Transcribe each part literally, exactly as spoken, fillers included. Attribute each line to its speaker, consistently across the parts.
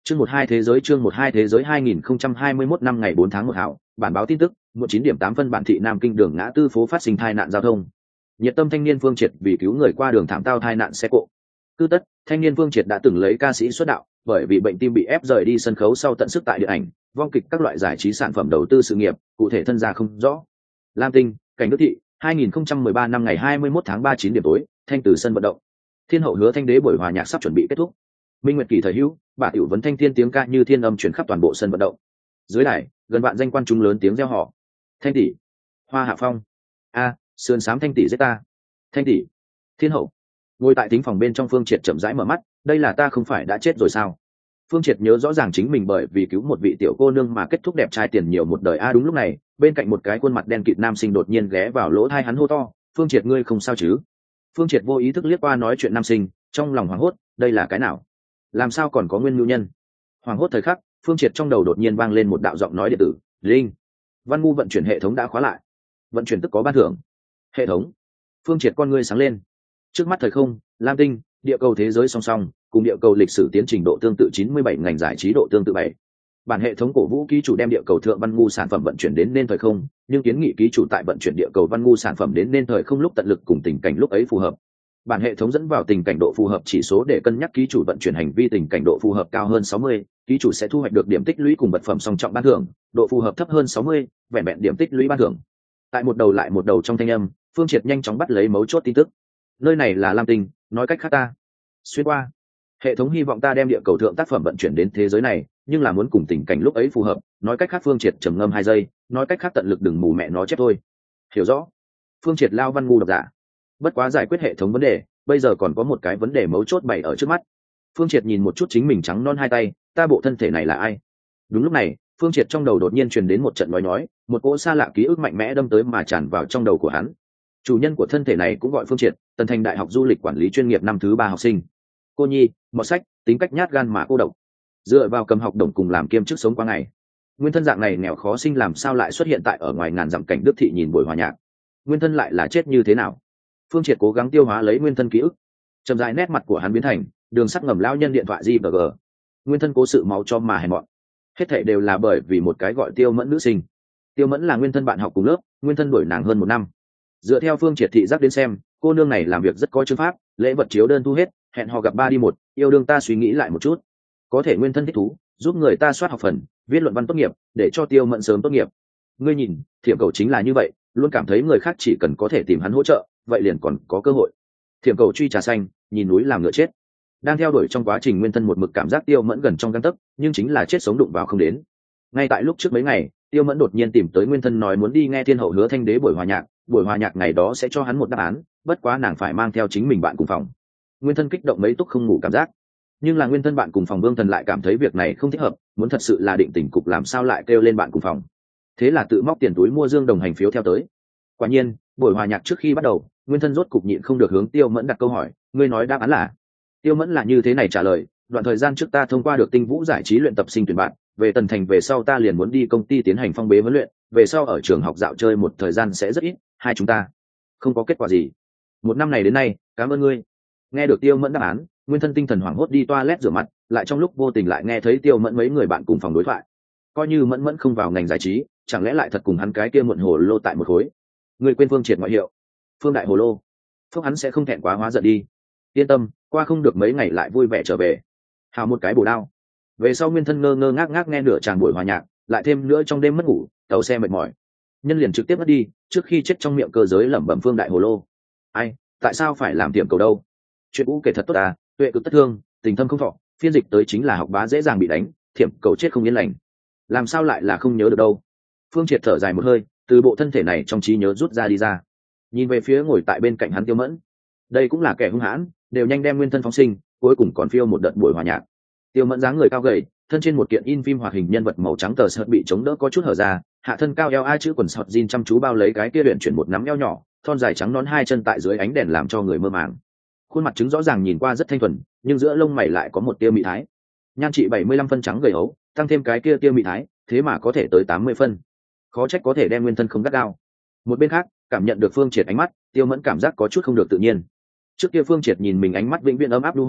Speaker 1: Chương một hai thế giới chương một hai thế giới hai nghìn không trăm hai mươi mốt năm ngày bốn tháng một hảo, bản báo tin tức, một chín điểm tám phân bản thị Nam Kinh đường ngã tư phố phát sinh tai nạn giao thông. Nhiệt tâm thanh niên Phương Triệt vì cứu người qua đường thảm tao tai nạn xe cộ. Cứ tất, thanh niên Phương Triệt đã từng lấy ca sĩ xuất đạo, bởi vì bệnh tim bị ép rời đi sân khấu sau tận sức tại điện ảnh, vong kịch các loại giải trí sản phẩm đầu tư sự nghiệp, cụ thể thân gia không rõ. Lam Tinh, Cảnh Đức Thị, hai nghìn không trăm mười ba năm ngày hai mươi mốt tháng ba chín điểm tối, thanh từ sân vận động. Thiên hậu Hứa Thanh Đế buổi hòa nhạc sắp chuẩn bị kết thúc. Minh Nguyệt Kỳ thời hữu, bà tiểu vấn thanh thiên tiếng ca như thiên âm truyền khắp toàn bộ sân vận động. Dưới đài, gần vạn danh quan chúng lớn tiếng reo hò. Thanh tỷ, Hoa Hạ Phong, a, sườn xám Thanh tỷ giết ta. Thanh tỷ, Thiên hậu. Ngồi tại tính phòng bên trong, Phương Triệt chậm rãi mở mắt, đây là ta không phải đã chết rồi sao? Phương Triệt nhớ rõ ràng chính mình bởi vì cứu một vị tiểu cô nương mà kết thúc đẹp trai tiền nhiều một đời a. Đúng lúc này, bên cạnh một cái khuôn mặt đen kịt nam sinh đột nhiên ghé vào lỗ tai hắn hô to, Phương Triệt ngươi không sao chứ? Phương Triệt vô ý thức liếc qua nói chuyện nam sinh, trong lòng hoảng hốt, đây là cái nào? Làm sao còn có nguyên nhu nhân? Hoảng hốt thời khắc, Phương Triệt trong đầu đột nhiên vang lên một đạo giọng nói điện tử, linh văn ngu vận chuyển hệ thống đã khóa lại, vận chuyển tức có ban thưởng. Hệ thống. Phương Triệt con ngươi sáng lên. Trước mắt thời không, Lam Tinh, địa cầu thế giới song song, cùng địa cầu lịch sử tiến trình độ tương tự chín mươi bảy ngành giải trí độ tương tự bảy. Bản hệ thống cổ vũ ký chủ đem địa cầu thượng văn ngu sản phẩm vận chuyển đến nên thời không, nhưng kiến nghị ký chủ tại vận chuyển địa cầu văn ngu sản phẩm đến nên thời không lúc tận lực cùng tình cảnh lúc ấy phù hợp. Bản hệ thống dẫn vào tình cảnh độ phù hợp chỉ số để cân nhắc ký chủ vận chuyển hành vi tình cảnh độ phù hợp cao hơn sáu mươi, ký chủ sẽ thu hoạch được điểm tích lũy cùng vật phẩm song trọng ban thưởng, độ phù hợp thấp hơn sáu mươi, vẹn vẹn điểm tích lũy ban thưởng. Tại một đầu lại một đầu trong thanh âm, Phương Triệt nhanh chóng bắt lấy mấu chốt tin tức. Nơi này là Lam Tinh, nói cách khác ta xuyên qua. Hệ thống hy vọng ta đem địa cầu thượng tác phẩm vận chuyển đến thế giới này, nhưng là muốn cùng tình cảnh lúc ấy phù hợp, nói cách khác. Phương Triệt trầm ngâm hai giây, nói cách khác tận lực đừng mù mẹ nó chép thôi. Hiểu rõ. Phương Triệt lao văn ngu độc giả. Bất quá giải quyết hệ thống vấn đề, bây giờ còn có một cái vấn đề mấu chốt bày ở trước mắt. Phương Triệt nhìn một chút chính mình trắng non hai tay, ta bộ thân thể này là ai? Đúng lúc này, Phương Triệt trong đầu đột nhiên truyền đến một trận nói nói, một cỗ xa lạ ký ức mạnh mẽ đâm tới mà tràn vào trong đầu của hắn. Chủ nhân của thân thể này cũng gọi Phương Triệt, Tần Thành Đại học du lịch quản lý chuyên nghiệp năm thứ ba học sinh. Cô nhi, mọt sách, tính cách nhát gan mà cô độc. Dựa vào cầm học đồng cùng làm kiêm chức sống qua ngày. Nguyên thân dạng này nghèo khó sinh làm sao lại xuất hiện tại ở ngoài ngàn dặm Cảnh Đức Thị nhìn buổi hòa nhạc? Nguyên thân lại là chết như thế nào? Phương Triệt cố gắng tiêu hóa lấy nguyên thân ký ức. Chậm rãi nét mặt của hắn biến thành đường sắt ngầm lao nhân điện thoại gi pê giê. Nguyên thân cố sự máu cho mà hèn mọn. Hết thảy đều là bởi vì một cái gọi Tiêu Mẫn nữ sinh. Tiêu Mẫn là nguyên thân bạn học cùng lớp, nguyên thân đuổi nàng hơn một năm. Dựa theo Phương Triệt thị giác đến xem, cô nương này làm việc rất có chương pháp, lễ vật chiếu đơn thu hết, hẹn hò gặp ba đi một, yêu đương ta suy nghĩ lại một chút. Có thể nguyên thân thích thú, giúp người ta soát học phần, viết luận văn tốt nghiệp, để cho Tiêu Mẫn sớm tốt nghiệp. Ngươi nhìn, Thiểm Cầu chính là như vậy, luôn cảm thấy người khác chỉ cần có thể tìm hắn hỗ trợ, vậy liền còn có cơ hội. Thiểm Cầu truy trà xanh, nhìn núi làm ngựa chết. Đang theo đuổi trong quá trình nguyên thân một mực cảm giác Tiêu Mẫn gần trong gang tấc, nhưng chính là chết sống đụng vào không đến. Ngay tại lúc trước mấy ngày, Tiêu Mẫn đột nhiên tìm tới nguyên thân nói muốn đi nghe Thiên hậu Hứa Thanh Đế buổi hòa nhạc, buổi hòa nhạc ngày đó sẽ cho hắn một đáp án, bất quá nàng phải mang theo chính mình bạn cùng phòng. Nguyên thân kích động mấy túc không ngủ cảm giác, nhưng là nguyên thân bạn cùng phòng Vương Thần lại cảm thấy việc này không thích hợp, muốn thật sự là định tình cục làm sao lại kêu lên bạn cùng phòng. Thế là tự móc tiền túi mua Dương đồng hành phiếu theo tới. Quả nhiên, buổi hòa nhạc trước khi bắt đầu, nguyên thân rốt cục nhịn không được hướng Tiêu Mẫn đặt câu hỏi, ngươi nói đáp án là? Tiêu Mẫn là như thế này trả lời, đoạn thời gian trước ta thông qua được Tinh Vũ giải trí luyện tập sinh tuyển bạn, về Tần Thành về sau ta liền muốn đi công ty tiến hành phong bế huấn luyện, về sau ở trường học dạo chơi một thời gian sẽ rất ít, hai chúng ta không có kết quả gì. Một năm này đến nay, cảm ơn ngươi. Nghe được Tiêu Mẫn đáp án, nguyên thân tinh thần hoảng hốt đi toilet rửa mặt, lại trong lúc vô tình lại nghe thấy Tiêu Mẫn mấy người bạn cùng phòng đối thoại. Coi như Mẫn Mẫn không vào ngành giải trí, chẳng lẽ lại thật cùng hắn cái kia muộn hồ lô tại một khối? Ngươi quên Phương Triệt ngoại hiệu, Phương Đại Hồ Lô. Phúc hắn sẽ không thẹn quá hóa giận đi. Yên tâm, qua không được mấy ngày lại vui vẻ trở về. Hào một cái bổ đao. Về sau nguyên thân ngơ ngơ ngác ngác nghe nửa tràng buổi hòa nhạc, lại thêm nữa trong đêm mất ngủ, tàu xe mệt mỏi, nhân liền trực tiếp mất đi, trước khi chết trong miệng cơ giới lẩm bẩm Phương Đại Hồ Lô. Ai, tại sao phải làm tiệm cầu đâu? Chuyện cũ kể thật tốt à, tuệ cực tất thương, tình thâm không thọ, phiên dịch tới chính là học bá dễ dàng bị đánh, thiểm cầu chết không yên lành. Làm sao lại là không nhớ được đâu? Phương Triệt thở dài một hơi, từ bộ thân thể này trong trí nhớ rút ra đi ra, nhìn về phía ngồi tại bên cạnh hắn Tiêu Mẫn. Đây cũng là kẻ hung hãn, đều nhanh đem nguyên thân phóng sinh, cuối cùng còn phiêu một đợt buổi hòa nhạc. Tiêu Mẫn dáng người cao gầy, thân trên một kiện in phim hoạt hình nhân vật màu trắng tờ sợt bị chống đỡ có chút hở ra, hạ thân cao eo ai chữ quần sọt jean chăm chú bao lấy cái kia luyện chuyển một nắm eo nhỏ, thon dài trắng nón hai chân tại dưới ánh đèn làm cho người mơ màng. Khuôn mặt trứng rõ ràng nhìn qua rất thanh thuần, nhưng giữa lông mày lại có một tia mị thái. Nhan trị bảy mươi lăm phân trắng gầy ấu, tăng thêm cái kia tia mị thái, thế mà có thể tới tám mươi phân. Khó trách có thể đem nguyên thân không gắt gao. Một bên khác, cảm nhận được Phương Triệt ánh mắt, Tiêu Mẫn cảm giác có chút không được tự nhiên. Trước kia Phương Triệt nhìn mình ánh mắt vĩnh viễn ấm áp nhu hòa,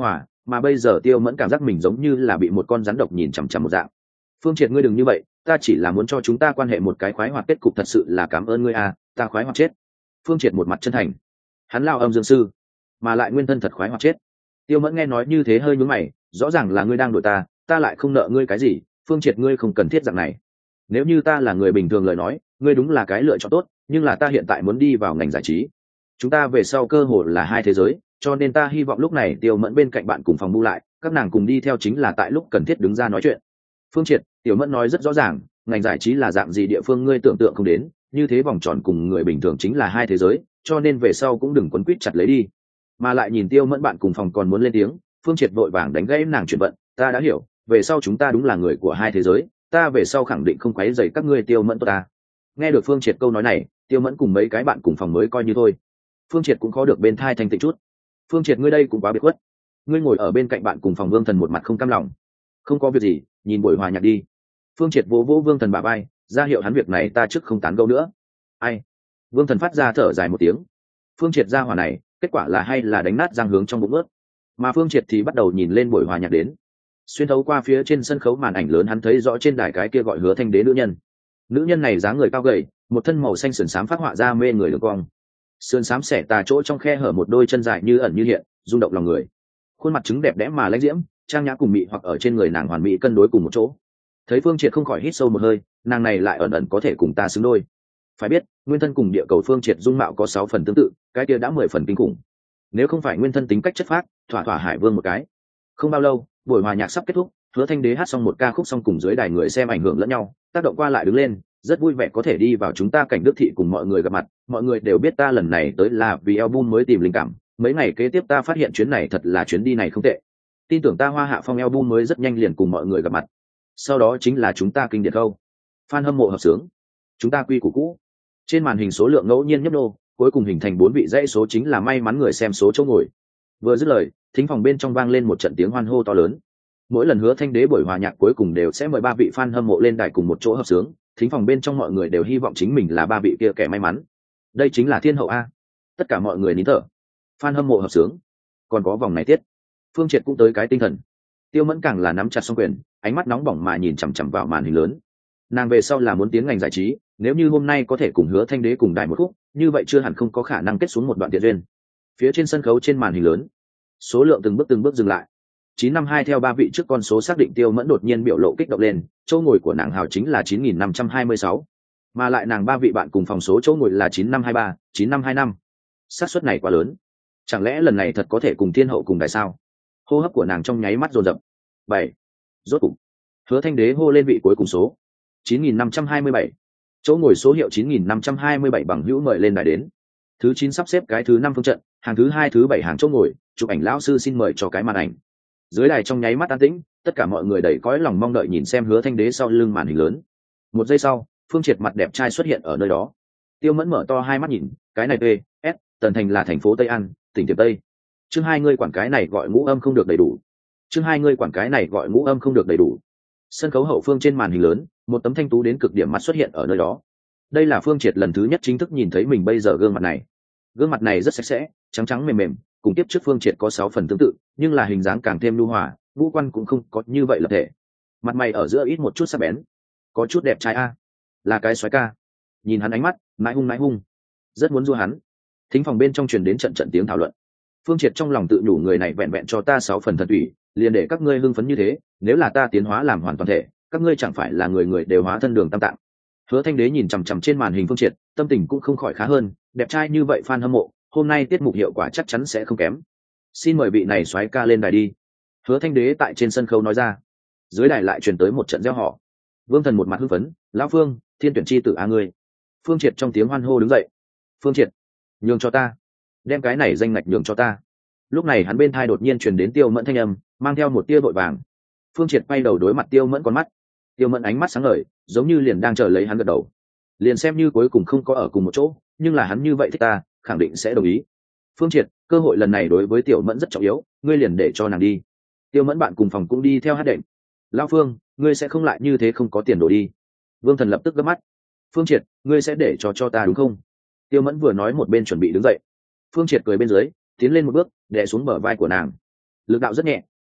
Speaker 1: mà bây giờ Tiêu Mẫn cảm giác mình giống như là bị một con rắn độc nhìn chằm chằm một dạng. Phương Triệt, ngươi đừng như vậy, ta chỉ là muốn cho chúng ta quan hệ một cái khoái hoạt kết cục, thật sự là cảm ơn ngươi à, ta khoái hoạt chết. Phương Triệt một mặt chân thành. Hắn lao âm dương sư mà lại nguyên thân thật khoái hoạt chết. Tiêu Mẫn nghe nói như thế hơi nhướng mày, rõ ràng là ngươi đang đổi ta, ta lại không nợ ngươi cái gì. Phương Triệt, ngươi không cần thiết dạng này. Nếu như ta là người bình thường lời nói, ngươi đúng là cái lựa chọn tốt, nhưng là ta hiện tại muốn đi vào ngành giải trí, chúng ta về sau cơ hội là hai thế giới, cho nên ta hy vọng lúc này Tiêu Mẫn bên cạnh bạn cùng phòng bu lại, các nàng cùng đi theo chính là tại lúc cần thiết đứng ra nói chuyện. Phương Triệt, Tiểu Mẫn nói rất rõ ràng, ngành giải trí là dạng gì địa phương ngươi tưởng tượng không đến, như thế vòng tròn cùng người bình thường chính là hai thế giới, cho nên về sau cũng đừng quấn quýt chặt lấy đi. Mà lại nhìn Tiêu Mẫn bạn cùng phòng còn muốn lên tiếng, Phương Triệt vội vàng đánh gãy nàng chuyển vận, ta đã hiểu, về sau chúng ta đúng là người của hai thế giới, ta về sau khẳng định không quấy rầy các ngươi. Tiêu Mẫn tốt ta. Nghe được Phương Triệt câu nói này, Tiêu Mẫn cùng mấy cái bạn cùng phòng mới coi như thôi. Phương Triệt cũng khó được bên thai thanh tịnh chút. Phương Triệt, ngươi đây cũng quá biệt khuất. Ngươi ngồi ở bên cạnh bạn cùng phòng Vương Thần một mặt không cam lòng. Không có việc gì, nhìn buổi hòa nhạc đi. Phương Triệt vỗ vỗ Vương Thần bả vai, ra hiệu hắn việc này ta trước không tán gẫu nữa. Ai? Vương Thần phát ra thở dài một tiếng. Phương Triệt ra hòa này, kết quả là hay là đánh nát răng hướng trong bụng ướt. Mà Phương Triệt thì bắt đầu nhìn lên buổi hòa nhạc đến. Xuyên thấu qua phía trên sân khấu màn ảnh lớn, hắn thấy rõ trên đài cái kia gọi Hứa Thanh Đế nữ nhân. Nữ nhân này dáng người cao gầy, một thân màu xanh sườn xám phát họa ra mê người đường cong. Sườn xám xẻ tà chỗ trong khe hở một đôi chân dài như ẩn như hiện, rung động lòng người. Khuôn mặt trứng đẹp đẽ mà lãnh diễm, trang nhã cùng mị hoặc ở trên người nàng hoàn mỹ cân đối cùng một chỗ. Thấy Phương Triệt không khỏi hít sâu một hơi, nàng này lại ẩn ẩn có thể cùng ta xứng đôi. Phải biết, nguyên thân cùng địa cầu Phương Triệt dung mạo có sáu phần tương tự, cái kia đã mười phần kinh khủng. Nếu không phải nguyên thân tính cách chất phác, thỏa thỏa hải vương một cái. Không bao lâu, buổi hòa nhạc sắp kết thúc, Hứa Thanh Đế hát xong một ca khúc xong cùng dưới đài người xem ảnh hưởng lẫn nhau, tác động qua lại đứng lên, rất vui vẻ có thể đi vào chúng ta cảnh Đức thị cùng mọi người gặp mặt. Mọi người đều biết ta lần này tới là vì album mới tìm linh cảm, mấy ngày kế tiếp ta phát hiện chuyến này thật là chuyến đi này không tệ. Tin tưởng ta Hoa Hạ Phong album mới rất nhanh liền cùng mọi người gặp mặt. Sau đó chính là chúng ta kinh điển câu fan hâm mộ hợp sướng, chúng ta quy củ cũ. Trên màn hình số lượng ngẫu nhiên nhấp nô, cuối cùng hình thành bốn vị dãy số chính là may mắn người xem số chỗ ngồi. Vừa dứt lời, thính phòng bên trong vang lên một trận tiếng hoan hô to lớn. Mỗi lần Hứa Thanh Đế buổi hòa nhạc cuối cùng đều sẽ mời ba vị fan hâm mộ lên đài cùng một chỗ hợp sướng, thính phòng bên trong mọi người đều hy vọng chính mình là ba vị kia kẻ may mắn. Đây chính là thiên hậu a. Tất cả mọi người nín thở. Fan hâm mộ hợp sướng, còn có vòng này tiết. Phương Triệt cũng tới cái tinh thần. Tiêu Mẫn càng là nắm chặt song quyền, ánh mắt nóng bỏng mà nhìn chằm chằm vào màn hình lớn. Nàng về sau là muốn tiến ngành giải trí, nếu như hôm nay có thể cùng Hứa Thanh Đế cùng đài một khúc, như vậy chưa hẳn không có khả năng kết xuống một đoạn tiện duyên. Phía trên sân khấu trên màn hình lớn, số lượng từng bước từng bước dừng lại. chín năm hai theo ba vị trước con số xác định, Tiêu Mẫn đột nhiên biểu lộ kích động lên, chỗ ngồi của nàng hào chính là chín nghìn năm trăm hai mươi sáu, mà lại nàng ba vị bạn cùng phòng số chỗ ngồi là chín năm hai ba, chín năm hai năm. Xác suất này quá lớn, chẳng lẽ lần này thật có thể cùng thiên hậu cùng đài sao? Hô hấp của nàng trong nháy mắt dồn dập. Bảy, rốt cục Hứa Thanh Đế hô lên vị cuối cùng số chín nghìn năm trăm hai mươi bảy, chỗ ngồi số hiệu chín nghìn năm trăm hai mươi bảy bằng hữu mời lên đài đến. Thứ chín sắp xếp cái thứ năm phương trận, hàng thứ hai thứ bảy hàng chỗ ngồi, chụp ảnh lão sư xin mời cho cái màn ảnh. Dưới đài trong nháy mắt an tĩnh, tất cả mọi người đầy cõi lòng mong đợi nhìn xem Hứa Thanh Đế sau lưng màn hình lớn. Một giây sau, Phương Triệt mặt đẹp trai xuất hiện ở nơi đó. Tiêu Mẫn mở to hai mắt nhìn, cái này p s Tần Thành là thành phố Tây An, tỉnh Tiệp Tây. Chương hai ngươi quản cái này gọi ngũ âm không được đầy đủ. Chương hai ngươi quản cái này gọi ngũ âm không được đầy đủ. Sân khấu hậu phương trên màn hình lớn, một tấm thanh tú đến cực điểm mặt xuất hiện ở nơi đó. Đây là Phương Triệt lần thứ nhất chính thức nhìn thấy mình bây giờ gương mặt này. Gương mặt này rất sạch sẽ, trắng trắng mềm mềm, cùng tiếp trước Phương Triệt có sáu phần tương tự, nhưng là hình dáng càng thêm nhu hòa, ngũ quan cũng không có như vậy lập thể. Mặt mày ở giữa ít một chút sắc bén, có chút đẹp trai a, là cái soái ca. Nhìn hắn ánh mắt, mãi hung mãi hung, rất muốn giua hắn. Thính phòng bên trong truyền đến trận trận tiếng thảo luận. Phương Triệt trong lòng tự nhủ, người này vẹn vẹn cho ta sáu phần thần thủy, liền để các ngươi hưng phấn như thế, nếu là ta tiến hóa làm hoàn toàn thể, các ngươi chẳng phải là người người đều hóa thân đường tam tạng. Hứa Thanh Đế nhìn chằm chằm trên màn hình Phương Triệt, tâm tình cũng không khỏi khá hơn, đẹp trai như vậy fan hâm mộ, hôm nay tiết mục hiệu quả chắc chắn sẽ không kém. Xin mời vị này soái ca lên đài đi. Hứa Thanh Đế tại trên sân khấu nói ra. Dưới đài lại truyền tới một trận reo hò. Vương Thần một mặt hưng phấn, lão Phương, thiên tuyển chi tử a ngươi. Phương Triệt trong tiếng hoan hô đứng dậy. Phương Triệt, nhường cho ta, đem cái này danh ngạch nhường cho ta. Lúc này hắn bên thai đột nhiên truyền đến Tiêu Mẫn thanh âm, mang theo một tia vội vàng. Phương Triệt quay đầu đối mặt Tiêu Mẫn con mắt. Tiêu Mẫn ánh mắt sáng ngời, giống như liền đang chờ lấy hắn gật đầu. Liền xem như cuối cùng không có ở cùng một chỗ, nhưng là hắn như vậy thích ta, khẳng định sẽ đồng ý. Phương Triệt, cơ hội lần này đối với Tiểu Mẫn rất trọng yếu, ngươi liền để cho nàng đi. Tiêu Mẫn bạn cùng phòng cũng đi theo hát đệm. Lão Phương, ngươi sẽ không lại như thế không có tiền đổ đi. Vương Thần lập tức gấp mắt. Phương Triệt, ngươi sẽ để cho cho ta đúng không? Tiêu Mẫn vừa nói một bên chuẩn bị đứng dậy. Phương Triệt cười bên dưới, tiến lên một bước, đè xuống bờ vai của nàng. Lực đạo rất nhẹ,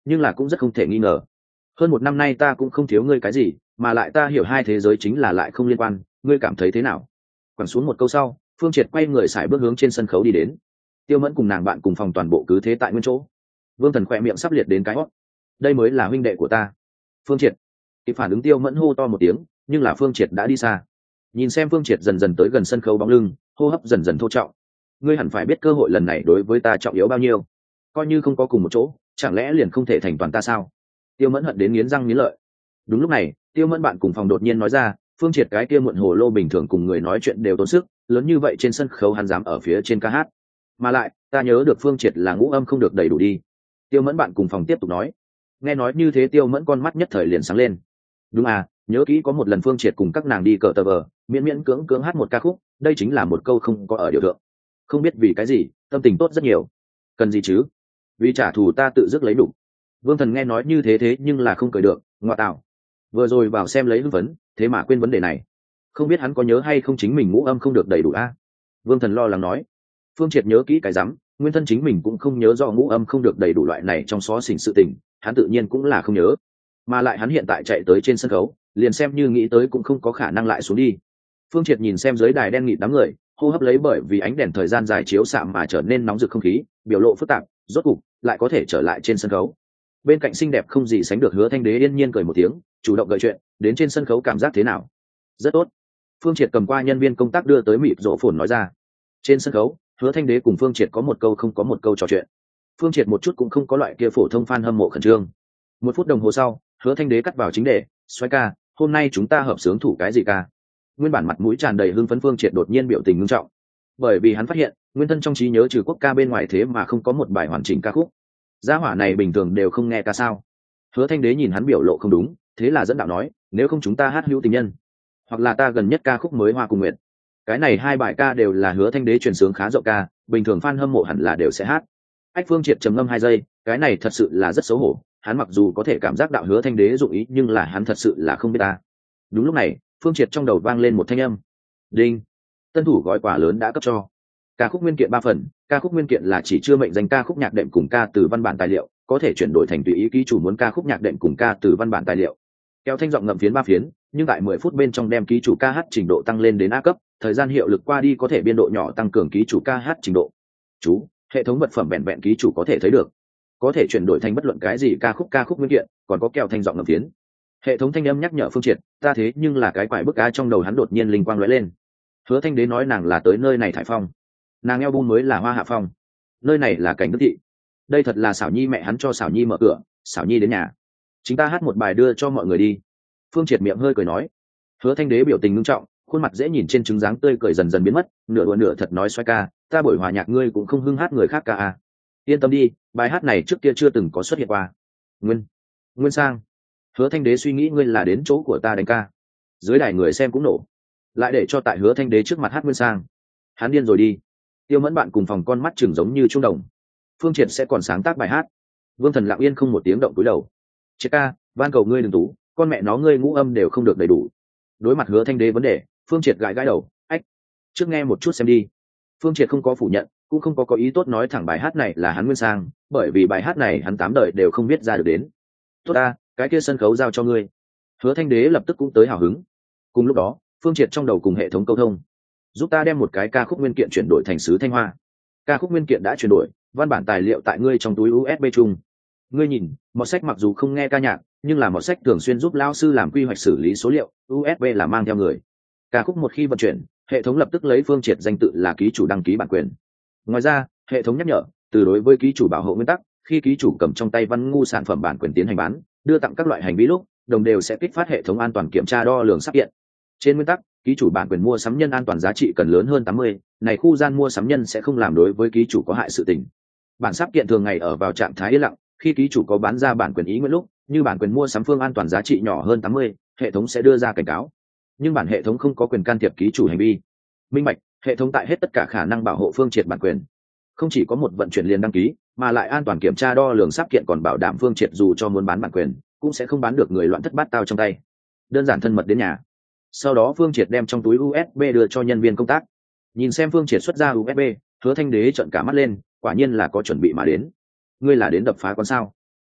Speaker 1: nhưng là cũng rất không thể nghi ngờ. Hơn một năm nay ta cũng không thiếu ngươi cái gì, mà lại ta hiểu hai thế giới chính là lại không liên quan, ngươi cảm thấy thế nào? Quẳng xuống một câu sau, Phương Triệt quay người xài bước hướng trên sân khấu đi đến. Tiêu Mẫn cùng nàng bạn cùng phòng toàn bộ cứ thế tại nguyên chỗ. Vương Thần khỏe miệng sắp liệt đến cái hót. Đây mới là huynh đệ của ta. Phương Triệt. Kịp phản ứng Tiêu Mẫn hô to một tiếng, nhưng là Phương Triệt đã đi xa. Nhìn xem Phương Triệt dần dần tới gần sân khấu bóng lưng, hô hấp dần dần thô trọng. Ngươi hẳn phải biết cơ hội lần này đối với ta trọng yếu bao nhiêu. Coi như không có cùng một chỗ, chẳng lẽ liền không thể thành toàn ta sao? Tiêu Mẫn hận đến nghiến răng nghiến lợi. Đúng lúc này, Tiêu Mẫn bạn cùng phòng đột nhiên nói ra, Phương Triệt cái kia muộn hồ lô bình thường cùng người nói chuyện đều tốn sức, lớn như vậy trên sân khấu hắn dám ở phía trên ca hát. Mà lại, ta nhớ được Phương Triệt là ngũ âm không được đầy đủ đi. Tiêu Mẫn bạn cùng phòng tiếp tục nói. Nghe nói như thế Tiêu Mẫn con mắt nhất thời liền sáng lên. Đúng à, nhớ kỹ có một lần Phương Triệt cùng các nàng đi cờ tờ vờ, miễn miễn cưỡng cưỡng hát một ca khúc, đây chính là một câu không có ở điều thượng. Không biết vì cái gì, tâm tình tốt rất nhiều. Cần gì chứ? Vì trả thù ta tự dứt lấy đủ. Vương Thần nghe nói như thế thế nhưng là không cười được, ngoa tạo. Vừa rồi vào xem lấy hưng phấn, thế mà quên vấn đề này. Không biết hắn có nhớ hay không chính mình ngũ âm không được đầy đủ a? À? Vương Thần lo lắng nói. Phương Triệt nhớ kỹ cái rắm, nguyên thân chính mình cũng không nhớ do ngũ âm không được đầy đủ loại này trong xó xỉnh sự tình, hắn tự nhiên cũng là không nhớ. Mà lại hắn hiện tại chạy tới trên sân khấu, liền xem như nghĩ tới cũng không có khả năng lại xuống đi. Phương Triệt nhìn xem dưới đài đen nghịt đám người, hô hấp lấy bởi vì ánh đèn thời gian dài chiếu xạ mà trở nên nóng rực không khí, biểu lộ phức tạp, rốt cục lại có thể trở lại trên sân khấu. Bên cạnh xinh đẹp không gì sánh được Hứa Thanh Đế yên nhiên cười một tiếng, chủ động gợi chuyện, đến trên sân khấu cảm giác thế nào? Rất tốt. Phương Triệt cầm qua nhân viên công tác đưa tới mịt rộ phồn nói ra. Trên sân khấu, Hứa Thanh Đế cùng Phương Triệt có một câu không có một câu trò chuyện. Phương Triệt một chút cũng không có loại kia phổ thông fan hâm mộ khẩn trương. Một phút đồng hồ sau, Hứa Thanh Đế cắt vào chính đề, xoay ca, hôm nay chúng ta hợp sướng thủ cái gì ca? Nguyên bản mặt mũi tràn đầy hưng phấn Phương Triệt đột nhiên biểu tình nghiêm trọng, bởi vì hắn phát hiện nguyên thân trong trí nhớ trừ quốc ca bên ngoài thế mà không có một bài hoàn chỉnh ca khúc. Gia hỏa này bình thường đều không nghe ca sao? Hứa Thanh Đế nhìn hắn biểu lộ không đúng, thế là dẫn đạo nói, nếu không chúng ta hát hữu tình nhân, hoặc là ta gần nhất ca khúc mới Hoa cùng Nguyệt. Cái này hai bài ca đều là Hứa Thanh Đế truyền sướng khá rộng ca, bình thường fan hâm mộ hẳn là đều sẽ hát. Ách Phương Triệt trầm ngâm hai giây, cái này thật sự là rất xấu hổ, hắn mặc dù có thể cảm giác đạo Hứa Thanh Đế dụng ý nhưng là hắn thật sự là không biết ta. Đúng lúc này, Phương Triệt trong đầu vang lên một thanh âm. Đinh. Tân thủ gói quà lớn đã cấp cho. Ca khúc nguyên kiện ba phần, ca khúc nguyên kiện là chỉ chưa mệnh danh ca khúc nhạc đệm cùng ca từ văn bản tài liệu, có thể chuyển đổi thành tùy ý ký chủ muốn ca khúc nhạc đệm cùng ca từ văn bản tài liệu. Kéo thanh giọng ngậm phiến ba phiến, nhưng tại mười phút bên trong đem ký chủ ca hát trình độ tăng lên đến A cấp, thời gian hiệu lực qua đi có thể biên độ nhỏ tăng cường ký chủ ca hát trình độ. Chú, hệ thống vật phẩm vẹn vẹn ký chủ có thể thấy được, có thể chuyển đổi thành bất luận cái gì ca khúc ca khúc nguyên kiện, còn có kèo thanh giọng ngậm phiến. Hệ thống thanh âm nhắc nhở Phương Triệt, ta thế nhưng là cái quải bức a trong đầu hắn đột nhiên linh quang lóe lên. Hứa Thanh Đế nói nàng là tới nơi này thải phong, nàng eo bun mới là Hoa Hạ Phong, nơi này là Cảnh Đức Thị. Đây thật là Xảo Nhi mẹ hắn cho Xảo Nhi mở cửa, Xảo Nhi đến nhà, chúng ta hát một bài đưa cho mọi người đi. Phương Triệt miệng hơi cười nói. Hứa Thanh Đế biểu tình nghiêm trọng, khuôn mặt dễ nhìn trên trứng dáng tươi cười dần dần biến mất, nửa đùa nửa thật nói xoay ca, ta buổi hòa nhạc ngươi cũng không hưng hát người khác ca à? Yên tâm đi, bài hát này trước kia chưa từng có xuất hiện qua. Nguyên, Nguyên Sang. Hứa Thanh Đế suy nghĩ ngươi là đến chỗ của ta đánh ca. Dưới đài người xem cũng nổ, lại để cho tại Hứa Thanh Đế trước mặt hát Nguyên Sang, hắn điên rồi đi. Tiêu Mẫn bạn cùng phòng con mắt chừng giống như trung đồng. Phương Triệt sẽ còn sáng tác bài hát. Vương Thần lặng yên không một tiếng động cúi đầu. Triệt ca, van cầu ngươi đừng tú, con mẹ nó ngươi ngũ âm đều không được đầy đủ. Đối mặt Hứa Thanh Đế vấn đề, Phương Triệt gãi gãi đầu, ách, trước nghe một chút xem đi. Phương Triệt không có phủ nhận, cũng không có có ý tốt nói thẳng bài hát này là hắn Nguyên Sang, bởi vì bài hát này hắn tám đời đều không biết ra được đến. Tốt ta, cái kia sân khấu giao cho ngươi. Hứa Thanh Đế lập tức cũng tới hào hứng. Cùng lúc đó, Phương Triệt trong đầu cùng hệ thống câu thông, giúp ta đem một cái ca khúc nguyên kiện chuyển đổi thành sứ Thanh Hoa. Ca khúc nguyên kiện đã chuyển đổi, văn bản tài liệu tại ngươi trong túi u ét bê chung. Ngươi nhìn, Mọt Sách mặc dù không nghe ca nhạc, nhưng là Mọt Sách thường xuyên giúp lao sư làm quy hoạch xử lý số liệu, u ét bê là mang theo người. Ca khúc một khi vận chuyển, hệ thống lập tức lấy Phương Triệt danh tự là ký chủ đăng ký bản quyền. Ngoài ra, hệ thống nhắc nhở, từ đối với ký chủ bảo hộ nguyên tắc, khi ký chủ cầm trong tay văn ngu sản phẩm bản quyền tiến hành bán, đưa tặng các loại hành vi lúc, đồng đều sẽ kích phát hệ thống an toàn kiểm tra đo lường xác kiện. Trên nguyên tắc, ký chủ bản quyền mua sắm nhân an toàn giá trị cần lớn hơn tám mươi, này khu gian mua sắm nhân sẽ không làm đối với ký chủ có hại sự tình. Bản xác kiện thường ngày ở vào trạng thái yên lặng, khi ký chủ có bán ra bản quyền ý nguyện lúc, như bản quyền mua sắm phương an toàn giá trị nhỏ hơn tám mươi, hệ thống sẽ đưa ra cảnh cáo. Nhưng bản hệ thống không có quyền can thiệp ký chủ hành vi. Minh bạch, hệ thống tại hết tất cả khả năng bảo hộ Phương Triệt bản quyền. Không chỉ có một vận chuyển liền đăng ký, mà lại an toàn kiểm tra đo lường xác kiện còn bảo đảm Phương Triệt dù cho muốn bán bản quyền, cũng sẽ không bán được người loạn thất bát tao trong tay. Đơn giản thân mật đến nhà. Sau đó Phương Triệt đem trong túi u ét bê đưa cho nhân viên công tác. Nhìn xem Phương Triệt xuất ra u ét bê, Hứa Thanh Đế trợn cả mắt lên, quả nhiên là có chuẩn bị mà đến. Ngươi là đến đập phá quán sao?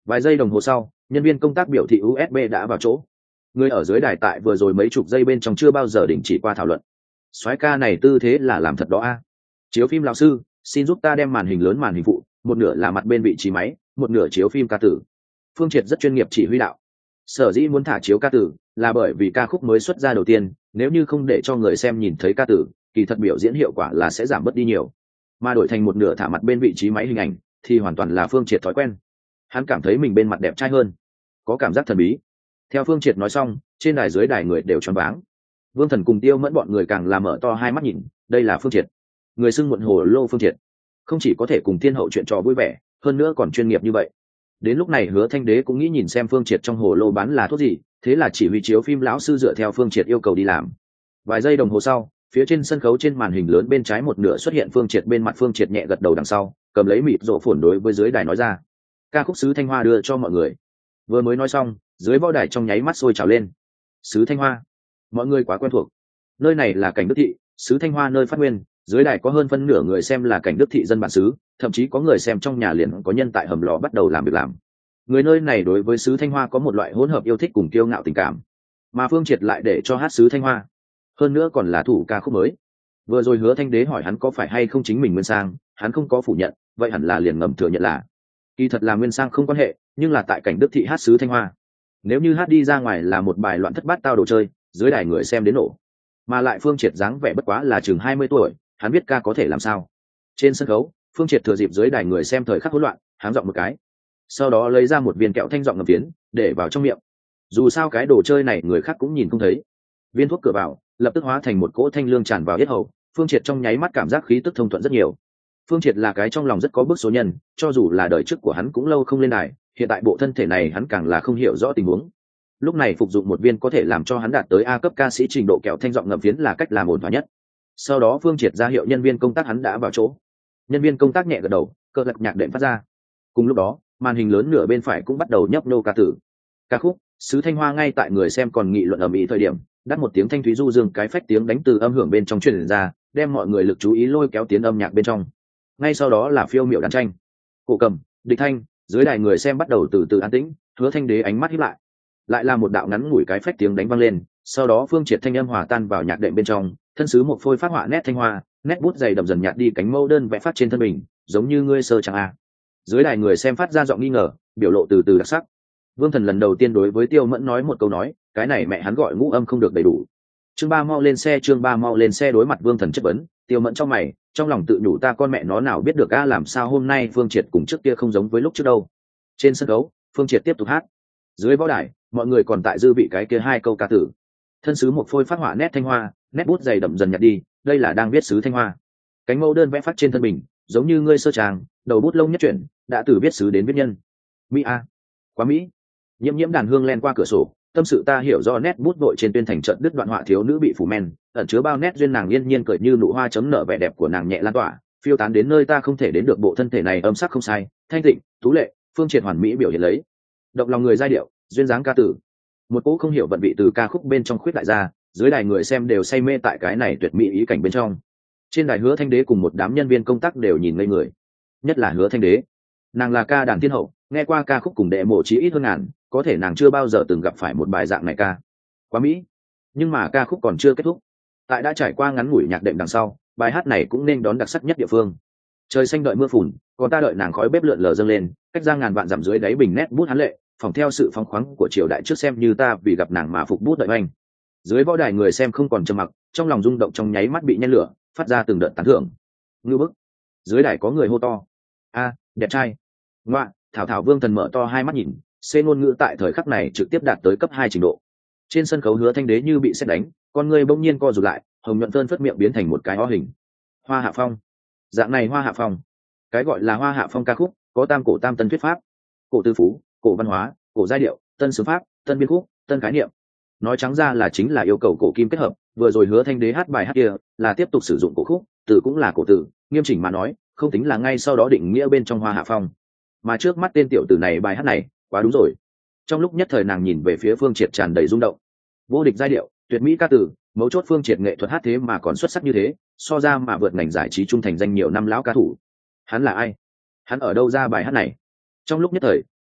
Speaker 1: Vài giây đồng hồ sau, nhân viên công tác biểu thị u ét bê đã vào chỗ. Người ở dưới đài tại vừa rồi mấy chục giây bên trong chưa bao giờ đình chỉ qua thảo luận. Soái ca này tư thế là làm thật đó a. Chiếu phim lão sư, xin giúp ta đem màn hình lớn màn hình phụ, một nửa là mặt bên vị trí máy, một nửa chiếu phim ca tử. Phương Triệt rất chuyên nghiệp chỉ huy đạo. Sở dĩ muốn thả chiếu ca tử là bởi vì ca khúc mới xuất ra đầu tiên, nếu như không để cho người xem nhìn thấy ca tử, kỳ thật biểu diễn hiệu quả là sẽ giảm bớt đi nhiều. Mà đổi thành một nửa thả mặt bên vị trí máy hình ảnh thì hoàn toàn là Phương Triệt thói quen. Hắn cảm thấy mình bên mặt đẹp trai hơn, có cảm giác thần bí. Theo Phương Triệt nói xong, trên đài dưới đài người đều choáng váng. Vương Thần cùng Tiêu Mẫn bọn người càng làm mở to hai mắt nhìn, đây là Phương Triệt, người xưng muộn hồ lô Phương Triệt, không chỉ có thể cùng thiên hậu chuyện trò vui vẻ, hơn nữa còn chuyên nghiệp như vậy. Đến lúc này Hứa Thanh Đế cũng nghĩ nhìn xem Phương Triệt trong hồ lô bán là thuốc gì, thế là chỉ huy chiếu phim lão sư dựa theo Phương Triệt yêu cầu đi làm. Vài giây đồng hồ sau, phía trên sân khấu trên màn hình lớn bên trái một nửa xuất hiện Phương Triệt, bên mặt Phương Triệt nhẹ gật đầu đằng sau, cầm lấy mịt rộ phồn đối với dưới đài nói ra: ca khúc Sứ Thanh Hoa đưa cho mọi người. Vừa mới nói xong, dưới võ đài trong nháy mắt sôi trào lên. Sứ Thanh Hoa, mọi người quá quen thuộc. Nơi này là Cảnh Đức Thị, Sứ Thanh Hoa nơi phát nguyên. Dưới đài có hơn phân nửa người xem là Cảnh Đức Thị dân bản xứ, thậm chí có người xem trong nhà liền có nhân tại hầm lò bắt đầu làm việc làm. Người nơi này đối với Sứ Thanh Hoa có một loại hỗn hợp yêu thích cùng kiêu ngạo tình cảm, mà Phương Triệt lại để cho hát Sứ Thanh Hoa, hơn nữa còn là thủ ca khúc mới. Vừa rồi Hứa Thanh Đế hỏi hắn có phải hay không chính mình Nguyên Sang, hắn không có phủ nhận, vậy hẳn là liền ngầm thừa nhận là kỳ thật là Nguyên Sang không quan hệ, nhưng là tại Cảnh Đức Thị hát Sứ Thanh Hoa, nếu như hát đi ra ngoài là một bài loạn thất bát tao đồ chơi, dưới đài người xem đến nổ. Mà lại Phương Triệt dáng vẻ bất quá là chừng hai mươi tuổi, hắn biết ca có thể làm sao. Trên sân khấu, Phương Triệt thừa dịp dưới đài người xem thời khắc hỗn loạn, háng giọng một cái, sau đó lấy ra một viên kẹo thanh giọng ngầm phiến để vào trong miệng. Dù sao cái đồ chơi này người khác cũng nhìn không thấy. Viên thuốc cửa vào lập tức hóa thành một cỗ thanh lương tràn vào yết hầu. Phương Triệt trong nháy mắt cảm giác khí tức thông thuận rất nhiều. Phương Triệt là cái trong lòng rất có bước số nhân, cho dù là đời trước của hắn cũng lâu không lên đài, hiện tại bộ thân thể này hắn càng là không hiểu rõ tình huống. Lúc này phục dụng một viên có thể làm cho hắn đạt tới A cấp ca sĩ trình độ kẹo thanh giọng ngầm phiến là cách làm ổn thỏa nhất. Sau đó Phương Triệt ra hiệu nhân viên công tác hắn đã vào chỗ. Nhân viên công tác nhẹ gật đầu, cơ lật nhạc đệm phát ra. Cùng lúc đó, màn hình lớn nửa bên phải cũng bắt đầu nhấp nô ca tử. Ca khúc Sứ Thanh Hoa ngay tại người xem còn nghị luận ầm ĩ thời điểm, đắt một tiếng thanh thúy du dương cái phách tiếng đánh từ âm hưởng bên trong truyền ra, đem mọi người lực chú ý lôi kéo tiến âm nhạc bên trong. Ngay sau đó là phiêu miệu đàn tranh, cổ cầm, địch thanh, dưới đài người xem bắt đầu từ từ an tĩnh. Hứa Thanh Đế ánh mắt híp lại, lại là một đạo ngắn ngủi cái phách tiếng đánh vang lên, sau đó Phương Triệt thanh âm hòa tan vào nhạc đệm bên trong, thân sứ một phôi phát họa nét thanh hoa, nét bút dày đậm dần nhạt đi cánh mẫu đơn vẽ phát trên thân mình, giống như ngươi sơ chẳng a. Dưới đài người xem phát ra giọng nghi ngờ, biểu lộ từ từ đặc sắc. Vương Thần lần đầu tiên đối với Tiêu Mẫn nói một câu nói, cái này mẹ hắn gọi ngũ âm không được đầy đủ. Chương ba mau lên xe, chương ba mau lên xe. Đối mặt Vương Thần chất vấn, Tiêu Mẫn trong mày, trong lòng tự nhủ ta con mẹ nó nào biết được a, làm sao hôm nay Phương Triệt cùng trước kia không giống với lúc trước đâu. Trên sân khấu, Phương Triệt tiếp tục hát. Dưới võ đài, mọi người còn tại dư vị cái kia hai câu ca tử. Thân sứ một phôi phát họa nét thanh hoa, nét bút dày đậm dần nhạt đi, đây là đang viết Sứ Thanh Hoa. Cánh mẫu đơn vẽ phát trên thân mình, giống như ngươi sơ tràng, đầu bút lông nhất chuyển, đã từ viết sứ đến viết nhân. Mỹ a, quá mỹ. Nhiễm nhiễm đàn hương len qua cửa sổ, tâm sự ta hiểu do nét bút vội trên tuyên thành trận đứt đoạn họa thiếu nữ bị phủ men, ẩn chứa bao nét duyên nàng yên nhiên cười như nụ hoa chấm nở vẻ đẹp của nàng nhẹ lan tỏa, phiêu tán đến nơi ta không thể đến được bộ thân thể này âm sắc không sai, thanh tịnh, tú lệ, Phương Triệt hoàn mỹ biểu hiện lấy. Động lòng người giai điệu, duyên dáng ca tử. Một cỗ không hiểu vận vị từ ca khúc bên trong khuyết đại ra, dưới đài người xem đều say mê tại cái này tuyệt mỹ ý cảnh bên trong. Trên đài Hứa Thanh Đế cùng một đám nhân viên công tác đều nhìn ngây người, nhất là Hứa Thanh Đế. Nàng là ca đàn thiên hậu, nghe qua ca khúc cùng đệ mộ chí ít hơn ngàn, có thể nàng chưa bao giờ từng gặp phải một bài dạng này ca. Quá mỹ. Nhưng mà ca khúc còn chưa kết thúc. Tại đã trải qua ngắn ngủi nhạc đệm đằng sau, bài hát này cũng nên đón đặc sắc nhất địa phương. Trời xanh đợi mưa phùn, còn ta đợi nàng khói bếp lượn lờ dâng lên, cách ra ngàn vạn dặm dưới đáy bình nét bút hắn lệ, phòng theo sự phóng khoáng của triều đại trước xem như ta vì gặp nàng mà phục bút đợi anh. Dưới võ đài người xem không còn trầm mặc, trong lòng rung động trong nháy mắt bị nhen lửa, phát ra từng đợt tán thưởng. Ngư bức. Dưới đài có người hô to. A, đẹp trai. Ngoạ, thảo thảo. Vương Thần mở to hai mắt nhìn, xê ngôn ngữ tại thời khắc này trực tiếp đạt tới cấp hai trình độ. Trên sân khấu Hứa Thanh Đế như bị sét đánh, con người bỗng nhiên co rụt lại, hồng nhuận phơn phất miệng biến thành một cái o hình. Hoa Hạ Phong. Dạng này Hoa Hạ Phong. Cái gọi là Hoa Hạ Phong ca khúc, có tam cổ tam tân thuyết pháp, cổ tư phú, cổ văn hóa, cổ giai điệu, tân sướng pháp, tân biên khúc, tân khái niệm. Nói trắng ra là chính là yêu cầu cổ kim kết hợp. Vừa rồi Hứa Thanh Đế hát bài hát kia là tiếp tục sử dụng cổ khúc, từ cũng là cổ từ, nghiêm chỉnh mà nói không tính là ngay sau đó định nghĩa bên trong Hoa Hạ Phong. Mà trước mắt tên tiểu tử này bài hát này quá đúng rồi. Trong lúc nhất thời nàng nhìn về phía Phương Triệt tràn đầy rung động. Vô địch giai điệu, tuyệt mỹ ca từ, mấu chốt Phương Triệt nghệ thuật hát thế mà còn xuất sắc như thế, so ra mà vượt ngành giải trí trung thành danh nhiều năm lão ca thủ. Hắn là ai? Hắn ở đâu ra bài hát này? Trong lúc nhất thời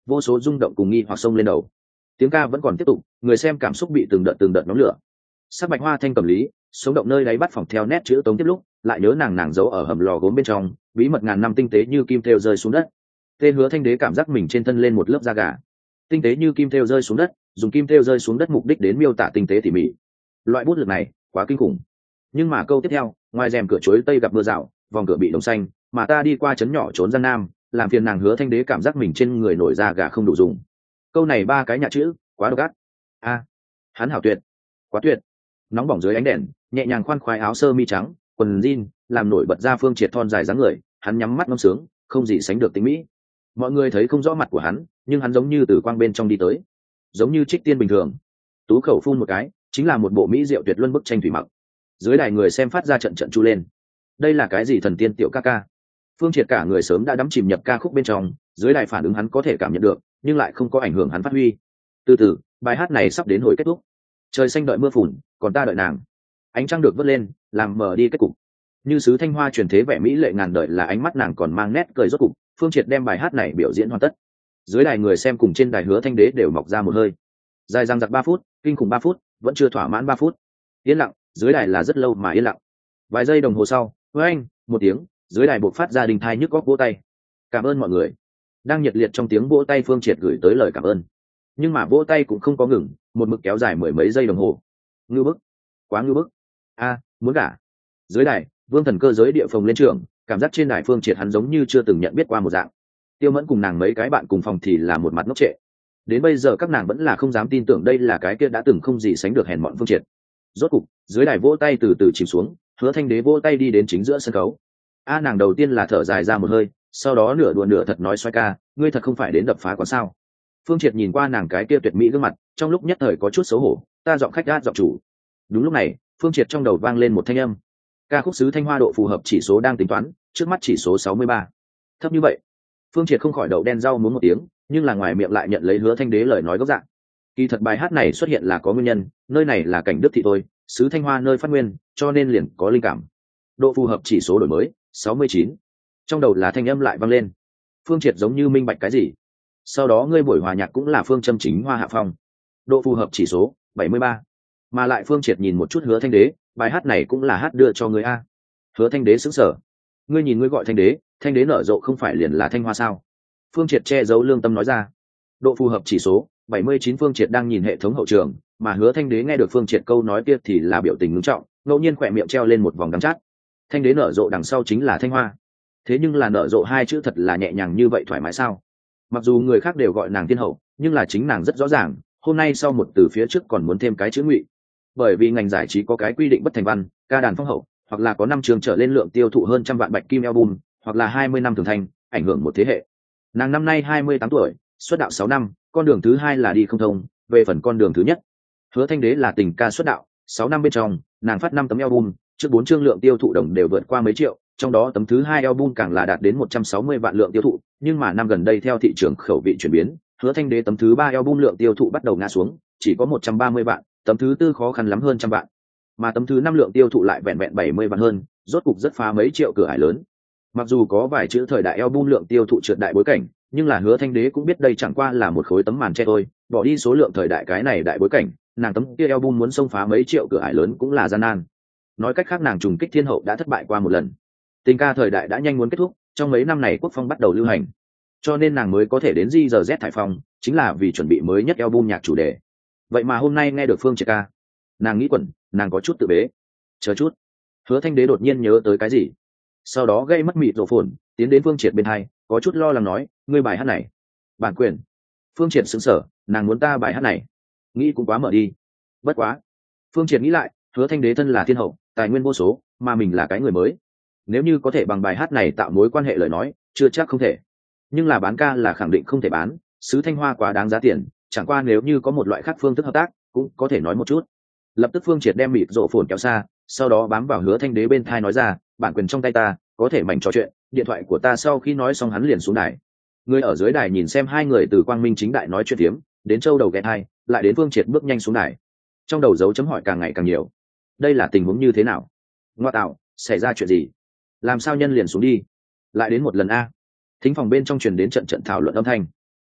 Speaker 1: vô số rung động cùng nghi hoặc sông lên đầu. Tiếng ca vẫn còn tiếp tục, người xem cảm xúc bị từng đợt từng đợt nóng lửa. Sắc bạch hoa thanh cầm lý sống động nơi đáy bắt phòng theo nét chữ tống tiếp lúc lại nhớ nàng nàng giấu ở hầm lò gốm bên trong bí mật ngàn năm tinh tế như kim thêu rơi xuống đất. Tên Hứa Thanh Đế cảm giác mình trên thân lên một lớp da gà, tinh tế như kim thêu rơi xuống đất, dùng kim thêu rơi xuống đất mục đích đến miêu tả tinh tế tỉ mỉ. Loại bút lực này quá kinh khủng. Nhưng mà câu tiếp theo, ngoài rèm cửa chuối tây gặp mưa rào, vòng cửa bị đồng xanh, mà ta đi qua trấn nhỏ trốn gian nam, làm phiền nàng Hứa Thanh Đế cảm giác mình trên người nổi da gà không đủ dùng. Câu này ba cái nhạc chữ quá độc ác. A, hắn hảo tuyệt, quá tuyệt. Nóng bỏng dưới ánh đèn, nhẹ nhàng khoan khoái áo sơ mi trắng, quần jean làm nổi bật ra Phương Triệt thon dài dáng người, hắn nhắm mắt ngâm sướng, không gì sánh được tinh mỹ. Mọi người thấy không rõ mặt của hắn, nhưng hắn giống như từ quang bên trong đi tới, giống như trích tiên bình thường. Tú khẩu phun một cái, chính là một bộ mỹ diệu tuyệt luân bức tranh thủy mặc. Dưới đài người xem phát ra trận trận chu lên. Đây là cái gì thần tiên tiểu ca ca? Phương Triệt cả người sớm đã đắm chìm nhập ca khúc bên trong, dưới đài phản ứng hắn có thể cảm nhận được, nhưng lại không có ảnh hưởng hắn phát huy. Từ từ, bài hát này sắp đến hồi kết thúc. Trời xanh đợi mưa phùn, còn ta đợi nàng. Ánh trăng được vớt lên, làm mờ đi kết cục. Như sứ thanh hoa truyền thế vẻ mỹ lệ ngàn đời là ánh mắt nàng còn mang nét cười rốt cục. Phương Triệt đem bài hát này biểu diễn hoàn tất. Dưới đài người xem cùng trên đài Hứa Thanh Đế đều mọc ra một hơi. Dài dằng dặc ba phút, kinh khủng ba phút, vẫn chưa thỏa mãn ba phút. Yên lặng, dưới đài là rất lâu mà yên lặng. Vài giây đồng hồ sau, với anh, một tiếng, dưới đài buộc phát ra đình thai nhức góc vỗ tay. Cảm ơn mọi người. Đang nhiệt liệt trong tiếng vỗ tay, Phương Triệt gửi tới lời cảm ơn. Nhưng mà vỗ tay cũng không có ngừng, một mực kéo dài mười mấy giây đồng hồ. Ngưu bức, quá ngưu bức. A, muốn gả. Dưới đài, Vương Thần Cơ giới địa phòng lên trưởng, cảm giác trên đài Phương Triệt hắn giống như chưa từng nhận biết qua một dạng. Tiêu Mẫn cùng nàng mấy cái bạn cùng phòng thì là một mặt ngốc trệ. Đến bây giờ các nàng vẫn là không dám tin tưởng đây là cái kia đã từng không gì sánh được hèn mọn Phương Triệt. Rốt cục, dưới đài vỗ tay từ từ chìm xuống, Hứa Thanh Đế vỗ tay đi đến chính giữa sân khấu. A nàng đầu tiên là thở dài ra một hơi, sau đó nửa đùa nửa thật nói xoay ca, ngươi thật không phải đến đập phá quán sao? Phương Triệt nhìn qua nàng cái kia tuyệt mỹ gương mặt, trong lúc nhất thời có chút xấu hổ, ta giọng khách gát giọng chủ. Đúng lúc này, Phương Triệt trong đầu vang lên một thanh âm. Ca khúc sứ Thanh Hoa độ phù hợp chỉ số đang tính toán, trước mắt chỉ số sáu mươi ba. Thấp như vậy. Phương Triệt không khỏi đậu đen rau muốn một tiếng, nhưng là ngoài miệng lại nhận lấy Hứa Thanh Đế lời nói gốc dạng. Kỳ thật bài hát này xuất hiện là có nguyên nhân, nơi này là cảnh Đức thị thôi, sứ Thanh Hoa nơi phát nguyên, cho nên liền có linh cảm. Độ phù hợp chỉ số đổi mới, sáu mươi chín. Trong đầu là thanh âm lại vang lên. Phương Triệt giống như minh bạch cái gì. Sau đó ngươi buổi hòa nhạc cũng là phương châm chính hoa hạ phong. Độ phù hợp chỉ số, bảy mươi ba. Mà lại Phương Triệt nhìn một chút Hứa Thanh Đế, bài hát này cũng là hát đưa cho người a. Hứa Thanh Đế sững sờ. Ngươi nhìn ngươi gọi Thanh Đế, Thanh Đế nở rộ không phải liền là Thanh Hoa sao? Phương Triệt che giấu lương tâm nói ra. Độ phù hợp chỉ số, bảy mươi chín. Phương Triệt đang nhìn hệ thống hậu trường, mà Hứa Thanh Đế nghe được Phương Triệt câu nói kia thì là biểu tình ngưng trọng, ngẫu nhiên khỏe miệng treo lên một vòng đắng chát. Thanh Đế nở rộ đằng sau chính là Thanh Hoa. Thế nhưng là nở rộ hai chữ thật là nhẹ nhàng như vậy thoải mái sao? Mặc dù người khác đều gọi nàng tiên hậu, nhưng là chính nàng rất rõ ràng, hôm nay sau một từ phía trước còn muốn thêm cái chữ ngụy. Bởi vì ngành giải trí có cái quy định bất thành văn, ca đàn phong hậu, hoặc là có năm trường trở lên lượng tiêu thụ hơn trăm vạn bạch kim album, hoặc là hai mươi năm thường thanh, ảnh hưởng một thế hệ. Nàng năm nay hai mươi tám tuổi, xuất đạo sáu năm, con đường thứ hai là đi không thông, về phần con đường thứ nhất. Hứa Thanh Đế là tình ca xuất đạo, sáu năm bên trong, nàng phát năm tấm album, trước bốn chương lượng tiêu thụ đồng đều vượt qua mấy triệu, trong đó tấm thứ hai album càng là đạt đến một trăm sáu mươi vạn lượng tiêu thụ, nhưng mà năm gần đây theo thị trường khẩu vị chuyển biến, Hứa Thanh Đế tấm thứ ba album lượng tiêu thụ bắt đầu ngã xuống, chỉ có một trăm ba mươi vạn, tấm thứ tư khó khăn lắm hơn trăm vạn, mà tấm thứ năm lượng tiêu thụ lại vẹn vẹn bảy mươi vạn hơn, rốt cục rất phá mấy triệu cửa ải lớn. Mặc dù có vài chữ thời đại album lượng tiêu thụ trượt đại bối cảnh, nhưng là Hứa Thanh Đế cũng biết đây chẳng qua là một khối tấm màn che thôi, bỏ đi số lượng thời đại cái này đại bối cảnh, nàng tấm kia album muốn xông phá mấy triệu cửa ải lớn cũng là gian nan. Nói cách khác nàng trùng kích thiên hậu đã thất bại qua một lần. Tình ca thời đại đã nhanh muốn kết thúc, trong mấy năm này quốc phong bắt đầu lưu hành, cho nên nàng mới có thể đến gi giờ dét thải phong, chính là vì chuẩn bị mới nhất album nhạc chủ đề. Vậy mà hôm nay nghe được Phương Triệt ca, nàng nghĩ quẩn, nàng có chút tự bế. Chờ chút, Hứa Thanh Đế đột nhiên nhớ tới cái gì, sau đó gây mất mịt rộ phồn, tiến đến Phương Triệt bên hai, có chút lo lắng nói, ngươi bài hát này bản quyền. Phương Triệt sững sờ, nàng muốn ta bài hát này, nghĩ cũng quá mở đi. Bất quá, Phương Triệt nghĩ lại, Hứa Thanh Đế thân là thiên hậu, tài nguyên vô số, mà mình là cái người mới, nếu như có thể bằng bài hát này tạo mối quan hệ lời nói, chưa chắc không thể. Nhưng là bán ca là khẳng định không thể bán, sứ Thanh Hoa quá đáng giá tiền, chẳng qua nếu như có một loại khác phương thức hợp tác, cũng có thể nói một chút. Lập tức Phương Triệt đem mịt rộ phồn kéo xa, sau đó bám vào Hứa Thanh Đế bên thai nói ra, bản quyền trong tay ta, có thể mảnh trò chuyện. Điện thoại của ta. Sau khi nói xong hắn liền xuống đài. Người ở dưới đài nhìn xem hai người từ quang minh chính đại nói chuyện tiếm, đến châu đầu ghé hai, lại đến Phương Triệt bước nhanh xuống đài. Trong đầu dấu chấm hỏi càng ngày càng nhiều. Đây là tình huống như thế nào? Ngoa tạo, xảy ra chuyện gì? Làm sao nhân liền xuống đi? Lại đến một lần a? Thính phòng bên trong truyền đến trận trận thảo luận âm thanh.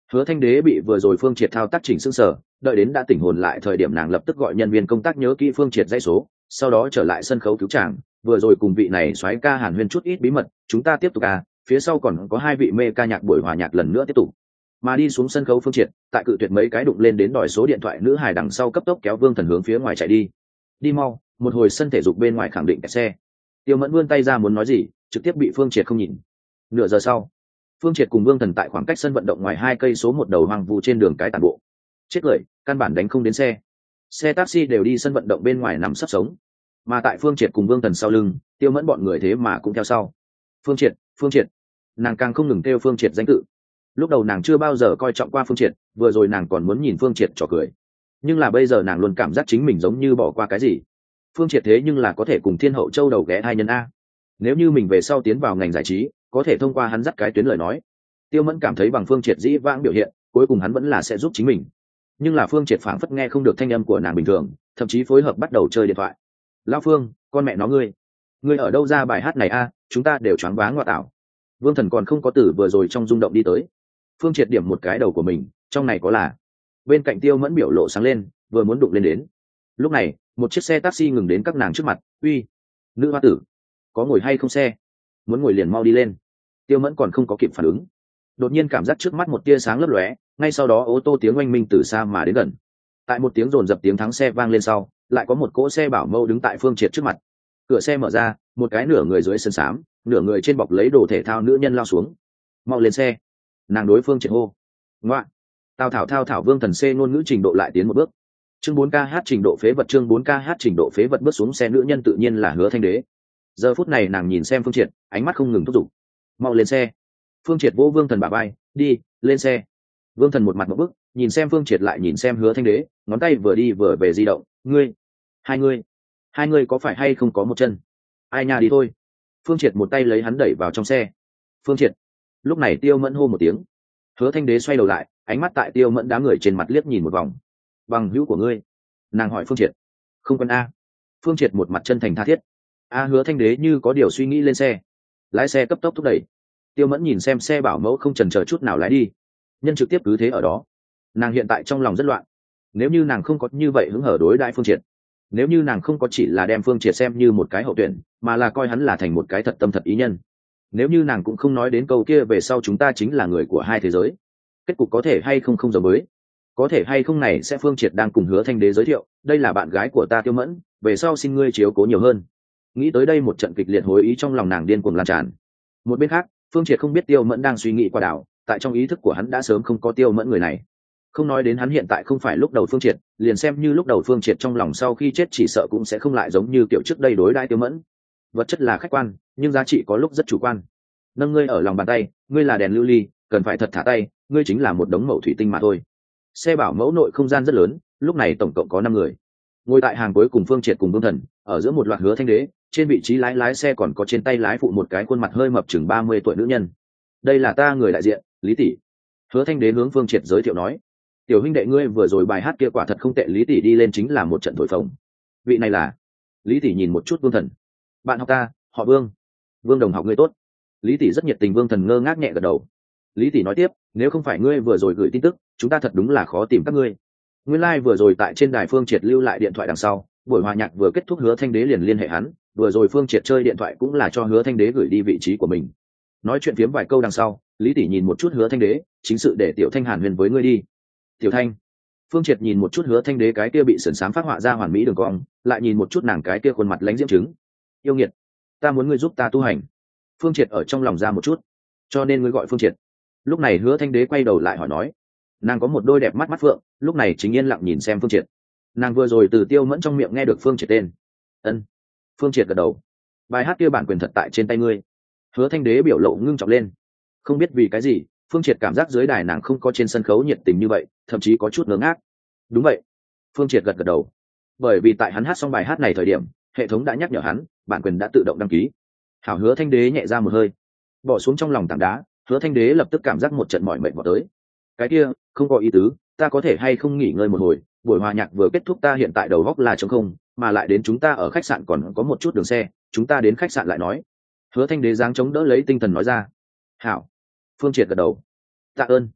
Speaker 1: Hứa Thanh Đế bị vừa rồi Phương Triệt thao tác chỉnh sững sờ, đợi đến đã tỉnh hồn lại thời điểm nàng lập tức gọi nhân viên công tác nhớ kỹ Phương Triệt dãy số, sau đó trở lại sân khấu cứu chàng. Vừa rồi cùng vị này soái ca Hàn Huyên chút ít bí mật, chúng ta tiếp tục à, phía sau còn có hai vị mê ca nhạc buổi hòa nhạc lần nữa tiếp tục. Mà đi xuống sân khấu Phương Triệt, tại cự tuyệt mấy cái đụng lên đến đòi số điện thoại nữ hài đằng sau cấp tốc kéo Vương Thần hướng phía ngoài chạy đi. Đi mau, một hồi sân thể dục bên ngoài khẳng định kẹt xe. Tiêu Mẫn vươn tay ra muốn nói gì, trực tiếp bị Phương Triệt không nhìn. Nửa giờ sau, Phương Triệt cùng Vương Thần tại khoảng cách sân vận động ngoài hai cây số một đầu hoang vu trên đường cái tàn bộ. Chết cười, căn bản đánh không đến xe. Xe taxi đều đi sân vận động bên ngoài nằm sắp sống. Mà tại Phương Triệt cùng Vương Thần sau lưng, Tiêu Mẫn bọn người thế mà cũng theo sau. Phương Triệt, Phương Triệt. Nàng càng không ngừng kêu Phương Triệt danh tự. Lúc đầu nàng chưa bao giờ coi trọng qua Phương Triệt, vừa rồi nàng còn muốn nhìn Phương Triệt trò cười. Nhưng là bây giờ nàng luôn cảm giác chính mình giống như bỏ qua cái gì. Phương Triệt thế nhưng là có thể cùng Thiên Hậu Châu đầu ghé hai nhân a. Nếu như mình về sau tiến vào ngành giải trí, có thể thông qua hắn dắt cái tuyến lời nói. Tiêu Mẫn cảm thấy bằng Phương Triệt dĩ vãng biểu hiện, cuối cùng hắn vẫn là sẽ giúp chính mình. Nhưng là Phương Triệt phảng phất nghe không được thanh âm của nàng bình thường, thậm chí phối hợp bắt đầu chơi điện thoại. Lão Phương, con mẹ nó ngươi, ngươi ở đâu ra bài hát này a? Chúng ta đều choáng váng ngoại tảo. Vương Thần còn không có tử vừa rồi trong rung động đi tới. Phương Triệt điểm một cái đầu của mình, trong này có là. Bên cạnh Tiêu Mẫn biểu lộ sáng lên, vừa muốn đụng lên đến. Lúc này, một chiếc xe taxi ngừng đến các nàng trước mặt. Uy, nữ hoa tử, có ngồi hay không xe? Muốn ngồi liền mau đi lên. Tiêu Mẫn còn không có kịp phản ứng, đột nhiên cảm giác trước mắt một tia sáng lấp lóe, ngay sau đó ô tô tiếng oanh minh từ xa mà đến gần. Tại một tiếng rồn dập tiếng thắng xe vang lên sau, lại có một cỗ xe bảo mẫu đứng tại Phương Triệt trước mặt. Cửa xe mở ra, một cái nửa người dưới sân xám, nửa người trên bọc lấy đồ thể thao nữ nhân lao xuống. Mau lên xe. Nàng đối Phương Triệt hô. Ngoạ. Tào thảo thao thảo Vương Thần C ngôn ngữ trình độ lại tiến một bước. Chương bốn k h trình độ phế vật chương bốn k h trình độ phế vật bước xuống xe nữ nhân tự nhiên là Hứa Thanh Đế. Giờ phút này nàng nhìn xem Phương Triệt, ánh mắt không ngừng thúc giục. Mau lên xe. Phương Triệt vỗ Vương Thần bả vai, đi, lên xe. Vương Thần một mặt một bức, nhìn xem Phương Triệt lại nhìn xem Hứa Thanh Đế, ngón tay vừa đi vừa về di động. Ngươi, hai ngươi, hai ngươi có phải hay không có một chân? Ai nhà đi thôi. Phương Triệt một tay lấy hắn đẩy vào trong xe. Phương Triệt. Lúc này Tiêu Mẫn hô một tiếng. Hứa Thanh Đế xoay đầu lại, ánh mắt tại Tiêu Mẫn đám người trên mặt liếc nhìn một vòng. Bằng hữu của ngươi? Nàng hỏi Phương Triệt. Không quen a. Phương Triệt một mặt chân thành tha thiết. A Hứa Thanh Đế như có điều suy nghĩ lên xe. Lái xe cấp tốc thúc đẩy. Tiêu Mẫn nhìn xem xe bảo mẫu không chần chờ chút nào lái đi. Nhân trực tiếp cứ thế ở đó. Nàng hiện tại trong lòng rất loạn. Nếu như nàng không có như vậy hứng hở đối đãi Phương Triệt, nếu như nàng không có chỉ là đem Phương Triệt xem như một cái hậu tuyển, mà là coi hắn là thành một cái thật tâm thật ý nhân, nếu như nàng cũng không nói đến câu kia về sau chúng ta chính là người của hai thế giới, kết cục có thể hay không không giống với, có thể hay không này sẽ Phương Triệt đang cùng Hứa Thanh Đế giới thiệu, đây là bạn gái của ta Tiêu Mẫn, về sau xin ngươi chiếu cố nhiều hơn. Nghĩ tới đây một trận kịch liệt hối ý trong lòng nàng điên cuồng lan tràn. Một bên khác, Phương Triệt không biết Tiêu Mẫn đang suy nghĩ qua đảo, tại trong ý thức của hắn đã sớm không có Tiêu Mẫn người này. Không nói đến hắn hiện tại không phải lúc đầu Phương Triệt, liền xem như lúc đầu Phương Triệt trong lòng sau khi chết chỉ sợ cũng sẽ không lại giống như kiểu trước đây đối đãi Tiêu Mẫn. Vật chất là khách quan, nhưng giá trị có lúc rất chủ quan. Nâng ngươi ở lòng bàn tay, ngươi là đèn lưu ly, cần phải thật thả tay, ngươi chính là một đống mẩu thủy tinh mà thôi. Xe bảo mẫu nội không gian rất lớn, lúc này tổng cộng có năm người. Ngồi tại hàng cuối cùng Phương Triệt cùng Vương Thần, ở giữa một loạt Hứa Thanh Đế, trên vị trí lái lái xe còn có trên tay lái phụ một cái khuôn mặt hơi mập chừng ba mươi tuổi nữ nhân. Đây là ta người đại diện, Lý tỷ. Hứa Thanh Đế hướng Phương Triệt giới thiệu nói. Tiểu huynh đệ ngươi vừa rồi bài hát kia quả thật không tệ. Lý tỷ đi lên chính là một trận thổi phồng. Vị này là? Lý tỷ nhìn một chút Vương Thần. Bạn học ta, họ Vương. Vương đồng học ngươi tốt. Lý tỷ rất nhiệt tình. Vương Thần ngơ ngác nhẹ gật đầu. Lý tỷ nói tiếp, nếu không phải ngươi vừa rồi gửi tin tức, chúng ta thật đúng là khó tìm các ngươi. Nguyên lai like vừa rồi tại trên đài Phương Triệt lưu lại điện thoại đằng sau, buổi hòa nhạc vừa kết thúc Hứa Thanh Đế liền liên hệ hắn, vừa rồi Phương Triệt chơi điện thoại cũng là cho Hứa Thanh Đế gửi đi vị trí của mình. Nói chuyện phiếm vài câu đằng sau, Lý tỷ nhìn một chút Hứa Thanh Đế, chính sự để Tiểu Thanh hàn huyền với ngươi đi. Tiểu Thanh. Phương Triệt nhìn một chút Hứa Thanh Đế cái kia bị sườn xám phát họa ra hoàn mỹ đường cong, lại nhìn một chút nàng cái kia khuôn mặt lãnh diễm trứng. Yêu nghiệt, ta muốn ngươi giúp ta tu hành. Phương Triệt ở trong lòng ra một chút, cho nên ngươi gọi Phương Triệt. Lúc này Hứa Thanh Đế quay đầu lại hỏi nói, nàng có một đôi đẹp mắt mắt phượng, lúc này chính yên lặng nhìn xem Phương Triệt. Nàng vừa rồi từ Tiêu Mẫn trong miệng nghe được Phương Triệt tên. Ân. Phương Triệt gật đầu. Bài hát kia bản quyền thật tại trên tay ngươi. Hứa Thanh Đế biểu lộ ngưng trọng lên. Không biết vì cái gì, Phương Triệt cảm giác dưới đài nàng không có trên sân khấu nhiệt tình như vậy, thậm chí có chút ngớ ngác. Đúng vậy. Phương Triệt gật gật đầu. Bởi vì tại hắn hát xong bài hát này thời điểm, hệ thống đã nhắc nhở hắn, bản quyền đã tự động đăng ký. Hảo. Hứa Thanh Đế nhẹ ra một hơi, bỏ xuống trong lòng tảng đá. Hứa Thanh Đế lập tức cảm giác một trận mỏi mệt vào tới. Cái kia, không có ý tứ, ta có thể hay không nghỉ ngơi một hồi, buổi hòa nhạc vừa kết thúc ta hiện tại đầu góc là trống không, mà lại đến chúng ta ở khách sạn còn có một chút đường xe, chúng ta đến khách sạn lại nói. Hứa Thanh Đế giáng chống đỡ lấy tinh thần nói ra. Hảo. Phương Triệt gật đầu. Tạ ơn.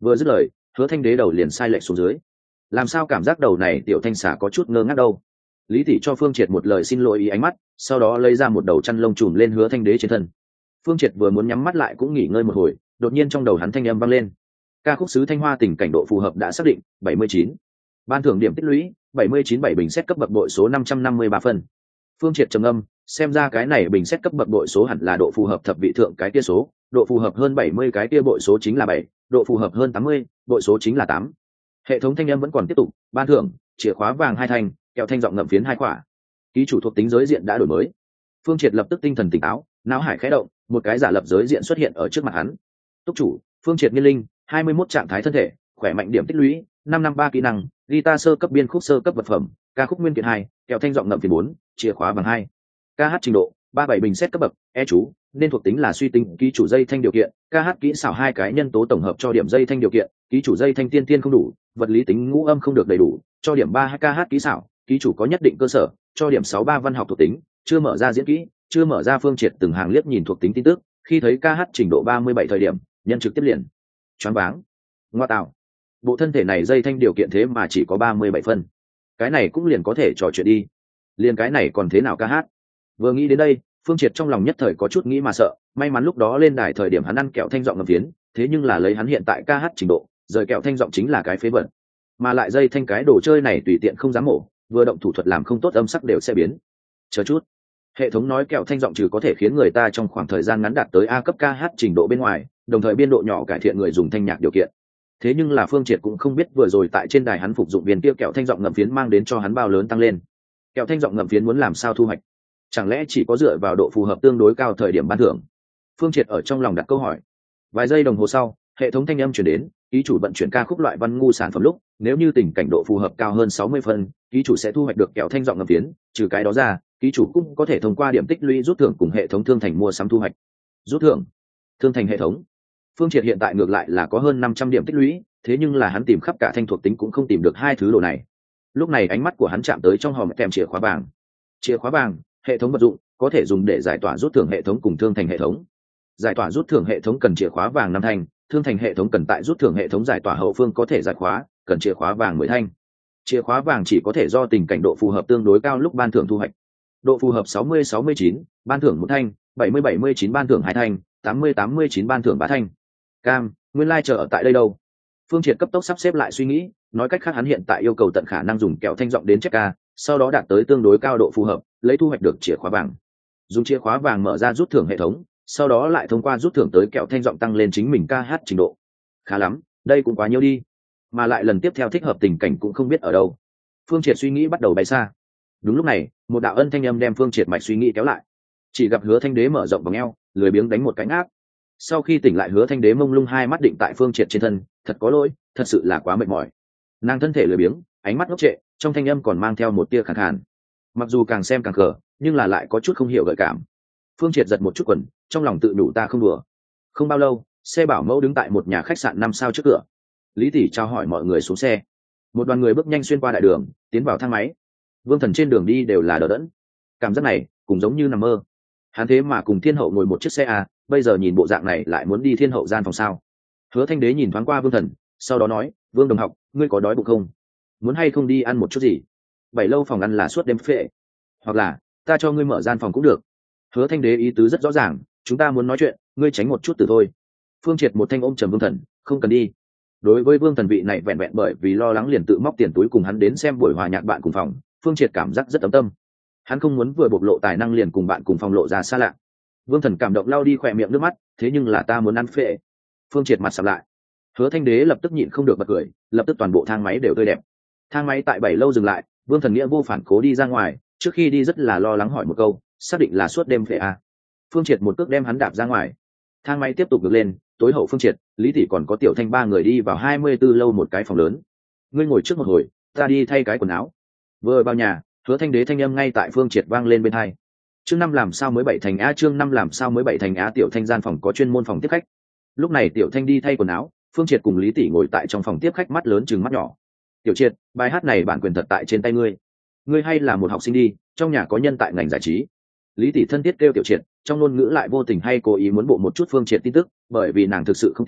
Speaker 1: Vừa dứt lời, Hứa Thanh Đế đầu liền sai lệch xuống dưới. Làm sao cảm giác đầu này tiểu thanh xà có chút ngơ ngác đâu? Lý tỷ cho Phương Triệt một lời xin lỗi ý ánh mắt, sau đó lấy ra một đầu chăn lông trùm lên Hứa Thanh Đế trên thân. Phương Triệt vừa muốn nhắm mắt lại cũng nghỉ ngơi một hồi, đột nhiên trong đầu hắn thanh âm vang lên. Ca khúc sứ Thanh Hoa tình cảnh độ phù hợp đã xác định, bảy mươi chín. Ban thưởng điểm tích lũy, bảy mươi chín bảy bình xét cấp bậc bội số năm trăm năm mươi ba phân. Phương Triệt trầm âm, xem ra cái này bình xét cấp bậc bội số hẳn là độ phù hợp thập vị thượng cái kia số, độ phù hợp hơn bảy mươi cái kia bội số chính là bảy, độ phù hợp hơn tám mươi, bội số chính là tám. Hệ thống thanh âm vẫn còn tiếp tục, ban thưởng, chìa khóa vàng hai thanh, kẹo thanh giọng ngậm phiến hai quả. Ký chủ thuộc tính giới diện đã đổi mới. Phương Triệt lập tức tinh thần tỉnh táo, não hải khẽ động, một cái giả lập giới diện xuất hiện ở trước mặt hắn. Túc chủ, Phương Triệt Nghiên Linh, hai mươi mốt trạng thái thân thể, khỏe mạnh điểm tích lũy, năm năm ba kỹ năng, guitar sơ cấp biên khúc sơ cấp vật phẩm, ca khúc nguyên kiện hai, kẹo thanh giọng ngậm phiến bốn, chìa khóa vàng hai. ca hát trình độ, ba bảy bình xét cấp bậc, e chú, nên thuộc tính là suy tính, ký chủ dây thanh điều kiện, ca hát kỹ xảo hai cái nhân tố tổng hợp cho điểm dây thanh điều kiện, ký chủ dây thanh tiên tiên không đủ, vật lý tính ngũ âm không được đầy đủ, cho điểm ba hai ca hát kỹ xảo, ký chủ có nhất định cơ sở, cho điểm sáu ba văn học thuộc tính, chưa mở ra diễn kỹ, chưa mở ra. Phương Triệt từng hàng liếc nhìn thuộc tính tin tức, khi thấy ca hát trình độ ba mươi bảy thời điểm, nhân trực tiếp liền choáng váng. Ngoa tạo, bộ thân thể này dây thanh điều kiện thế mà chỉ có ba mươi bảy phân, cái này cũng liền có thể trò chuyện đi, liền cái này còn thế nào ca hát. Vừa nghĩ đến đây, Phương Triệt trong lòng nhất thời có chút nghĩ mà sợ, may mắn lúc đó lên đài thời điểm hắn ăn kẹo thanh giọng ngầm phiến, thế nhưng là lấy hắn hiện tại ca hát trình độ, rời kẹo thanh giọng chính là cái phế vật, mà lại dây thanh cái đồ chơi này tùy tiện không dám mổ, vừa động thủ thuật làm không tốt âm sắc đều sẽ biến. Chờ chút, hệ thống nói kẹo thanh giọng trừ có thể khiến người ta trong khoảng thời gian ngắn đạt tới A cấp ca hát trình độ bên ngoài, đồng thời biên độ nhỏ cải thiện người dùng thanh nhạc điều kiện. Thế nhưng là Phương Triệt cũng không biết vừa rồi tại trên đài hắn phục dụng viên kia kẹo thanh giọng ngậm phiến mang đến cho hắn bao lớn tăng lên. Kẹo thanh giọng ngậm phiến muốn làm sao thu hoạch? Chẳng lẽ chỉ có dựa vào độ phù hợp tương đối cao thời điểm ban thưởng? Phương Triệt ở trong lòng đặt câu hỏi. Vài giây đồng hồ sau, hệ thống thanh âm truyền đến, ký chủ vận chuyển ca khúc loại văn ngu sản phẩm lúc, nếu như tình cảnh độ phù hợp cao hơn sáu mươi phân, ký chủ sẽ thu hoạch được kẹo thanh giọng ngầm phiến, trừ cái đó ra, ký chủ cũng có thể thông qua điểm tích lũy rút thưởng cùng hệ thống thương thành mua sắm thu hoạch. Rút thưởng, thương thành hệ thống. Phương Triệt hiện tại ngược lại là có hơn năm trăm điểm tích lũy, thế nhưng là hắn tìm khắp cả thanh thuộc tính cũng không tìm được hai thứ đồ này. Lúc này ánh mắt của hắn chạm tới trong hòm kèm chìa khóa vàng. Chìa khóa vàng, hệ thống vật dụng, có thể dùng để giải tỏa rút thưởng hệ thống cùng thương thành hệ thống. Giải tỏa rút thưởng hệ thống cần chìa khóa vàng năm thanh, thương thành hệ thống cần tại rút thưởng hệ thống giải tỏa hậu phương có thể giải khóa, cần chìa khóa vàng mười thanh. Chìa khóa vàng chỉ có thể do tình cảnh độ phù hợp tương đối cao lúc ban thưởng thu hoạch. Độ phù hợp sáu mươi sáu mươi chín, ban thưởng một thanh, bảy mươi bảy mươi chín ban thưởng hai thanh, tám mươi tám mươi chín ban thưởng ba thanh. Cam, nguyên lai chờ ở tại đây đâu? Phương Triệt cấp tốc sắp xếp lại suy nghĩ, nói cách khác hắn hiện tại yêu cầu tận khả năng dùng kẹo thanh giọng đến check ca, sau đó đạt tới tương đối cao độ phù hợp, lấy thu hoạch được chìa khóa vàng. Dùng chìa khóa vàng mở ra rút thưởng hệ thống, sau đó lại thông qua rút thưởng tới kẹo thanh giọng tăng lên chính mình ca hát trình độ. Khá lắm, đây cũng quá nhiều đi, mà lại lần tiếp theo thích hợp tình cảnh cũng không biết ở đâu. Phương Triệt suy nghĩ bắt đầu bay xa. Đúng lúc này, một đạo ân thanh âm đem Phương Triệt mạch suy nghĩ kéo lại. Chỉ gặp Hứa Thanh Đế mở rộng vòng eo, lười biếng đánh một cánh áp. Sau khi tỉnh lại, Hứa Thanh Đế mông lung hai mắt định tại Phương Triệt trên thân, thật có lỗi, thật sự là quá mệt mỏi. Nàng thân thể lười biếng, ánh mắt ngốc trệ, trong thanh âm còn mang theo một tia khàn khàn. Mặc dù càng xem càng khờ, nhưng là lại có chút không hiểu gợi cảm. Phương Triệt giật một chút quần, trong lòng tự đủ ta không đùa. Không bao lâu, xe bảo mẫu đứng tại một nhà khách sạn năm sao trước cửa. Lý tỷ chào hỏi mọi người xuống xe. Một đoàn người bước nhanh xuyên qua đại đường, tiến vào thang máy. Vương Thần trên đường đi đều là đờ đẫn. Cảm giác này cũng giống như nằm mơ. Hắn thế mà cùng Thiên Hậu ngồi một chiếc xe à, bây giờ nhìn bộ dạng này lại muốn đi Thiên Hậu gian phòng sao? Hứa Thanh Đế nhìn thoáng qua Vương Thần, sau đó nói, Vương đồng học, ngươi có đói bụng không? Muốn hay không đi ăn một chút gì? Bảy lâu phòng ăn là suốt đêm phệ. Hoặc là, ta cho ngươi mở gian phòng cũng được. Hứa Thanh Đế ý tứ rất rõ ràng, chúng ta muốn nói chuyện, ngươi tránh một chút từ thôi. Phương Triệt một thanh ôm trầm Vương Thần, không cần đi. Đối với Vương Thần vị này vẹn vẹn bởi vì lo lắng liền tự móc tiền túi cùng hắn đến xem buổi hòa nhạc bạn cùng phòng, Phương Triệt cảm giác rất ấm tâm. Hắn không muốn vừa bộc lộ tài năng liền cùng bạn cùng phòng lộ ra xa lạ. Vương Thần cảm động lau đi khỏe miệng nước mắt, thế nhưng là ta muốn ăn phệ. Phương Triệt mặt sầm lại. Hứa Thanh Đế lập tức nhịn không được bật cười, lập tức toàn bộ thang máy đều tươi đẹp. Thang máy tại bảy lâu dừng lại, Vương Thần nghĩa vô phản cố đi ra ngoài, trước khi đi rất là lo lắng hỏi một câu, xác định là suốt đêm phệ à? Phương Triệt một cước đem hắn đạp ra ngoài. Thang máy tiếp tục ngược lên, tối hậu Phương Triệt, Lý tỷ còn có Tiểu Thanh ba người đi vào hai mươi tư lâu một cái phòng lớn. Ngươi ngồi trước một hồi, ta đi thay cái quần áo. Vừa vào nhà, Hứa Thanh Đế thanh âm ngay tại Phương Triệt vang lên bên tai. Chương năm làm sao mới bảy thành á, chương năm làm sao mới bảy thành á. Tiểu Thanh gian phòng có chuyên môn phòng tiếp khách. Lúc này Tiểu Thanh đi thay quần áo, Phương Triệt cùng Lý tỷ ngồi tại trong phòng tiếp khách, mắt lớn chừng mắt nhỏ. Tiểu Triệt, bài hát này bản quyền thật tại trên tay ngươi. Ngươi hay là một học sinh đi, trong nhà có nhân tại ngành giải trí. Lý tỷ thân thiết kêu Tiểu Triệt, trong ngôn ngữ lại vô tình hay cố ý muốn bộ một chút Phương Triệt tin tức, bởi vì nàng thực sự không tin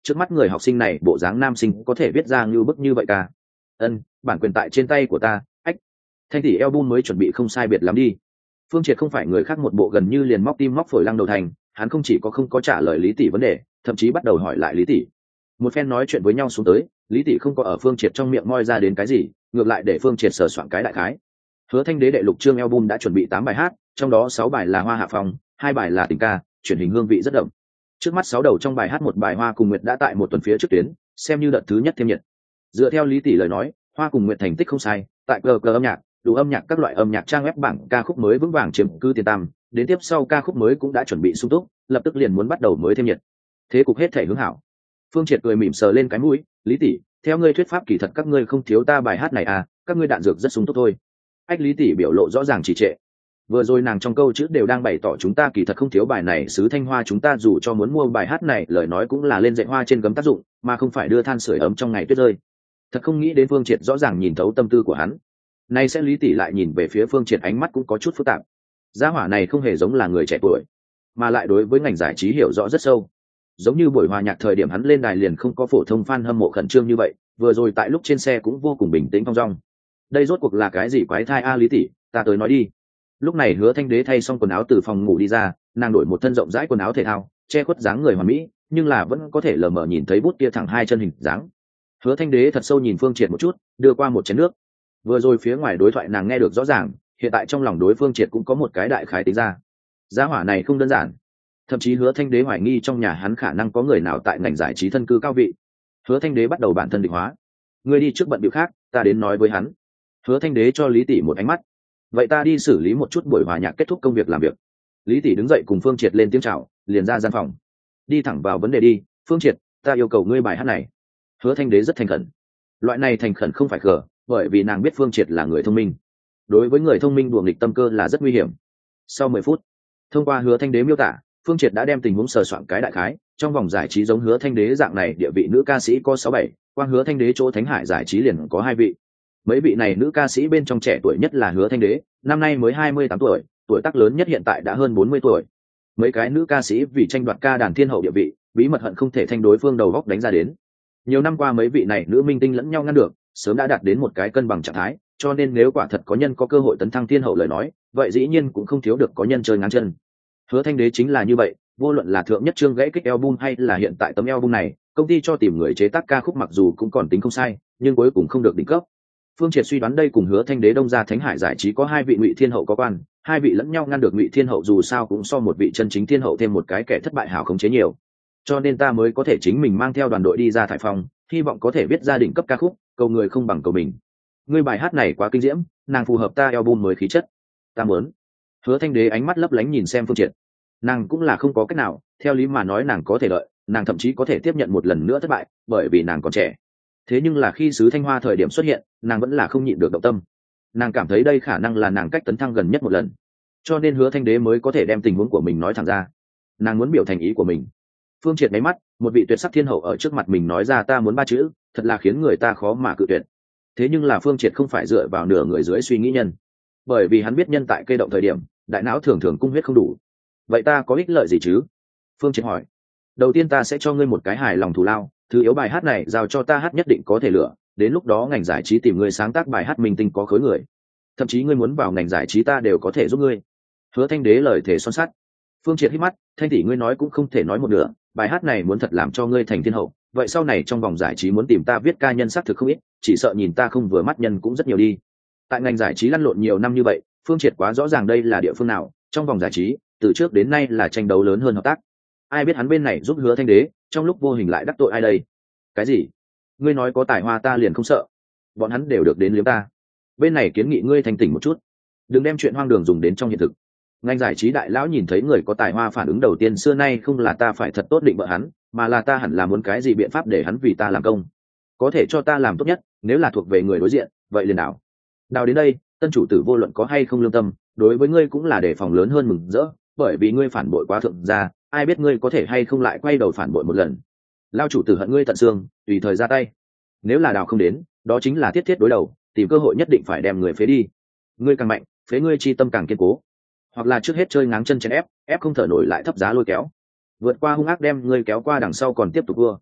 Speaker 1: trước mắt người học sinh này bộ dáng nam sinh có thể viết ra như bức như vậy ca. Ân, bản quyền tại trên tay của ta. Ách, thanh tỷ album mới chuẩn bị không sai biệt lắm đi. Phương Triệt không phải người khác một bộ gần như liền móc tim móc phổi lăng đầu thành, hắn không chỉ có không có trả lời Lý tỷ vấn đề, thậm chí bắt đầu hỏi lại Lý tỷ. Một phen nói chuyện với nhau xuống tới, Lý tỷ không có ở Phương Triệt trong miệng moi ra đến cái gì, ngược lại để Phương Triệt sờ soạn cái đại khái. Hứa Thanh Đế đệ lục chương album đã chuẩn bị tám bài hát, trong đó sáu bài là Hoa Hạ Phong, hai bài là tình ca, truyền hình hương vị rất đậm. Trước mắt sáu đầu trong bài hát một bài Hoa cùng Nguyệt đã tại một tuần phía trước tuyến, xem như đợt thứ nhất thêm nhiệt. Dựa theo Lý tỷ lời nói, Hoa cùng Nguyệt thành tích không sai, tại cờ cờ âm nhạc, đủ âm nhạc các loại âm nhạc trang web bảng ca khúc mới vững vàng chiếm cư tiền tam, đến tiếp sau ca khúc mới cũng đã chuẩn bị sung túc, lập tức liền muốn bắt đầu mới thêm nhiệt. Thế cục hết thể hướng hảo. Phương Triệt cười mỉm sờ lên cái mũi, Lý tỷ, theo ngươi thuyết pháp kỳ thật các ngươi không thiếu ta bài hát này à, các ngươi đạn dược rất sung túc thôi. Ách Lý tỷ biểu lộ rõ ràng trì trệ. Vừa rồi nàng trong câu chữ đều đang bày tỏ chúng ta kỳ thật không thiếu bài này, sứ Thanh Hoa chúng ta dù cho muốn mua bài hát này lời nói cũng là lên dạy hoa trên gấm tác dụng, mà không phải đưa than sưởi ấm trong ngày tuyết rơi. Thật không nghĩ đến Phương Triệt rõ ràng nhìn thấu tâm tư của hắn. Nay sẽ Lý tỷ lại nhìn về phía Phương Triệt, ánh mắt cũng có chút phức tạp. Gia hỏa này không hề giống là người trẻ tuổi, mà lại đối với ngành giải trí hiểu rõ rất sâu. Giống như buổi hòa nhạc thời điểm hắn lên đài liền không có phổ thông fan hâm mộ khẩn trương như vậy, vừa rồi tại lúc trên xe cũng vô cùng bình tĩnh thong dong. Đây rốt cuộc là cái gì quái thai a Lý tỷ, ta tới nói đi. Lúc này Hứa Thanh Đế thay xong quần áo từ phòng ngủ đi ra, nàng đổi một thân rộng rãi quần áo thể thao, che khuất dáng người hoàn mỹ, nhưng là vẫn có thể lờ mờ nhìn thấy bút tia thẳng hai chân hình dáng. Hứa Thanh Đế thật sâu nhìn Phương Triệt một chút, đưa qua một chén nước. Vừa rồi phía ngoài đối thoại nàng nghe được rõ ràng, hiện tại trong lòng đối Phương Triệt cũng có một cái đại khái tính ra. Gia hỏa này không đơn giản, thậm chí Hứa Thanh Đế hoài nghi trong nhà hắn khả năng có người nào tại ngành giải trí thân cư cao vị. Hứa Thanh Đế bắt đầu bản thân định hóa. Ngươi đi trước bận việc khác, ta đến nói với hắn. Hứa Thanh Đế cho Lý tỷ một ánh mắt. Vậy ta đi xử lý một chút buổi hòa nhạc kết thúc công việc làm việc. Lý tỷ đứng dậy cùng Phương Triệt lên tiếng chào, liền ra gian phòng. Đi thẳng vào vấn đề đi, Phương Triệt, ta yêu cầu ngươi bài hát này. Hứa Thanh Đế rất thành khẩn. Loại này thành khẩn không phải khờ, bởi vì nàng biết Phương Triệt là người thông minh. Đối với người thông minh đùa nghịch tâm cơ là rất nguy hiểm. Sau mười phút, thông qua Hứa Thanh Đế miêu tả, Phương Triệt đã đem tình huống sờ soạn cái đại khái. Trong vòng giải trí giống Hứa Thanh Đế dạng này địa vị nữ ca sĩ có sáu bảy, quang Hứa Thanh Đế chỗ Thánh Hải giải trí liền có hai vị. Mấy vị này nữ ca sĩ bên trong trẻ tuổi nhất là Hứa Thanh Đế, năm nay mới hai mươi tám tuổi, tuổi tác lớn nhất hiện tại đã hơn bốn mươi tuổi. Mấy cái nữ ca sĩ vì tranh đoạt ca đàn thiên hậu địa vị, bí mật hận không thể thanh đối phương đầu góc đánh ra đến. Nhiều năm qua mấy vị này nữ minh tinh lẫn nhau ngăn được, sớm đã đạt đến một cái cân bằng trạng thái, cho nên nếu quả thật có nhân có cơ hội tấn thăng thiên hậu lời nói, vậy dĩ nhiên cũng không thiếu được có nhân chơi ngang chân. Hứa Thanh Đế chính là như vậy, vô luận là thượng nhất chương gãy kích album hay là hiện tại tấm album này, công ty cho tìm người chế tác ca khúc mặc dù cũng còn tính không sai, nhưng cuối cùng không được đỉnh cấp. Phương Triệt suy đoán đây cùng Hứa Thanh Đế đông ra Thánh Hải giải trí có hai vị Ngụy Thiên hậu có quan, hai vị lẫn nhau ngăn được Ngụy Thiên hậu dù sao cũng so một vị chân chính thiên hậu thêm một cái kẻ thất bại hảo khống chế nhiều. Cho nên ta mới có thể chính mình mang theo đoàn đội đi ra thải phòng, hy vọng có thể viết ra đỉnh cấp ca khúc, cầu người không bằng cầu mình. Ngươi bài hát này quá kinh diễm, nàng phù hợp ta album mới khí chất. Ta muốn. Hứa Thanh Đế ánh mắt lấp lánh nhìn xem Phương Triệt. Nàng cũng là không có cách nào, theo lý mà nói nàng có thể đợi, nàng thậm chí có thể tiếp nhận một lần nữa thất bại, bởi vì nàng còn trẻ. Thế nhưng là khi sứ Thanh Hoa thời điểm xuất hiện, nàng vẫn là không nhịn được động tâm. Nàng cảm thấy đây khả năng là nàng cách tấn thăng gần nhất một lần, cho nên Hứa Thanh Đế mới có thể đem tình huống của mình nói thẳng ra. Nàng muốn biểu thành ý của mình. Phương Triệt nháy mắt, một vị tuyệt sắc thiên hậu ở trước mặt mình nói ra ta muốn ba chữ, thật là khiến người ta khó mà cự tuyệt. Thế nhưng là Phương Triệt không phải dựa vào nửa người dưới suy nghĩ nhân, bởi vì hắn biết nhân tại cây động thời điểm, đại não thường thường cung huyết không đủ. Vậy ta có ích lợi gì chứ? Phương Triệt hỏi. Đầu tiên ta sẽ cho ngươi một cái hài lòng thù lao, thứ yếu bài hát này giao cho ta hát nhất định có thể lựa, đến lúc đó ngành giải trí tìm người sáng tác bài hát minh tinh có khối người, thậm chí ngươi muốn vào ngành giải trí ta đều có thể giúp ngươi. Hứa Thanh Đế lời thề son sắt. Phương Triệt hít mắt, Thanh tỷ ngươi nói cũng không thể nói một nửa, bài hát này muốn thật làm cho ngươi thành thiên hậu, vậy sau này trong vòng giải trí muốn tìm ta viết ca nhân xác thực không ít, chỉ sợ nhìn ta không vừa mắt nhân cũng rất nhiều đi. Tại ngành giải trí lăn lộn nhiều năm như vậy, Phương Triệt quá rõ ràng đây là địa phương nào, trong vòng giải trí, từ trước đến nay là tranh đấu lớn hơn hợp tác. Ai biết hắn bên này giúp Hứa Thanh Đế, trong lúc vô hình lại đắc tội ai đây? Cái gì? Ngươi nói có tài hoa ta liền không sợ? Bọn hắn đều được đến liếm ta. Bên này kiến nghị ngươi thành tỉnh một chút, đừng đem chuyện hoang đường dùng đến trong hiện thực. Ngành giải trí đại lão nhìn thấy người có tài hoa phản ứng đầu tiên xưa nay không là ta phải thật tốt định bợ hắn, mà là ta hẳn là muốn cái gì biện pháp để hắn vì ta làm công, có thể cho ta làm tốt nhất. Nếu là thuộc về người đối diện, vậy liền đảo đào đến đây. Tân chủ tử vô luận có hay không lương tâm, đối với ngươi cũng là đề phòng lớn hơn mừng rỡ, bởi vì ngươi phản bội quá thượng gia, ai biết ngươi có thể hay không lại quay đầu phản bội một lần. Lao chủ tử hận ngươi tận xương, tùy thời ra tay. Nếu là đào không đến, đó chính là thiết thiết đối đầu, tìm cơ hội nhất định phải đem người phế đi. Ngươi càng mạnh, phế ngươi chi tâm càng kiên cố. Hoặc là trước hết chơi ngáng chân chèn ép, ép không thở nổi lại thấp giá lôi kéo, vượt qua hung ác đem ngươi kéo qua đằng sau còn tiếp tục vua.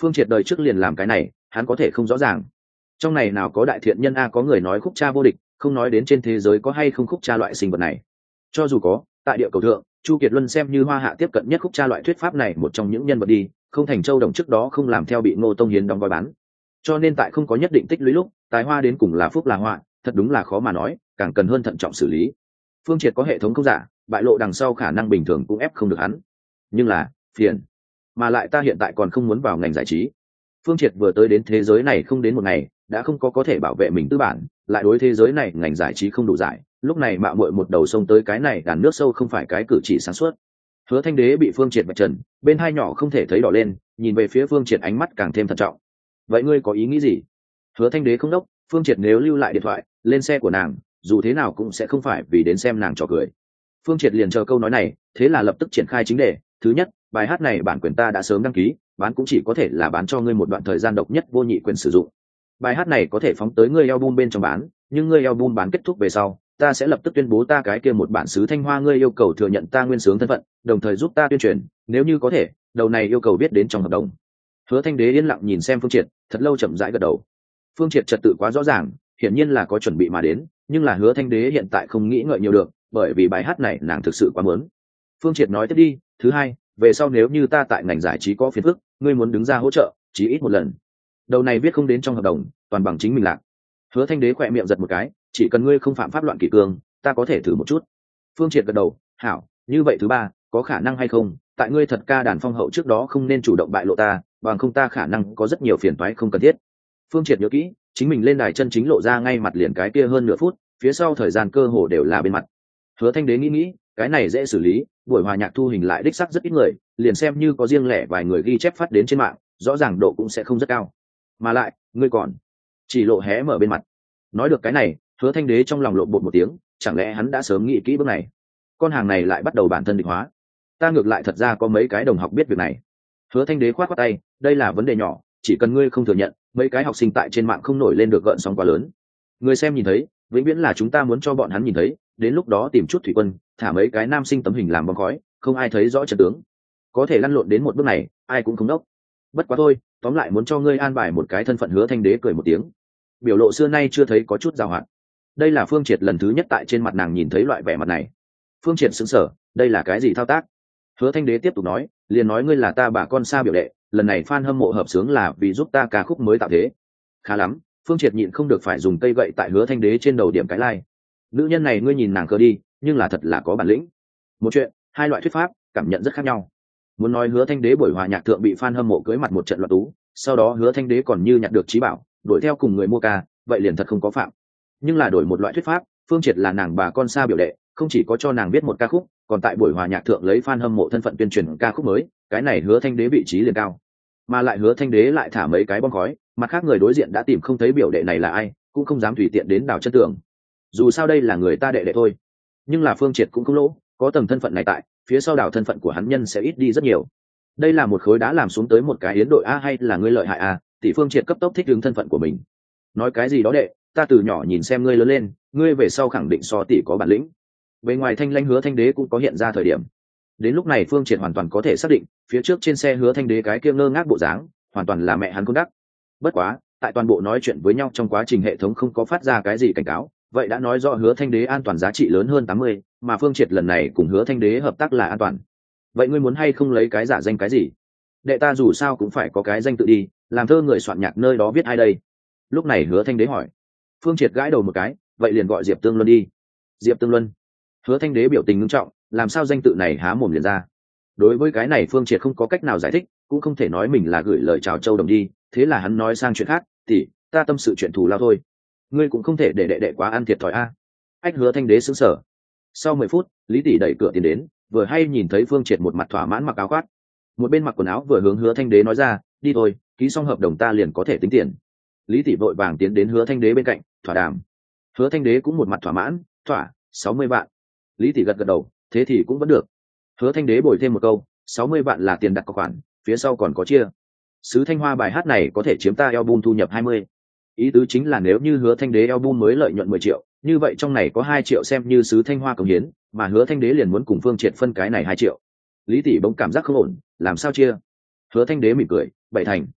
Speaker 1: Phương Triệt đời trước liền làm cái này, hắn có thể không rõ ràng. Trong này nào có đại thiện nhân a, có người nói khúc cha vô địch, không nói đến trên thế giới có hay không khúc cha loại sinh vật này. Cho dù có, tại địa cầu thượng, Chu Kiệt Luân xem như Hoa Hạ tiếp cận nhất khúc cha loại thuyết pháp này một trong những nhân vật đi, không thành Châu Đồng trước đó không làm theo bị Ngô Tông Hiến đóng gói bán. Cho nên tại không có nhất định tích lũy lúc, tài hoa đến cùng là phúc là họa, thật đúng là khó mà nói, càng cần hơn thận trọng xử lý. Phương Triệt có hệ thống không giả, bại lộ đằng sau khả năng bình thường cũng ép không được hắn. Nhưng là, phiền. Mà lại ta hiện tại còn không muốn vào ngành giải trí. Phương Triệt vừa tới đến thế giới này không đến một ngày, đã không có có thể bảo vệ mình tư bản, lại đối thế giới này ngành giải trí không đủ giải, lúc này mạo muội một đầu sông tới cái này đàn nước sâu không phải cái cử chỉ sáng suốt. Hứa Thanh Đế bị Phương Triệt vạch trần, bên hai nhỏ không thể thấy đỏ lên, nhìn về phía Phương Triệt ánh mắt càng thêm thận trọng. Vậy ngươi có ý nghĩ gì? Hứa Thanh Đế không đốc, Phương Triệt nếu lưu lại điện thoại, lên xe của nàng, dù thế nào cũng sẽ không phải vì đến xem nàng trò cười. Phương Triệt liền chờ câu nói này, thế là lập tức triển khai chính đề. Thứ nhất, bài hát này bản quyền ta đã sớm đăng ký, bán cũng chỉ có thể là bán cho ngươi một đoạn thời gian độc nhất vô nhị quyền sử dụng. Bài hát này có thể phóng tới ngươi album bên trong bán, nhưng ngươi album bán kết thúc về sau, ta sẽ lập tức tuyên bố ta cái kia một bản xứ Thanh Hoa ngươi yêu cầu thừa nhận ta nguyên sướng thân phận, đồng thời giúp ta tuyên truyền, nếu như có thể, đầu này yêu cầu viết đến trong hợp đồng. Hứa Thanh Đế yên lặng nhìn xem Phương Triệt, thật lâu chậm rãi gật đầu. Phương Triệt trật tự quá rõ ràng, hiển nhiên là có chuẩn bị mà đến, nhưng là Hứa Thanh Đế hiện tại không nghĩ ngợi nhiều được, bởi vì bài hát này nàng thực sự quá muốn. Phương Triệt nói tiếp đi, thứ hai, về sau nếu như ta tại ngành giải trí có phiền phức, ngươi muốn đứng ra hỗ trợ, chí ít một lần. Đầu này viết không đến trong hợp đồng, toàn bằng chính mình lạc. Hứa Thanh Đế khỏe miệng giật một cái, chỉ cần ngươi không phạm pháp loạn kỷ cương, ta có thể thử một chút. Phương Triệt gật đầu, hảo, như vậy thứ ba, có khả năng hay không, tại ngươi thật ca đàn phong hậu trước đó không nên chủ động bại lộ ta, bằng không ta khả năng có rất nhiều phiền toái không cần thiết. Phương Triệt nhớ kỹ, chính mình lên đài chân chính lộ ra ngay mặt liền cái kia hơn nửa phút, phía sau thời gian cơ hồ đều là bên mặt. Hứa Thanh Đế nghĩ nghĩ, cái này dễ xử lý, buổi hòa nhạc thu hình lại đích xác rất ít người, liền xem như có riêng lẻ vài người ghi chép phát đến trên mạng, rõ ràng độ cũng sẽ không rất cao. Mà lại, ngươi còn chỉ lộ hé mở bên mặt. Nói được cái này, Hứa Thanh Đế trong lòng lộ bột một tiếng, chẳng lẽ hắn đã sớm nghĩ kỹ bước này? Con hàng này lại bắt đầu bản thân định hóa. Ta ngược lại thật ra có mấy cái đồng học biết việc này. Hứa Thanh Đế khoát khoát tay, đây là vấn đề nhỏ, chỉ cần ngươi không thừa nhận, mấy cái học sinh tại trên mạng không nổi lên được gợn sóng quá lớn. Người xem nhìn thấy, vĩnh viễn là chúng ta muốn cho bọn hắn nhìn thấy, đến lúc đó tìm chút thủy quân, thả mấy cái nam sinh tấm hình làm bóng khói, không ai thấy rõ trận tướng. Có thể lăn lộn đến một bước này, ai cũng không đốc. Bất quá thôi, tóm lại muốn cho ngươi an bài một cái thân phận. Hứa Thanh Đế cười một tiếng, biểu lộ xưa nay chưa thấy có chút giàu hạn. Đây là Phương Triệt lần thứ nhất tại trên mặt nàng nhìn thấy loại vẻ mặt này. Phương Triệt sững sờ, đây là cái gì thao tác? Hứa Thanh Đế tiếp tục nói, liền nói ngươi là ta bà con xa biểu đệ, lần này fan hâm mộ hợp sướng là vì giúp ta ca khúc mới tạo thế. Khá lắm, Phương Triệt nhịn không được phải dùng cây gậy tại Hứa Thanh Đế trên đầu điểm cái lai. Nữ nhân này ngươi nhìn nàng cơ đi, nhưng là thật là có bản lĩnh. Một chuyện, hai loại thuyết pháp, cảm nhận rất khác nhau. Muốn nói Hứa Thanh Đế buổi hòa nhạc thượng bị fan hâm mộ cưới mặt một trận loạn tú, sau đó Hứa Thanh Đế còn như nhặt được trí bảo, đuổi theo cùng người mua ca, vậy liền thật không có phạm. Nhưng là đổi một loại thuyết pháp, Phương Triệt là nàng bà con xa biểu đệ, không chỉ có cho nàng viết một ca khúc, còn tại buổi hòa nhạc thượng lấy fan hâm mộ thân phận tuyên truyền ca khúc mới, cái này Hứa Thanh Đế vị trí liền cao. Mà lại Hứa Thanh Đế lại thả mấy cái bom khói, mặt khác người đối diện đã tìm không thấy biểu đệ này là ai, cũng không dám tùy tiện đến đào chân tường. Dù sao đây là người ta đệ đệ thôi. Nhưng là Phương Triệt cũng không lỗ, có tầng thân phận này tại, phía sau đào thân phận của hắn nhân sẽ ít đi rất nhiều. Đây là một khối đá làm xuống tới một cái yến đội a, hay là ngươi lợi hại a? Tỷ Phương Triệt cấp tốc thích ứng thân phận của mình. Nói cái gì đó đệ, ta từ nhỏ nhìn xem ngươi lớn lên, ngươi về sau khẳng định so tỷ có bản lĩnh. Bên ngoài thanh lãnh Hứa Thanh Đế cũng có hiện ra thời điểm. Đến lúc này Phương Triệt hoàn toàn có thể xác định, phía trước trên xe Hứa Thanh Đế cái kia ngơ ngác bộ dáng, hoàn toàn là mẹ hắn con đắc. Bất quá, tại toàn bộ nói chuyện với nhau trong quá trình hệ thống không có phát ra cái gì cảnh cáo, vậy đã nói rõ Hứa Thanh Đế an toàn giá trị lớn hơn tám mươi, mà Phương Triệt lần này cùng Hứa Thanh Đế hợp tác là an toàn. Vậy ngươi muốn hay không lấy cái giả danh cái gì? Đệ ta dù sao cũng phải có cái danh tự đi, làm thơ người soạn nhạc nơi đó viết ai đây? Lúc này Hứa Thanh Đế hỏi. Phương Triệt gãi đầu một cái, vậy liền gọi Diệp Tương Luân đi. Diệp Tương Luân. Hứa Thanh Đế biểu tình nghiêm trọng, làm sao danh tự này há mồm liền ra? Đối với cái này Phương Triệt không có cách nào giải thích, cũng không thể nói mình là gửi lời chào Châu Đồng đi, thế là hắn nói sang chuyện khác, tỷ, ta tâm sự chuyện thù lao thôi. Ngươi cũng không thể để đệ đệ quá ăn thiệt thòi a. Ách. Hứa Thanh Đế sững sờ. Sau mười phút, Lý tỷ đẩy cửa tiến đến, vừa hay nhìn thấy Phương Triệt một mặt thỏa mãn mặc áo khoác, một bên mặc quần áo vừa hướng Hứa Thanh Đế nói ra, đi thôi, ký xong hợp đồng ta liền có thể tính tiền. Lý tỷ vội vàng tiến đến Hứa Thanh Đế bên cạnh, thỏa đàm. Hứa Thanh Đế cũng một mặt thỏa mãn, thỏa, sáu mươi vạn. Lý tỷ gật gật đầu, thế thì cũng vẫn được. Hứa Thanh Đế bồi thêm một câu, sáu mươi vạn là tiền đặt cọc khoản, phía sau còn có chia. Sứ Thanh Hoa bài hát này có thể chiếm ta album thu nhập hai mươi. Ý tứ chính là nếu như Hứa Thanh Đế album mới lợi nhuận mười triệu, như vậy trong này có hai triệu xem như Sứ Thanh Hoa cống hiến, mà Hứa Thanh Đế liền muốn cùng Phương Triệt phân cái này hai triệu. Lý tỷ bỗng cảm giác không ổn, làm sao chia? Hứa Thanh Đế mỉm cười, bảy thành.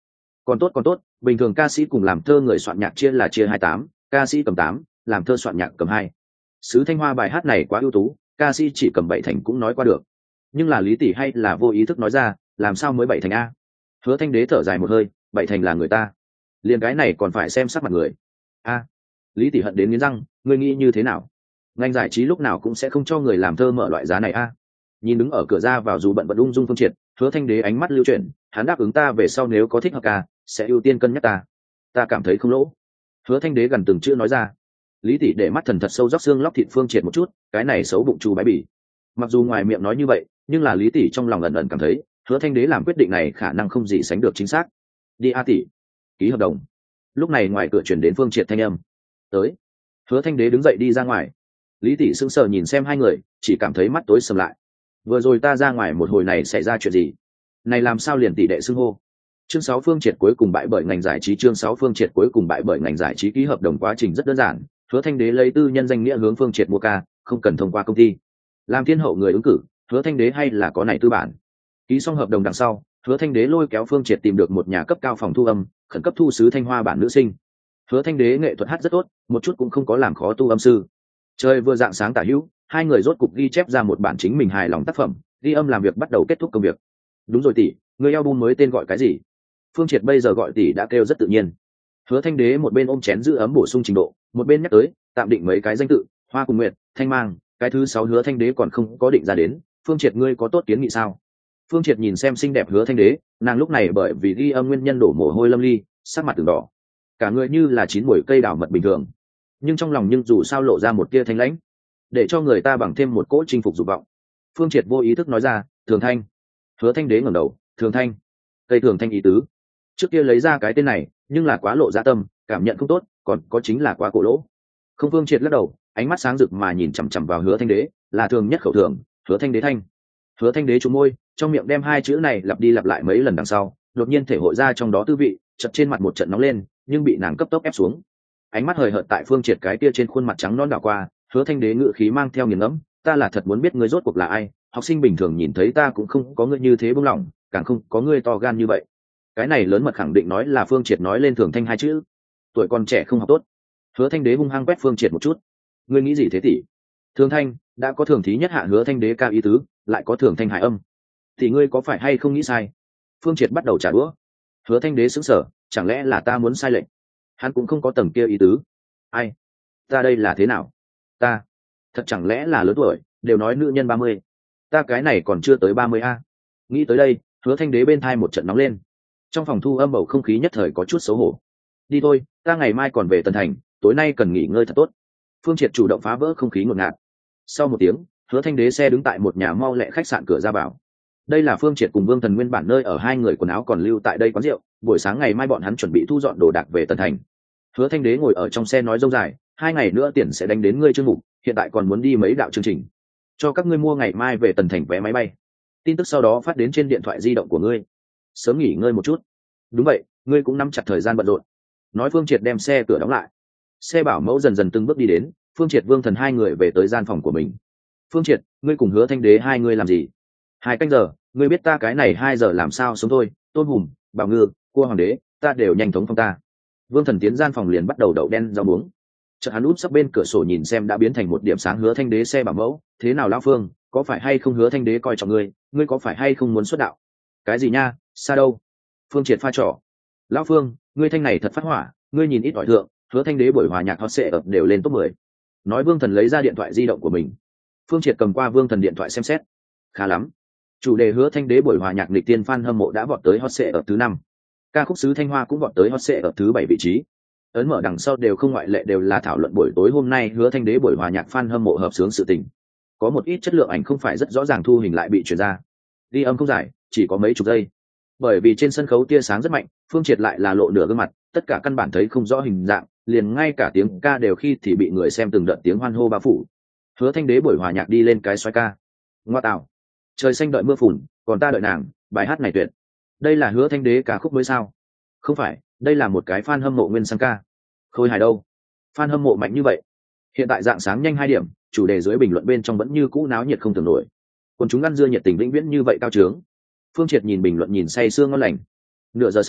Speaker 1: Còn tốt còn tốt, bình thường ca sĩ cùng làm thơ người soạn nhạc chia là chia hai tám, ca sĩ cầm tám, làm thơ soạn nhạc cầm hai. Sứ Thanh Hoa bài hát này quá ưu tú, ca sĩ chỉ cầm bảy thành cũng nói qua được. Nhưng là Lý tỷ hay là vô ý thức nói ra, làm sao mới bảy thành a? Hứa Thanh Đế thở dài một hơi, bảy thành là người ta, liền cái này còn phải xem sắc mặt người. A, Lý tỷ hận đến nghiến răng, ngươi nghĩ như thế nào? Ngành giải trí lúc nào cũng sẽ không cho người làm thơ mở loại giá này a. Nhìn đứng ở cửa ra vào dù bận bận ung dung Phương Triệt, Hứa Thanh Đế ánh mắt lưu chuyển, hắn đáp ứng ta về sau nếu có thích hợp ca, sẽ ưu tiên cân nhắc ta. Ta cảm thấy không lỗ. Hứa Thanh Đế gần từng chữ nói ra. Lý tỷ để mắt thần thật sâu róc xương lóc thịt Phương Triệt một chút, cái này xấu bụng chu bái bỉ. Mặc dù ngoài miệng nói như vậy, nhưng là Lý tỷ trong lòng ẩn ẩn cảm thấy, Hứa Thanh Đế làm quyết định này khả năng không gì sánh được chính xác. Đi a tỷ, ký hợp đồng. Lúc này ngoài cửa chuyển đến Phương Triệt thanh âm. Tới. Hứa Thanh Đế đứng dậy đi ra ngoài. Lý tỷ sững sờ nhìn xem hai người, chỉ cảm thấy mắt tối sầm lại. Vừa rồi ta ra ngoài một hồi này xảy ra chuyện gì? Này làm sao liền tỷ đệ xưng hô? Chương sáu Phương Triệt cuối cùng bại bởi ngành giải trí. Chương sáu Phương Triệt cuối cùng bại bởi ngành giải trí. Ký hợp đồng quá trình rất đơn giản, Hứa Thanh Đế lấy tư nhân danh nghĩa hướng Phương Triệt mua ca, không cần thông qua công ty. Làm thiên hậu người ứng cử, Hứa Thanh Đế hay là có này tư bản. Ký xong hợp đồng đằng sau, Hứa Thanh Đế lôi kéo Phương Triệt tìm được một nhà cấp cao phòng thu âm, khẩn cấp thu sứ Thanh Hoa bản nữ sinh. Hứa Thanh Đế nghệ thuật hát rất tốt, một chút cũng không có làm khó tu âm sư. Trời vừa dạng sáng tả hữu, hai người rốt cục ghi chép ra một bản chính mình hài lòng tác phẩm, ghi âm làm việc bắt đầu kết thúc công việc. Đúng rồi tỷ, người album mới tên gọi cái gì? Phương Triệt bây giờ gọi tỷ đã kêu rất tự nhiên. Hứa Thanh Đế một bên ôm chén giữ ấm bổ sung trình độ, một bên nhắc tới, tạm định mấy cái danh tự, Hoa cùng Nguyệt, Thanh Mang, cái thứ sáu Hứa Thanh Đế còn không có định ra đến, Phương Triệt ngươi có tốt kiến nghị sao? Phương Triệt nhìn xem xinh đẹp Hứa Thanh Đế, nàng lúc này bởi vì ghi âm nguyên nhân đổ mồ hôi lâm ly, sắc mặt từng đỏ, cả người như là chín mùi cây đào mật bình thường, nhưng trong lòng nhưng dù sao lộ ra một tia thanh lãnh, để cho người ta bằng thêm một cỗ chinh phục dục vọng. Phương Triệt vô ý thức nói ra, Thường Thanh. Hứa Thanh Đế ngẩng đầu, Thường Thanh, cây Thường Thanh ý tứ. Trước kia lấy ra cái tên này, nhưng là quá lộ dạ tâm, cảm nhận không tốt, còn có chính là quá cổ lỗ. Không. Phương Triệt lắc đầu, ánh mắt sáng rực mà nhìn chằm chằm vào Hứa Thanh Đế, là thường nhất khẩu thường, Hứa Thanh Đế Thanh. Hứa Thanh Đế trúng môi, trong miệng đem hai chữ này lặp đi lặp lại mấy lần đằng sau, đột nhiên thể hội ra trong đó tư vị, chợt trên mặt một trận nóng lên, nhưng bị nàng cấp tốc ép xuống. Ánh mắt hời hợt tại Phương Triệt cái kia trên khuôn mặt trắng non đảo qua, Hứa Thanh Đế ngự khí mang theo nghiền ngẫm, ta là thật muốn biết ngươi rốt cuộc là ai, học sinh bình thường nhìn thấy ta cũng không có ngươi như thế bướng lòng, càng không có ngươi to gan như vậy. Cái này lớn mật khẳng định nói là Phương Triệt nói lên Thường Thanh hai chữ. Tuổi còn trẻ không học tốt. Hứa Thanh Đế hung hăng quét Phương Triệt một chút. Ngươi nghĩ gì thế tỷ? Thường Thanh đã có thường thí nhất hạ Hứa Thanh Đế cao ý tứ, lại có Thường Thanh hải âm, thì ngươi có phải hay không nghĩ sai? Phương Triệt bắt đầu trả đũa. Hứa Thanh Đế sững sờ, chẳng lẽ là ta muốn sai lệnh? Hắn cũng không có tầng kia ý tứ. Ai? Ta đây là thế nào? Ta thật chẳng lẽ là lớn tuổi, đều nói nữ nhân ba mươi, ta cái này còn chưa tới ba mươi a. Nghĩ tới đây, Hứa Thanh Đế bên thai một trận nóng lên. Trong phòng thu âm bầu không khí nhất thời có chút xấu hổ. Đi thôi, ta ngày mai còn về Tân Thành, tối nay cần nghỉ ngơi thật tốt. Phương Triệt chủ động phá vỡ không khí ngột ngạt. Sau một tiếng, Hứa Thanh Đế xe đứng tại một nhà mau lẹ khách sạn cửa ra vào. Đây là Phương Triệt cùng Vương Thần nguyên bản nơi ở, hai người quần áo còn lưu tại đây quán rượu, buổi sáng ngày mai bọn hắn chuẩn bị thu dọn đồ đạc về Tân Thành. Hứa Thanh Đế ngồi ở trong xe nói dông dài, hai ngày nữa tiền sẽ đánh đến ngươi chương mục, hiện tại còn muốn đi mấy đạo chương trình, cho các ngươi mua ngày mai về Tần Thành vé máy bay, tin tức sau đó phát đến trên điện thoại di động của ngươi, sớm nghỉ ngơi một chút. Đúng vậy, ngươi cũng nắm chặt thời gian bận rộn. Nói Phương Triệt đem xe cửa đóng lại. Xe bảo mẫu dần dần từng bước đi đến, Phương Triệt Vương Thần hai người về tới gian phòng của mình. Phương Triệt, ngươi cùng Hứa Thanh Đế hai ngươi làm gì? Hai canh giờ, ngươi biết ta cái này hai giờ làm sao sống thôi, Tôn Hùng, Bảo Ngư, Cua Hoàng Đế, ta đều nhanh thống phong ta. Vương Thần tiến gian phòng liền bắt đầu đậu đen rau muống. Chợt hắn úp sấp bên cửa sổ nhìn xem đã biến thành một điểm sáng Hứa Thanh Đế xe bảo mẫu, thế nào lão Phương, có phải hay không Hứa Thanh Đế coi trọng ngươi, ngươi có phải hay không muốn xuất đạo? Cái gì nha, xa đâu? Phương Triệt pha trò. Lão Phương, ngươi thanh này thật phát hỏa, ngươi nhìn ít ỏi thượng, Hứa Thanh Đế buổi hòa nhạc hot sẽ ập đều lên top mười. Nói Vương Thần lấy ra điện thoại di động của mình. Phương Triệt cầm qua Vương Thần điện thoại xem xét. Khá lắm. Chủ đề Hứa Thanh Đế buổi hòa nhạc nghịch tiên fan hâm mộ đã vọt tới hot sẽ ập thứ năm. Ca khúc sứ Thanh Hoa cũng vọt tới hot sẽ ập thứ bảy vị trí. Ấn mở đằng sau đều không ngoại lệ đều là thảo luận buổi tối hôm nay Hứa Thanh Đế buổi hòa nhạc fan hâm mộ hợp sướng sự tình. Có một ít chất lượng ảnh không phải rất rõ ràng thu hình lại bị chuyển ra. Ghi âm không dài, chỉ có mấy chục giây. Bởi vì trên sân khấu tia sáng rất mạnh, Phương Triệt lại là lộ nửa gương mặt, tất cả căn bản thấy không rõ hình dạng, liền ngay cả tiếng ca đều khi thì bị người xem từng đợt tiếng hoan hô bao phủ. Hứa Thanh Đế buổi hòa nhạc đi lên cái xoay ca. Ngoa tạo, trời xanh đợi mưa phùn, còn ta đợi nàng, bài hát này tuyệt. Đây là Hứa Thanh Đế ca khúc mới sao? Không phải, đây là một cái fan hâm mộ nguyên sang ca. Khôi hài đâu? Fan hâm mộ mạnh như vậy. Hiện tại dạng sáng nhanh hai điểm, chủ đề dưới bình luận bên trong vẫn như cũ náo nhiệt không tưởng nổi. Còn chúng ăn dưa nhiệt tình vĩnh viễn như vậy cao trướng. Phương Triệt nhìn bình luận nhìn say sương ngon lành. Nửa giờ sau,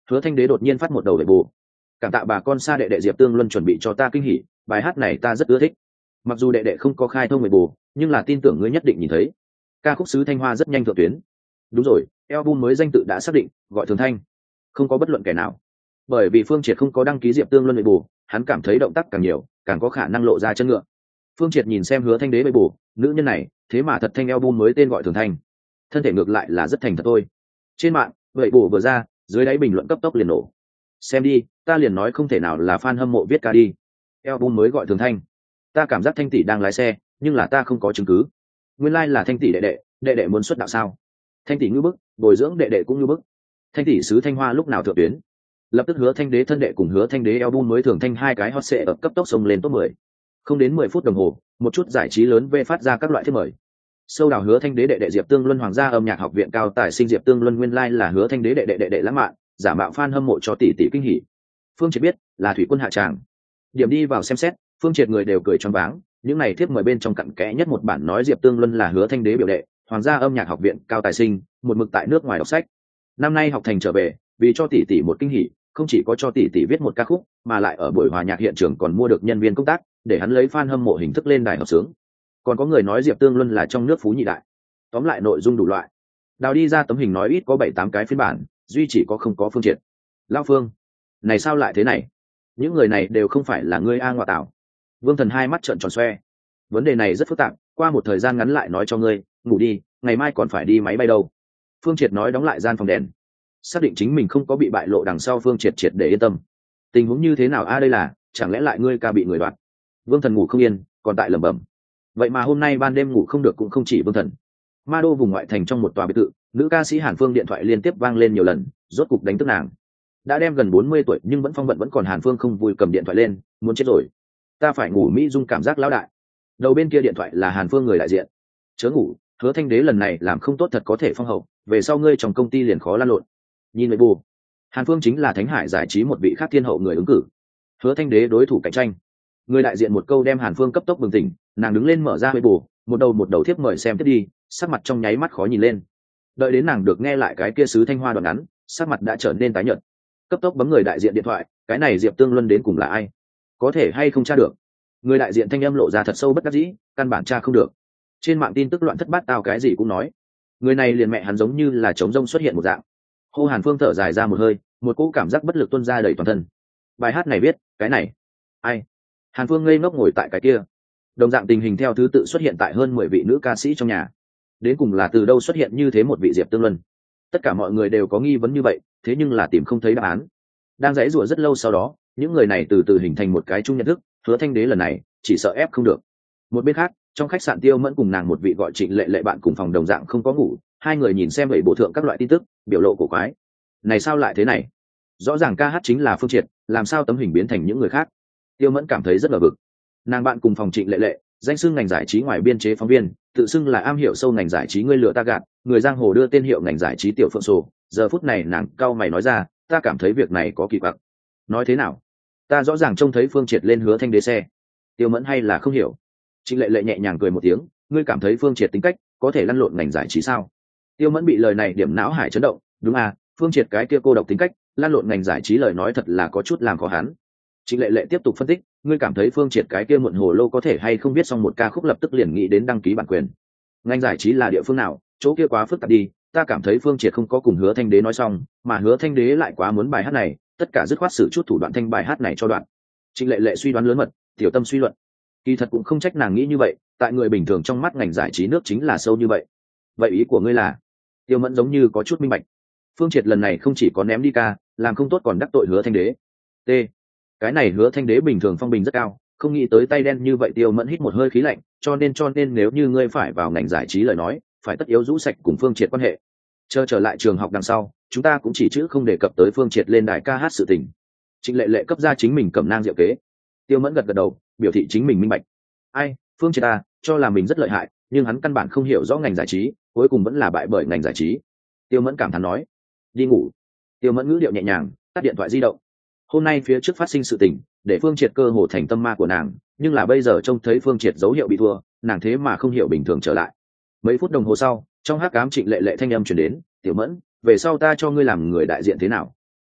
Speaker 1: Hứa Thanh Đế đột nhiên phát một đầu về bù. Cảm tạ bà con xa đệ đệ Diệp Tương Luân chuẩn bị cho ta kinh hỉ, bài hát này ta rất ưa thích. Mặc dù đệ đệ không có khai thông về bù, nhưng là tin tưởng ngươi nhất định nhìn thấy. Ca khúc sứ Thanh Hoa rất nhanh thượng tuyến. Đúng rồi, album mới danh tự đã xác định, gọi Thường Thanh. Không có bất luận kẻ nào. Bởi vì Phương Triệt không có đăng ký Diệp Tương Luân về bù, hắn cảm thấy động tác càng nhiều, càng có khả năng lộ ra chân ngựa. Phương Triệt nhìn xem Hứa Thanh Đế về bù, nữ nhân này, thế mà thật thanh album mới tên gọi Thường Thanh. Thân thể ngược lại là rất thành thật thôi. Trên mạng, vậy bù vừa ra, dưới đáy bình luận cấp tốc liền nổ. Xem đi, ta liền nói không thể nào là fan hâm mộ viết ca đi. Album mới gọi Thường Thanh. Ta cảm giác Thanh tỷ đang lái xe, nhưng là ta không có chứng cứ. Nguyên lai like là Thanh tỷ đệ đệ, đệ đệ muốn xuất đạo sao? Thanh tỷ ngư bức, bồi dưỡng đệ đệ cũng ngư bức. Thanh tỷ sứ Thanh Hoa lúc nào thượng tuyến? Lập tức Hứa Thanh Đế thân đệ cùng Hứa Thanh Đế album mới Thường Thanh hai cái hot sẽ ở cấp tốc xông lên top mười. Không đến mười phút đồng hồ, một chút giải trí lớn về phát ra các loại thiết mời. Sâu đào Hứa Thanh Đế đệ đệ Diệp Tương Luân Hoàng gia âm nhạc học viện cao tài sinh Diệp Tương Luân nguyên lai like là Hứa Thanh Đế đệ đệ đệ đệ lãng mạn, giả mạo fan hâm mộ cho tỷ tỷ kinh hỉ. Phương Triệt biết, là thủy quân hạ tràng. Điểm đi vào xem xét, Phương Triệt người đều cười choáng váng, những này thiếp mời bên trong cặn kẽ nhất một bản nói Diệp Tương Luân là Hứa Thanh Đế biểu đệ, Hoàng gia âm nhạc học viện cao tài sinh, một mực tại nước ngoài đọc sách. Năm nay học thành trở về, vì cho tỷ tỷ một kinh hỉ, không chỉ có cho tỷ tỷ viết một ca khúc, mà lại ở buổi hòa nhạc hiện trường còn mua được nhân viên công tác, để hắn lấy fan hâm mộ hình thức lên đài hợp sướng. Còn có người nói Diệp Tương Luân là trong nước phú nhị đại. Tóm lại nội dung đủ loại. Đào đi ra tấm hình nói ít có bảy tám cái phiên bản, duy chỉ có không có Phương Triệt. Lão Phương, này sao lại thế này? Những người này đều không phải là ngươi a ngọa tạo. Vương Thần hai mắt trợn tròn xoe. Vấn đề này rất phức tạp, qua một thời gian ngắn lại nói cho ngươi, ngủ đi, ngày mai còn phải đi máy bay đâu. Phương Triệt nói đóng lại gian phòng đèn. Xác định chính mình không có bị bại lộ đằng sau, Phương Triệt triệt để yên tâm. Tình huống như thế nào a đây là, chẳng lẽ lại ngươi ca bị người đoạt? Vương Thần ngủ không yên, còn tại lẩm bẩm. Vậy mà hôm nay ban đêm ngủ không được cũng không chỉ Vương Thần. Ma đô vùng ngoại thành trong một tòa biệt thự, nữ ca sĩ Hàn Phương điện thoại liên tiếp vang lên nhiều lần, rốt cục đánh thức nàng. Đã đem gần bốn mươi tuổi nhưng vẫn phong vận vẫn còn Hàn Phương không vui cầm điện thoại lên, muốn chết rồi. Ta phải ngủ Mỹ Dung cảm giác lão đại. Đầu bên kia điện thoại là Hàn Phương người đại diện. Chớ ngủ, Hứa Thanh Đế lần này làm không tốt thật có thể phong hậu, về sau ngươi trong công ty liền khó lan lộn. Nhìn với bù, Hàn Phương chính là Thánh Hải giải trí một vị khác thiên hậu người ứng cử. Hứa Thanh Đế đối thủ cạnh tranh. Người đại diện một câu đem Hàn Phương cấp tốc bừng tỉnh, nàng đứng lên mở ra với bù, một đầu một đầu thiếp mời xem tiếp đi, sắc mặt trong nháy mắt khó nhìn lên. Đợi đến nàng được nghe lại cái kia sứ Thanh Hoa đoạn ngắn, sắc mặt đã trở nên tái nhợt. Cấp tốc bấm người đại diện điện thoại, cái này Diệp Tương Luân đến cùng là ai? Có thể hay không tra được? Người đại diện thanh âm lộ ra thật sâu bất đắc dĩ, căn bản tra không được. Trên mạng tin tức loạn thất bát tao, cái gì cũng nói. Người này liền mẹ hắn giống như là trống rông xuất hiện một dạng. Hô Hàn Phương thở dài ra một hơi, một cỗ cảm giác bất lực tuôn ra đầy toàn thân. Bài hát này viết, cái này, ai? Hàn Phương ngây ngốc ngồi tại cái kia. Đồng dạng tình hình theo thứ tự xuất hiện tại hơn mười vị nữ ca sĩ trong nhà. Đến cùng là từ đâu xuất hiện như thế một vị Diệp Tương Luân? Tất cả mọi người đều có nghi vấn như vậy, thế nhưng là tìm không thấy đáp án. Đang giãy giụa rất lâu sau đó, những người này từ từ hình thành một cái chung nhận thức, Hứa Thanh Đế lần này chỉ sợ ép không được. Một bên khác, trong khách sạn Tiêu Mẫn cùng nàng một vị gọi Trịnh Lệ Lệ bạn cùng phòng đồng dạng không có ngủ, hai người nhìn xem bảy bộ thượng các loại tin tức, biểu lộ cổ quái. Này sao lại thế này? Rõ ràng ca hát chính là Phương Triệt, làm sao tấm hình biến thành những người khác? Tiêu Mẫn cảm thấy rất ngờ vực. Nàng bạn cùng phòng Trịnh Lệ Lệ, danh xưng ngành giải trí ngoài biên chế phóng viên, tự xưng là am hiểu sâu ngành giải trí, ngươi lừa ta gạt, người giang hồ đưa tên hiệu ngành giải trí tiểu phượng sổ. Giờ phút này nàng cau mày nói ra, ta cảm thấy việc này có kỳ quặc. Nói thế nào? Ta rõ ràng trông thấy Phương Triệt lên Hứa Thanh Đế xe. Tiêu Mẫn hay là không hiểu. Trịnh Lệ Lệ nhẹ nhàng cười một tiếng, ngươi cảm thấy Phương Triệt tính cách có thể lăn lộn ngành giải trí sao? Tiêu Mẫn bị lời này điểm não hải chấn động, đúng à, Phương Triệt cái kia cô độc tính cách, lăn lộn ngành giải trí lời nói thật là có chút làm khó hắn. Trịnh Lệ Lệ tiếp tục phân tích, ngươi cảm thấy Phương Triệt cái kia muộn hồ lô có thể hay không viết xong một ca khúc lập tức liền nghĩ đến đăng ký bản quyền? Ngành giải trí là địa phương nào, chỗ kia quá phức tạp đi, ta cảm thấy Phương Triệt không có cùng Hứa Thanh Đế nói xong, mà Hứa Thanh Đế lại quá muốn bài hát này, tất cả dứt khoát xử chút thủ đoạn thanh bài hát này cho đoạn. Trịnh Lệ Lệ suy đoán lớn mật, tiểu tâm suy luận. Kỳ thật cũng không trách nàng nghĩ như vậy, tại người bình thường trong mắt ngành giải trí nước chính là sâu như vậy. Vậy ý của ngươi là? Tiêu Mẫn giống như có chút minh bạch. Phương Triệt lần này không chỉ có ném đi ca, làm không tốt còn đắc tội Hứa Thanh Đế. T. Cái này Hứa Thanh Đế bình thường phong bình rất cao, không nghĩ tới tay đen như vậy. Tiêu Mẫn hít một hơi khí lạnh, cho nên cho nên nếu như ngươi phải vào ngành giải trí lời nói, phải tất yếu rũ sạch cùng Phương Triệt quan hệ. Chờ trở lại trường học đằng sau, chúng ta cũng chỉ chữ không đề cập tới Phương Triệt lên đài ca hát sự tình. Trịnh Lệ Lệ cấp ra chính mình cẩm nang diệu kế. Tiêu Mẫn gật gật đầu, biểu thị chính mình minh bạch. Ai, Phương Triệt ta cho là mình rất lợi hại, nhưng hắn căn bản không hiểu rõ ngành giải trí, cuối cùng vẫn là bại bởi ngành giải trí. Tiêu Mẫn cảm thán nói. Đi ngủ. Tiêu Mẫn ngữ điệu nhẹ nhàng, tắt điện thoại di động. Hôm nay phía trước phát sinh sự tình, để Phương Triệt cơ hồ thành tâm ma của nàng, nhưng là bây giờ trông thấy Phương Triệt dấu hiệu bị thua, nàng thế mà không hiểu bình thường trở lại. Mấy phút đồng hồ sau, trong hắc ám Trịnh Lệ Lệ thanh âm truyền đến, Tiểu Mẫn, về sau ta cho ngươi làm người đại diện thế nào?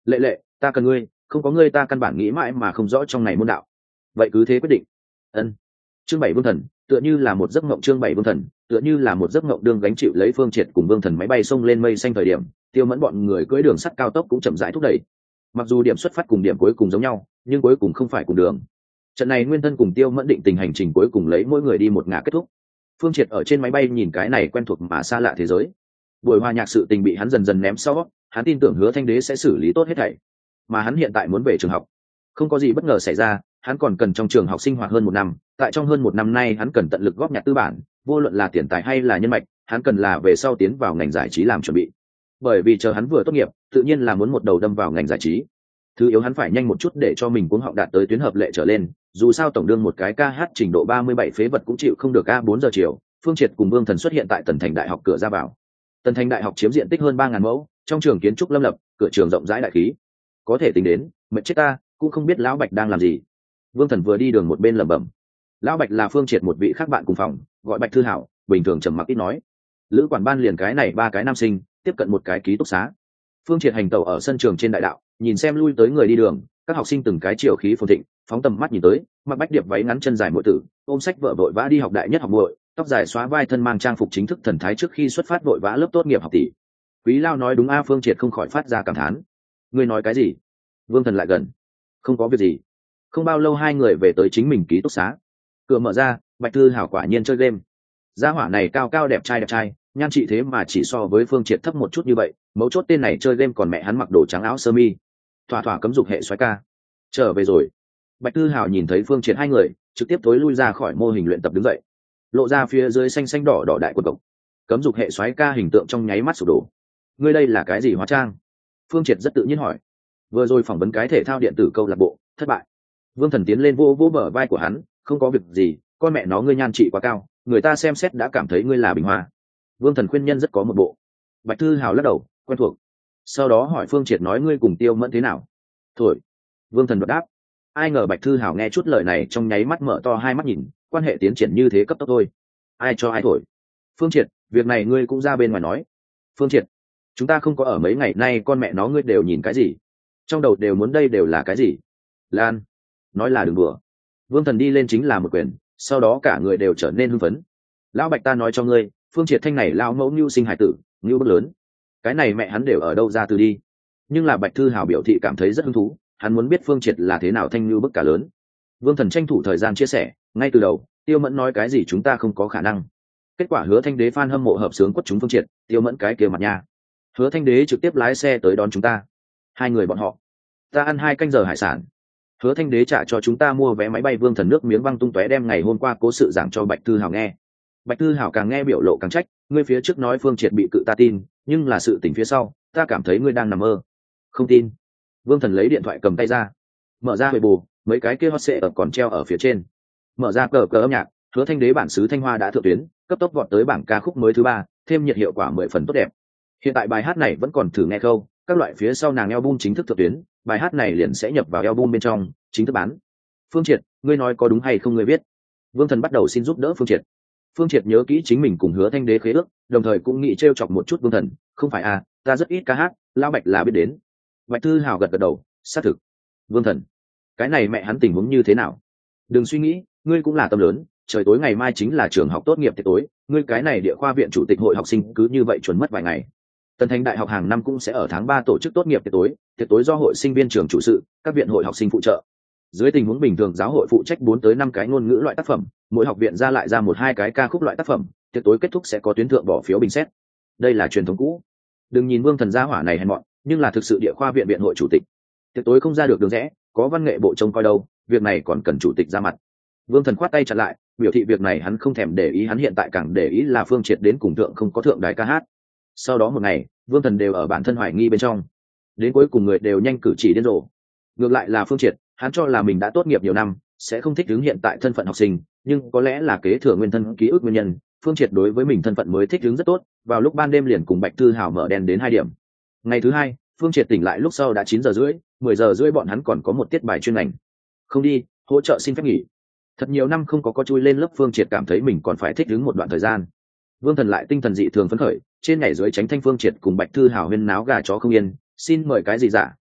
Speaker 1: lệ lệ ta cần ngươi, không có ngươi ta căn bản nghĩ mãi mà không rõ trong này môn đạo. Vậy cứ thế quyết định. Ân. Chương bảy Vương Thần tựa như là một giấc mộng. Chương bảy Vương Thần tựa như là một giấc mộng. Đương gánh chịu lấy Phương Triệt cùng Vương Thần máy bay xông lên mây xanh thời điểm, Tiêu Mẫn bọn người cưỡi đường sắt cao tốc cũng chậm rãi thúc đẩy. Mặc dù điểm xuất phát cùng điểm cuối cùng giống nhau, nhưng cuối cùng không phải cùng đường. Trận này Nguyên Thân cùng Tiêu Mẫn định tình hành trình cuối cùng lấy mỗi người đi một ngả kết thúc. Phương Triệt ở trên máy bay nhìn cái này quen thuộc mà xa lạ thế giới. Buổi hòa nhạc sự tình bị hắn dần dần ném sau, hắn tin tưởng Hứa Thanh Đế sẽ xử lý tốt hết thảy. Mà hắn hiện tại muốn về trường học, không có gì bất ngờ xảy ra, hắn còn cần trong trường học sinh hoạt hơn một năm. Tại trong hơn một năm nay hắn cần tận lực góp nhặt tư bản, vô luận là tiền tài hay là nhân mạch, hắn cần là về sau tiến vào ngành giải trí làm chuẩn bị. Bởi vì chờ hắn vừa tốt nghiệp, tự nhiên là muốn một đầu đâm vào ngành giải trí. Thứ yếu hắn phải nhanh một chút để cho mình cuống họng đạt tới tuyến hợp lệ trở lên, dù sao tổng đương một cái ca hát trình độ ba mươi bảy phế vật cũng chịu không được. A bốn giờ chiều, Phương Triệt cùng Vương Thần xuất hiện tại Tần Thành Đại học cửa ra vào. Tần Thành Đại học chiếm diện tích hơn ba ngàn mẫu, trong trường kiến trúc lâm lập, cửa trường rộng rãi đại khí. Có thể tính đến, mệt chết ta, cũng không biết lão Bạch đang làm gì. Vương Thần vừa đi đường một bên lẩm bẩm. Lão Bạch là Phương Triệt một vị khác bạn cùng phòng, gọi Bạch Thư Hảo, bình thường trầm mặc ít nói. Lữ quản ban liền cái này ba cái nam sinh, tiếp cận một cái ký túc xá. Phương Triệt hành tẩu ở sân trường trên đại đạo, nhìn xem lui tới người đi đường, các học sinh từng cái chiều khí phồn thịnh, phóng tầm mắt nhìn tới, mặc bách điệp váy ngắn chân dài muội tử, ôm sách vợ vội vã đi học đại nhất học muội, tóc dài xóa vai thân mang trang phục chính thức thần thái trước khi xuất phát vội vã lớp tốt nghiệp học tỷ. Quý Lao nói đúng a. Phương Triệt không khỏi phát ra cảm thán. Ngươi nói cái gì? Vương Thần lại gần. Không có việc gì. Không bao lâu hai người về tới chính mình ký túc xá. Cửa mở ra, Bạch Thư Hảo quả nhiên chơi game. Gia hỏa này cao cao đẹp trai đẹp trai, nhan trị thế mà chỉ so với Phương Triệt thấp một chút như vậy, mấu chốt tên này chơi game còn mẹ hắn mặc đồ trắng áo sơ mi, thỏa thỏa cấm dục hệ xoáy ca. Trở về rồi. Bạch Thư Hảo nhìn thấy Phương Triệt hai người, trực tiếp tối lui ra khỏi mô hình luyện tập đứng dậy, lộ ra phía dưới xanh xanh đỏ đỏ đại quần cộc. Cấm dục hệ xoáy ca hình tượng trong nháy mắt sụp đổ. Ngươi đây là cái gì hóa trang? Phương Triệt rất tự nhiên hỏi. Vừa rồi phỏng vấn cái thể thao điện tử câu lạc bộ, thất bại. Vương Thần tiến lên vô vô bờ vai của hắn, không có việc gì, con mẹ nó ngươi nhan trị quá cao, người ta xem xét đã cảm thấy ngươi là bình hoa. Vương Thần khuyên nhân rất có một bộ. Bạch Thư Hào lắc đầu, quen thuộc. Sau đó hỏi Phương Triệt nói ngươi cùng Tiêu Mẫn thế nào? Thổi. Vương Thần đột đáp. Ai ngờ Bạch Thư Hào nghe chút lời này trong nháy mắt mở to hai mắt nhìn, quan hệ tiến triển như thế cấp tốc thôi. Ai cho ai thổi? Phương Triệt, việc này ngươi cũng ra bên ngoài nói. Phương Triệt, chúng ta không có ở mấy ngày nay, con mẹ nó ngươi đều nhìn cái gì? Trong đầu đều muốn đây đều là cái gì? Lan, nói là đừng đùa. Vương Thần đi lên chính là một quyền, sau đó cả người đều trở nên hưng phấn. Lão Bạch ta nói cho ngươi, Phương Triệt thanh này lão mẫu nhu sinh hải tử, nhu bất lớn. Cái này mẹ hắn đều ở đâu ra từ đi? Nhưng là Bạch Thư Hào biểu thị cảm thấy rất hứng thú, hắn muốn biết Phương Triệt là thế nào thanh nhu bức cả lớn. Vương Thần tranh thủ thời gian chia sẻ, ngay từ đầu, Tiêu Mẫn nói cái gì chúng ta không có khả năng. Kết quả Hứa Thanh Đế fan hâm mộ hợp sướng quất chúng Phương Triệt, Tiêu Mẫn cái kia mặt nha. Hứa Thanh Đế trực tiếp lái xe tới đón chúng ta. Hai người bọn họ, ta ăn hai canh giờ hải sản. Hứa Thanh Đế trả cho chúng ta mua vé máy bay. Vương Thần nước miếng văng tung tóe đem ngày hôm qua cố sự giảng cho Bạch Thư Hào nghe. Bạch Thư Hào càng nghe biểu lộ càng trách, ngươi phía trước nói Phương Triệt bị cự ta tin, nhưng là sự tình phía sau, ta cảm thấy ngươi đang nằm mơ. Không tin. Vương Thần lấy điện thoại cầm tay ra, mở ra Weibo, mấy cái kia hot sẽ ở còn treo ở phía trên. Mở ra cờ cờ âm nhạc, Hứa Thanh Đế bản xứ Thanh Hoa đã thượng tuyến, cấp tốc vọt tới bảng ca khúc mới thứ ba, thêm nhiệt hiệu quả mười phần tốt đẹp. Hiện tại bài hát này vẫn còn thử nghe khâu, các loại phía sau nàng album chính thức thượng tuyến, bài hát này liền sẽ nhập vào album bên trong, chính thức bán. Phương Triệt, ngươi nói có đúng hay không ngươi biết? Vương Thần bắt đầu xin giúp đỡ Phương Triệt. Phương Triệt nhớ kỹ chính mình cùng Hứa Thanh Đế khế ước, đồng thời cũng nghĩ trêu chọc một chút Vương Thần, không phải à, ta rất ít ca hát, Lão Bạch là biết đến. Bạch Thư Hào gật gật đầu, xác thực. Vương Thần, cái này mẹ hắn tình huống như thế nào? Đừng suy nghĩ, ngươi cũng là tâm lớn, trời tối ngày mai chính là trường học tốt nghiệp tiệc tối, ngươi cái này địa khoa viện chủ tịch hội học sinh cứ như vậy chuẩn mất vài ngày. Tần Thành Đại học hàng năm cũng sẽ ở tháng ba tổ chức tốt nghiệp tiệc tối, tiệc tối do hội sinh viên trường chủ sự, các viện hội học sinh phụ trợ. Dưới tình huống bình thường giáo hội phụ trách bốn tới năm cái ngôn ngữ loại tác phẩm, mỗi học viện ra lại ra một hai cái ca khúc loại tác phẩm, tiệc tối kết thúc sẽ có tuyến thượng bỏ phiếu bình xét. Đây là truyền thống cũ. Đừng nhìn Vương Thần gia hỏa này hèn mọn, nhưng là thực sự địa khoa viện viện hội chủ tịch. Tiệc tối không ra được đường rẽ, có văn nghệ bộ trông coi đâu, việc này còn cần chủ tịch ra mặt. Vương Thần khoát tay chặn lại, biểu thị việc này hắn không thèm để ý, hắn hiện tại càng để ý là Phương Triệt đến cùng thượng không có thượng đài ca hát. Sau đó một ngày, Vương Thần đều ở bản thân hoài nghi bên trong, đến cuối cùng người đều nhanh cử chỉ điên rồ. Ngược lại là Phương Triệt, hắn cho là mình đã tốt nghiệp nhiều năm, sẽ không thích ứng hiện tại thân phận học sinh, nhưng có lẽ là kế thừa nguyên thân ký ức nguyên nhân, Phương Triệt đối với mình thân phận mới thích ứng rất tốt. Vào lúc ban đêm liền cùng Bạch Thư Hào mở đèn đến hai điểm. Ngày thứ hai, Phương Triệt tỉnh lại lúc sau đã chín giờ rưỡi, mười giờ rưỡi bọn hắn còn có một tiết bài chuyên ngành. Không đi, hỗ trợ xin phép nghỉ. Thật nhiều năm không có có chui lên lớp, Phương Triệt cảm thấy mình còn phải thích ứng một đoạn thời gian. Vương Thần lại tinh thần dị thường phấn khởi, trên nhảy dưới tránh thanh Phương Triệt cùng Bạch Thư Hào huyên náo gà chó không yên, xin mời cái gì dạ,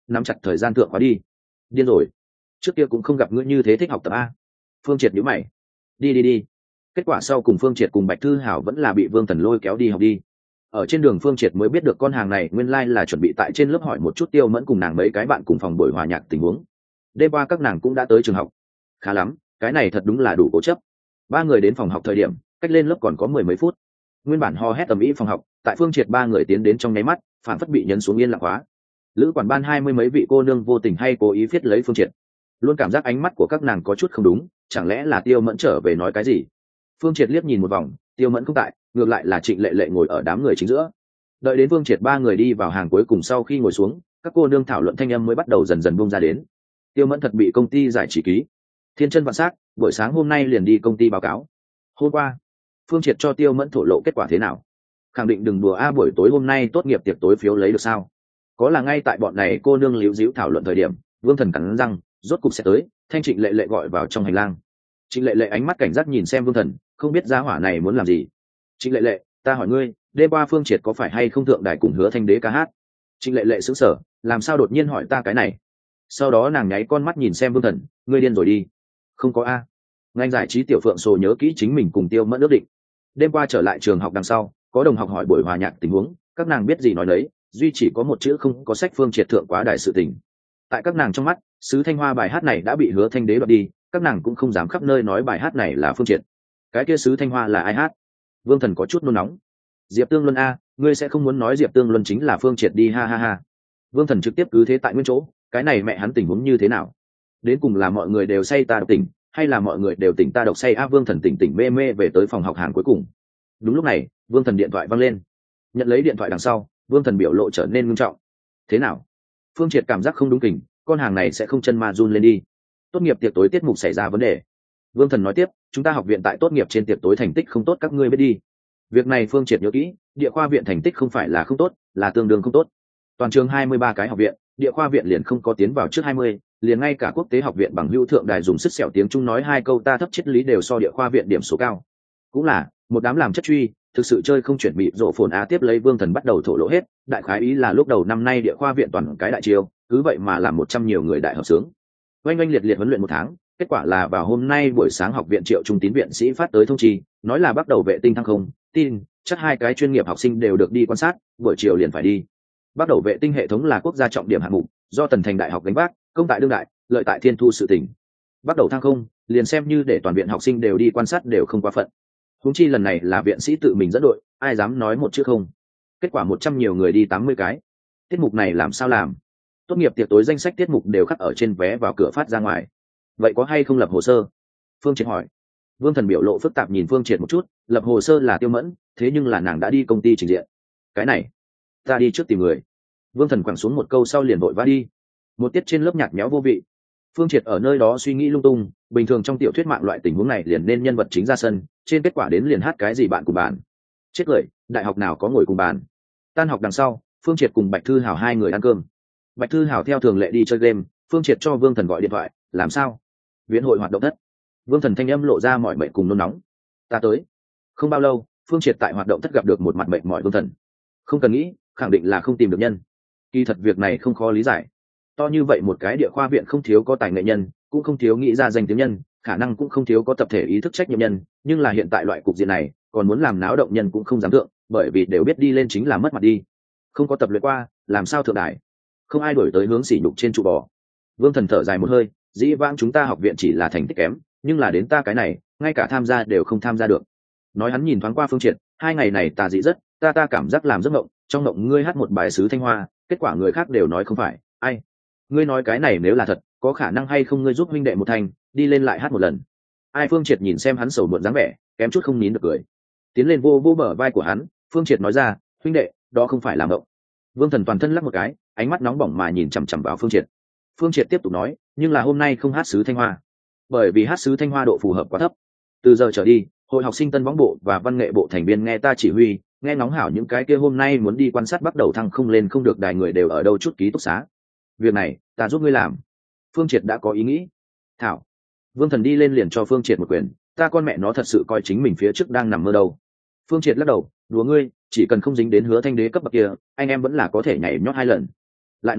Speaker 1: nắm chặt thời gian thượng khóa đi. Điên rồi, trước kia cũng không gặp ngươi như thế thích học tập a. Phương Triệt nhíu mày. Đi đi đi. Kết quả sau cùng Phương Triệt cùng Bạch Thư Hảo vẫn là bị Vương Thần lôi kéo đi học đi. Ở trên đường Phương Triệt mới biết được con hàng này nguyên lai là chuẩn bị tại trên lớp hỏi một chút Tiêu Mẫn cùng nàng mấy cái bạn cùng phòng buổi hòa nhạc tình huống. Đêm qua các nàng cũng đã tới trường học. Khá lắm, cái này thật đúng là đủ cố chấp. Ba người đến phòng học thời điểm, cách lên lớp còn có mười mấy phút. Nguyên bản ho hét tầm ý phòng học, tại Phương Triệt ba người tiến đến trong nháy mắt, phản phất bị nhấn xuống yên lặng hóa. Lữ quản ban hai mươi mấy vị cô nương vô tình hay cố ý viết lấy Phương Triệt. Luôn cảm giác ánh mắt của các nàng có chút không đúng, chẳng lẽ là Tiêu Mẫn trở về nói cái gì? Phương Triệt liếc nhìn một vòng, Tiêu Mẫn không tại, ngược lại là Trịnh Lệ Lệ ngồi ở đám người chính giữa. Đợi đến Phương Triệt ba người đi vào hàng cuối cùng sau khi ngồi xuống, các cô nương thảo luận thanh âm mới bắt đầu dần dần bung ra đến. Tiêu Mẫn thật bị công ty giải chỉ ký. Thiên chân vạn sắc, buổi sáng hôm nay liền đi công ty báo cáo. Hôm qua, Phương Triệt cho Tiêu Mẫn thổ lộ kết quả thế nào? Khẳng định đừng đùa a, buổi tối hôm nay tốt nghiệp tiệc tối phiếu lấy được sao? Có là ngay tại bọn này cô nương líu díu thảo luận thời điểm, Vương Thần cắn răng, rốt cục sẽ tới, thanh Trịnh Lệ Lệ gọi vào trong hành lang. Trịnh Lệ Lệ ánh mắt cảnh giác nhìn xem Vương Thần, không biết gia hỏa này muốn làm gì. Trịnh Lệ Lệ, ta hỏi ngươi, đêm qua Phương Triệt có phải hay không thượng đài cùng Hứa Thanh Đế ca hát? Trịnh Lệ Lệ sững sờ, làm sao đột nhiên hỏi ta cái này? Sau đó nàng nháy con mắt nhìn xem Vương Thần, ngươi điên rồi đi. Không có a. Ngành giải trí tiểu phượng sồ nhớ kỹ chính mình cùng Tiêu Mẫn ước định. Đêm qua trở lại trường học đằng sau, có đồng học hỏi buổi hòa nhạc tình huống, các nàng biết gì nói đấy, duy chỉ có một chữ không có sách Phương Triệt thượng quá đại sự tình. Tại các nàng trong mắt, sứ Thanh Hoa bài hát này đã bị Hứa Thanh Đế đoạt đi, các nàng cũng không dám khắp nơi nói bài hát này là Phương Triệt. Cái kia sứ Thanh Hoa là ai hát? Vương Thần có chút nôn nóng. Diệp Tương Luân a, ngươi sẽ không muốn nói Diệp Tương Luân chính là Phương Triệt đi ha ha ha. Vương Thần trực tiếp cứ thế tại nguyên chỗ, cái này mẹ hắn tình huống như thế nào? Đến cùng là mọi người đều say ta độc tỉnh, hay là mọi người đều tỉnh ta độc say a? Vương Thần tỉnh tỉnh mê mê về tới phòng học hàng cuối cùng. Đúng lúc này, Vương Thần điện thoại vang lên. Nhận lấy điện thoại đằng sau, Vương Thần biểu lộ trở nên nghiêm trọng. Thế nào? Phương Triệt cảm giác không đúng kình, con hàng này sẽ không chân ma run lên đi. Tốt nghiệp tiệc tối tiết mục xảy ra vấn đề. Vương Thần nói tiếp, chúng ta học viện tại tốt nghiệp trên tiệc tối thành tích không tốt, các ngươi biết đi. Việc này Phương Triệt nhớ kỹ, địa khoa viện thành tích không phải là không tốt, là tương đương không tốt. Toàn trường hai mươi ba cái học viện, địa khoa viện liền không có tiến vào trước hai mươi, liền ngay cả quốc tế học viện bằng hữu thượng đài dùng sức sẹo tiếng Trung nói hai câu ta thấp triết lý đều so địa khoa viện điểm số cao. Cũng là, một đám làm chất truy, thực sự chơi không chuyển bị rộ phồn á. Tiếp lấy Vương Thần bắt đầu thổ lộ hết, đại khái ý là lúc đầu năm nay địa khoa viện toàn cái đại chiêu, cứ vậy mà làm một trăm nhiều người đại hợp sướng. Oanh oanh liệt liệt huấn luyện một tháng, kết quả là vào hôm nay buổi sáng học viện Triệu Trung Tín viện sĩ phát tới thông chi, nói là bắt đầu vệ tinh thăng không, tin, chắc hai cái chuyên nghiệp học sinh đều được đi quan sát, buổi chiều liền phải đi. Bắt đầu vệ tinh hệ thống là quốc gia trọng điểm hạng mục, do Tần Thành Đại học gánh vác, công tại đương đại, lợi tại thiên thu sự tỉnh. Bắt đầu thăng không, liền xem như để toàn viện học sinh đều đi quan sát đều không quá phận. Huống chi lần này là viện sĩ tự mình dẫn đội, ai dám nói một chữ không. Kết quả một trăm nhiều người đi tám mươi cái. Tiết mục này làm sao làm? Tốt nghiệp tiệc tối danh sách tiết mục đều khắc ở trên vé vào cửa phát ra ngoài. Vậy có hay không lập hồ sơ? Phương Triệt hỏi. Vương Thần biểu lộ phức tạp nhìn Phương Triệt một chút, lập hồ sơ là Tiêu Mẫn, thế nhưng là nàng đã đi công ty trình diện. Cái này, ta đi trước tìm người. Vương Thần quẳng xuống một câu sau liền vội vã đi. Một tiết trên lớp nhạc méo vô vị. Phương Triệt ở nơi đó suy nghĩ lung tung, bình thường trong tiểu thuyết mạng loại tình huống này liền nên nhân vật chính ra sân, trên kết quả đến liền hát cái gì bạn cùng bàn. Chết cười, đại học nào có ngồi cùng bàn. Tan học đằng sau, Phương Triệt cùng Bạch Thư Hảo hai người ăn cơm. Bạch Thư Hảo theo thường lệ đi chơi game, Phương Triệt cho Vương Thần gọi điện thoại, làm sao? Viễn hội hoạt động thất. Vương Thần thanh âm lộ ra mọi mệnh cùng nôn nóng. Ta tới. Không bao lâu, Phương Triệt tại hoạt động thất gặp được một mặt mệnh mỏi Vương Thần. Không cần nghĩ, khẳng định là không tìm được nhân. Kỳ thật việc này không khó lý giải. To như vậy một cái địa khoa viện không thiếu có tài nghệ nhân, cũng không thiếu nghĩ ra danh tiếng nhân, khả năng cũng không thiếu có tập thể ý thức trách nhiệm nhân, nhưng là hiện tại loại cục diện này, còn muốn làm náo động nhân cũng không dám thượng, bởi vì đều biết đi lên chính là mất mặt đi. Không có tập luyện qua, làm sao thượng đài? Không ai đổi tới hướng sỉ nhục trên trụ bò. Vương Thần thở dài một hơi, dĩ vãng chúng ta học viện chỉ là thành tích kém, nhưng là đến ta cái này, ngay cả tham gia đều không tham gia được. Nói hắn nhìn thoáng qua Phương Triệt, hai ngày này ta dị rất, ta ta cảm giác làm giấc mộng, trong mộng ngươi hát một bài sứ Thanh Hoa, kết quả người khác đều nói không phải, ai? Ngươi nói cái này nếu là thật, có khả năng hay không ngươi giúp huynh đệ một thành, đi lên lại hát một lần. Ai? Phương Triệt nhìn xem hắn sầu muộn dáng vẻ, kém chút không nín được cười. Tiến lên vô vô bờ vai của hắn, Phương Triệt nói ra, huynh đệ, đó không phải là mộng. Vương Thần toàn thân lắc một cái, ánh mắt nóng bỏng mà nhìn chằm chằm vào Phương Triệt. Phương Triệt tiếp tục nói, nhưng là hôm nay không hát sứ Thanh Hoa, bởi vì hát sứ Thanh Hoa độ phù hợp quá thấp. Từ giờ trở đi, hội học sinh tân võng bộ và văn nghệ bộ thành viên nghe ta chỉ huy, nghe ngóng hảo những cái kia hôm nay muốn đi quan sát bắt đầu thăng không lên không được đài người đều ở đâu chút ký túc xá. Việc này, ta giúp ngươi làm. Phương Triệt đã có ý nghĩ. Thảo. Vương Thần đi lên liền cho Phương Triệt một quyền, ta con mẹ nó thật sự coi chính mình phía trước đang nằm mơ đâu. Phương Triệt lắc đầu, đùa ngươi, chỉ cần không dính đến Hứa Thanh Đế cấp bậc kia, anh em vẫn là có thể nhảy nhót hai lần. Lại nói,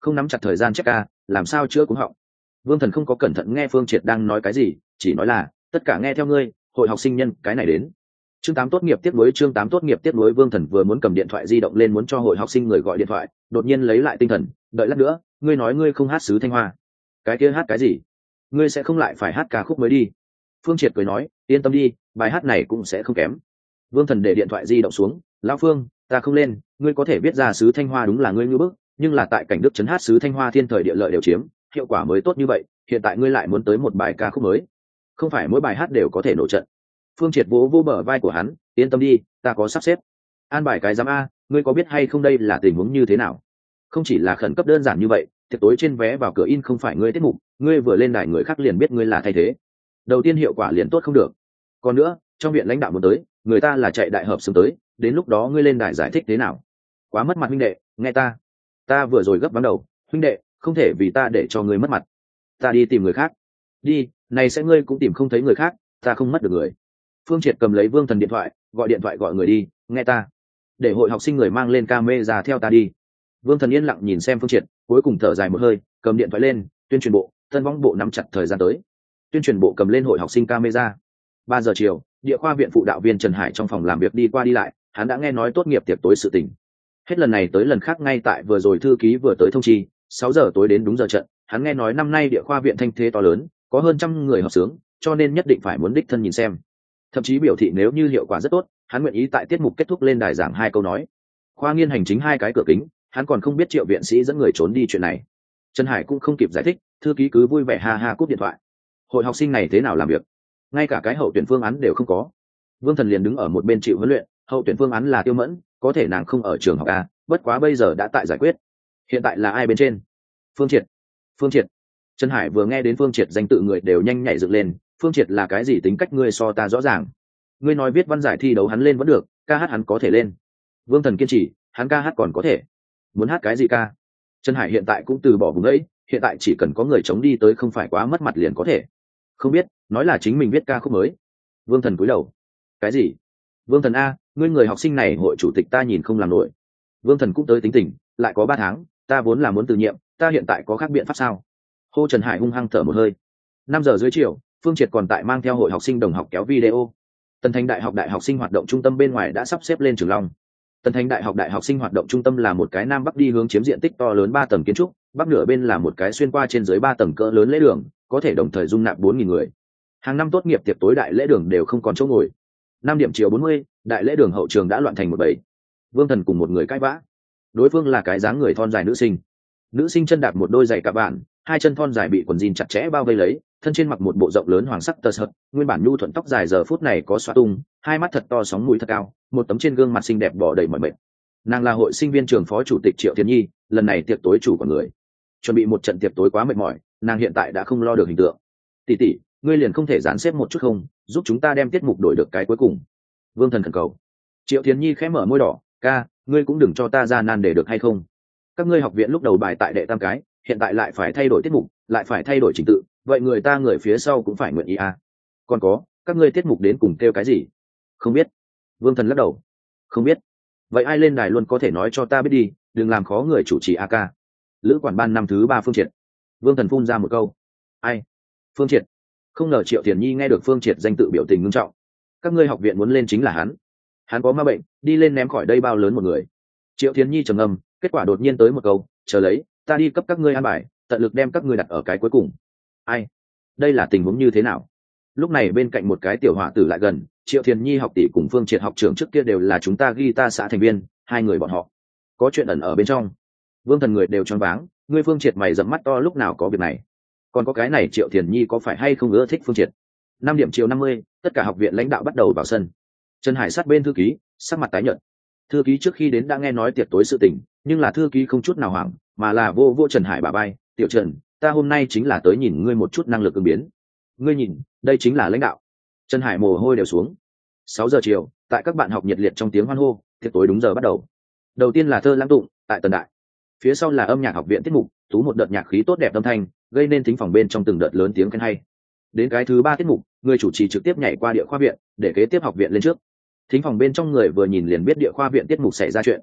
Speaker 1: không nắm chặt thời gian chép ca làm sao chữa cũng họng. Vương Thần không có cẩn thận nghe Phương Triệt đang nói cái gì, chỉ nói là tất cả nghe theo ngươi, hội học sinh nhân cái này đến. Chương tám tốt nghiệp tiếp nối chương tám tốt nghiệp tiếp nối Vương Thần vừa muốn cầm điện thoại di động lên muốn cho hội học sinh người gọi điện thoại, đột nhiên lấy lại tinh thần, đợi lát nữa, ngươi nói ngươi không hát sứ Thanh Hoa. Cái kia hát cái gì? Ngươi sẽ không lại phải hát ca khúc mới đi. Phương Triệt cười nói, yên tâm đi, bài hát này cũng sẽ không kém. Vương Thần để điện thoại di động xuống, lão Phương, ta không lên, ngươi có thể biết ra sứ Thanh Hoa đúng là ngươi ngư bức, nhưng là tại cảnh Đức trấn hát sứ Thanh Hoa thiên thời địa lợi đều chiếm, hiệu quả mới tốt như vậy, hiện tại ngươi lại muốn tới một bài ca khúc mới, không phải mỗi bài hát đều có thể nổ trận. Phương Triệt vỗ vỗ bờ vai của hắn, yên tâm đi, ta có sắp xếp. An bài cái giám a, ngươi có biết hay không đây là tình huống như thế nào? Không chỉ là khẩn cấp đơn giản như vậy, tiệc tối trên vé vào cửa in không phải ngươi tiết mục, ngươi vừa lên đài người khác liền biết ngươi là thay thế. Đầu tiên hiệu quả liền tốt không được. Còn nữa, trong viện lãnh đạo muốn tới, người ta là chạy đại hợp xứng tới, đến lúc đó ngươi lên đài giải thích thế nào? Quá mất mặt huynh đệ, nghe ta. Ta vừa rồi gấp vắng đầu, huynh đệ, không thể vì ta để cho ngươi mất mặt. Ta đi tìm người khác. Đi, này sẽ ngươi cũng tìm không thấy người khác, ta không mất được người. Phương Triệt cầm lấy Vương Thần điện thoại, gọi điện thoại gọi người đi, nghe ta. Để hội học sinh người mang lên camera theo ta đi. Vương Thần yên lặng nhìn xem Phương Triệt, cuối cùng thở dài một hơi, cầm điện thoại lên, tuyên truyền bộ, tân võng bộ nắm chặt thời gian tới. Tuyên truyền bộ cầm lên hội học sinh camera. Ba giờ chiều, địa khoa viện phụ đạo viên Trần Hải trong phòng làm việc đi qua đi lại, hắn đã nghe nói tốt nghiệp tiệc tối sự tình. Hết lần này tới lần khác ngay tại vừa rồi thư ký vừa tới thông chi, sáu giờ tối đến đúng giờ trận, hắn nghe nói năm nay địa khoa viện thanh thế to lớn, có hơn trăm người hợp xướng, cho nên nhất định phải muốn đích thân nhìn xem. Thậm chí biểu thị nếu như hiệu quả rất tốt, hắn nguyện ý tại tiết mục kết thúc lên đài giảng hai câu nói. Khoa nghiên hành chính hai cái cửa kính, hắn còn không biết Triệu viện sĩ dẫn người trốn đi chuyện này. Trần Hải cũng không kịp giải thích, thư ký cứ vui vẻ ha ha cúp điện thoại. Hội học sinh này thế nào làm việc? Ngay cả cái hậu tuyển phương án đều không có. Vương Thần liền đứng ở một bên chịu huấn luyện, hậu tuyển phương án là Tiêu Mẫn, có thể nàng không ở trường học a, bất quá bây giờ đã tại giải quyết. Hiện tại là ai bên trên? Phương Triệt. Phương Triệt. Trần Hải vừa nghe đến Phương Triệt danh tự người đều nhanh nhảy dựng lên, Phương Triệt là cái gì tính cách ngươi so ta rõ ràng. Ngươi nói viết văn giải thi đấu hắn lên vẫn được, ca hát hắn có thể lên. Vương Thần kiên trì, hắn ca hát còn có thể. Muốn hát cái gì ca? Trần Hải hiện tại cũng từ bỏ vùng ấy, hiện tại chỉ cần có người chống đi tới không phải quá mất mặt liền có thể. Không biết, nói là chính mình viết ca khúc mới. Vương Thần cúi đầu. Cái gì? Vương Thần a, ngươi người học sinh này hội chủ tịch ta nhìn không làm nổi. Vương Thần cũng tới tính tình, lại có ba tháng, ta vốn là muốn từ nhiệm, ta hiện tại có khác biện pháp sao? Hô Trần Hải hung hăng thở một hơi. Năm giờ dưới chiều, Phương Triệt còn tại mang theo hội học sinh đồng học kéo video. Tân Thành Đại học Đại học sinh hoạt động trung tâm bên ngoài đã sắp xếp lên Trường Long. Tân Thành Đại học Đại học sinh hoạt động trung tâm là một cái nam bắc đi hướng chiếm diện tích to lớn ba tầng kiến trúc, bắc nửa bên là một cái xuyên qua trên dưới ba tầng cỡ lớn lễ đường, có thể đồng thời dung nạp bốn nghìn người. Hàng năm tốt nghiệp tiệc tối đại lễ đường đều không còn chỗ ngồi. Năm điểm chiều bốn mươi, đại lễ đường hậu trường đã loạn thành một bầy. Vương Thần cùng một người cãi vã. Đối phương là cái dáng người thon dài nữ sinh. Nữ sinh chân đạp một đôi giày cạp bản, hai chân thon dài bị quần jean chặt chẽ bao vây lấy, thân trên mặc một bộ rộng lớn hoàng sắc tơ sợi, nguyên bản nhu thuận tóc dài giờ phút này có xóa tung, hai mắt thật to sóng mũi thật cao, một tấm trên gương mặt xinh đẹp bỏ đầy mọi mệt. Nàng là hội sinh viên trường phó chủ tịch Triệu Thiên Nhi, lần này tiệc tối chủ của người. Chuẩn bị một trận tiệc tối quá mệt mỏi, nàng hiện tại đã không lo được hình tượng. Tỷ tỷ, ngươi liền không thể dàn xếp một chút không, giúp chúng ta đem tiết mục đổi được cái cuối cùng. Vương Thần khẩn cầu. Triệu Thiên Nhi khẽ mở môi đỏ, ca, ngươi cũng đừng cho ta ra nan để được hay không? Các ngươi học viện lúc đầu bài tại đệ tam cái, hiện tại lại phải thay đổi tiết mục, lại phải thay đổi trình tự, vậy người ta người phía sau cũng phải nguyện ý à? Còn có, các ngươi tiết mục đến cùng kêu cái gì? Không biết. Vương Thần lắc đầu. Không biết. Vậy ai lên đài luôn có thể nói cho ta biết đi, đừng làm khó người chủ trì a ca. Lữ quản ban năm thứ ba Phương Triệt. Vương Thần phun ra một câu. Ai? Phương Triệt. Không ngờ Triệu Tiền Nhi nghe được Phương Triệt danh tự biểu tình nghiêm trọng. Các ngươi học viện muốn lên chính là hắn. Hắn có ma bệnh, đi lên ném khỏi đây bao lớn một người. Triệu Thiến Nhi trầm ngâm, kết quả đột nhiên tới một câu, chờ lấy, ta đi cấp các ngươi an bài, tận lực đem các ngươi đặt ở cái cuối cùng. Ai? Đây là tình huống như thế nào? Lúc này bên cạnh một cái tiểu họa tử lại gần, Triệu Thiến Nhi học tỷ cùng Phương Triệt học trưởng trước kia đều là chúng ta ghi ta xã thành viên, hai người bọn họ có chuyện ẩn ở bên trong. Vương Thần người đều choáng váng, ngươi Phương Triệt mày rậm mắt to lúc nào có việc này? Còn có cái này Triệu Thiền Nhi có phải hay không ưa thích Phương Triệt? Năm điểm chiều năm mươi, tất cả học viện lãnh đạo bắt đầu vào sân. Trần Hải sát bên thư ký, sắc mặt tái nhợt. Thư ký trước khi đến đã nghe nói tiệc tối sự tình, nhưng là thư ký không chút nào hoảng, mà là vô vô Trần Hải bả vai, "Tiểu Trần, ta hôm nay chính là tới nhìn ngươi một chút năng lực ứng biến. Ngươi nhìn, đây chính là lãnh đạo." Trần Hải mồ hôi đều xuống. Sáu giờ chiều, tại các bạn học nhiệt liệt trong tiếng hoan hô, tiệc tối đúng giờ bắt đầu. Đầu tiên là thơ lãng tụng, tại Tần Đại. Phía sau là âm nhạc học viện tiết mục, tú một đợt nhạc khí tốt đẹp âm thanh, gây nên thính phòng bên trong từng đợt lớn tiếng khen hay. Đến cái thứ ba tiết mục, người chủ trì trực tiếp nhảy qua địa khoa viện, để kế tiếp học viện lên trước. Thính phòng bên trong người vừa nhìn liền biết địa khoa viện tiết mục xảy ra chuyện.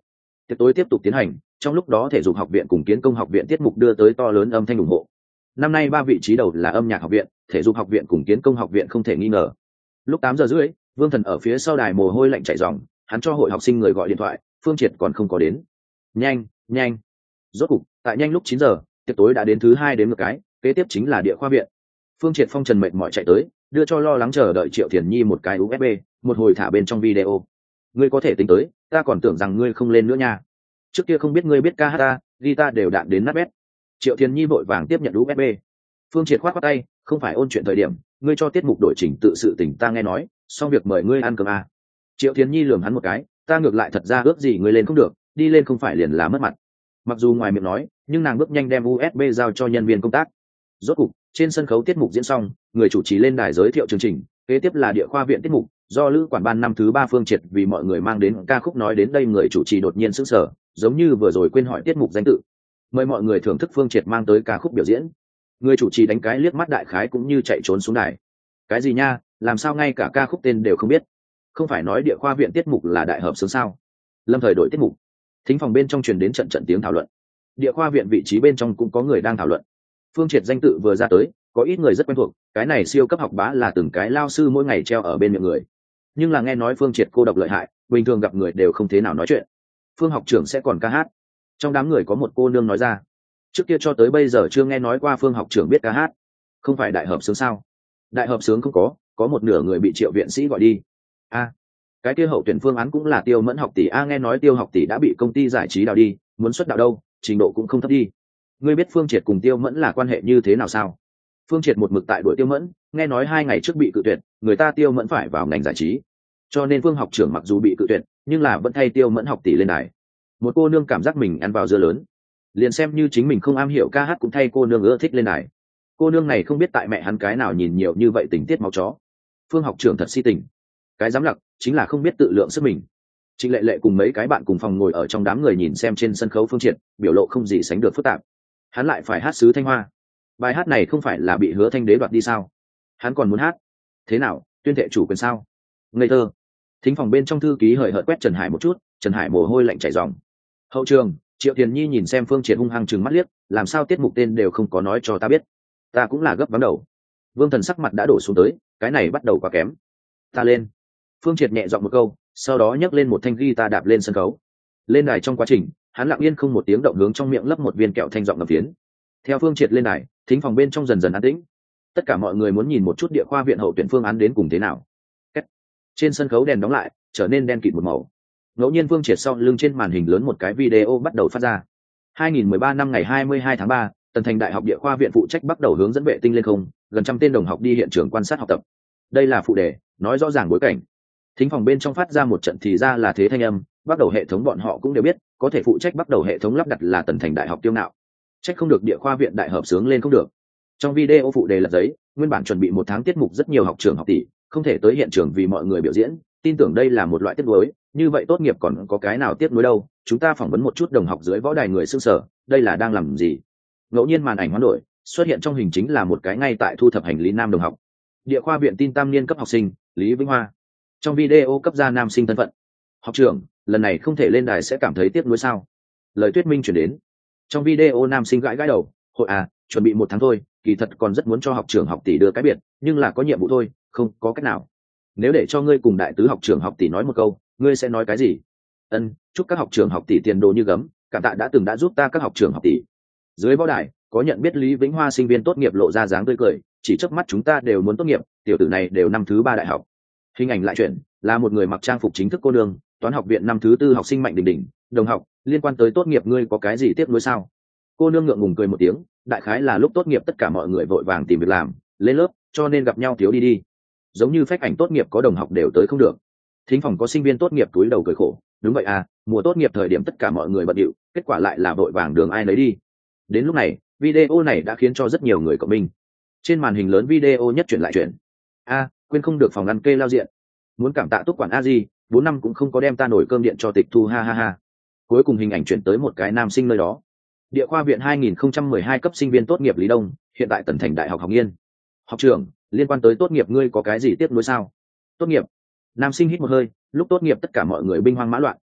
Speaker 1: Tiệc tối tiếp tục tiến hành, trong lúc đó thể dục học viện cùng kiến công học viện tiết mục đưa tới to lớn âm thanh ủng hộ. Năm nay ba vị trí đầu là âm nhạc học viện, thể dục học viện cùng kiến công học viện không thể nghi ngờ. Lúc tám giờ rưỡi, Vương Thần ở phía sau đài mồ hôi lạnh chảy ròng, hắn cho hội học sinh người gọi điện thoại, Phương Triệt còn không có đến. Nhanh, nhanh. Rốt cục, tại nhanh lúc chín giờ, tiệc tối đã đến thứ hai đến một cái, kế tiếp chính là địa khoa viện. Phương Triệt phong trần mệt mỏi chạy tới, đưa cho lo lắng chờ đợi Triệu Thiền Nhi một cái u ét bê, một hồi thả bên trong video. Ngươi có thể tính tới, ta còn tưởng rằng ngươi không lên nữa nha. Trước kia không biết ngươi biết ca hát ta, guitar đều đạn đến nát bét. Triệu Thiền Nhi vội vàng tiếp nhận u ét bê. Phương Triệt khoát khoát tay, không phải ôn chuyện thời điểm, ngươi cho tiết mục đổi chỉnh tự sự tình ta nghe nói, xong việc mời ngươi ăn cơm à. Triệu Thiền Nhi lườm hắn một cái, ta ngược lại thật ra ước gì ngươi lên không được, đi lên không phải liền là mất mặt. Mặc dù ngoài miệng nói, nhưng nàng bước nhanh đem u ét bê giao cho nhân viên công tác. Rốt cục, trên sân khấu tiết mục diễn xong, người chủ trì lên đài giới thiệu chương trình, kế tiếp là địa khoa viện tiết mục, do lữ quản ban năm thứ ba Phương Triệt vì mọi người mang đến ca khúc nói đến đây người chủ trì đột nhiên sững sờ, giống như vừa rồi quên hỏi tiết mục danh tự. Mời mọi người thưởng thức Phương Triệt mang tới ca khúc biểu diễn. Người chủ trì đánh cái liếc mắt đại khái cũng như chạy trốn xuống đài. Cái gì nha, làm sao ngay cả ca khúc tên đều không biết? Không phải nói địa khoa viện tiết mục là đại hợp xướng sao? Lâm Thời đổi tiết mục. Thính phòng bên trong truyền đến trận trận tiếng thảo luận. Địa khoa viện vị trí bên trong cũng có người đang thảo luận. Phương Triệt danh tự vừa ra tới, có ít người rất quen thuộc, cái này siêu cấp học bá là từng cái lao sư mỗi ngày treo ở bên miệng người. Nhưng là nghe nói Phương Triệt cô độc lợi hại, bình thường gặp người đều không thế nào nói chuyện. Phương học trưởng sẽ còn ca hát. Trong đám người có một cô nương nói ra, trước kia cho tới bây giờ chưa nghe nói qua Phương học trưởng biết ca hát. Không phải đại hợp sướng sao? Đại hợp sướng không có, có một nửa người bị Triệu viện sĩ gọi đi. A, cái kia hậu tuyển phương án cũng là Tiêu Mẫn học tỷ a, nghe nói Tiêu học tỷ đã bị công ty giải trí đào đi, muốn xuất đạo đâu, trình độ cũng không thấp đi. Ngươi biết Phương Triệt cùng Tiêu Mẫn là quan hệ như thế nào sao? Phương Triệt một mực tại đuổi Tiêu Mẫn, nghe nói hai ngày trước bị cự tuyệt, người ta Tiêu Mẫn phải vào ngành giải trí, cho nên Phương học trưởng mặc dù bị cự tuyệt, nhưng là vẫn thay Tiêu Mẫn học tỷ lên đài. Một cô nương cảm giác mình ăn vào dưa lớn, liền xem như chính mình không am hiểu ca hát cũng thay cô nương ưa thích lên đài. Cô nương này không biết tại mẹ hắn cái nào nhìn nhiều như vậy tình tiết máu chó. Phương học trưởng thật si tình, cái dám lặc chính là không biết tự lượng sức mình. Trịnh Lệ Lệ cùng mấy cái bạn cùng phòng ngồi ở trong đám người nhìn xem trên sân khấu Phương Triệt, biểu lộ không gì sánh được phức tạp. Hắn lại phải hát sứ Thanh Hoa, bài hát này không phải là bị Hứa Thanh Đế đoạt đi sao? Hắn còn muốn hát, thế nào, tuyên thệ chủ quyền sao? Ngây thơ. Thính phòng bên trong thư ký hời hợt quét Trần Hải một chút, Trần Hải mồ hôi lạnh chảy ròng. Hậu trường, Triệu Thiền Nhi nhìn xem Phương Triệt hung hăng trừng mắt liếc, làm sao tiết mục tên đều không có nói cho ta biết, ta cũng là gấp vắng đầu. Vương Thần sắc mặt đã đổ xuống tới, cái này bắt đầu quá kém. Ta lên. Phương Triệt nhẹ giọng một câu, sau đó nhấc lên một thanh guitar đạp lên sân khấu. Lên đài trong quá trình, hắn lặng yên không một tiếng động hướng trong miệng lấp một viên kẹo thanh giọng ngầm phiến. Theo Phương Triệt lên đài, thính phòng bên trong dần dần an tĩnh. Tất cả mọi người muốn nhìn một chút địa khoa viện hậu tuyển phương án đến cùng thế nào. Kết. Trên sân khấu đèn đóng lại, trở nên đen kịt một màu. Ngẫu nhiên Phương Triệt sau lưng trên màn hình lớn một cái video bắt đầu phát ra. hai nghìn mười ba năm ngày hai mươi hai tháng ba, Tần Thành Đại học Địa khoa viện phụ trách bắt đầu hướng dẫn vệ tinh lên không, gần trăm tên đồng học đi hiện trường quan sát học tập. Đây là phụ đề, nói rõ ràng bối cảnh. Thính phòng bên trong phát ra một trận thì ra là thế thanh âm, bắt đầu hệ thống bọn họ cũng đều biết, có thể phụ trách bắt đầu hệ thống lắp đặt là Tần Thành Đại học Tiêu Ngạo. Trách không được Địa khoa viện đại hợp sướng lên không được. Trong video phụ đề lật giấy, nguyên bản chuẩn bị một tháng tiết mục rất nhiều học trường học tỷ, không thể tới hiện trường vì mọi người biểu diễn, tin tưởng đây là một loại tiếc nuối, như vậy tốt nghiệp còn có cái nào tiếc nuối đâu. Chúng ta phỏng vấn một chút đồng học dưới võ đài người sương sở, đây là đang làm gì? Ngẫu nhiên màn ảnh hoán đổi, xuất hiện trong hình chính là một cái ngay tại thu thập hành lý nam đồng học. Địa khoa viện tin tam niên cấp học sinh, Lý Vĩnh Hoa. Trong video cấp ra nam sinh thân phận. Học trưởng, lần này không thể lên đài sẽ cảm thấy tiếc nuối sao? Lời thuyết minh chuyển đến. Trong video nam sinh gãi gãi đầu, hội à, chuẩn bị một tháng thôi, kỳ thật còn rất muốn cho học trưởng học tỷ đưa cái biệt, nhưng là có nhiệm vụ thôi, không có cách nào. Nếu để cho ngươi cùng đại tứ học trưởng học tỷ nói một câu, ngươi sẽ nói cái gì? Ân, chúc các học trưởng học tỷ tiền đồ như gấm, cảm tạ đã từng đã giúp ta các học trưởng học tỷ. Dưới võ đài, có nhận biết Lý Vĩnh Hoa sinh viên tốt nghiệp lộ ra dáng tươi cười, chỉ chớp mắt chúng ta đều muốn tốt nghiệp, tiểu tử này đều năm thứ ba đại học. Hình ảnh lại chuyển, là một người mặc trang phục chính thức cô nương, toán học viện năm thứ tư học sinh Mạnh Đình Đình, đồng học, liên quan tới tốt nghiệp ngươi có cái gì tiếc nuối sao? Cô nương ngượng ngùng cười một tiếng, đại khái là lúc tốt nghiệp tất cả mọi người vội vàng tìm việc làm, lên lớp, cho nên gặp nhau thiếu đi đi. Giống như phách ảnh tốt nghiệp có đồng học đều tới không được. Thính phòng có sinh viên tốt nghiệp túi đầu cười khổ, đúng vậy à, mùa tốt nghiệp thời điểm tất cả mọi người bận điệu, kết quả lại là vội vàng đường ai nấy đi. Đến lúc này, video này đã khiến cho rất nhiều người cộng minh. Trên màn hình lớn video nhất chuyển lại chuyển. A, quên không được phòng ăn kê lao diện. Muốn cảm tạ túc quản a di, bốn năm cũng không có đem ta nổi cơm điện cho tịch thu ha ha ha. Cuối cùng hình ảnh chuyển tới một cái nam sinh nơi đó. Địa khoa viện hai nghìn không trăm mười hai cấp sinh viên tốt nghiệp Lý Đông, hiện tại Tần Thành Đại học học nghiên. Học trưởng, liên quan tới tốt nghiệp ngươi có cái gì tiếc nuối sao? Tốt nghiệp. Nam sinh hít một hơi, lúc tốt nghiệp tất cả mọi người binh hoang mã loạn,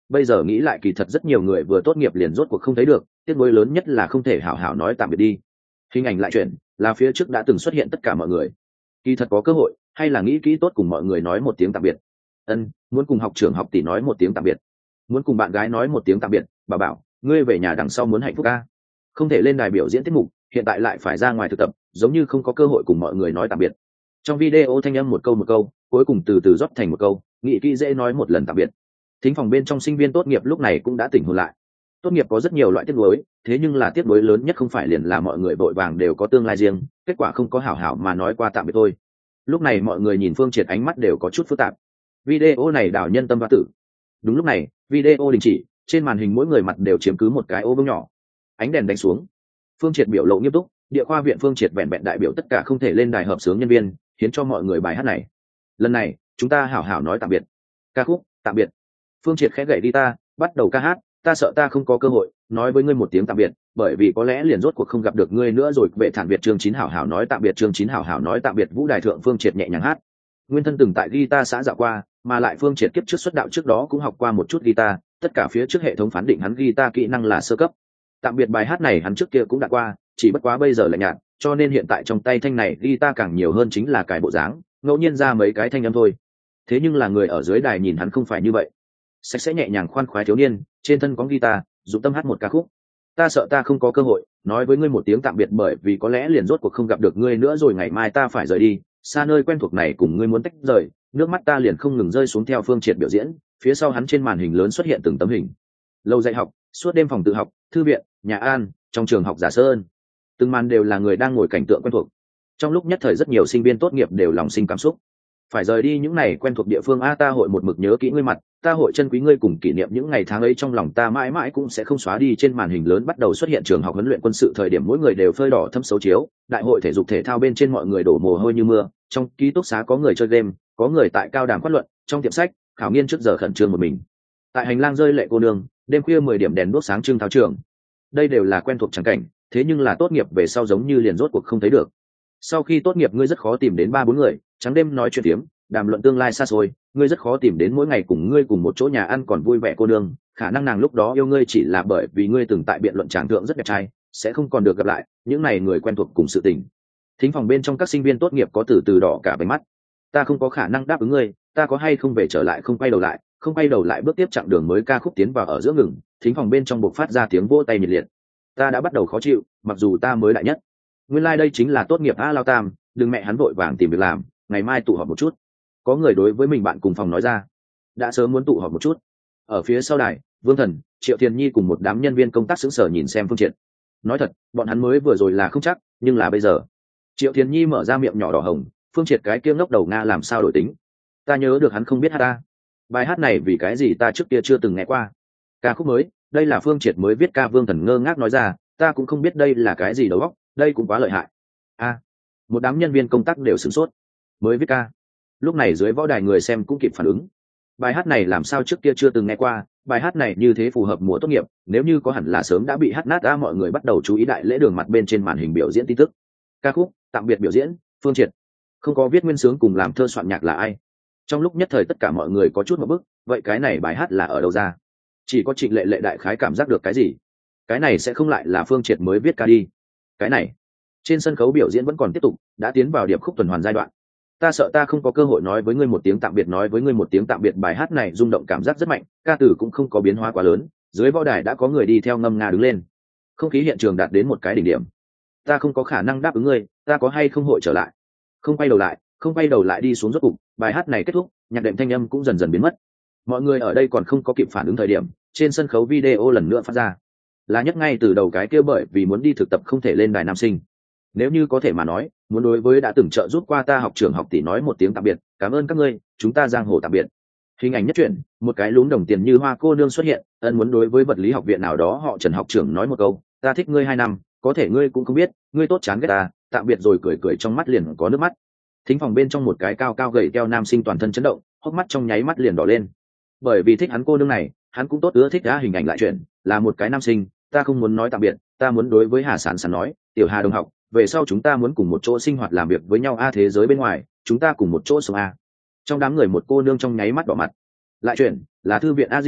Speaker 1: bây giờ nghĩ lại kỳ thật rất nhiều người vừa tốt nghiệp liền rốt cuộc không thấy được, tiếc nuối lớn nhất là không thể hảo hảo nói tạm biệt đi. Hình ảnh lại chuyển là phía trước đã từng xuất hiện tất cả mọi người. Kỳ thật có cơ hội hay là nghĩ kỹ tốt cùng mọi người nói một tiếng tạm biệt. Ân, muốn cùng học trưởng học tỷ nói một tiếng tạm biệt, muốn cùng bạn gái nói một tiếng tạm biệt, bà bảo ngươi về nhà đằng sau muốn hạnh phúc a. Không thể lên đài biểu diễn tiết mục, hiện tại lại phải ra ngoài thực tập, giống như không có cơ hội cùng mọi người nói tạm biệt. Trong video thanh âm một câu một câu, cuối cùng từ từ rót thành một câu, nghĩ kỹ dễ nói một lần tạm biệt. Thính phòng bên trong sinh viên tốt nghiệp lúc này cũng đã tỉnh hồn lại. Tốt nghiệp có rất nhiều loại tiếc nuối, thế nhưng là tiếc nuối lớn nhất không phải liền là mọi người vội vàng đều có tương lai riêng, kết quả không có hảo hảo mà nói qua tạm biệt thôi. Lúc này mọi người nhìn Phương Triệt ánh mắt đều có chút phức tạp. Video này đảo nhân tâm và tử. Đúng lúc này, video đình chỉ, trên màn hình mỗi người mặt đều chiếm cứ một cái ô vuông nhỏ. Ánh đèn đánh xuống. Phương Triệt biểu lộ nghiêm túc, địa khoa viện Phương Triệt vẹn vẹn đại biểu tất cả không thể lên đài hợp xướng nhân viên, khiến cho mọi người bài hát này. Lần này, chúng ta hảo hảo nói tạm biệt. Ca khúc, tạm biệt. Phương Triệt khẽ gậy guitar, bắt đầu ca hát, ta sợ ta không có cơ hội nói với ngươi một tiếng tạm biệt, bởi vì có lẽ liền rốt cuộc không gặp được ngươi nữa rồi. Vệ thản Việt chương chín hảo hảo nói tạm biệt, chương chín hảo hảo nói tạm biệt. Vũ đài thượng Phương Triệt nhẹ nhàng hát. Nguyên thân từng tại guitar xã dạo qua, mà lại Phương Triệt kiếp trước xuất đạo trước đó cũng học qua một chút guitar, tất cả phía trước hệ thống phán định hắn guitar kỹ năng là sơ cấp. Tạm biệt bài hát này hắn trước kia cũng đã qua, chỉ bất quá bây giờ lại nhạt, cho nên hiện tại trong tay thanh này guitar càng nhiều hơn chính là cái bộ dáng, ngẫu nhiên ra mấy cái thanh âm thôi. Thế nhưng là người ở dưới đài nhìn hắn không phải như vậy, sạch sẽ nhẹ nhàng khoan khoái thiếu niên, trên thân có guitar, dụng tâm hát một ca khúc. Ta sợ ta không có cơ hội nói với ngươi một tiếng tạm biệt, bởi vì có lẽ liền rốt cuộc không gặp được ngươi nữa rồi, ngày mai ta phải rời đi, xa nơi quen thuộc này cùng ngươi muốn tách rời. Nước mắt ta liền không ngừng rơi xuống theo Phương Triệt biểu diễn, phía sau hắn trên màn hình lớn xuất hiện từng tấm hình. Lâu dạy học, suốt đêm phòng tự học, thư viện, nhà an, trong trường học Giả Sơn, từng màn đều là người đang ngồi cảnh tượng quen thuộc. Trong lúc nhất thời rất nhiều sinh viên tốt nghiệp đều lòng sinh cảm xúc. Phải rời đi những này quen thuộc địa phương a, ta hội một mực nhớ kỹ ngươi mặt, ta hội chân quý ngươi cùng kỷ niệm những ngày tháng ấy trong lòng ta mãi mãi cũng sẽ không xóa đi. Trên màn hình lớn bắt đầu xuất hiện trường học huấn luyện quân sự, thời điểm mỗi người đều phơi đỏ thâm xấu chiếu, đại hội thể dục thể thao bên trên mọi người đổ mồ hôi như mưa, trong ký túc xá có người chơi game, có người tại cao đàm phát luận, trong tiệm sách khảo nghiên trước giờ khẩn trương một mình, tại hành lang rơi lệ cô nương, đêm khuya mười điểm đèn đuốc sáng trưng thao trường. Đây đều là quen thuộc trắng cảnh, thế nhưng là tốt nghiệp về sau giống như liền rốt cuộc không thấy được. Sau khi tốt nghiệp ngươi rất khó tìm đến ba bốn người trắng đêm nói chuyện tiếm, đàm luận tương lai xa xôi, ngươi rất khó tìm đến mỗi ngày cùng ngươi cùng một chỗ nhà ăn còn vui vẻ cô nương, khả năng nàng lúc đó yêu ngươi chỉ là bởi vì ngươi từng tại biện luận tràng thượng rất đẹp trai, sẽ không còn được gặp lại những này người quen thuộc cùng sự tình. Thính phòng bên trong các sinh viên tốt nghiệp có từ từ đỏ cả váy mắt. Ta không có khả năng đáp ứng ngươi, ta có hay không về trở lại không quay đầu lại, không quay đầu lại bước tiếp chặng đường mới. Ca khúc tiến vào ở giữa ngừng, thính phòng bên trong bộc phát ra tiếng vỗ tay nhiệt liệt. Ta đã bắt đầu khó chịu, mặc dù ta mới đại nhất. Nguyên lai like đây chính là tốt nghiệp a Lao Tam, đừng mẹ hắn vội vàng tìm việc làm, ngày mai tụ họp một chút. Có người đối với mình bạn cùng phòng nói ra, đã sớm muốn tụ họp một chút. Ở phía sau đài, Vương Thần, Triệu Thiền Nhi cùng một đám nhân viên công tác sững sờ nhìn xem Phương Triệt. Nói thật, bọn hắn mới vừa rồi là không chắc, nhưng là bây giờ. Triệu Thiền Nhi mở ra miệng nhỏ đỏ hồng, Phương Triệt cái kia ngốc đầu nga làm sao đổi tính. Ta nhớ được hắn không biết hát ta. Bài hát này vì cái gì ta trước kia chưa từng nghe qua. Ca khúc mới, đây là Phương Triệt mới viết ca. Vương Thần ngơ ngác nói ra, ta cũng không biết đây là cái gì đầu óc, đây cũng quá lợi hại. A, một đám nhân viên công tác đều sửng sốt. Mới viết ca. Lúc này dưới võ đài người xem cũng kịp phản ứng. Bài hát này làm sao trước kia chưa từng nghe qua, bài hát này như thế phù hợp mùa tốt nghiệp, nếu như có hẳn là sớm đã bị hát nát ra. Mọi người bắt đầu chú ý đại lễ đường mặt bên trên màn hình biểu diễn tin tức. Ca khúc, tạm biệt biểu diễn, Phương Triệt. Không có viết nguyên sướng cùng làm thơ soạn nhạc là ai? Trong lúc nhất thời tất cả mọi người có chút một bức, vậy cái này bài hát là ở đâu ra? Chỉ có Trịnh Lệ Lệ đại khái cảm giác được cái gì? Cái này sẽ không lại là Phương Triệt mới viết ca đi. Cái này, trên sân khấu biểu diễn vẫn còn tiếp tục, đã tiến vào điệp khúc tuần hoàn giai đoạn. Ta sợ ta không có cơ hội nói với ngươi một tiếng tạm biệt, nói với ngươi một tiếng tạm biệt. Bài hát này rung động cảm giác rất mạnh, ca từ cũng không có biến hóa quá lớn, dưới võ đài đã có người đi theo ngâm nga đứng lên, không khí hiện trường đạt đến một cái đỉnh điểm. Ta không có khả năng đáp ứng ngươi, ta có hay không hội trở lại, không quay đầu lại, không quay đầu lại đi xuống. Rốt cục bài hát này kết thúc, nhạc đệm thanh âm cũng dần dần biến mất. Mọi người ở đây còn không có kịp phản ứng thời điểm, trên sân khấu video lần nữa phát ra, là nhất ngay từ đầu cái kia bởi vì muốn đi thực tập không thể lên đài nam sinh. Nếu như có thể mà nói, muốn đối với đã từng trợ giúp qua ta học trưởng học tỷ nói một tiếng tạm biệt, cảm ơn các ngươi, chúng ta giang hồ tạm biệt. Hình ảnh nhất truyện, một cái lún đồng tiền như hoa cô nương xuất hiện, ân muốn đối với vật lý học viện nào đó họ Trần học trưởng nói một câu, ta thích ngươi hai năm, có thể ngươi cũng không biết, ngươi tốt chán ghét ta, tạm biệt rồi. Cười cười trong mắt liền có nước mắt. Thính phòng bên trong một cái cao cao gầy teo nam sinh toàn thân chấn động, hốc mắt trong nháy mắt liền đỏ lên. Bởi vì thích hắn cô nương này, hắn cũng tốt ưa thích. Đã hình ảnh lại chuyện, là một cái nam sinh, ta không muốn nói tạm biệt, ta muốn đối với Hà Sán Sán nói, Tiểu Hà đồng học, về sau chúng ta muốn cùng một chỗ sinh hoạt làm việc với nhau a, thế giới bên ngoài chúng ta cùng một chỗ sống a. Trong đám người một cô nương trong nháy mắt đỏ mặt. Lại chuyện, là thư viện a di,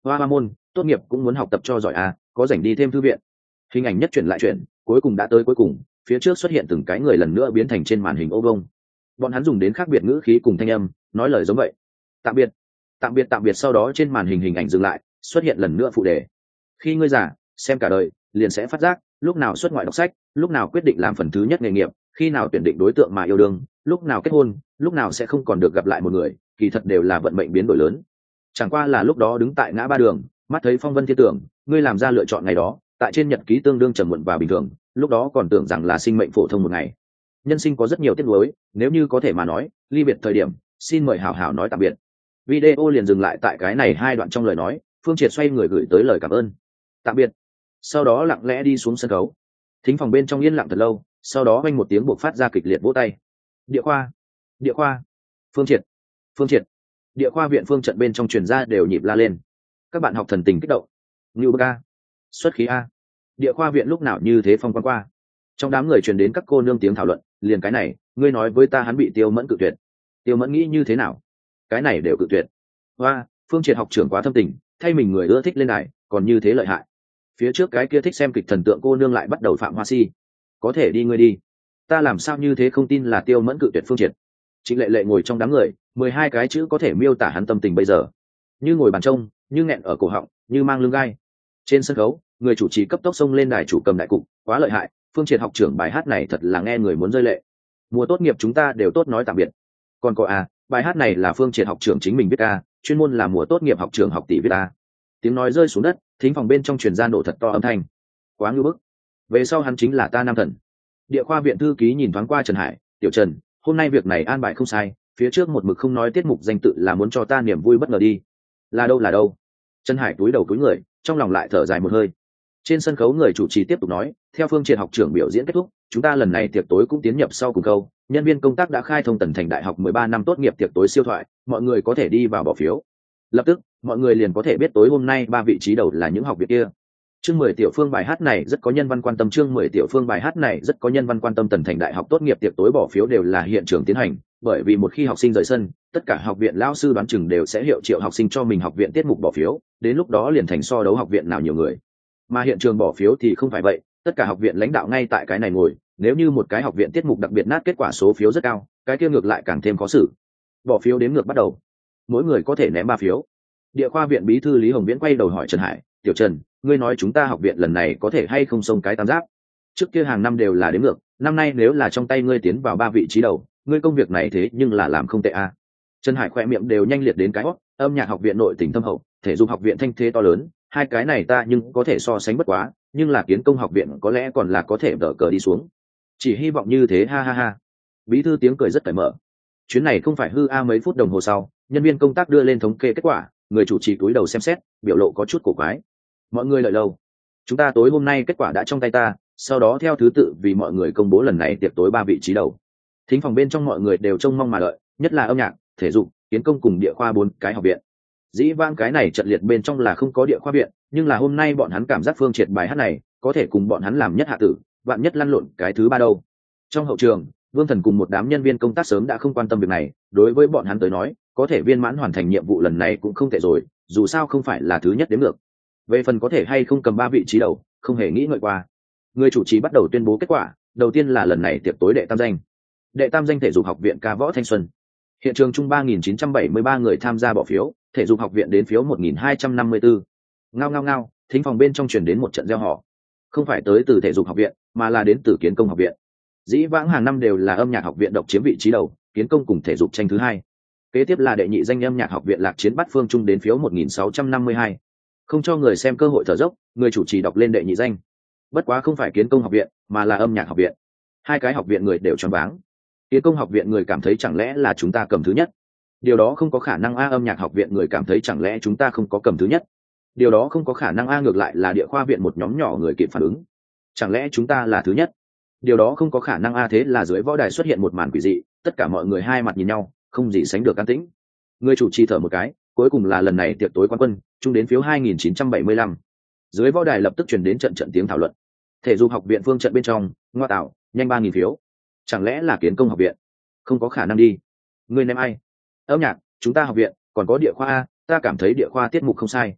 Speaker 1: hoa hoa môn tốt nghiệp cũng muốn học tập cho giỏi à, có rảnh đi thêm thư viện. Hình ảnh nhất chuyển lại chuyển, cuối cùng đã tới cuối cùng, phía trước xuất hiện từng cái người lần nữa biến thành trên màn hình ô vông. Bọn hắn dùng đến khác biệt ngữ khí cùng thanh âm nói lời giống vậy. Tạm biệt, tạm biệt, tạm biệt. Sau đó trên màn hình hình ảnh dừng lại, xuất hiện lần nữa phụ đề. Khi ngươi già xem cả đời liền sẽ phát giác, lúc nào xuất ngoại đọc sách, lúc nào quyết định làm phần thứ nhất nghề nghiệp, khi nào tuyển định đối tượng mà yêu đương, lúc nào kết hôn, lúc nào sẽ không còn được gặp lại một người, kỳ thật đều là vận mệnh biến đổi lớn. Chẳng qua là lúc đó đứng tại ngã ba đường, mắt thấy phong vân thiên tưởng, ngươi làm ra lựa chọn ngày đó, tại trên nhật ký tương đương trầm muộn và bình thường, lúc đó còn tưởng rằng là sinh mệnh phổ thông một ngày. Nhân sinh có rất nhiều tiếc nuối, nếu như có thể mà nói, ly biệt thời điểm, xin mời hảo hảo nói tạm biệt. Video liền dừng lại tại cái này hai đoạn trong lời nói, Phương Triệt xoay người gửi tới lời cảm ơn. Tạm biệt. Sau đó lặng lẽ đi xuống sân khấu. Thính phòng bên trong yên lặng thật lâu, sau đó vang một tiếng buộc phát ra kịch liệt vỗ tay. Địa khoa, địa khoa, Phương Triệt, Phương Triệt. Địa khoa viện phương trận bên trong truyền ra đều nhịp la lên. Các bạn học thần tình kích động. Ngưu bơ ca, xuất khí a. Địa khoa viện lúc nào như thế phong quan qua. Trong đám người truyền đến các cô nương tiếng thảo luận, liền cái này, ngươi nói với ta hắn bị Tiêu Mẫn cự tuyệt. Tiêu Mẫn nghĩ như thế nào? Cái này đều cự tuyệt. Hoa, Phương Triệt học trưởng quá thâm tình, thay mình người ưa thích lên này, còn như thế lợi hại. Phía trước cái kia thích xem kịch thần tượng cô nương lại bắt đầu phạm hoa si. Có thể đi ngươi đi. Ta làm sao như thế không tin là Tiêu Mẫn cự tuyệt Phương Triệt. Trịnh Lệ Lệ ngồi trong đám người, mười hai cái chữ có thể miêu tả hắn tâm tình bây giờ. Như ngồi bàn trông, như nghẹn ở cổ họng, như mang lưng gai. Trên sân khấu, người chủ trì cấp tốc xông lên đài chủ cầm đại cục, quá lợi hại, Phương Triệt học trưởng bài hát này thật là nghe người muốn rơi lệ. Mùa tốt nghiệp chúng ta đều tốt nói tạm biệt. Còn có à, bài hát này là Phương Triệt học trưởng chính mình viết ca, chuyên môn là mùa tốt nghiệp học trưởng học tỷ viết ca. Tiếng nói rơi xuống đất, thính phòng bên trong truyền ra nổ thật to âm thanh. Quá ngưu bức. Về sau hắn chính là ta nam thần. Địa khoa viện thư ký nhìn thoáng qua Trần Hải, "Tiểu Trần, hôm nay việc này an bài không sai, phía trước một mực không nói tiết mục danh tự là muốn cho ta niềm vui bất ngờ đi. Là đâu là đâu?" Trần Hải túi đầu túi người, trong lòng lại thở dài một hơi. Trên sân khấu người chủ trì tiếp tục nói, theo Phương Triệt học trưởng biểu diễn kết thúc, chúng ta lần này tiệc tối cũng tiến nhập sau cùng câu, nhân viên công tác đã khai thông Tần Thành Đại học mười ba năm tốt nghiệp tiệc tối siêu thoại, mọi người có thể đi vào bỏ phiếu. Lập tức, mọi người liền có thể biết tối hôm nay ba vị trí đầu là những học viện kia. Chương mười tiểu phương bài hát này rất có nhân văn quan tâm, chương mười tiểu phương bài hát này rất có nhân văn quan tâm. Tần Thành Đại học tốt nghiệp tiệc tối bỏ phiếu đều là hiện trường tiến hành, bởi vì một khi học sinh rời sân, tất cả học viện lão sư đoán chừng đều sẽ hiệu triệu học sinh cho mình học viện tiết mục bỏ phiếu, đến lúc đó liền thành so đấu học viện nào nhiều người. Mà hiện trường bỏ phiếu thì không phải vậy, tất cả học viện lãnh đạo ngay tại cái này ngồi, nếu như một cái học viện tiết mục đặc biệt nát kết quả số phiếu rất cao, cái kia ngược lại càng thêm khó xử. Bỏ phiếu đến ngược bắt đầu, mỗi người có thể ném ba phiếu. Địa khoa viện bí thư Lý Hồng Viễn quay đầu hỏi Trần Hải, "Tiểu Trần, ngươi nói chúng ta học viện lần này có thể hay không xông cái tam giáp? Trước kia hàng năm đều là đến ngược, năm nay nếu là trong tay ngươi tiến vào ba vị trí đầu, ngươi công việc này thế nhưng là làm không tệ à?" Trần Hải khỏe miệng đều nhanh liệt đến cái hót, âm nhạc học viện nội tình thâm hậu, thể dục học viện thanh thế to lớn, hai cái này ta nhưng có thể so sánh bất quá, nhưng là kiến công học viện có lẽ còn là có thể đỡ cờ đi xuống. Chỉ hy vọng như thế, ha ha ha. Bí thư tiếng cười rất cởi mở. Chuyến này không phải hư a. Mấy phút đồng hồ sau, nhân viên công tác đưa lên thống kê kết quả, người chủ trì cúi đầu xem xét, biểu lộ có chút cổ quái. Mọi người đợi lâu. Chúng ta tối hôm nay kết quả đã trong tay ta, sau đó theo thứ tự vì mọi người công bố lần này tiệc tối ba vị trí đầu. Thính phòng bên trong mọi người đều trông mong mà đợi, nhất là âm nhạc, thể dục, kiến công cùng địa khoa bốn cái học viện. Dĩ vãng cái này trận liệt bên trong là không có địa khoa viện, nhưng là hôm nay bọn hắn cảm giác Phương Triệt bài hát này có thể cùng bọn hắn làm nhất hạ tử, vạn nhất lăn lộn cái thứ ba đâu. Trong hậu trường, Vương Thần cùng một đám nhân viên công tác sớm đã không quan tâm việc này, đối với bọn hắn tới nói, có thể viên mãn hoàn thành nhiệm vụ lần này cũng không tệ rồi, dù sao không phải là thứ nhất đến được. Về phần có thể hay không cầm ba vị trí đầu, không hề nghĩ ngợi qua. Người chủ trì bắt đầu tuyên bố kết quả, đầu tiên là lần này tiệc tối đệ tam danh. Đệ tam danh thể dục học viện Ca Võ Thanh Xuân. Hiện trường chung ba nghìn chín trăm bảy mươi ba người tham gia bỏ phiếu, thể dục học viện đến phiếu một nghìn hai trăm năm mươi tư. Ngao ngao ngao, thính phòng bên trong truyền đến một trận reo hò. Không phải tới từ thể dục học viện, mà là đến từ kiến công học viện. Dĩ vãng hàng năm đều là âm nhạc học viện độc chiếm vị trí đầu, kiến công cùng thể dục tranh thứ hai. Kế tiếp là đệ nhị danh âm nhạc học viện Lạc Chiến Bát Phương Trung đến phiếu một nghìn sáu trăm năm mươi hai. Không cho người xem cơ hội thở dốc, người chủ trì đọc lên đệ nhị danh. Bất quá không phải kiến công học viện, mà là âm nhạc học viện. Hai cái học viện người đều choáng váng. Kiến công học viện người cảm thấy chẳng lẽ là chúng ta cầm thứ nhất? Điều đó không có khả năng a. Âm nhạc học viện người cảm thấy chẳng lẽ chúng ta không có cầm thứ nhất? Điều đó không có khả năng a. Ngược lại là địa khoa viện một nhóm nhỏ người kịp phản ứng. Chẳng lẽ chúng ta là thứ nhất? Điều đó không có khả năng a. Thế là dưới võ đài xuất hiện một màn quỷ dị, tất cả mọi người hai mặt nhìn nhau, không gì sánh được an tĩnh. Người chủ trì thở một cái, cuối cùng là lần này tiệc tối quán quân, chung đến phiếu hai nghìn chín trăm bảy mươi lăm. Dưới võ đài lập tức truyền đến trận trận tiếng thảo luận. Thể dục học viện phương trận bên trong, ngoa tạo, nhanh ba nghìn phiếu. Chẳng lẽ là kiến công học viện? Không có khả năng đi. Người ném ai? Âm nhạc, chúng ta học viện, còn có địa khoa a, ta cảm thấy địa khoa tiết mục không sai.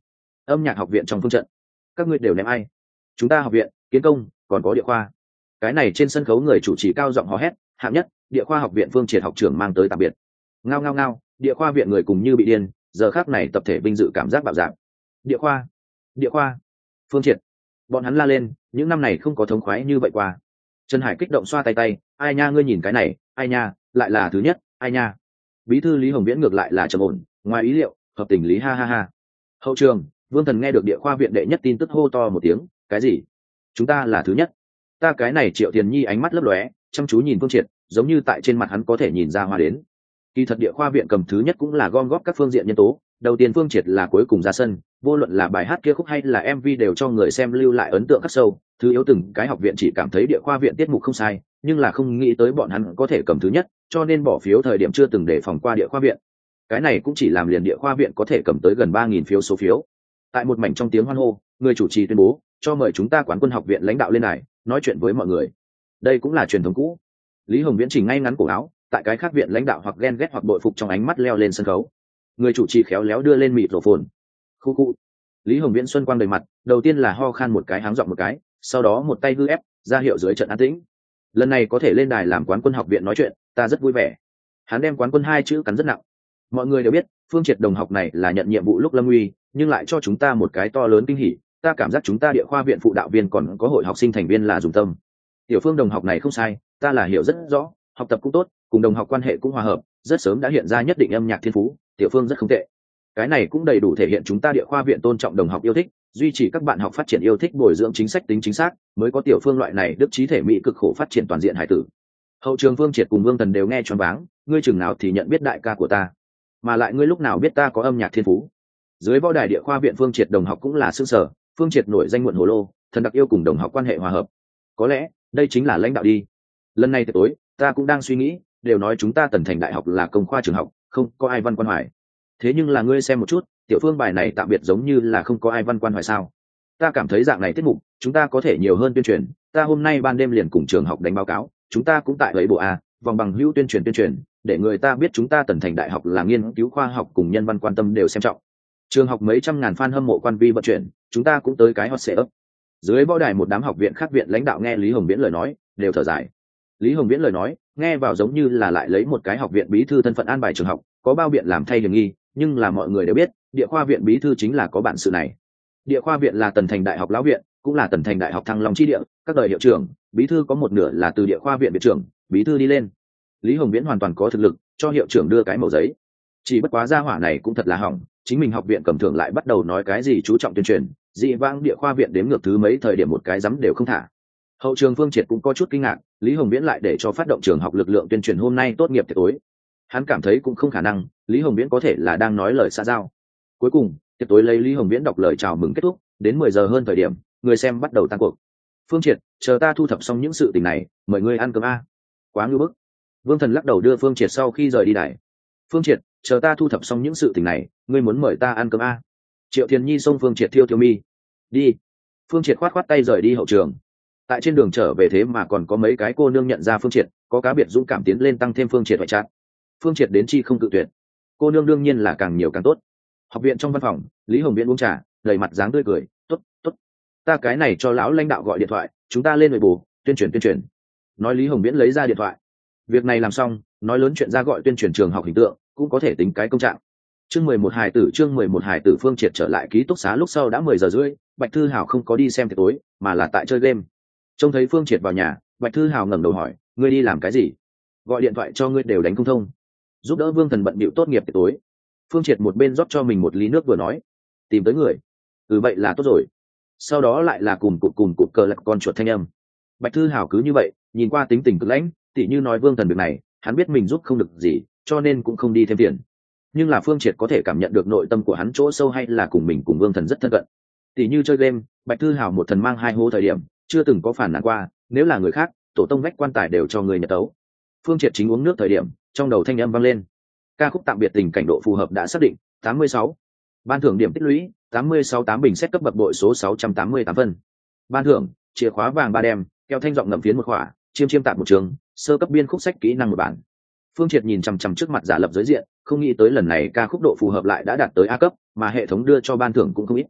Speaker 1: âm nhạc học viện trong phương trận. Các ngươi đều ném ai? Chúng ta học viện, kiến công, còn có địa khoa. Cái này trên sân khấu người chủ trì cao giọng hò hét, hạng nhất, địa khoa học viện Phương Triệt học trưởng mang tới tạm biệt. Ngao ngao ngao, địa khoa viện người cùng như bị điên, giờ khắc này tập thể vinh dự cảm giác bạo dạn. Địa khoa, địa khoa, Phương Triệt. Bọn hắn la lên, những năm này không có thống khoái như vậy qua. Trần Hải kích động xoa tay tay, ai nha ngươi nhìn cái này, ai nha, lại là thứ nhất, ai nha. Bí thư Lý Hồng Viễn ngược lại là trầm ổn, ngoài ý liệu, hợp tình lý ha ha ha. Hậu trường, Vương Thần nghe được địa khoa viện đệ nhất tin tức hô to một tiếng, cái gì? Chúng ta là thứ nhất. Ta cái này Triệu Tiền Nhi ánh mắt lấp lóe, chăm chú nhìn Phương Triệt, giống như tại trên mặt hắn có thể nhìn ra hoa đến. Kỳ thật địa khoa viện cầm thứ nhất cũng là gom góp các phương diện nhân tố, đầu tiên Phương Triệt là cuối cùng ra sân, vô luận là bài hát kia khúc hay là em vê đều cho người xem lưu lại ấn tượng khắc sâu, thứ yếu từng cái học viện chỉ cảm thấy địa khoa viện tiết mục không sai, nhưng là không nghĩ tới bọn hắn có thể cầm thứ nhất, cho nên bỏ phiếu thời điểm chưa từng để phòng qua địa khoa viện. Cái này cũng chỉ làm liền địa khoa viện có thể cầm tới gần ba nghìn phiếu số phiếu. Tại một mảnh trong tiếng hoan hô, người chủ trì tuyên bố cho mời chúng ta Quán Quân học viện lãnh đạo lên này nói chuyện với mọi người. Đây cũng là truyền thống cũ. Lý Hồng Viễn chỉnh ngay ngắn cổ áo, tại cái khác viện lãnh đạo hoặc ghen ghét hoặc bội phục trong ánh mắt leo lên sân khấu. Người chủ trì khéo léo đưa lên mịt rổ phồn. Khu khu. Lý Hồng Viễn xuân quang đầy mặt, đầu tiên là ho khan một cái háng giọng một cái, sau đó một tay hư ép, ra hiệu dưới trận an tĩnh. Lần này có thể lên đài làm Quán Quân học viện nói chuyện, ta rất vui vẻ. Hắn đem Quán Quân hai chữ cắn rất nặng. Mọi người đều biết, Phương Triệt đồng học này là nhận nhiệm vụ lúc lâm nguy, nhưng lại cho chúng ta một cái to lớn kinh hỉ. Ta cảm giác chúng ta địa khoa viện phụ đạo viên còn có hội học sinh thành viên là dùng tâm. Tiểu Phương đồng học này không sai, ta là hiểu rất rõ, học tập cũng tốt, cùng đồng học quan hệ cũng hòa hợp, rất sớm đã hiện ra nhất định âm nhạc thiên phú, Tiểu Phương rất không tệ. Cái này cũng đầy đủ thể hiện chúng ta địa khoa viện tôn trọng đồng học yêu thích, duy trì các bạn học phát triển yêu thích, bồi dưỡng chính sách tính chính xác, mới có Tiểu Phương loại này đức trí thể mỹ cực khổ phát triển toàn diện hải tử. Hậu trường Phương Triệt cùng Vương Thần đều nghe choáng váng, ngươi chừng nào thì nhận biết đại ca của ta, mà lại ngươi lúc nào biết ta có âm nhạc thiên phú? Dưới võ đài địa khoa viện Phương Triệt đồng học cũng là sương sở, Phương Triệt nổi danh muộn hồ lô, thần đặc yêu cùng đồng học quan hệ hòa hợp. Có lẽ đây chính là lãnh đạo đi. Lần này tối ta cũng đang suy nghĩ, đều nói chúng ta Tần Thành đại học là công khoa trường học, không có ai văn quan hoài. Thế nhưng là ngươi xem một chút, Tiểu Phương bài này tạm biệt giống như là không có ai văn quan hoài sao? Ta cảm thấy dạng này tiết mục, chúng ta có thể nhiều hơn tuyên truyền. Ta hôm nay ban đêm liền cùng trường học đánh báo cáo, chúng ta cũng tại lấy bộ a, vòng bằng hữu tuyên truyền tuyên truyền, để người ta biết chúng ta Tần Thành đại học là nghiên cứu khoa học cùng nhân văn quan tâm đều xem trọng. Trường học mấy trăm ngàn fan hâm mộ quan vi vận chuyển, chúng ta cũng tới cái hot sẽ ấp. Dưới võ đài một đám học viện khác viện lãnh đạo nghe Lý Hồng Viễn lời nói, đều thở dài. Lý Hồng Viễn lời nói, nghe vào giống như là lại lấy một cái học viện bí thư thân phận an bài trường học, có bao biện làm thay hiểm nghi, nhưng là mọi người đều biết, địa khoa viện bí thư chính là có bản sự này. Địa khoa viện là Tần Thành đại học lão viện, cũng là Tần Thành đại học Thăng Long chi địa, các đời hiệu trưởng, bí thư có một nửa là từ địa khoa viện viện trưởng, bí thư đi lên. Lý Hồng Viễn hoàn toàn có thực lực, cho hiệu trưởng đưa cái mẩu giấy. Chỉ bất quá gia hỏa này cũng thật là hỏng, chính mình học viện cầm thưởng lại bắt đầu nói cái gì chú trọng tuyên truyền, dị vãng địa khoa viện đếm ngược thứ mấy thời điểm một cái dám đều không thả. Hậu trường Phương Triệt cũng có chút kinh ngạc, Lý Hồng Viễn lại để cho phát động trường học lực lượng tuyên truyền hôm nay tốt nghiệp tiệc tối. Hắn cảm thấy cũng không khả năng, Lý Hồng Viễn có thể là đang nói lời xã giao. Cuối cùng, tiệc tối lấy Lý Hồng Viễn đọc lời chào mừng kết thúc, đến mười giờ hơn thời điểm, người xem bắt đầu tan cuộc. Phương Triệt, chờ ta thu thập xong những sự tình này, mời ngươi ăn cơm a. Quá ngưu bức. Vương Thần lắc đầu đưa Phương Triệt sau khi rời đi đài. Phương Triệt, chờ ta thu thập xong những sự tình này, ngươi muốn mời ta ăn cơm a? Triệu Thiền Nhi xông Phương Triệt thiêu thiêu mi. Đi. Phương Triệt khoát khoát tay rời đi hậu trường. Tại trên đường trở về thế mà còn có mấy cái cô nương nhận ra Phương Triệt, có cá biệt dũng cảm tiến lên tăng thêm Phương Triệt ngoại trạng. Phương Triệt đến chi không cự tuyệt. Cô nương đương nhiên là càng nhiều càng tốt. Học viện trong văn phòng, Lý Hồng Viễn uống trà, đầy mặt dáng tươi cười, "Tốt, tốt. Ta cái này cho lão lãnh đạo gọi điện thoại, chúng ta lên nội bộ, tuyên truyền tuyên truyền." Nói Lý Hồng Viễn lấy ra điện thoại. Việc này làm xong, nói lớn chuyện ra gọi tuyên truyền trường học hình tượng, cũng có thể tính cái công trạng. Chương mười một hài tử, chương mười một hài tử Phương Triệt trở lại ký túc xá lúc sau đã mười giờ rưỡi, Bạch Thư Hào không có đi xem tiệc tối, mà là tại chơi game. Trông thấy Phương Triệt vào nhà, Bạch Thư Hào ngẩng đầu hỏi, "Ngươi đi làm cái gì? Gọi điện thoại cho ngươi đều đánh không thông." Giúp đỡ Vương Thần bận bịu tốt nghiệp tiệc tối. Phương Triệt một bên rót cho mình một ly nước vừa nói, "Tìm tới người." "Ừ vậy là tốt rồi." Sau đó lại là cùng cụt cùng cụt cờ lật con chuột thanh âm. Bạch Thư Hào cứ như vậy, nhìn qua tính tình cực lãnh, tỉ như nói Vương Thần việc này, hắn biết mình giúp không được gì, cho nên cũng không đi thêm tiền. Nhưng là Phương Triệt có thể cảm nhận được nội tâm của hắn chỗ sâu hay là cùng mình cùng Vương Thần rất thân cận. Tỉ như chơi game, Bạch Thư Hào một thần mang hai hố thời điểm, chưa từng có phản nàn qua, nếu là người khác, tổ tông vách quan tài đều cho người nhật tấu. Phương Triệt chính uống nước thời điểm, trong đầu thanh âm vang lên. Ca khúc tạm biệt tình cảnh độ phù hợp đã xác định, tám mươi sáu. Ban thưởng điểm tích lũy, tám mươi sáu tám bình xét cấp bậc bội số sáu trăm tám mươi tám phân. Ban thưởng, chìa khóa vàng ba đem, keo thanh giọng ngậm phiến một khỏa, chiêm chiêm tạm một trường, sơ cấp biên khúc sách kỹ năng một bản. Phương Triệt nhìn chằm chằm trước mặt giả lập giới diện, không nghĩ tới lần này ca khúc độ phù hợp lại đã đạt tới A cấp, mà hệ thống đưa cho ban thưởng cũng không ít.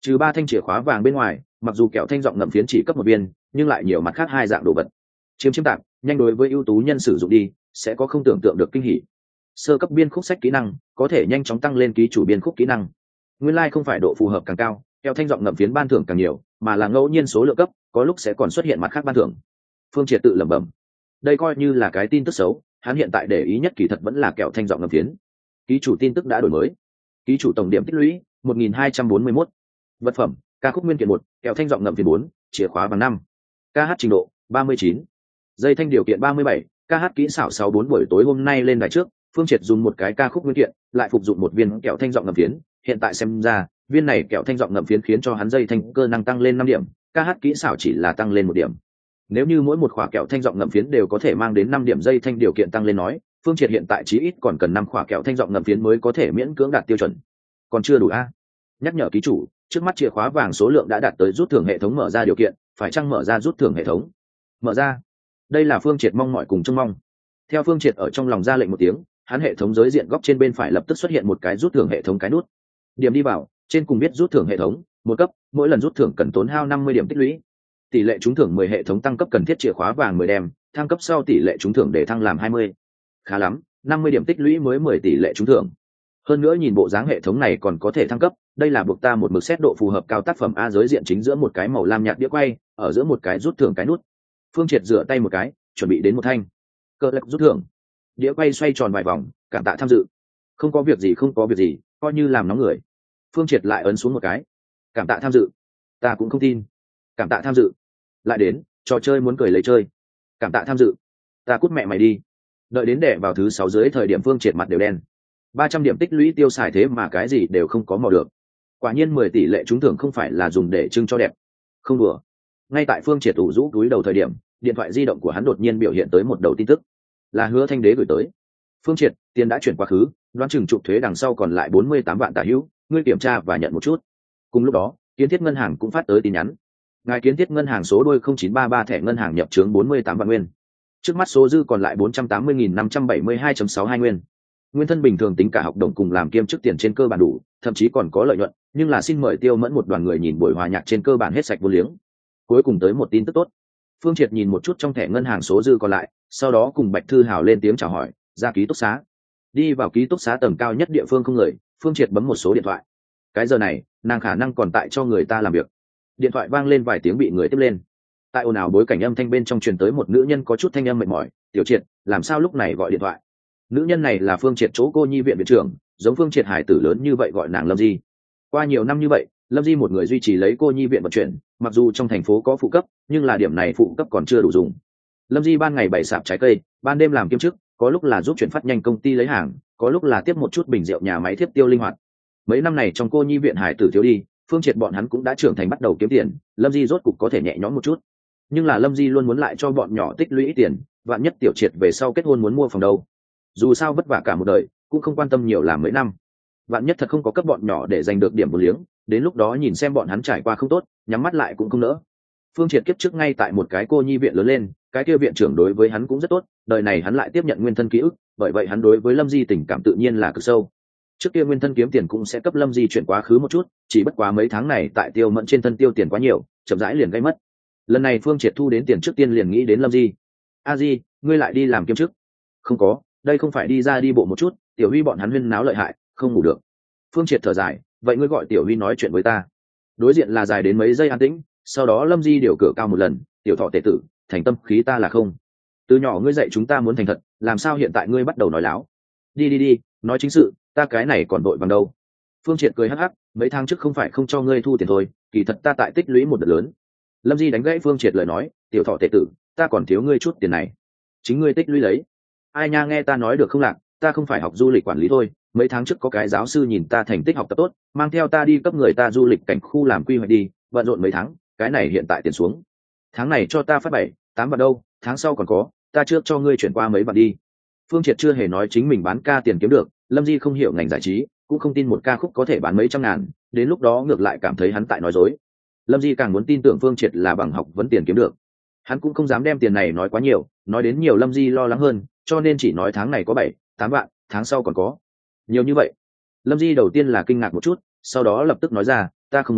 Speaker 1: Trừ ba thanh chìa khóa vàng bên ngoài, mặc dù kẹo thanh giọng ngậm phiến chỉ cấp một viên, nhưng lại nhiều mặt khác hai dạng đồ vật. Chiếm chiếm tạp, nhanh đối với ưu tú nhân sử dụng đi, sẽ có không tưởng tượng được kinh hỉ. Sơ cấp biên khúc sách kỹ năng, có thể nhanh chóng tăng lên ký chủ biên khúc kỹ năng. Nguyên lai like không phải độ phù hợp càng cao, kẹo thanh giọng ngậm phiến ban thưởng càng nhiều, mà là ngẫu nhiên số lượng cấp, có lúc sẽ còn xuất hiện mặt khác ban thưởng. Phương Triệt tự lẩm bẩm, đây coi như là cái tin tức xấu, hắn hiện tại để ý nhất kỳ thật vẫn là kẹo thanh giọng ngậm phiến. Ký chủ tin tức đã đổi mới, ký chủ tổng điểm tích lũy một nghìn hai trăm bốn mươi mốt. Vật phẩm, ca khúc nguyên kiện một, kẹo thanh giọng ngậm phiến bốn, chìa khóa bằng năm. Ca hát trình độ ba mươi chín, dây thanh điều kiện ba mươi bảy, ca hát kỹ xảo sáu bốn. Buổi tối hôm nay lên đài trước, Phương Triệt dùng một cái ca khúc nguyên kiện, lại phục dụng một viên kẹo thanh giọng ngậm phiến, hiện tại xem ra, viên này kẹo thanh giọng ngậm phiến khiến cho hắn dây thanh cơ năng tăng lên năm điểm, ca hát kỹ xảo chỉ là tăng lên một điểm. Nếu như mỗi một khỏa kẹo thanh giọng ngậm phiến đều có thể mang đến năm điểm dây thanh điều kiện tăng lên nói, Phương Triệt hiện tại chí ít còn cần năm khỏa kẹo thanh giọng ngậm phiến mới có thể miễn cưỡng đạt tiêu chuẩn. Còn chưa đủ a. Nhắc nhở ký chủ, trước mắt chìa khóa vàng số lượng đã đạt tới rút thưởng hệ thống mở ra điều kiện, phải chăng mở ra rút thưởng hệ thống? Mở ra. Đây là Phương Triệt mong mọi cùng trông mong. Theo Phương Triệt ở trong lòng ra lệnh một tiếng, hắn hệ thống giới diện góc trên bên phải lập tức xuất hiện một cái rút thưởng hệ thống cái nút. Điểm đi vào, trên cùng biết rút thưởng hệ thống, một cấp, mỗi lần rút thưởng cần tốn hao năm mươi điểm tích lũy. Tỷ lệ trúng thưởng mười, hệ thống tăng cấp cần thiết chìa khóa vàng mười đem, thăng cấp sau tỷ lệ trúng thưởng để thăng làm hai mươi. Khá lắm, năm mươi điểm tích lũy mới mười tỷ lệ trúng thưởng. Hơn nữa nhìn bộ dáng hệ thống này còn có thể thăng cấp, đây là buộc ta một mực xét độ phù hợp cao tác phẩm a. Giới diện chính giữa một cái màu lam nhạt đĩa quay, ở giữa một cái rút thưởng cái nút. Phương Triệt rửa tay một cái, chuẩn bị đến một thanh cơ lắc rút thưởng. Đĩa quay xoay tròn vài vòng, cảm tạ tham dự. Không có việc gì, không có việc gì, coi như làm nóng người. Phương Triệt lại ấn xuống một cái, cảm tạ tham dự. Ta cũng không tin. Cảm tạ tham dự. Lại đến, trò chơi muốn cười lấy chơi. Cảm tạ tham dự. Ta cút mẹ mày đi. Đợi đến đẻ vào thứ sáu dưới thời điểm Phương Triệt mặt đều đen. Ba trăm điểm tích lũy tiêu xài thế mà cái gì đều không có mò được. Quả nhiên mười tỷ lệ trúng thưởng không phải là dùng để trưng cho đẹp. Không đùa. Ngay tại Phương Triệt ủ rũ túi đầu thời điểm, điện thoại di động của hắn đột nhiên biểu hiện tới một đầu tin tức, là Hứa Thanh Đế gửi tới. Phương Triệt, tiền đã chuyển quá khứ, đoán chừng chụp thuế đằng sau còn lại bốn mươi tám vạn tả hữu, ngươi kiểm tra và nhận một chút. Cùng lúc đó, Kiến Thiết ngân hàng cũng phát tới tin nhắn. Ngài Kiến Thiết ngân hàng số đôi không chín ba ba thẻ ngân hàng nhập trướng bốn mươi tám vạn nguyên. Trước mắt số dư còn lại bốn trăm tám mươi nghìn năm trăm bảy mươi hai phẩy sáu hai nguyên. Nguyên thân bình thường tính cả học đồng cùng làm kiêm chức tiền trên cơ bản đủ, thậm chí còn có lợi nhuận, nhưng là xin mời Tiêu Mẫn một đoàn người nhìn buổi hòa nhạc trên cơ bản hết sạch vô liếng. Cuối cùng tới một tin tức tốt. Phương Triệt nhìn một chút trong thẻ ngân hàng số dư còn lại, sau đó cùng Bạch Thư Hào lên tiếng chào hỏi, ra ký túc xá. Đi vào ký túc xá tầng cao nhất địa phương không người, Phương Triệt bấm một số điện thoại. Cái giờ này, nàng khả năng còn tại cho người ta làm việc. Điện thoại vang lên vài tiếng bị người tiếp lên. Tại ồn ào bối cảnh âm thanh bên trong truyền tới một nữ nhân có chút thanh âm mệt mỏi, "Tiểu Triệt, làm sao lúc này gọi điện thoại?" Nữ nhân này là Phương Triệt chỗ cô nhi viện viện trưởng, giống Phương Triệt hải tử lớn như vậy gọi nàng Lâm Di. Qua nhiều năm như vậy, Lâm Di một người duy trì lấy cô nhi viện vận chuyển, mặc dù trong thành phố có phụ cấp, nhưng là điểm này phụ cấp còn chưa đủ dùng. Lâm Di ban ngày bày sạp trái cây, ban đêm làm kiêm chức, có lúc là giúp chuyển phát nhanh công ty lấy hàng, có lúc là tiếp một chút bình rượu nhà máy thiết tiêu linh hoạt. Mấy năm này trong cô nhi viện hải tử thiếu đi, Phương Triệt bọn hắn cũng đã trưởng thành bắt đầu kiếm tiền, Lâm Di rốt cục có thể nhẹ nhõm một chút. Nhưng là Lâm Di luôn muốn lại cho bọn nhỏ tích lũy tiền, vạn nhất Tiểu Triệt về sau kết hôn muốn mua phòng đâu. Dù sao vất vả cả một đời, cũng không quan tâm nhiều làm mấy năm. Vạn nhất thật không có cấp bọn nhỏ để giành được điểm một liếng, đến lúc đó nhìn xem bọn hắn trải qua không tốt, nhắm mắt lại cũng không nỡ. Phương Triệt kiếp trước ngay tại một cái cô nhi viện lớn lên, cái kia viện trưởng đối với hắn cũng rất tốt, đời này hắn lại tiếp nhận nguyên thân ký ức, bởi vậy hắn đối với Lâm Di tình cảm tự nhiên là cực sâu. Trước kia nguyên thân kiếm tiền cũng sẽ cấp Lâm Di chuyển quá khứ một chút, chỉ bất quá mấy tháng này tại Tiêu Mẫn trên thân tiêu tiền quá nhiều, chậm rãi liền gây mất. Lần này Phương Triệt thu đến tiền trước tiên liền nghĩ đến Lâm Di. "A Di, ngươi lại đi làm kiếm chức?" "Không có, đây không phải đi ra đi bộ một chút, Tiểu Huy bọn hắn huyên náo lợi hại, không ngủ được." Phương Triệt thở dài, "Vậy ngươi gọi Tiểu Huy nói chuyện với ta." Đối diện là dài đến mấy giây an tĩnh, sau đó Lâm Di điều cửa cao một lần, "Tiểu Thọ tể tử, thành tâm khí ta là không. Từ nhỏ ngươi dạy chúng ta muốn thành thật, làm sao hiện tại ngươi bắt đầu nói láo? Đi đi đi, nói chính sự, ta cái này còn đội bằng đâu." Phương Triệt cười hắc hắc, "Mấy tháng trước không phải không cho ngươi thu tiền thôi, kỳ thật ta tại tích lũy một đợt lớn." Lâm Di đánh gãy Phương Triệt lời nói, "Tiểu Thọ tể tử, ta còn thiếu ngươi chút tiền này, chính ngươi tích lũy lấy." "Ai nha, nghe ta nói được không lạc, ta không phải học du lịch quản lý thôi, mấy tháng trước có cái giáo sư nhìn ta thành tích học tập tốt, mang theo ta đi cấp người ta du lịch cảnh khu làm quy hoạch đi, bận rộn mấy tháng, cái này hiện tại tiền xuống. Tháng này cho ta phát bảy, tám vạn đâu, tháng sau còn có, ta trước cho ngươi chuyển qua mấy vạn đi." Phương Triệt chưa hề nói chính mình bán ca tiền kiếm được, Lâm Di không hiểu ngành giải trí, cũng không tin một ca khúc có thể bán mấy trăm ngàn, đến lúc đó ngược lại cảm thấy hắn tại nói dối. Lâm Di càng muốn tin tưởng Phương Triệt là bằng học vấn tiền kiếm được. Hắn cũng không dám đem tiền này nói quá nhiều, nói đến nhiều Lâm Di lo lắng hơn, cho nên chỉ nói tháng này có bảy, tám vạn, tháng sau còn có. Nhiều như vậy. Lâm Di đầu tiên là kinh ngạc một chút, sau đó lập tức nói ra, "Ta không muốn,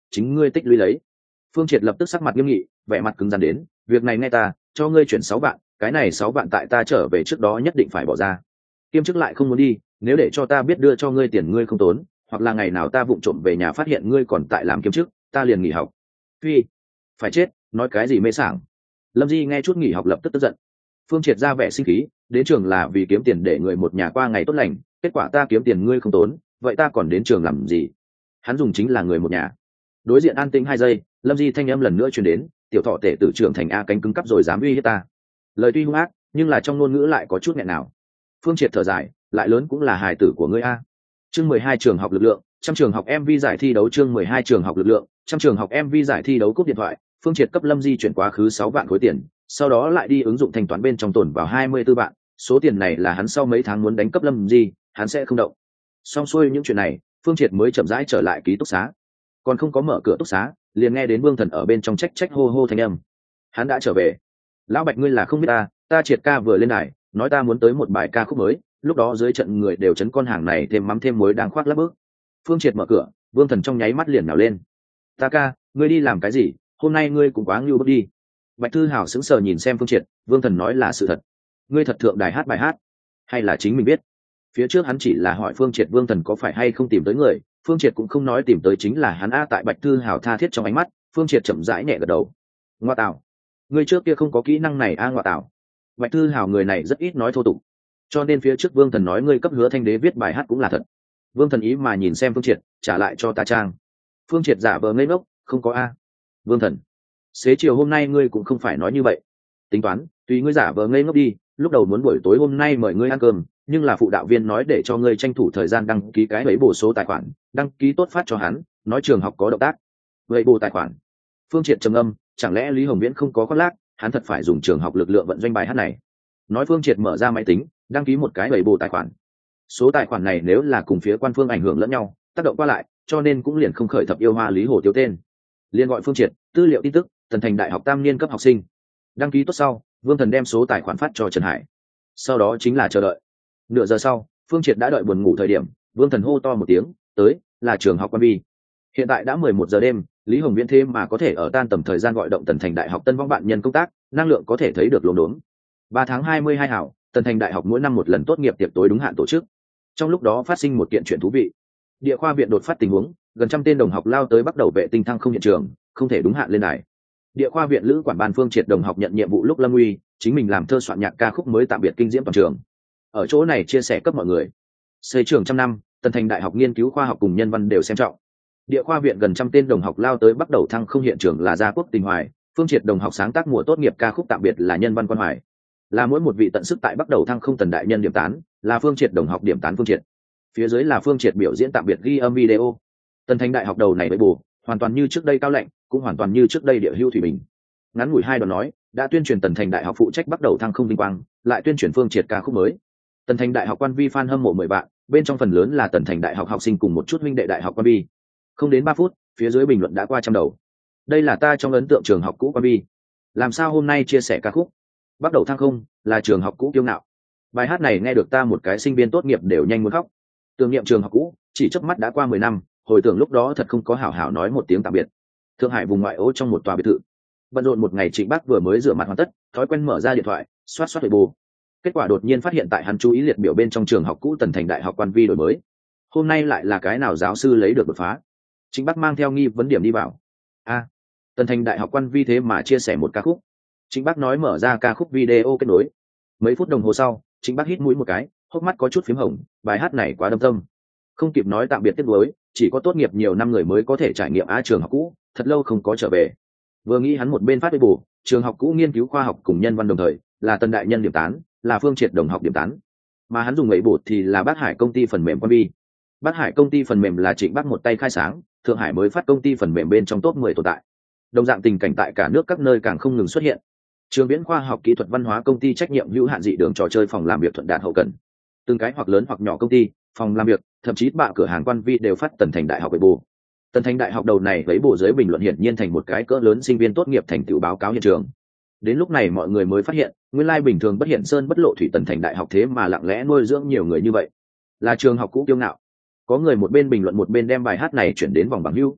Speaker 1: chính ngươi tích lũy lấy. Phương Triệt lập tức sắc mặt nghiêm nghị, vẻ mặt cứng rắn đến, việc này nghe ta, cho ngươi chuyển sáu vạn, cái này sáu vạn tại ta trở về trước đó nhất định phải bỏ ra. Kiêm chức lại không muốn đi, nếu để cho ta biết đưa cho ngươi tiền ngươi không tốn, hoặc là ngày nào ta vụng trộm về nhà phát hiện ngươi còn tại làm kiêm chức, ta liền nghỉ học. Phi, phải chết, nói cái gì mê sảng. Lâm Di nghe chút nghỉ học lập tức tức giận. Phương Triệt ra vẻ sinh khí, đến trường là vì kiếm tiền để người một nhà qua ngày tốt lành, kết quả ta kiếm tiền ngươi không tốn, vậy ta còn đến trường làm gì? Hắn dùng chính là người một nhà. Đối diện an tĩnh hai giây, Lâm Di thanh âm lần nữa truyền đến, tiểu thọ tể tử trưởng thành a cánh cứng cắp rồi dám uy hiếp ta. Lời tuy hung ác, nhưng là trong ngôn ngữ lại có chút nghẹn nào. Phương Triệt thở dài, lại lớn cũng là hài tử của ngươi a. Chương mười hai trường học lực lượng, trăm trường học em vê giải thi đấu chương mười hai trường học lực lượng, trăm trường học em vê giải thi đấu cúp điện thoại, Phương Triệt cấp Lâm Di chuyển quá khứ sáu vạn khối tiền, sau đó lại đi ứng dụng thanh toán bên trong tồn vào hai mươi tư vạn, số tiền này là hắn sau mấy tháng muốn đánh cấp Lâm Di, hắn sẽ không động. Xong xuôi những chuyện này, Phương Triệt mới chậm rãi trở lại ký túc xá. Còn không có mở cửa túc xá, liền nghe đến Vương Thần ở bên trong trách trách hô hô thanh âm. Hắn đã trở về. Lão Bạch ngươi là không biết ta, ta Triệt ca vừa lên đài, nói ta muốn tới một bài ca khúc mới, lúc đó dưới trận người đều chấn con hàng này thêm mắm thêm muối đang khoác lác bước. Phương Triệt mở cửa, Vương Thần trong nháy mắt liền nhào lên. Ta ca, ngươi đi làm cái gì? Hôm nay ngươi cũng quá ngưu bước đi. Bạch Thư Hảo sững sờ nhìn xem Phương Triệt, Vương Thần nói là sự thật. Ngươi thật thượng đài hát bài hát, hay là chính mình biết? Phía trước hắn chỉ là hỏi Phương Triệt Vương Thần có phải hay không tìm tới người, Phương Triệt cũng không nói tìm tới chính là hắn a. Tại Bạch Thư Hảo tha thiết trong ánh mắt, Phương Triệt chậm rãi nhẹ gật đầu. Ngoa tạo, ngươi trước kia không có kỹ năng này a ngoa tạo. Bạch Thư Hảo người này rất ít nói thô tục, cho nên phía trước Vương Thần nói ngươi cấp Hứa Thanh Đế viết bài hát cũng là thật. Vương Thần ý mà nhìn xem Phương Triệt, trả lại cho ta trang. Phương Triệt giả vờ ngây ngốc, không có a. Vương Thần, xế chiều hôm nay ngươi cũng không phải nói như vậy. Tính toán, tùy ngươi giả vờ ngây ngốc đi, lúc đầu muốn buổi tối hôm nay mời ngươi ăn cơm, nhưng là phụ đạo viên nói để cho ngươi tranh thủ thời gian đăng ký cái ấy bổ số tài khoản, đăng ký tốt phát cho hắn, nói trường học có động tác. Vậy bổ tài khoản. Phương Triệt trầm âm, chẳng lẽ Lý Hồng Viễn không có khoác lác, hắn thật phải dùng trường học lực lượng vận doanh bài hát này. Nói Phương Triệt mở ra máy tính, đăng ký một cái bảy bổ tài khoản. Số tài khoản này nếu là cùng phía quan phương ảnh hưởng lẫn nhau, tác động qua lại, cho nên cũng liền không khởi thập yêu hoa Lý Hồ Tiêu tên. Liên gọi Phương Triệt, tư liệu tin tức, Tần Thành đại học tam niên cấp học sinh. Đăng ký tốt sau, Vương Thần đem số tài khoản phát cho Trần Hải. Sau đó chính là chờ đợi. Nửa giờ sau, Phương Triệt đã đợi buồn ngủ thời điểm, Vương Thần hô to một tiếng, tới, là trường học quan vi. Hiện tại đã mười một giờ đêm, Lý Hồng Viễn thêm mà có thể ở tan tầm thời gian gọi động Tần Thành đại học tân vong bạn nhân công tác, năng lượng có thể thấy được lồn đốn. ba tháng hai mươi hai hảo, Tần Thành đại học mỗi năm một lần tốt nghiệp tiệc tối đúng hạn tổ chức. Trong lúc đó phát sinh một kiện chuyện thú vị. Địa khoa viện đột phát tình huống, gần trăm tên đồng học lao tới bắt đầu vệ tinh thăng không hiện trường, không thể đúng hạn lên đài. Địa khoa viện lữ quản ban Phương Triệt đồng học nhận nhiệm vụ lúc lâm uy, chính mình làm thơ soạn nhạc ca khúc mới tạm biệt kinh diễm toàn trường. Ở chỗ này chia sẻ cấp mọi người. Xây trường trăm năm, Tần Thành đại học nghiên cứu khoa học cùng nhân văn đều xem trọng. Địa khoa viện gần trăm tên đồng học lao tới bắt đầu thăng không hiện trường là Gia Quốc Tình Hoài, Phương Triệt đồng học sáng tác mùa tốt nghiệp ca khúc tạm biệt là Nhân văn Quan Hoài. Là mỗi một vị tận sức tại bắt đầu thăng không Tần đại nhân điểm tán, là Phương Triệt đồng học điểm tán Phương Triệt. Phía dưới là Phương Triệt biểu diễn tạm biệt ghi âm video. Tần Thành đại học đầu này với bù, hoàn toàn như trước đây cao lạnh, cũng hoàn toàn như trước đây địa hưu thủy bình. Ngắn ngủi hai đoạn nói, đã tuyên truyền Tần Thành đại học phụ trách bắt đầu thăng không vinh quang, lại tuyên truyền Phương Triệt ca khúc mới. Tần Thành đại học quan vi fan hâm mộ mười bạn, bên trong phần lớn là Tần Thành đại học học sinh cùng một chút huynh đệ đại học quan vi. Không đến ba phút, phía dưới bình luận đã qua trăm đầu. Đây là ta trong ấn tượng trường học cũ quan vi. Làm sao hôm nay chia sẻ ca khúc bắt đầu thăng không là trường học cũ kiêu ngạo. Bài hát này nghe được ta một cái sinh viên tốt nghiệp đều nhanh muốn khóc. Tưởng niệm trường học cũ, chỉ chớp mắt đã qua mười năm, hồi tưởng lúc đó thật không có hảo hảo nói một tiếng tạm biệt. Thượng Hải vùng ngoại ô trong một tòa biệt thự. Bận rộn một ngày, Trịnh Bắc vừa mới rửa mặt hoàn tất, thói quen mở ra điện thoại, xoát xoát bù. Kết quả đột nhiên phát hiện tại hắn chú ý liệt biểu bên trong trường học cũ Tần Thành đại học quan vi đổi mới. Hôm nay lại là cái nào giáo sư lấy được đột phá? Trịnh Bắc mang theo nghi vấn điểm đi vào. A, Tần Thành đại học quan vi thế mà chia sẻ một ca khúc. Trịnh Bắc nói mở ra ca khúc video kết nối. Mấy phút đồng hồ sau, Trịnh Bắc hít mũi một cái, hốc mắt có chút phím hồng, bài hát này quá đâm tâm. Không kịp nói tạm biệt tiếc nuối, chỉ có tốt nghiệp nhiều năm người mới có thể trải nghiệm á trường học cũ, thật lâu không có trở về. Vừa nghĩ hắn một bên phát bù, trường học cũ nghiên cứu khoa học cùng nhân văn đồng thời, là Tần đại nhân điểm tán, là Phương Triệt đồng học điểm tán. Mà hắn dùng ấy bột thì là Bát Hải công ty phần mềm quan vi. Bát Hải công ty phần mềm là Trịnh Bắc một tay khai sáng, Thượng Hải mới phát công ty phần mềm bên trong top mười tồn tại. Đồng dạng tình cảnh tại cả nước các nơi càng không ngừng xuất hiện. Trường Viễn khoa học kỹ thuật văn hóa công ty trách nhiệm hữu hạn dị đường trò chơi phòng làm việc thuận đạt hậu cần. Từng cái hoặc lớn hoặc nhỏ công ty, phòng làm việc, thậm chí bạ cửa hàng quan vi đều phát Tần Thành đại học với bù. Tần Thành đại học đầu này với bộ dưới bình luận hiển nhiên thành một cái cỡ lớn sinh viên tốt nghiệp thành tựu báo cáo hiện trường. Đến lúc này mọi người mới phát hiện, nguyên lai bình thường bất hiện sơn bất lộ thủy Tần Thành đại học thế mà lặng lẽ nuôi dưỡng nhiều người như vậy. Là trường học cũ kiêu ngạo. Có người một bên bình luận một bên đem bài hát này chuyển đến vòng bằng hữu.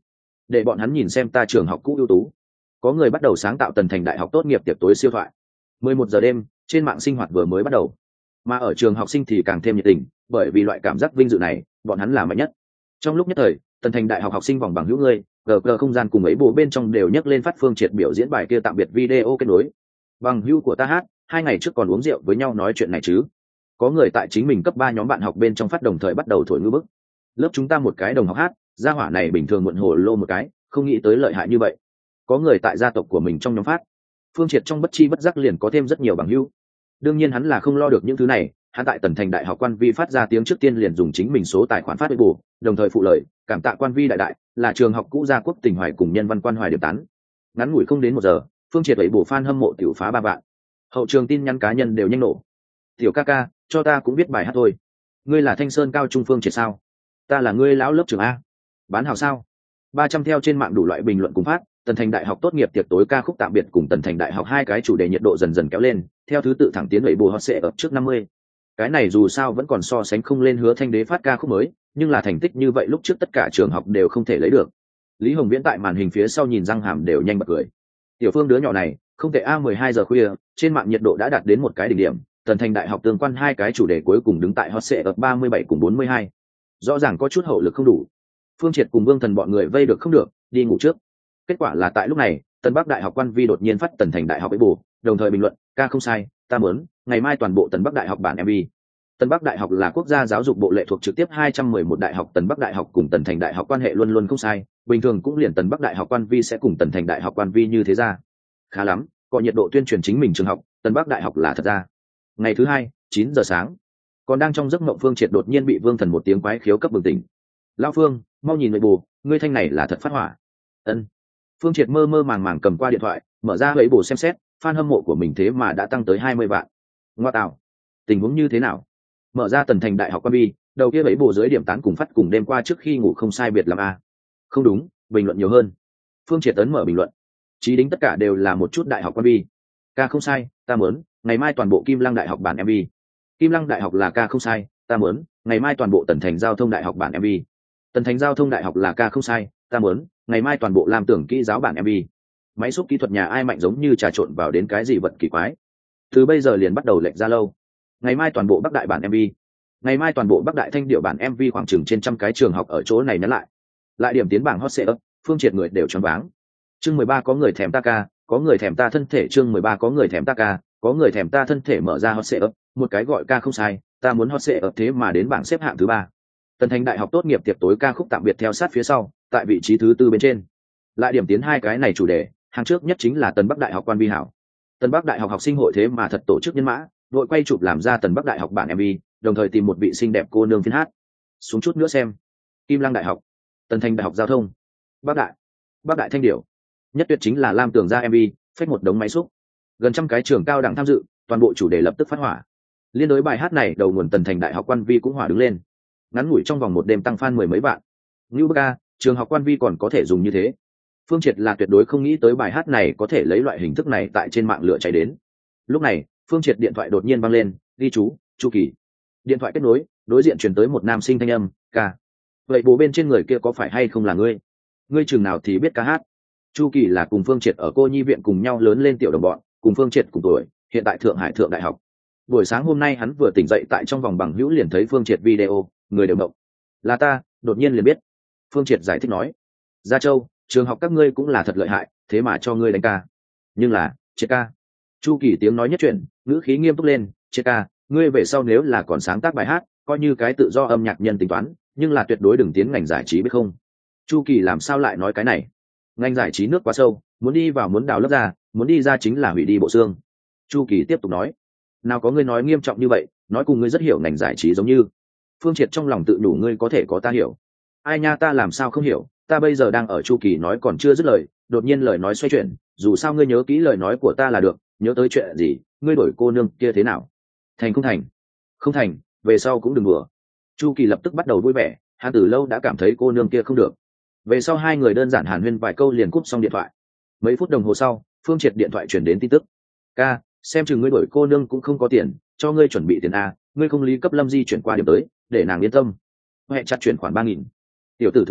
Speaker 1: để bọn hắn nhìn xem ta trường học cũ ưu tú. Có người bắt đầu sáng tạo Tần Thành đại học tốt nghiệp tiệc tối siêu thoại. mười một giờ đêm, trên mạng sinh hoạt vừa mới bắt đầu, mà ở trường học sinh thì càng thêm nhiệt tình, bởi vì loại cảm giác vinh dự này bọn hắn là mạnh nhất. Trong lúc nhất thời, Tần Thành đại học học sinh vòng bằng hữu ngươi gờ gờ không gian cùng ấy bộ bên trong đều nhắc lên phát Phương Triệt biểu diễn bài kia tạm biệt video kết nối. Bằng hữu của ta hát, hai ngày trước còn uống rượu với nhau nói chuyện này chứ. Có người tại chính mình cấp ba nhóm bạn học bên trong phát đồng thời bắt đầu thổi ngư bức. Lớp chúng ta một cái đồng học hát, gia hỏa này bình thường muộn hồ lô một cái, không nghĩ tới lợi hại như vậy. Có người tại gia tộc của mình trong nhóm phát. Phương Triệt trong bất chi bất giác liền có thêm rất nhiều bằng hữu. Đương nhiên hắn là không lo được những thứ này, hắn tại Tần Thành đại học quan vi phát ra tiếng trước tiên liền dùng chính mình số tài khoản phát với bù, đồng thời phụ lời cảm tạ quan vi đại đại, là trường học cũ gia quốc tình hoài cùng nhân văn quan hoài điểm tán. Ngắn ngủi không đến một giờ, Phương Triệt ấy bù fan hâm mộ tiểu phá ba vạn. Hậu trường tin nhắn cá nhân đều nhanh nổ. Tiểu ca ca, cho ta cũng biết bài hát thôi. Ngươi là Thanh Sơn cao trung Phương Triệt sao? Ta là ngươi lão lớp trưởng a. Bán hào sao? ba trăm theo trên mạng đủ loại bình luận cùng phát. Tần Thành đại học tốt nghiệp tiệc tối ca khúc tạm biệt cùng Tần Thành đại học hai cái chủ đề nhiệt độ dần dần kéo lên, theo thứ tự thẳng tiến đẩy bù hot sẽ ở trước năm mươi. Cái này dù sao vẫn còn so sánh không lên Hứa Thanh Đế phát ca khúc mới, nhưng là thành tích như vậy lúc trước tất cả trường học đều không thể lấy được. Lý Hồng Viễn tại màn hình phía sau nhìn răng hàm đều nhanh bật cười. Tiểu Phương đứa nhỏ này, không thể a mười hai giờ khuya, trên mạng nhiệt độ đã đạt đến một cái đỉnh điểm, Tần Thành đại học tương quan hai cái chủ đề cuối cùng đứng tại hot sẽ ở ba mươi bảy cùng bốn mươi hai. Rõ ràng có chút hậu lực không đủ. Phương Triệt cùng Vương Thần bọn người vây được không được, đi ngủ trước. Kết quả là tại lúc này, Tân Bắc đại học quan vi đột nhiên phát Tần Thành đại học ấy bù, đồng thời bình luận, ca không sai, ta muốn, ngày mai toàn bộ Tân Bắc đại học bản em vê. Tân Bắc đại học là quốc gia giáo dục bộ lệ thuộc trực tiếp hai trăm mười một đại học, Tân Bắc đại học cùng Tần Thành đại học quan hệ luôn luôn không sai, bình thường cũng liền Tân Bắc đại học quan vi sẽ cùng Tần Thành đại học quan vi như thế ra. Khá lắm, có nhiệt độ tuyên truyền chính mình trường học, Tân Bắc đại học là thật ra. Ngày thứ hai, chín giờ sáng, còn đang trong giấc mộng Phương Triệt đột nhiên bị Vương Thần một tiếng quái khiếu cấp bừng tỉnh. Lão Phương, mau nhìn người bù, ngươi thanh này là thật phát hỏa. Ân. Phương Triệt mơ mơ màng màng cầm qua điện thoại, mở ra ấy bù xem xét, fan hâm mộ của mình thế mà đã tăng tới hai mươi vạn. Ngoa tạo, tình huống như thế nào? Mở ra Tần Thành đại học quan bi, đầu kia ấy bù dưới điểm tán cùng phát cùng đêm qua trước khi ngủ không sai biệt làm a. Không đúng, bình luận nhiều hơn. Phương Triệt tấn mở bình luận, chí đính tất cả đều là một chút đại học quan bi. Ca không sai, ta muốn, ngày mai toàn bộ Kim Lăng đại học bản em vê. Kim Lăng đại học là ca không sai, ta muốn, ngày mai toàn bộ Tần Thành giao thông đại học bản em vê. Tần Thành giao thông đại học là ca không sai, ta muốn, ngày mai toàn bộ làm tưởng kỹ giáo bản em vê. Máy xúc kỹ thuật nhà ai mạnh giống như trà trộn vào đến cái gì vật kỳ quái. Từ bây giờ liền bắt đầu lệnh ra lâu. Ngày mai toàn bộ Bắc đại bản em vê. Ngày mai toàn bộ Bắc đại thanh điệu bản em vê khoảng chừng trên trăm cái trường học ở chỗ này nhắn lại. Lại điểm tiến bảng hot search, Phương Triệt người đều choáng váng. Chương mười ba có người thèm ta ca, có người thèm ta thân thể, chương mười ba có người thèm ta ca, có người thèm ta thân thể mở ra hot search, một cái gọi ca không sai, ta muốn hot search thế mà đến bảng xếp hạng thứ ba. Tần Thành đại học tốt nghiệp tiệc tối ca khúc tạm biệt theo sát phía sau, tại vị trí thứ tư bên trên. Lại điểm tiến hai cái này chủ đề, hàng trước nhất chính là Tân Bắc đại học quan vi hảo. Tân Bắc đại học học sinh hội thế mà thật tổ chức nhân mã, đội quay chụp làm ra Tân Bắc đại học bản em vê, đồng thời tìm một vị xinh đẹp cô nương phiên hát. Xuống chút nữa xem. Kim Lăng đại học, Tần Thành đại học giao thông, Bắc đại, Bắc đại thanh điểu. Nhất tuyệt chính là Lam Tường ra em vê, phách một đống máy xúc. Gần trăm cái trường cao đẳng tham dự, toàn bộ chủ đề lập tức phát hỏa. Liên đối bài hát này, đầu nguồn Tần Thành đại học quan vi cũng hỏa đứng lên. Ngắn ngủi trong vòng một đêm tăng fan mười mấy vạn. Như Baka, trường học quan vi còn có thể dùng như thế. Phương Triệt là tuyệt đối không nghĩ tới bài hát này có thể lấy loại hình thức này tại trên mạng lửa cháy đến. Lúc này, Phương Triệt điện thoại đột nhiên vang lên, ghi chú, Chu Kỳ. Điện thoại kết nối, đối diện truyền tới một nam sinh thanh âm, ca. Vậy bố bên trên người kia có phải hay không là ngươi? Ngươi chừng nào thì biết ca hát? Chu Kỳ là cùng Phương Triệt ở cô nhi viện cùng nhau lớn lên tiểu đồng bọn, cùng Phương Triệt cùng tuổi, hiện tại Thượng Hải Thượng Đại học. Buổi sáng hôm nay hắn vừa tỉnh dậy tại trong vòng bằng hữu liền thấy Phương Triệt video, người đều động. Là ta, đột nhiên liền biết. Phương Triệt giải thích nói, Gia Châu, trường học các ngươi cũng là thật lợi hại, thế mà cho ngươi đánh ca. Nhưng là, Triệt ca. Chu Kỳ tiếng nói nhất chuyện, ngữ khí nghiêm túc lên, Triệt ca, ngươi về sau nếu là còn sáng tác bài hát, coi như cái tự do âm nhạc nhân tính toán, nhưng là tuyệt đối đừng tiến ngành giải trí biết không? Chu Kỳ làm sao lại nói cái này? Ngành giải trí nước quá sâu, muốn đi vào muốn đào lớp ra, muốn đi ra chính là hủy đi bộ xương. Chu Kỳ tiếp tục nói, nào có ngươi nói nghiêm trọng như vậy, nói cùng ngươi rất hiểu ngành giải trí giống như. Phương Triệt trong lòng tự đủ ngươi có thể có ta hiểu. Ai nha, ta làm sao không hiểu, ta bây giờ đang ở Chu Kỳ nói còn chưa dứt lời, đột nhiên lời nói xoay chuyển, dù sao ngươi nhớ kỹ lời nói của ta là được, nhớ tới chuyện gì, ngươi đổi cô nương kia thế nào? Thành không thành? Không thành, về sau cũng đừng đùa. Chu Kỳ lập tức bắt đầu vui vẻ, hắn từ lâu đã cảm thấy cô nương kia không được. Về sau hai người đơn giản hàn huyên vài câu liền cúp xong điện thoại. Mấy phút đồng hồ sau, Phương Triệt điện thoại chuyển đến tin tức. Ca, xem chừng ngươi đổi cô nương cũng không có tiền, cho ngươi chuẩn bị tiền a, ngươi không lý cấp Lâm Di chuyển qua điểm tới, để nàng yên tâm. Hẹn chặt chuyển khoản ba nghìn. Tiểu tử thúi này,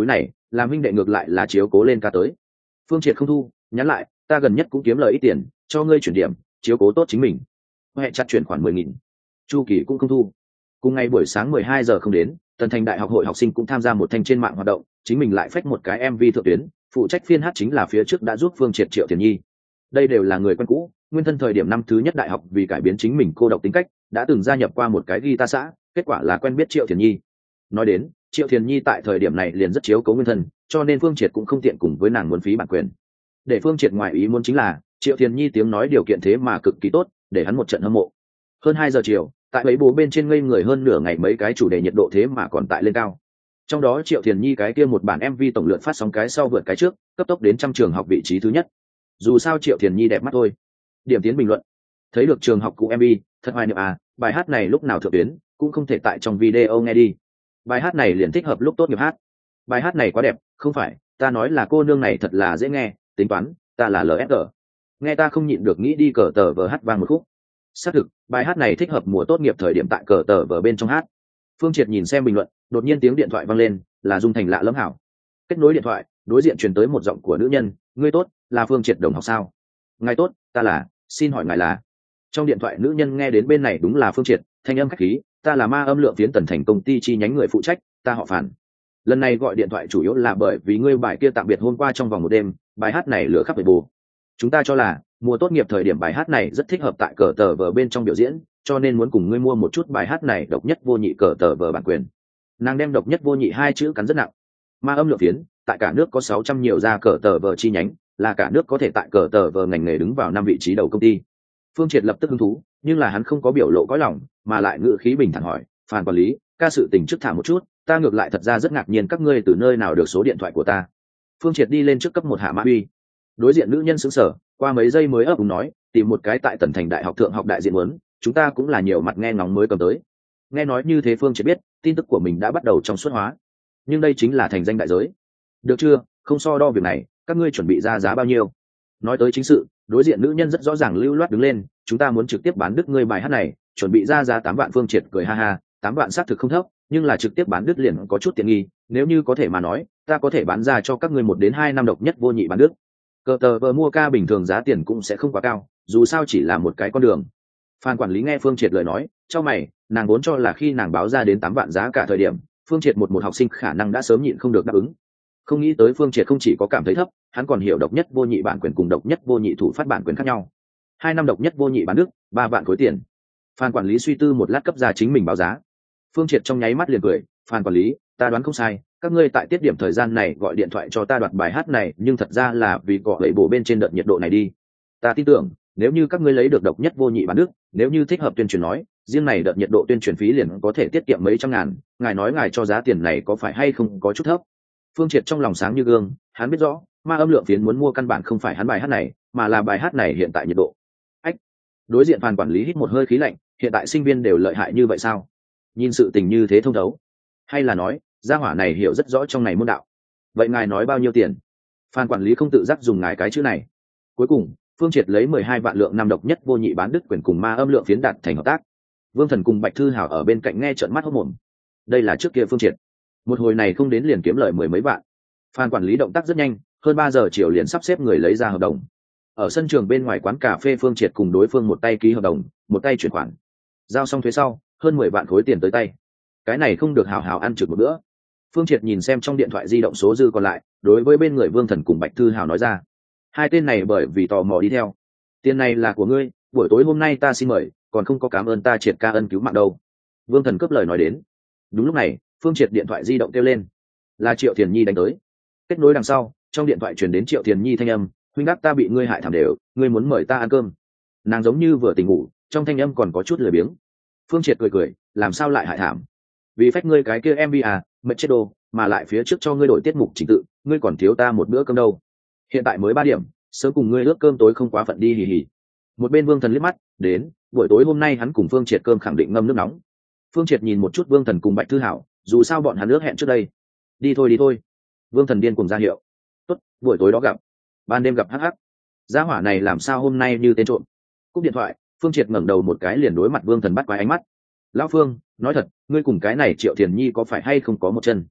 Speaker 1: làm huynh đệ ngược lại là chiếu cố lên ca tới. Phương Triệt không thu, nhắn lại, ta gần nhất cũng kiếm lời ít tiền, cho ngươi chuyển điểm, chiếu cố tốt chính mình. Huệ chặt chuyển khoản mười nghìn. Chu Kỳ cũng không thu. Cùng ngày buổi sáng mười hai giờ không đến, Tần Thành Đại học hội học sinh cũng tham gia một thanh trên mạng hoạt động, chính mình lại phách một cái em vê thượng tuyến, phụ trách phiên hát chính là phía trước đã giúp Phương Triệt Triệu Tiền Nhi. Đây đều là người quen cũ, nguyên thân thời điểm năm thứ nhất đại học vì cải biến chính mình cô độc tính cách, đã từng gia nhập qua một cái guitar xã, kết quả là quen biết Triệu Tiền Nhi. Nói đến, Triệu Tiền Nhi tại thời điểm này liền rất chiếu cố nguyên thân, cho nên Phương Triệt cũng không tiện cùng với nàng muốn phí bản quyền. Để Phương Triệt ngoài ý muốn chính là, Triệu Tiền Nhi tiếng nói điều kiện thế mà cực kỳ tốt, để hắn một trận hâm mộ. Hơn hai giờ chiều, tại mấy bố bên trên ngây người hơn nửa ngày mấy cái chủ đề nhiệt độ thế mà còn tại lên cao. Trong đó Triệu Tiền Nhi cái kia một bản em vê tổng lượng phát sóng cái sau vượt cái trước, cấp tốc đến trăm trường học vị trí thứ nhất. Dù sao Triệu Tiền Nhi đẹp mắt thôi. Điểm tiến bình luận. Thấy được trường học cũ em vê, thật hoài niệm à, bài hát này lúc nào thượng tuyến, cũng không thể tại trong video nghe đi. Bài hát này liền thích hợp lúc tốt nghiệp hát. Bài hát này quá đẹp, không phải, ta nói là cô nương này thật là dễ nghe, tính toán, ta là lờ ép giê. Nghe ta không nhịn được nghĩ đi cờ tờ vờ hát vang một khúc. Xác thực, bài hát này thích hợp mùa tốt nghiệp thời điểm tại cờ tờ vờ bên trong hát. Phương Triệt nhìn xem bình luận, đột nhiên tiếng điện thoại vang lên, là Dung Thành lạ lẫm hảo. Kết nối điện thoại, đối diện truyền tới một giọng của nữ nhân, ngươi tốt, là Phương Triệt đồng học sao? Ngài tốt, ta là, xin hỏi ngài là. Trong điện thoại nữ nhân nghe đến bên này đúng là Phương Triệt, thanh âm khách khí, ta là Ma Âm Lượng Phiến Tần Thành công ty chi nhánh người phụ trách, ta họ Phản. Lần này gọi điện thoại chủ yếu là bởi vì ngươi bài kia tạm biệt hôm qua trong vòng một đêm, bài hát này lửa khắp về bù. Chúng ta cho là mùa tốt nghiệp thời điểm bài hát này rất thích hợp tại cờ tờ vờ bên trong biểu diễn, cho nên muốn cùng ngươi mua một chút bài hát này độc nhất vô nhị cờ tờ vờ bản quyền. Nàng đem độc nhất vô nhị hai chữ cắn rất nặng. Ma Âm Lượng Phiến tại cả nước có sáu trăm nhiều gia cờ tờ vờ chi nhánh, là cả nước có thể tại cờ tờ vờ ngành nghề đứng vào năm vị trí đầu công ty. Phương Triệt lập tức hứng thú, nhưng là hắn không có biểu lộ cõi lòng, mà lại ngữ khí bình thản hỏi, Phan quản lý, ca sự tình trước thả một chút, ta ngược lại thật ra rất ngạc nhiên các ngươi từ nơi nào được số điện thoại của ta. Phương Triệt đi lên trước cấp một hạ mã uy. Đối diện nữ nhân sững sờ, qua mấy giây mới ấp úng nói, tìm một cái tại Tần Thành Đại học thượng học đại diện muốn, chúng ta cũng là nhiều mặt nghe ngóng mới cầm tới. Nghe nói như thế Phương Triệt biết, tin tức của mình đã bắt đầu trong suốt hóa. Nhưng đây chính là thành danh đại giới. Được chưa, không so đo việc này, các ngươi chuẩn bị ra giá bao nhiêu? Nói tới chính sự, đối diện nữ nhân rất rõ ràng lưu loát đứng lên, chúng ta muốn trực tiếp bán đứt ngươi bài hát này, chuẩn bị ra giá tám vạn. Phương Triệt cười ha ha, tám vạn xác thực không thấp, nhưng là trực tiếp bán đứt liền có chút tiện nghi, nếu như có thể mà nói, ta có thể bán ra cho các ngươi một đến hai năm độc nhất vô nhị bán đứt. Cờ tờ vờ mua ca bình thường giá tiền cũng sẽ không quá cao, dù sao chỉ là một cái con đường. Phan quản lý nghe Phương Triệt lời nói, trong mày, nàng vốn cho là khi nàng báo ra đến tám vạn giá cả thời điểm, Phương Triệt một một học sinh khả năng đã sớm nhịn không được đáp ứng. Không nghĩ tới Phương Triệt không chỉ có cảm thấy thấp, hắn còn hiểu độc nhất vô nhị bản quyền cùng độc nhất vô nhị thủ phát bản quyền khác nhau. Hai năm độc nhất vô nhị bán đứt, ba vạn khối tiền. Phan quản lý suy tư một lát cấp ra chính mình báo giá. Phương Triệt trong nháy mắt liền cười, Phan quản lý, ta đoán không sai, các ngươi tại tiết điểm thời gian này gọi điện thoại cho ta đoạt bài hát này, nhưng thật ra là vì cọ lẩy bổ bên trên đợt nhiệt độ này đi. Ta tin tưởng, nếu như các ngươi lấy được độc nhất vô nhị bán đứt, nếu như thích hợp tuyên truyền nói, riêng này đợt nhiệt độ tuyên truyền phí liền có thể tiết kiệm mấy trăm ngàn, ngài nói ngài cho giá tiền này có phải hay không có chút thấp. Phương Triệt trong lòng sáng như gương, hắn biết rõ, Ma Âm Lượng Phiến muốn mua căn bản không phải hắn bài hát này, mà là bài hát này hiện tại nhiệt độ. Ách. Đối diện Phan quản lý hít một hơi khí lạnh, hiện tại sinh viên đều lợi hại như vậy sao? Nhìn sự tình như thế thông thấu, hay là nói, gia hỏa này hiểu rất rõ trong này môn đạo. Vậy ngài nói bao nhiêu tiền? Phan quản lý không tự giác dùng ngài cái chữ này. Cuối cùng, Phương Triệt lấy mười hai vạn lượng năm độc nhất vô nhị bán đứt quyền cùng Ma Âm Lượng Phiến đạt thành hợp tác. Vương Thần cùng Bạch Thư Hảo ở bên cạnh nghe trợn mắt hốt mồm. Đây là trước kia Phương Triệt, một hồi này không đến liền kiếm lời mười mấy vạn. Phan quản lý động tác rất nhanh, hơn ba giờ chiều liền sắp xếp người lấy ra hợp đồng. Ở sân trường bên ngoài quán cà phê Phương Triệt cùng đối phương một tay ký hợp đồng, một tay chuyển khoản. Giao xong thuế sau, hơn mười vạn khối tiền tới tay. Cái này không được hảo hảo ăn trực một bữa. Phương Triệt nhìn xem trong điện thoại di động số dư còn lại, đối với bên người Vương Thần cùng Bạch Thư Hảo nói ra. Hai tên này bởi vì tò mò đi theo. Tiền này là của ngươi, buổi tối hôm nay ta xin mời, còn không có cảm ơn ta Triệt ca ân cứu mạng đâu. Vương Thần cướp lời nói đến. Đúng lúc này, Phương Triệt điện thoại di động kêu lên. Là Triệu Thiền Nhi đánh tới. Kết nối đằng sau, trong điện thoại truyền đến Triệu Thiền Nhi thanh âm, huynh đắc ta bị ngươi hại thảm đều, ngươi muốn mời ta ăn cơm. Nàng giống như vừa tỉnh ngủ, trong thanh âm còn có chút lười biếng. Phương Triệt cười cười, làm sao lại hại thảm? Vì phách ngươi cái kia em vê à, mệt chết đồ, mà lại phía trước cho ngươi đổi tiết mục trình tự, ngươi còn thiếu ta một bữa cơm đâu. Hiện tại mới ba điểm, sớm cùng ngươi ước cơm tối không quá phận đi hì hì. Một bên Vương Thần liếc mắt, đến, buổi tối hôm nay hắn cùng Phương Triệt cơm khẳng định ngâm nước nóng. Phương Triệt nhìn một chút Vương Thần cùng Bạch Thư Hảo, dù sao bọn hắn ước hẹn trước đây. Đi thôi đi thôi. Vương Thần điên cùng ra hiệu. Tốt, buổi tối đó gặp. Ban đêm gặp hắc hắc. Gia hỏa này làm sao hôm nay như tên trộm. Cúp điện thoại, Phương Triệt ngẩng đầu một cái liền đối mặt Vương Thần bắt quái ánh mắt. Lão Phương, nói thật, ngươi cùng cái này Triệu Thiền Nhi có phải hay không có một chân?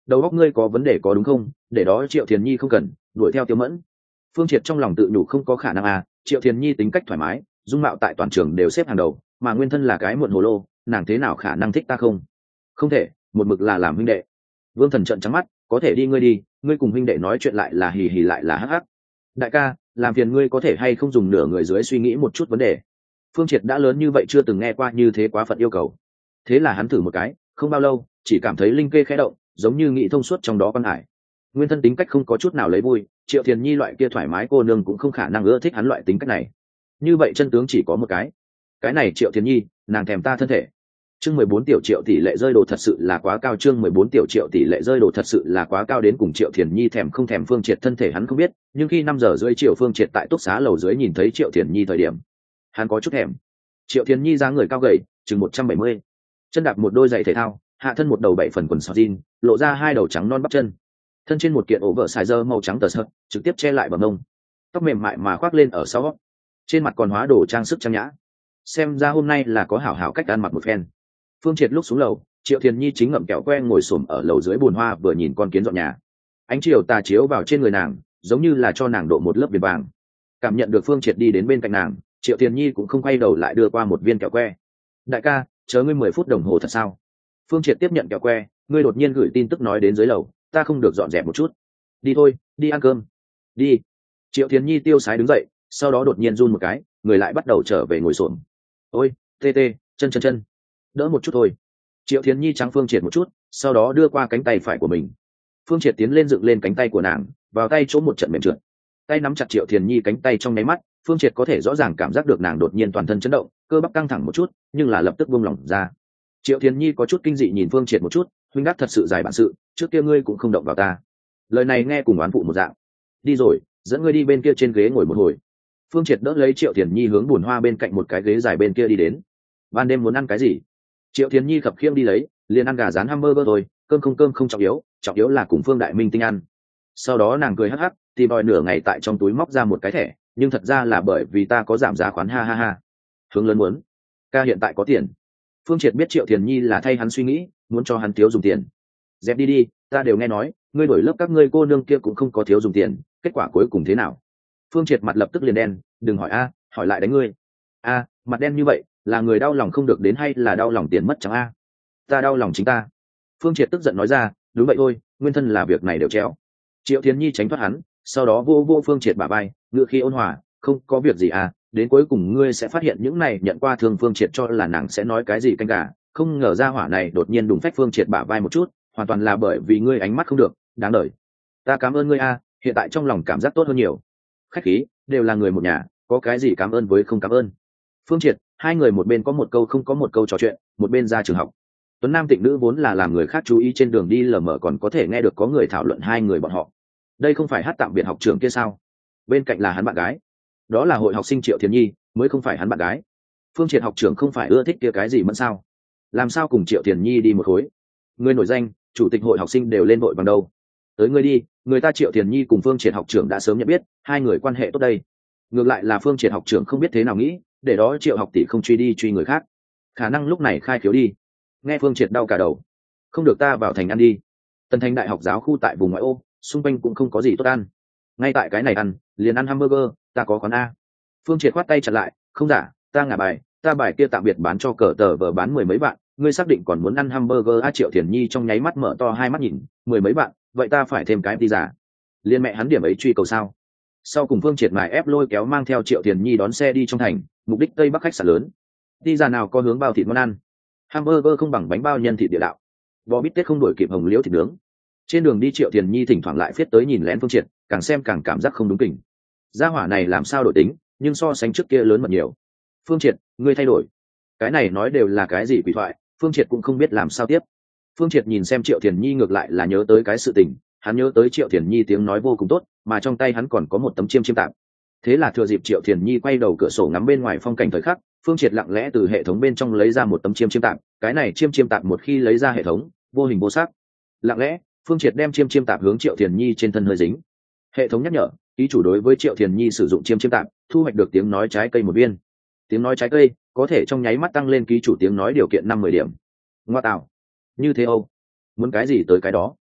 Speaker 1: đầu óc ngươi có vấn đề có đúng không, để đó Triệu Thiền Nhi không cần đuổi theo Tiêu Mẫn. Phương Triệt trong lòng tự nhủ không có khả năng à, Triệu Thiền Nhi tính cách thoải mái, dung mạo tại toàn trường đều xếp hàng đầu, mà nguyên thân là cái muộn hồ lô, nàng thế nào khả năng thích ta không? Không thể, một mực là làm huynh đệ. Vương Thần trợn trắng mắt, có thể đi ngươi đi, ngươi cùng huynh đệ nói chuyện lại là hì hì lại là hắc hắc. Đại ca, làm phiền ngươi có thể hay không dùng nửa người dưới suy nghĩ một chút vấn đề. Phương Triệt đã lớn như vậy chưa từng nghe qua như thế quá phận yêu cầu. Thế là hắn thử một cái, không bao lâu, chỉ cảm thấy linh kê khẽ động, giống như nghĩ thông suốt trong đó con hải. Nguyên thân tính cách không có chút nào lấy vui, Triệu Thiền Nhi loại kia thoải mái cô nương cũng không khả năng ưa thích hắn loại tính cách này. Như vậy chân tướng chỉ có một cái. Cái này Triệu Thiền Nhi, nàng thèm ta thân thể. Chương mười bốn tiểu triệu tỷ lệ rơi đồ thật sự là quá cao, chương mười bốn tiểu triệu tỷ lệ rơi đồ thật sự là quá cao, đến cùng Triệu Thiền Nhi thèm không thèm Phương Triệt thân thể hắn không biết, nhưng khi năm giờ rưỡi Triệu Phương Triệt tại túc xá lầu dưới nhìn thấy Triệu Thiền Nhi thời điểm, hắn có chút thèm. Triệu Thiền Nhi dáng người cao gầy, chừng một trăm bảy mươi, chân đạp một đôi giày thể thao, hạ thân một đầu bảy phần quần sọt jean, lộ ra hai đầu trắng non bắp chân. Thân trên một kiện ổ vợ xài dơ màu trắng tờ sợt, trực tiếp che lại bờ mông. Tóc mềm mại mà khoác lên ở sau, trên mặt còn hóa đồ trang sức trang nhã. Xem ra hôm nay là có hảo hảo cách ăn mặc một phen. Phương Triệt lúc xuống lầu, Triệu Thiền Nhi chính ngậm kẹo que ngồi xổm ở lầu dưới bùn hoa vừa nhìn con kiến dọn nhà. Ánh chiều tà chiếu vào trên người nàng, giống như là cho nàng độ một lớp viền vàng. Cảm nhận được Phương Triệt đi đến bên cạnh nàng, Triệu Thiền Nhi cũng không quay đầu lại đưa qua một viên kẹo que. Đại ca, chờ ngươi mười phút đồng hồ thật sao? Phương Triệt tiếp nhận kẹo que, ngươi đột nhiên gửi tin tức nói đến dưới lầu, ta không được dọn dẹp một chút. Đi thôi, đi ăn cơm. Đi. Triệu Thiền Nhi tiêu sái đứng dậy, sau đó đột nhiên run một cái, người lại bắt đầu trở về ngồi xổm. Ôi, tê tê, chân chân chân. Đỡ một chút thôi. Triệu Thiền Nhi trắng Phương Triệt một chút, sau đó đưa qua cánh tay phải của mình. Phương Triệt tiến lên dựng lên cánh tay của nàng, vào tay chỗ một trận mềm trượt. Tay nắm chặt Triệu Thiền Nhi cánh tay trong nháy mắt, Phương Triệt có thể rõ ràng cảm giác được nàng đột nhiên toàn thân chấn động, cơ bắp căng thẳng một chút, nhưng là lập tức buông lỏng ra. Triệu Thiền Nhi có chút kinh dị nhìn Phương Triệt một chút, huynh đắc thật sự dài bản sự, trước kia ngươi cũng không động vào ta. Lời này nghe cùng oán phụ một dạng. Đi rồi, dẫn ngươi đi bên kia trên ghế ngồi một hồi. Phương Triệt đỡ lấy Triệu Thiền Nhi hướng buồn hoa bên cạnh một cái ghế dài bên kia đi đến. Ban đêm muốn ăn cái gì? Triệu Thiền Nhi khập khiễng đi lấy, liền ăn gà rán hamburger thôi, cơm không cơm không trọng yếu, trọng yếu là cùng Phương Đại Minh tinh ăn. Sau đó nàng cười hắc hắc, tìm đòi nửa ngày tại trong túi móc ra một cái thẻ, nhưng thật ra là bởi vì ta có giảm giá khoán ha ha ha. Hướng lớn muốn, ca hiện tại có tiền. Phương Triệt biết Triệu Thiền Nhi là thay hắn suy nghĩ, muốn cho hắn thiếu dùng tiền. Dẹp đi đi, ta đều nghe nói, ngươi đổi lớp các ngươi cô nương kia cũng không có thiếu dùng tiền, kết quả cuối cùng thế nào? Phương Triệt mặt lập tức liền đen, đừng hỏi a, hỏi lại đánh ngươi. A, mặt đen như vậy, là người đau lòng không được đến hay là đau lòng tiền mất chẳng a? Ta đau lòng chính ta. Phương Triệt tức giận nói ra, đúng vậy thôi, nguyên thân là việc này đều treo. Triệu Thiền Nhi tránh thoát hắn, sau đó vô vô Phương Triệt bả vai, ngựa khi ôn hòa, không có việc gì à, đến cuối cùng ngươi sẽ phát hiện những này nhận qua thương. Phương Triệt cho là nàng sẽ nói cái gì canh gà, không ngờ ra hỏa này đột nhiên đùng phách Phương Triệt bả vai một chút, hoàn toàn là bởi vì ngươi ánh mắt không được, đáng đời. Ta cảm ơn ngươi a, hiện tại trong lòng cảm giác tốt hơn nhiều. Khách khí, đều là người một nhà, có cái gì cảm ơn với không cảm ơn. Phương Triệt, hai người một bên có một câu không có một câu trò chuyện, một bên ra trường học. Tuấn Nam Tịnh Nữ vốn là làm người khác chú ý, trên đường đi lờ mờ còn có thể nghe được có người thảo luận hai người bọn họ. Đây không phải hát tạm biệt học trường kia sao? Bên cạnh là hắn bạn gái, đó là hội học sinh Triệu Thiền Nhi, mới không phải hắn bạn gái. Phương Triệt học trưởng không phải ưa thích kia cái gì mẫn sao? Làm sao cùng Triệu Thiền Nhi đi một khối? Người nổi danh, chủ tịch hội học sinh đều lên đội bằng đâu? Tới ngươi đi, người ta Triệu Thiền Nhi cùng Phương Triệt học trưởng đã sớm nhận biết, hai người quan hệ tốt đây. Ngược lại là Phương Triệt học trưởng không biết thế nào nghĩ, để đó Triệu học tỷ không truy đi truy người khác, khả năng lúc này khai khiếu đi. Nghe Phương Triệt đau cả đầu. Không được, ta vào thành ăn đi. Tân Thành đại học giáo khu tại vùng ngoại ô, xung quanh cũng không có gì tốt ăn. Ngay tại cái này ăn, liền ăn hamburger, ta có quán a. Phương Triệt khoát tay chặt lại, không giả, ta ngả bài, ta bài kia tạm biệt bán cho cờ tờ vờ bán mười mấy bạn, ngươi xác định còn muốn ăn hamburger a? Triệu Thiền Nhi trong nháy mắt mở to hai mắt nhìn, mười mấy bạn, vậy ta phải thêm cái đi giả. Liên mẹ hắn điểm ấy truy cầu sao? Sau cùng Phương Triệt mài ép lôi kéo mang theo Triệu Thiền Nhi đón xe đi trong thành, mục đích Tây Bắc khách sạn lớn. Đi ra nào có hướng bao thịt ngon ăn, hamburger không bằng bánh bao nhân thịt địa đạo, bò bít tết không đổi kịp hồng liễu thịt nướng. Trên đường đi Triệu Thiền Nhi thỉnh thoảng lại viết tới nhìn lén Phương Triệt, càng xem càng cảm giác không đúng kỉnh. Gia hỏa này làm sao đổi tính, nhưng so sánh trước kia lớn mật nhiều. Phương Triệt, ngươi thay đổi. Cái này nói đều là cái gì quỷ thoại, Phương Triệt cũng không biết làm sao tiếp. Phương Triệt nhìn xem Triệu Thiền Nhi ngược lại là nhớ tới cái sự tình, hắn nhớ tới Triệu Thiền Nhi tiếng nói vô cùng tốt, mà trong tay hắn còn có một tấm chiêm chiêm tạp. Thế là thừa dịp Triệu Thiền Nhi quay đầu cửa sổ ngắm bên ngoài phong cảnh thời khắc, Phương Triệt lặng lẽ từ hệ thống bên trong lấy ra một tấm chiêm chiêm tạp. Cái này chiêm chiêm tạp một khi lấy ra hệ thống, vô hình vô sắc. Lặng lẽ, Phương Triệt đem chiêm chiêm tạp hướng Triệu Thiền Nhi trên thân hơi dính. Hệ thống nhắc nhở, ký chủ đối với Triệu Thiền Nhi sử dụng chiêm chiêm tạp, thu hoạch được tiếng nói trái cây một viên. Tiếng nói trái cây có thể trong nháy mắt tăng lên ký chủ tiếng nói điều kiện năm mười điểm. Ngoa tạo, như thế Âu, muốn cái gì tới cái đó.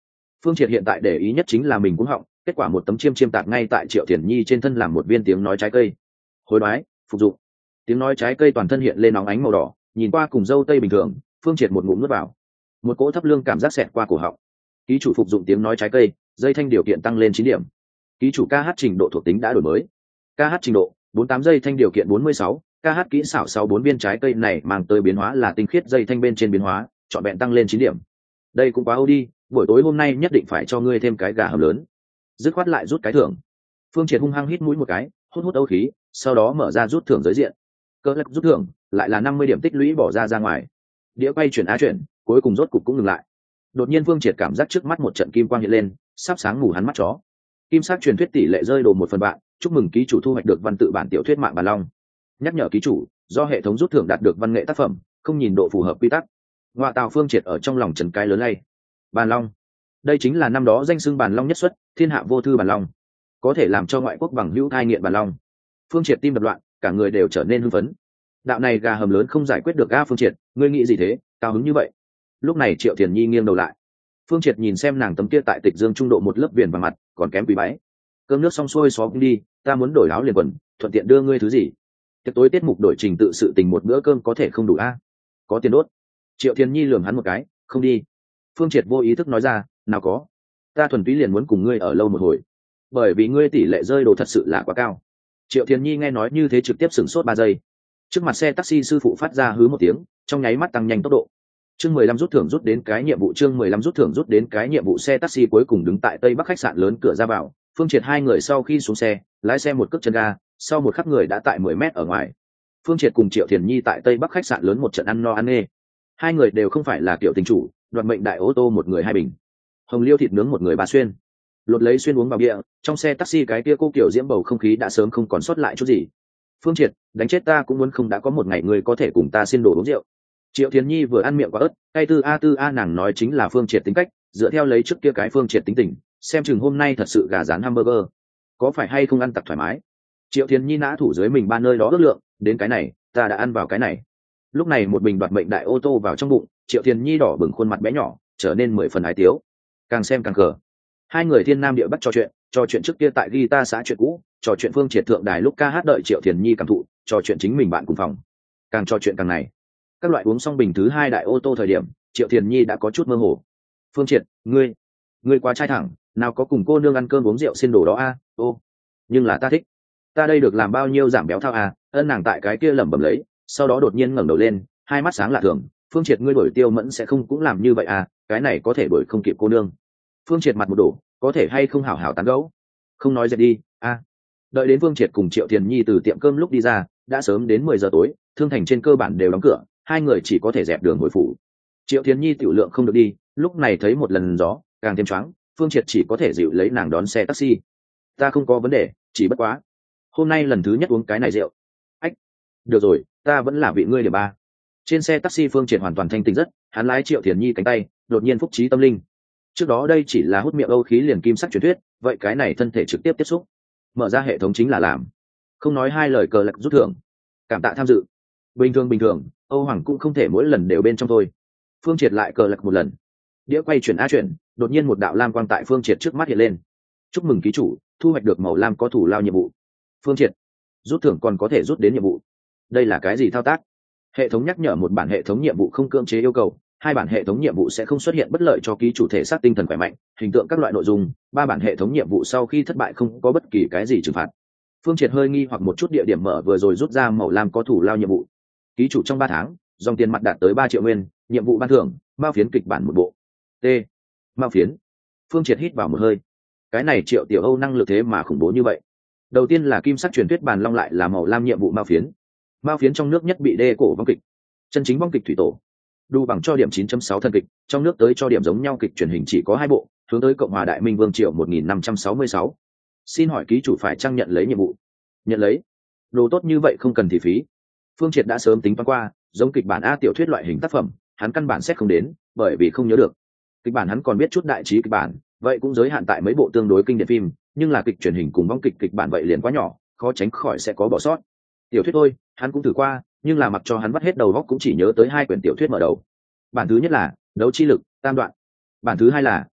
Speaker 1: Phương Triệt hiện tại để ý nhất chính là mình cũng họng, kết quả một tấm chiêm chiêm tạc ngay tại Triệu Thiền Nhi trên thân làm một viên tiếng nói trái cây. Hối đoái, phục dụng. Tiếng nói trái cây toàn thân hiện lên nóng ánh màu đỏ, nhìn qua cùng dâu tây bình thường. Phương Triệt một ngụm nuốt vào, một cỗ thấp lương cảm giác xẹt qua cổ họng. Ký chủ phục dụng tiếng nói trái cây, dây thanh điều kiện tăng lên chín điểm. Ký chủ ca hát trình độ thuộc tính đã đổi mới. Ca hát trình độ bốn mươi tám dây thanh điều kiện bốn mươi sáu, ca hát kỹ xảo sáu bốn viên trái cây này mang tới biến hóa là tinh khiết dây thanh bên trên biến hóa, chọn vẹn tăng lên chín điểm. Đây cũng quá ô đi, buổi tối hôm nay nhất định phải cho ngươi thêm cái gà hầm lớn. Dứt khoát lại rút cái thưởng. Phương Triệt hung hăng hít mũi một cái, hút hút âu khí, sau đó mở ra rút thưởng giới diện. Cơ lắc rút thưởng, lại là năm mươi điểm tích lũy bỏ ra ra ngoài. Đĩa quay chuyển á chuyển, cuối cùng rốt cục cũng ngừng lại. Đột nhiên Phương Triệt cảm giác trước mắt một trận kim quang hiện lên, sắp sáng ngủ hắn mắt chó. Kim sắc truyền thuyết tỷ lệ rơi đồ một phần bạn, chúc mừng ký chủ thu hoạch được văn tự bản tiểu thuyết mạng Bàn Long. Nhắc nhở ký chủ, do hệ thống rút thưởng đạt được văn nghệ tác phẩm, không nhìn độ phù hợp quy tắc. Ngoại tào Phương Triệt ở trong lòng trần cái lớn lay. Bàn Long, đây chính là năm đó danh xưng Bàn Long nhất xuất, thiên hạ vô thư Bàn Long, có thể làm cho ngoại quốc bằng hữu thai nghiện Bàn Long. Phương Triệt tim đập loạn, cả người đều trở nên hưng phấn. Đạo này gà hầm lớn không giải quyết được a Phương Triệt, ngươi nghĩ gì thế, cao hứng như vậy? Lúc này Triệu Thiền Nhi nghiêng đầu lại. Phương Triệt nhìn xem nàng tấm kia tại Tịch Dương trung độ một lớp viền vào mặt, còn kém quý bái. Cơm nước xong xuôi xó đi, ta muốn đổi áo liền quần, thuận tiện đưa ngươi thứ gì? Tiệc tối tiết mục đổi trình tự sự tình một bữa cơm có thể không đủ a? Có tiền đốt. Triệu Thiền Nhi lườm hắn một cái, không đi. Phương Triệt vô ý thức nói ra, nào có, ta thuần túy liền muốn cùng ngươi ở lâu một hồi, bởi vì ngươi tỷ lệ rơi đồ thật sự là quá cao. Triệu Thiền Nhi nghe nói như thế trực tiếp sửng sốt ba giây. Trước mặt xe taxi sư phụ phát ra hứ một tiếng, trong nháy mắt tăng nhanh tốc độ. Chương mười lăm rút thưởng rút đến cái nhiệm vụ chương mười lăm rút thưởng rút đến cái nhiệm vụ xe taxi cuối cùng đứng tại Tây Bắc khách sạn lớn cửa ra vào. Phương Triệt hai người sau khi xuống xe, lái xe một cước chân ga, sau một khắc người đã tại mười mét ở ngoài. Phương Triệt cùng Triệu Thiền Nhi tại Tây Bắc khách sạn lớn một trận ăn no ăn nê. Hai người đều không phải là kiểu tình chủ, đoạt mệnh đại ô tô một người hai bình, hồng liêu thịt nướng một người ba xuyên, lột lấy xuyên uống vào bia. Trong xe taxi cái kia cô kiểu diễm bầu không khí đã sớm không còn sót lại chút gì. Phương Triệt, đánh chết ta cũng muốn không đã có một ngày người có thể cùng ta xin đồ uống rượu. Triệu Thiền Nhi vừa ăn miệng quá ớt, cay tư a tư a nàng nói chính là Phương Triệt tính cách, dựa theo lấy trước kia cái Phương Triệt tính tình, xem chừng hôm nay thật sự gà rán hamburger, có phải hay không ăn tặc thoải mái. Triệu Thiền Nhi nã thủ dưới mình ba nơi đó ước lượng, đến cái này, ta đã ăn vào cái này. Lúc này một bình đoạt mệnh đại ô tô vào trong bụng, Triệu Thiền Nhi đỏ bừng khuôn mặt bé nhỏ, trở nên mười phần ái tiếu. Càng xem càng cờ. Hai người thiên nam địa bắc trò chuyện, trò chuyện trước kia tại guitar xã chuyện cũ, trò chuyện Phương Triệt thượng đài lúc ca hát đợi Triệu Thiền Nhi cảm thụ, trò chuyện chính mình bạn cùng phòng. Càng trò chuyện càng này. Các loại uống xong bình thứ hai đại ô tô thời điểm, Triệu Thiền Nhi đã có chút mơ hồ. Phương Triệt, ngươi, ngươi quá trai thẳng, nào có cùng cô nương ăn cơm uống rượu xin đồ đó a? À? Ô, nhưng là ta thích. Ta đây được làm bao nhiêu giảm béo thao à? Ân nàng tại cái kia lẩm bẩm lấy, sau đó đột nhiên ngẩng đầu lên, hai mắt sáng lạ thường. Phương Triệt ngươi đổi Tiêu Mẫn sẽ không cũng làm như vậy à? Cái này có thể đổi không kịp cô nương. Phương Triệt mặt một đổ, có thể hay không hảo hảo tán gẫu? Không nói dẹp đi, a. À. Đợi đến Phương Triệt cùng Triệu Thiền Nhi từ tiệm cơm lúc đi ra, đã sớm đến mười giờ tối, thương thành trên cơ bản đều đóng cửa, hai người chỉ có thể dẹp đường hồi phủ. Triệu Thiền Nhi tiểu lượng không được đi, lúc này thấy một lần gió, càng thêm choáng, Phương Triệt chỉ có thể dịu lấy nàng đón xe taxi. Ta không có vấn đề, chỉ bất quá, hôm nay lần thứ nhất uống cái này rượu. Ách, được rồi, ta vẫn là vị ngươi điểm ba. Trên xe taxi Phương Triệt hoàn toàn thanh tỉnh rất, hắn lái Triệu Thiền Nhi cánh tay, đột nhiên phúc trí tâm linh. Trước đó đây chỉ là hút miệng âu khí liền kim sắc truyền thuyết, vậy cái này thân thể trực tiếp tiếp xúc, mở ra hệ thống chính là làm. Không nói hai lời cờ lạc rút thưởng, cảm tạ tham dự. Bình thường bình thường, Âu Hoàng cũng không thể mỗi lần đều bên trong thôi. Phương Triệt lại cờ lạc một lần, đĩa quay chuyển a chuyển, đột nhiên một đạo lam quang tại Phương Triệt trước mắt hiện lên. Chúc mừng ký chủ, thu hoạch được màu lam có thủ lao nhiệm vụ. Phương Triệt, rút thưởng còn có thể rút đến nhiệm vụ. Đây là cái gì thao tác? Hệ thống nhắc nhở một bản hệ thống nhiệm vụ không cưỡng chế yêu cầu, hai bản hệ thống nhiệm vụ sẽ không xuất hiện bất lợi cho ký chủ thể xác tinh thần khỏe mạnh, hình tượng các loại nội dung, ba bản hệ thống nhiệm vụ sau khi thất bại không có bất kỳ cái gì trừng phạt. Phương Triệt hơi nghi hoặc một chút địa điểm mở vừa rồi rút ra màu lam có thủ lao nhiệm vụ. Ký chủ trong ba tháng, dòng tiền mặt đạt tới ba triệu nguyên, nhiệm vụ ban thưởng, mao phiến kịch bản một bộ. T. Mao phiến. Phương Triệt hít vào một hơi. Cái này Triệu Tiểu Âu năng lực thế mà khủng bố như vậy. Đầu tiên là kim sắc truyền thuyết bàn long lại là màu lam nhiệm vụ mao phiến. Mao phiến trong nước nhất bị đê cổ vong kịch. Chân chính vong kịch thủy tổ. Đủ bằng cho điểm chín chấm sáu thần kịch, trong nước tới cho điểm giống nhau kịch truyền hình chỉ có hai bộ, hướng tới Cộng hòa Đại Minh Vương Triều một nghìn năm trăm sáu mươi sáu. Xin hỏi ký chủ phải trang nhận lấy nhiệm vụ? Nhận lấy. Đồ tốt như vậy không cần thì phí. Phương Triệt đã sớm tính toán qua, giống kịch bản a tiểu thuyết loại hình tác phẩm, hắn căn bản xét không đến, bởi vì không nhớ được. Kịch bản hắn còn biết chút đại trí kịch bản, vậy cũng giới hạn tại mấy bộ tương đối kinh điển phim, nhưng là kịch truyền hình cùng vong kịch kịch bản vậy liền quá nhỏ, khó tránh khỏi sẽ có bỏ sót. Tiểu thuyết thôi, hắn cũng thử qua, nhưng là mặc cho hắn vắt hết đầu góc cũng chỉ nhớ tới hai quyển tiểu thuyết mở đầu. Bản thứ nhất là Đấu chi lực, tam đoạn. Bản thứ hai là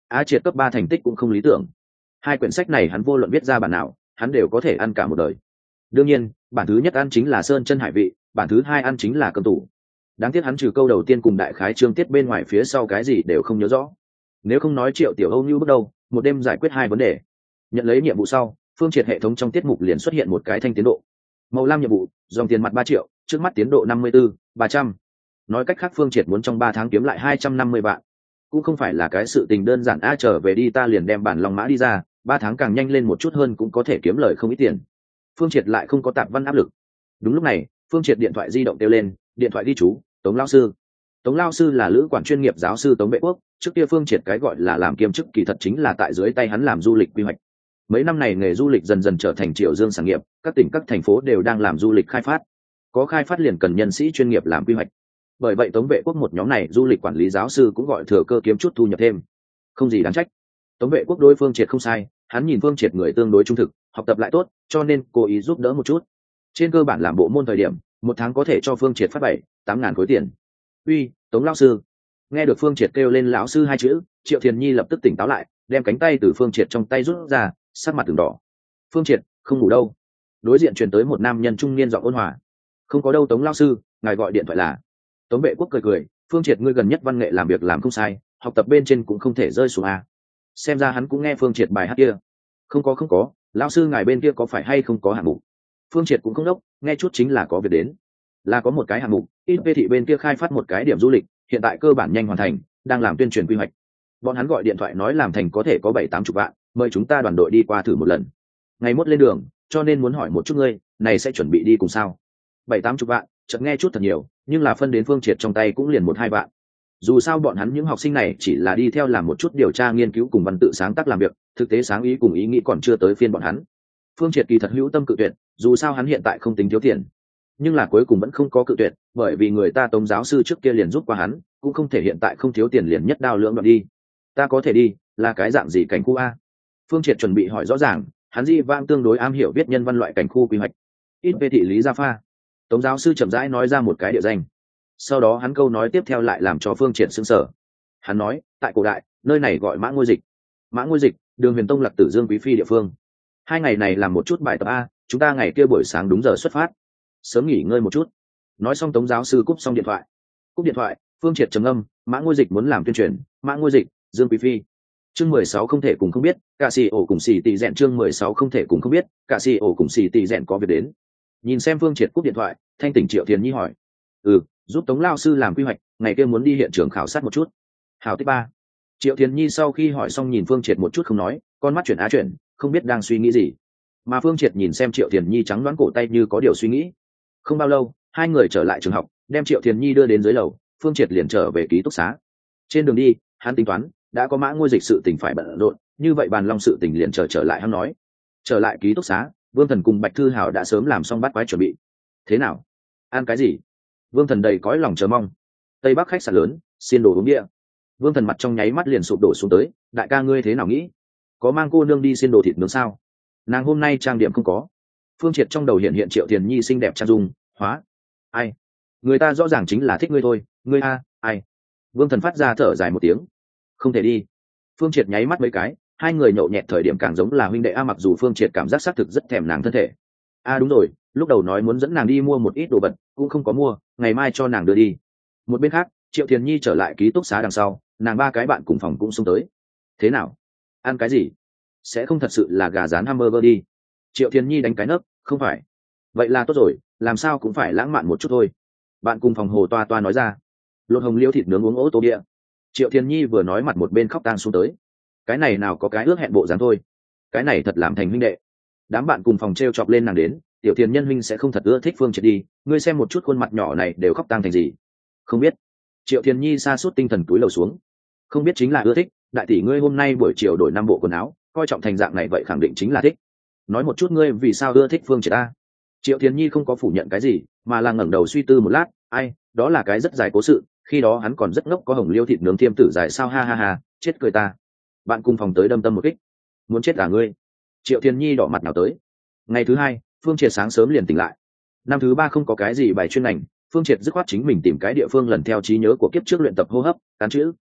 Speaker 1: Á triệt cấp ba thành tích cũng không lý tưởng. Hai quyển sách này hắn vô luận viết ra bản nào, hắn đều có thể ăn cả một đời. Đương nhiên, bản thứ nhất ăn chính là sơn chân hải vị, bản thứ hai ăn chính là cơm tủ. Đáng tiếc hắn trừ câu đầu tiên cùng đại khái chương tiết bên ngoài phía sau cái gì đều không nhớ rõ. Nếu không nói Triệu Tiểu Âu như bước đầu, một đêm giải quyết hai vấn đề. Nhận lấy nhiệm vụ sau, Phương Triệt hệ thống trong tiết mục liền xuất hiện một cái thanh tiến độ. Màu lam nhiệm vụ, dòng tiền mặt ba triệu, trước mắt tiến độ năm mươi tư, ba trăm. Nói cách khác Phương Triệt muốn trong ba tháng kiếm lại hai trăm năm mươi vạn. Cũng không phải là cái sự tình đơn giản a, trở về đi ta liền đem bản long mã đi ra, ba tháng càng nhanh lên một chút hơn cũng có thể kiếm lời không ít tiền. Phương Triệt lại không có tạp văn áp lực. Đúng lúc này, Phương Triệt điện thoại di động kêu lên, điện thoại ghi chú, Tống lão sư. Tống lão sư là lữ quản chuyên nghiệp giáo sư Tống Vệ Quốc, trước kia Phương Triệt cái gọi là làm kiêm chức kỳ thật chính là tại dưới tay hắn làm du lịch quy hoạch. Mấy năm này nghề du lịch dần dần trở thành triệu dương sản nghiệp, các tỉnh các thành phố đều đang làm du lịch khai phát. Có khai phát liền cần nhân sĩ chuyên nghiệp làm quy hoạch. Bởi vậy Tống Vệ Quốc một nhóm này du lịch quản lý giáo sư cũng gọi thừa cơ kiếm chút thu nhập thêm. Không gì đáng trách. Tống Vệ Quốc đối Phương Triệt không sai, hắn nhìn Phương Triệt người tương đối trung thực, học tập lại tốt, cho nên cố ý giúp đỡ một chút. Trên cơ bản làm bộ môn thời điểm, một tháng có thể cho Phương Triệt phát bảy, tám ngàn khối tiền. Uy, Tống lão sư. Nghe được Phương Triệt kêu lên lão sư hai chữ, Triệu Thiền Nhi lập tức tỉnh táo lại, đem cánh tay từ Phương Triệt trong tay rút ra, sắc mặt từng đỏ. Phương Triệt, không ngủ đâu. Đối diện truyền tới một nam nhân trung niên giọng ôn hòa. Không có đâu Tống lão sư, ngài gọi điện thoại là. Tống Vệ Quốc cười cười, Phương Triệt ngươi gần nhất văn nghệ làm việc làm không sai, học tập bên trên cũng không thể rơi xuống a. Xem ra hắn cũng nghe Phương Triệt bài hát kia. Không có không có, lão sư ngài bên kia có phải hay không có hạng mục? Phương Triệt cũng không đốc, nghe chút chính là có việc đến. Là có một cái hạng mục, ít về thị bên kia khai phát một cái điểm du lịch, hiện tại cơ bản nhanh hoàn thành, đang làm tuyên truyền quy hoạch. Bọn hắn gọi điện thoại nói làm thành có thể có bảy tám chục vạn, mời chúng ta đoàn đội đi qua thử một lần. Ngày mốt lên đường, cho nên muốn hỏi một chút ngươi, này sẽ chuẩn bị đi cùng sao? Bảy tám chục vạn, chợt nghe chút thật nhiều, nhưng là phân đến Phương Triệt trong tay cũng liền một hai vạn. Dù sao bọn hắn những học sinh này chỉ là đi theo làm một chút điều tra nghiên cứu cùng văn tự sáng tác làm việc, thực tế sáng ý cùng ý nghĩ còn chưa tới phiên bọn hắn. Phương Triệt kỳ thật hữu tâm cự tuyệt, dù sao hắn hiện tại không tính thiếu tiền, nhưng là cuối cùng vẫn không có cự tuyệt, bởi vì người ta Tống giáo sư trước kia liền giúp qua hắn, cũng không thể hiện tại không thiếu tiền liền nhất đao lưỡng đoạn đi. Ta có thể đi, là cái dạng gì cảnh khu a? Phương Triệt chuẩn bị hỏi rõ ràng, hắn di vang tương đối am hiểu viết nhân văn loại cảnh khu quy hoạch. Ít về thị lý gia pha. Tống giáo sư chậm rãi nói ra một cái địa danh. Sau đó hắn câu nói tiếp theo lại làm cho Phương Triệt sững sờ. Hắn nói, tại cổ đại, nơi này gọi Mã Ngôi Dịch. Mã Ngôi Dịch, Đường Huyền Tông Lạc Tử Dương quý phi địa phương. Hai ngày này làm một chút bài tập a, chúng ta ngày kia buổi sáng đúng giờ xuất phát. Sớm nghỉ ngơi một chút. Nói xong Tống giáo sư cúp xong điện thoại. Cúp điện thoại, Phương Triệt trầm ngâm, Mã Ngôi Dịch muốn làm tuyên truyền, Mã Ngôi Dịch, Dương quý phi. Chương mười sáu không thể cùng không biết, cả xì ổ cùng xì tỷ rèn chương mười sáu không thể cùng không biết, cả xì ổ cùng xì tỷ rèn có việc đến. Nhìn xem Phương Triệt cúp điện thoại, thanh tỉnh Triệu Thiền Nhi hỏi, "Ừ, giúp Tống lao sư làm quy hoạch, ngày kia muốn đi hiện trường khảo sát một chút." Hảo tiếp ba. Triệu Thiền Nhi sau khi hỏi xong nhìn Phương Triệt một chút không nói, con mắt chuyển á chuyển, không biết đang suy nghĩ gì. Mà Phương Triệt nhìn xem Triệu Thiền Nhi trắng đoán cổ tay như có điều suy nghĩ. Không bao lâu, hai người trở lại trường học, đem Triệu Thiền Nhi đưa đến dưới lầu, Phương Triệt liền trở về ký túc xá. Trên đường đi, hắn tính toán, đã có Mã Ngôi Dịch sự tình phải bận rộn, như vậy Bàn Long sự tình liền trở trở lại hắn nói. Trở lại ký túc xá, Vương Thần cùng Bạch Thư Hào đã sớm làm xong bát quái chuẩn bị. Thế nào? Ăn cái gì? Vương Thần đầy cõi lòng chờ mong. Tây Bắc khách sạn lớn, xiên đồ uống địa. Vương Thần mặt trong nháy mắt liền sụp đổ xuống tới, đại ca ngươi thế nào nghĩ? Có mang cô nương đi xiên đồ thịt nướng sao? Nàng hôm nay trang điểm không có. Phương Triệt trong đầu hiện hiện Triệu Thiền Nhi xinh đẹp trang dung, hóa. Ai? Người ta rõ ràng chính là thích ngươi thôi, ngươi a, ai? Vương Thần phát ra thở dài một tiếng. Không thể đi. Phương Triệt nháy mắt mấy cái, hai người nhậu nhẹt thời điểm càng giống là huynh đệ a, mặc dù Phương Triệt cảm giác xác thực rất thèm nàng thân thể. A đúng rồi, lúc đầu nói muốn dẫn nàng đi mua một ít đồ vật, cũng không có mua, ngày mai cho nàng đưa đi. Một bên khác, Triệu Thiền Nhi trở lại ký túc xá đằng sau, nàng ba cái bạn cùng phòng cũng xông tới. Thế nào? Ăn cái gì? Sẽ không thật sự là gà rán hamburger đi? Triệu Thiền Nhi đánh cái nấc, không phải. Vậy là tốt rồi, làm sao cũng phải lãng mạn một chút thôi. Bạn cùng phòng Hồ Toa Toa nói ra. Lột hồng liêu thịt nướng uống ô tô địa. Triệu Thiền Nhi vừa nói mặt một bên khóc tang xuống tới. Cái này nào có cái ước hẹn bộ dáng thôi. Cái này thật làm thành huynh đệ. Đám bạn cùng phòng t r e o chọc lên nàng đến, tiểu Thiền nhân huynh sẽ không thật ưa thích Phương Triệt đi, ngươi xem một chút khuôn mặt nhỏ này đều khóc tang thành gì. Không biết. Triệu Thiền Nhi sa sút tinh thần túi lầu xuống. Không biết chính là ưa thích, đại tỷ ngươi hôm nay buổi chiều đổi năm bộ quần áo, coi trọng thành dạng này vậy khẳng định chính là thích. Nói một chút ngươi vì sao ưa thích Phương Triệt ta. Triệu Thiền Nhi không có phủ nhận cái gì, mà là ngẩng đầu suy tư một lát, ai, đó là cái rất dài cố sự, khi đó hắn còn rất ngốc, có hồng liêu thịt nướng thiêm tử dài sao, ha ha ha, chết cười ta. Bạn cùng phòng tới đâm tâm một kích. Muốn chết cả ngươi. Triệu Thiền Nhi đỏ mặt nào tới. Ngày thứ hai, Phương Triệt sáng sớm liền tỉnh lại. Năm thứ ba không có cái gì bài chuyên ngành, Phương Triệt dứt khoát chính mình tìm cái địa phương lần theo trí nhớ của kiếp trước luyện tập hô hấp, tán chữ.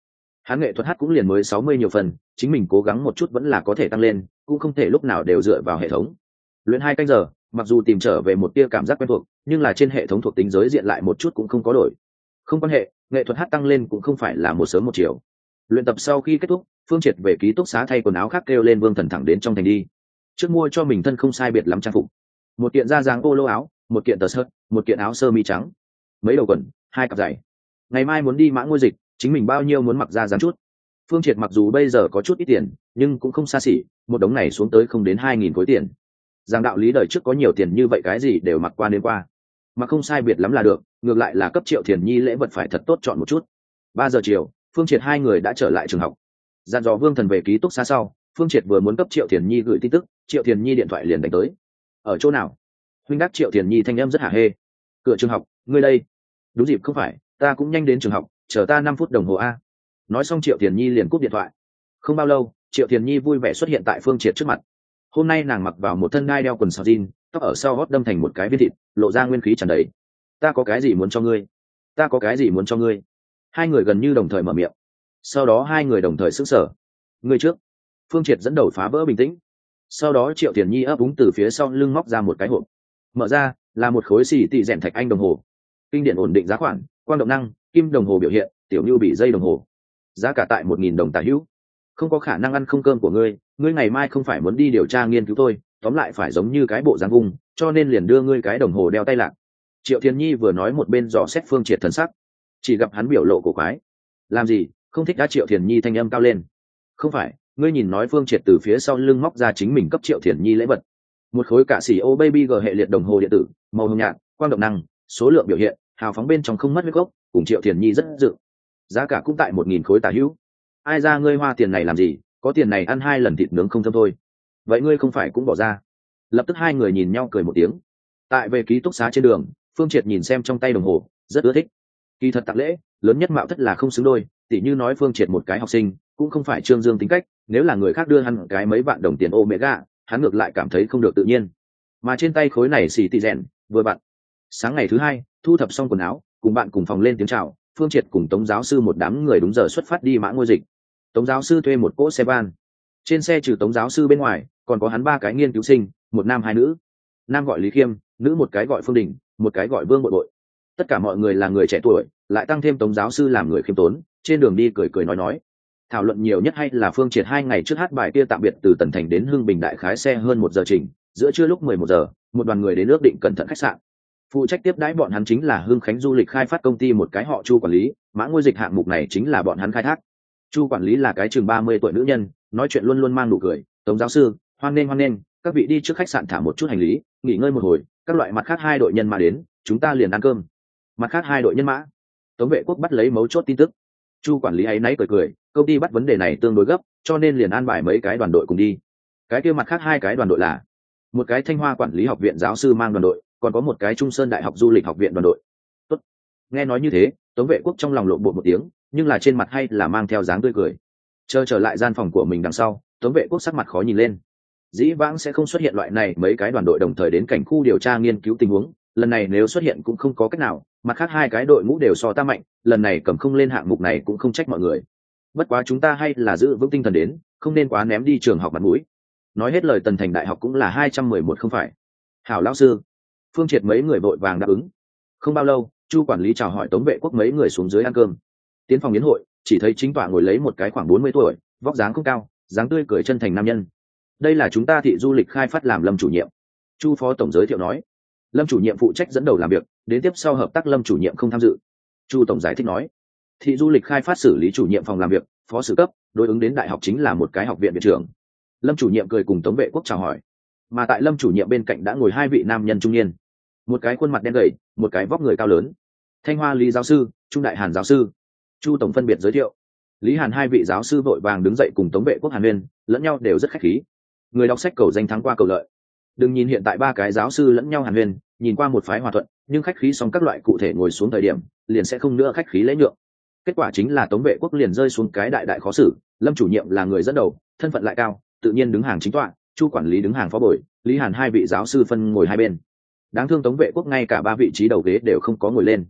Speaker 1: Hắn nghệ thuật hát cũng liền mới sáu mươi nhiều phần, chính mình cố gắng một chút vẫn là có thể tăng lên, cũng không thể lúc nào đều dựa vào hệ thống. Luyện hai canh giờ, mặc dù tìm trở về một tia cảm giác quen thuộc, nhưng là trên hệ thống thuộc tính giới diện lại một chút cũng không có đổi. Không quan hệ, nghệ thuật hát tăng lên cũng không phải là một sớm một chiều. Luyện tập sau khi kết thúc, Phương Triệt về ký túc xá thay quần áo khác kêu lên Vương Thần thẳng đến trong thành đi. Trước mua cho mình thân không sai biệt lắm trang phục, một kiện da dáng polo áo, một kiện tờ sợt, một kiện áo sơ mi trắng, mấy đầu quần, hai cặp giày. Ngày mai muốn đi Mã Ngôi Dịch, chính mình bao nhiêu muốn mặc ra dáng chút. Phương Triệt mặc dù bây giờ có chút ít tiền, nhưng cũng không xa xỉ, một đống này xuống tới không đến hai nghìn khối tiền. Giang đạo lý đời trước có nhiều tiền như vậy cái gì đều mặc qua đến qua, mà không sai biệt lắm là được, ngược lại là cấp Triệu Thiền Nhi lễ vật phải thật tốt chọn một chút. Ba giờ chiều, Phương Triệt hai người đã trở lại trường học. Dặn dò Vương Thần về ký túc xá sau, Phương Triệt vừa muốn cấp Triệu Thiền Nhi gửi tin tức, Triệu Thiền Nhi điện thoại liền đánh tới. Ở chỗ nào? Huynh đắc Triệu Thiền Nhi thanh âm rất hả hê. Cửa trường học, ngươi đây? Đúng dịp không phải, ta cũng nhanh đến trường học, chờ ta năm phút đồng hồ a. Nói xong Triệu Thiền Nhi liền cúp điện thoại. Không bao lâu, Triệu Thiền Nhi vui vẻ xuất hiện tại Phương Triệt trước mặt. Hôm nay nàng mặc vào một thân đai đeo quần sọc jean, tóc ở sau gót đâm thành một cái viên thịt, lộ ra nguyên khí tràn đầy. Ta có cái gì muốn cho ngươi? Ta có cái gì muốn cho ngươi? Hai người gần như đồng thời mở miệng. Sau đó hai người đồng thời sững sờ. Ngươi trước. Phương Triệt dẫn đầu phá vỡ bình tĩnh. Sau đó Triệu Thiền Nhi ấp úng từ phía sau lưng móc ra một cái hộp. Mở ra, là một khối xì tị rèn thạch anh đồng hồ. Kinh điển ổn định giá khoản, quang động năng, kim đồng hồ biểu hiện, tiểu nhu bị dây đồng hồ. Giá cả tại một nghìn đồng tả hữu. Không có khả năng ăn không cơm của ngươi, ngươi ngày mai không phải muốn đi điều tra nghiên cứu tôi, tóm lại phải giống như cái bộ dáng vùng, cho nên liền đưa ngươi cái đồng hồ đeo tay lạc. Triệu Thiền Nhi vừa nói một bên dò xét Phương Triệt thần sắc, chỉ gặp hắn biểu lộ cổ quái. Làm gì? Không thích đã? Triệu Thiền Nhi thanh âm cao lên. Không phải, ngươi nhìn nói. Phương Triệt từ phía sau lưng móc ra chính mình cấp Triệu Thiền Nhi lễ vật, một khối cả xỉ ô baby g hệ liệt đồng hồ điện tử, màu hồng nhạt, quang động năng, số lượng biểu hiện, hào phóng bên trong không mất huyết gốc, cùng Triệu Thiền Nhi rất dự. Giá cả cũng tại một nghìn khối tả hữu. Ai ra ngươi hoa tiền này làm gì? Có tiền này ăn hai lần thịt nướng không thơm thôi. Vậy ngươi không phải cũng bỏ ra? Lập tức hai người nhìn nhau cười một tiếng. Tại về ký túc xá trên đường, Phương Triệt nhìn xem trong tay đồng hồ, rất ưa thích. Kỳ thật tặng lễ lớn nhất mạo thất là không xứng đôi, tỉ như nói Phương Triệt một cái học sinh, cũng không phải Trương Dương tính cách, nếu là người khác đưa hắn cái mấy vạn đồng tiền Omega, hắn ngược lại cảm thấy không được tự nhiên. Mà trên tay khối này xì tị rèn, vừa bạn. Sáng ngày thứ hai, thu thập xong quần áo, cùng bạn cùng phòng lên tiếng chào, Phương Triệt cùng Tống giáo sư một đám người đúng giờ xuất phát đi Mã Ngôi Dịch. Tống giáo sư thuê một cỗ xe van. Trên xe trừ Tống giáo sư bên ngoài, còn có hắn ba cái nghiên cứu sinh, một nam hai nữ. Nam gọi Lý Khiêm, nữ một cái gọi Phương Đình, một cái gọi Vương Bội Bội. Tất cả mọi người là người trẻ tuổi, lại tăng thêm Tống giáo sư làm người khiêm tốn, trên đường đi cười cười nói nói. Thảo luận nhiều nhất hay là Phương Triệt hai ngày trước hát bài kia tạm biệt từ Tần Thành đến Hưng Bình đại khái xe hơn một giờ trình, giữa trưa lúc mười một giờ, một đoàn người đến ước định cẩn thận khách sạn. Phụ trách tiếp đãi bọn hắn chính là Hưng Khánh du lịch khai phát công ty một cái họ Chu quản lý, Mã Ngôi Dịch hạng mục này chính là bọn hắn khai thác. Chu quản lý là cái chừng ba mươi tuổi nữ nhân, nói chuyện luôn luôn mang nụ cười. Tống giáo sư, hoan nghênh hoan nghênh, các vị đi trước khách sạn thả một chút hành lý, nghỉ ngơi một hồi, các loại mặt khác hai đội nhân mã đến, chúng ta liền ăn cơm. Mặt khác hai đội nhân mã. Tống Vệ Quốc bắt lấy mấu chốt tin tức. Chu quản lý ấy náy cười cười, công ty bắt vấn đề này tương đối gấp, cho nên liền an bài mấy cái đoàn đội cùng đi. Cái kia mặt khác hai cái đoàn đội là một cái Thanh Hoa quản lý học viện giáo sư mang đoàn đội, còn có một cái Trung Sơn đại học du lịch học viện đoàn đội. Tốt. Nghe nói như thế, Tống Vệ Quốc trong lòng lộn bộ một tiếng, nhưng là trên mặt hay là mang theo dáng tươi cười. Chờ trở lại gian phòng của mình đằng sau, Tống Vệ Quốc sắc mặt khó nhìn lên. Dĩ vãng sẽ không xuất hiện loại này mấy cái đoàn đội đồng thời đến cảnh khu điều tra nghiên cứu tình huống, lần này nếu xuất hiện cũng không có cách nào, mặt khác hai cái đội ngũ đều so ta mạnh, lần này cầm không lên hạng mục này cũng không trách mọi người. Bất quá chúng ta hay là giữ vững tinh thần đến, không nên quá ném đi trường học mặt mũi. Nói hết lời Tần Thành đại học cũng là hai trăm mười một không phải. Hảo lão sư. Phương Triệt mấy người vội vàng đáp ứng. Không bao lâu, Chu quản lý chào hỏi Tống Vệ Quốc mấy người xuống dưới ăn cơm. Tiến phòng yến hội, chỉ thấy chính tọa ngồi lấy một cái khoảng bốn mươi tuổi, vóc dáng không cao, dáng tươi cười chân thành nam nhân. Đây là chúng ta thị du lịch khai phát làm Lâm chủ nhiệm. Chu phó tổng giới thiệu nói. Lâm chủ nhiệm phụ trách dẫn đầu làm việc, đến tiếp sau hợp tác Lâm chủ nhiệm không tham dự. Chu tổng giải thích nói. Thị du lịch khai phát xử lý chủ nhiệm phòng làm việc, phó sử cấp, đối ứng đến đại học chính là một cái học viện viện trưởng. Lâm chủ nhiệm cười cùng Tống Vệ Quốc chào hỏi. Mà tại Lâm chủ nhiệm bên cạnh đã ngồi hai vị nam nhân trung niên, một cái khuôn mặt đen gầy, một cái vóc người cao lớn. Thanh Hoa Lý giáo sư, Trung Đại Hàn giáo sư. Chu tổng phân biệt giới thiệu. Lý Hàn hai vị giáo sư vội vàng đứng dậy cùng Tống Vệ Quốc hàn huyên, lẫn nhau đều rất khách khí. Người đọc sách cầu danh thắng qua cầu lợi. Đừng nhìn hiện tại ba cái giáo sư lẫn nhau hàn huyên, nhìn qua một phái hòa thuận, nhưng khách khí xong các loại cụ thể ngồi xuống thời điểm, liền sẽ không nữa khách khí lễ nhượng. Kết quả chính là Tống Vệ Quốc liền rơi xuống cái đại đại khó xử. Lâm chủ nhiệm là người dẫn đầu, thân phận lại cao, tự nhiên đứng hàng chính tọa, Chu quản lý đứng hàng phó bồi, Lý Hàn hai vị giáo sư phân ngồi hai bên. Đáng thương Tống Vệ Quốc ngay cả ba vị trí đầu ghế đều không có ngồi lên.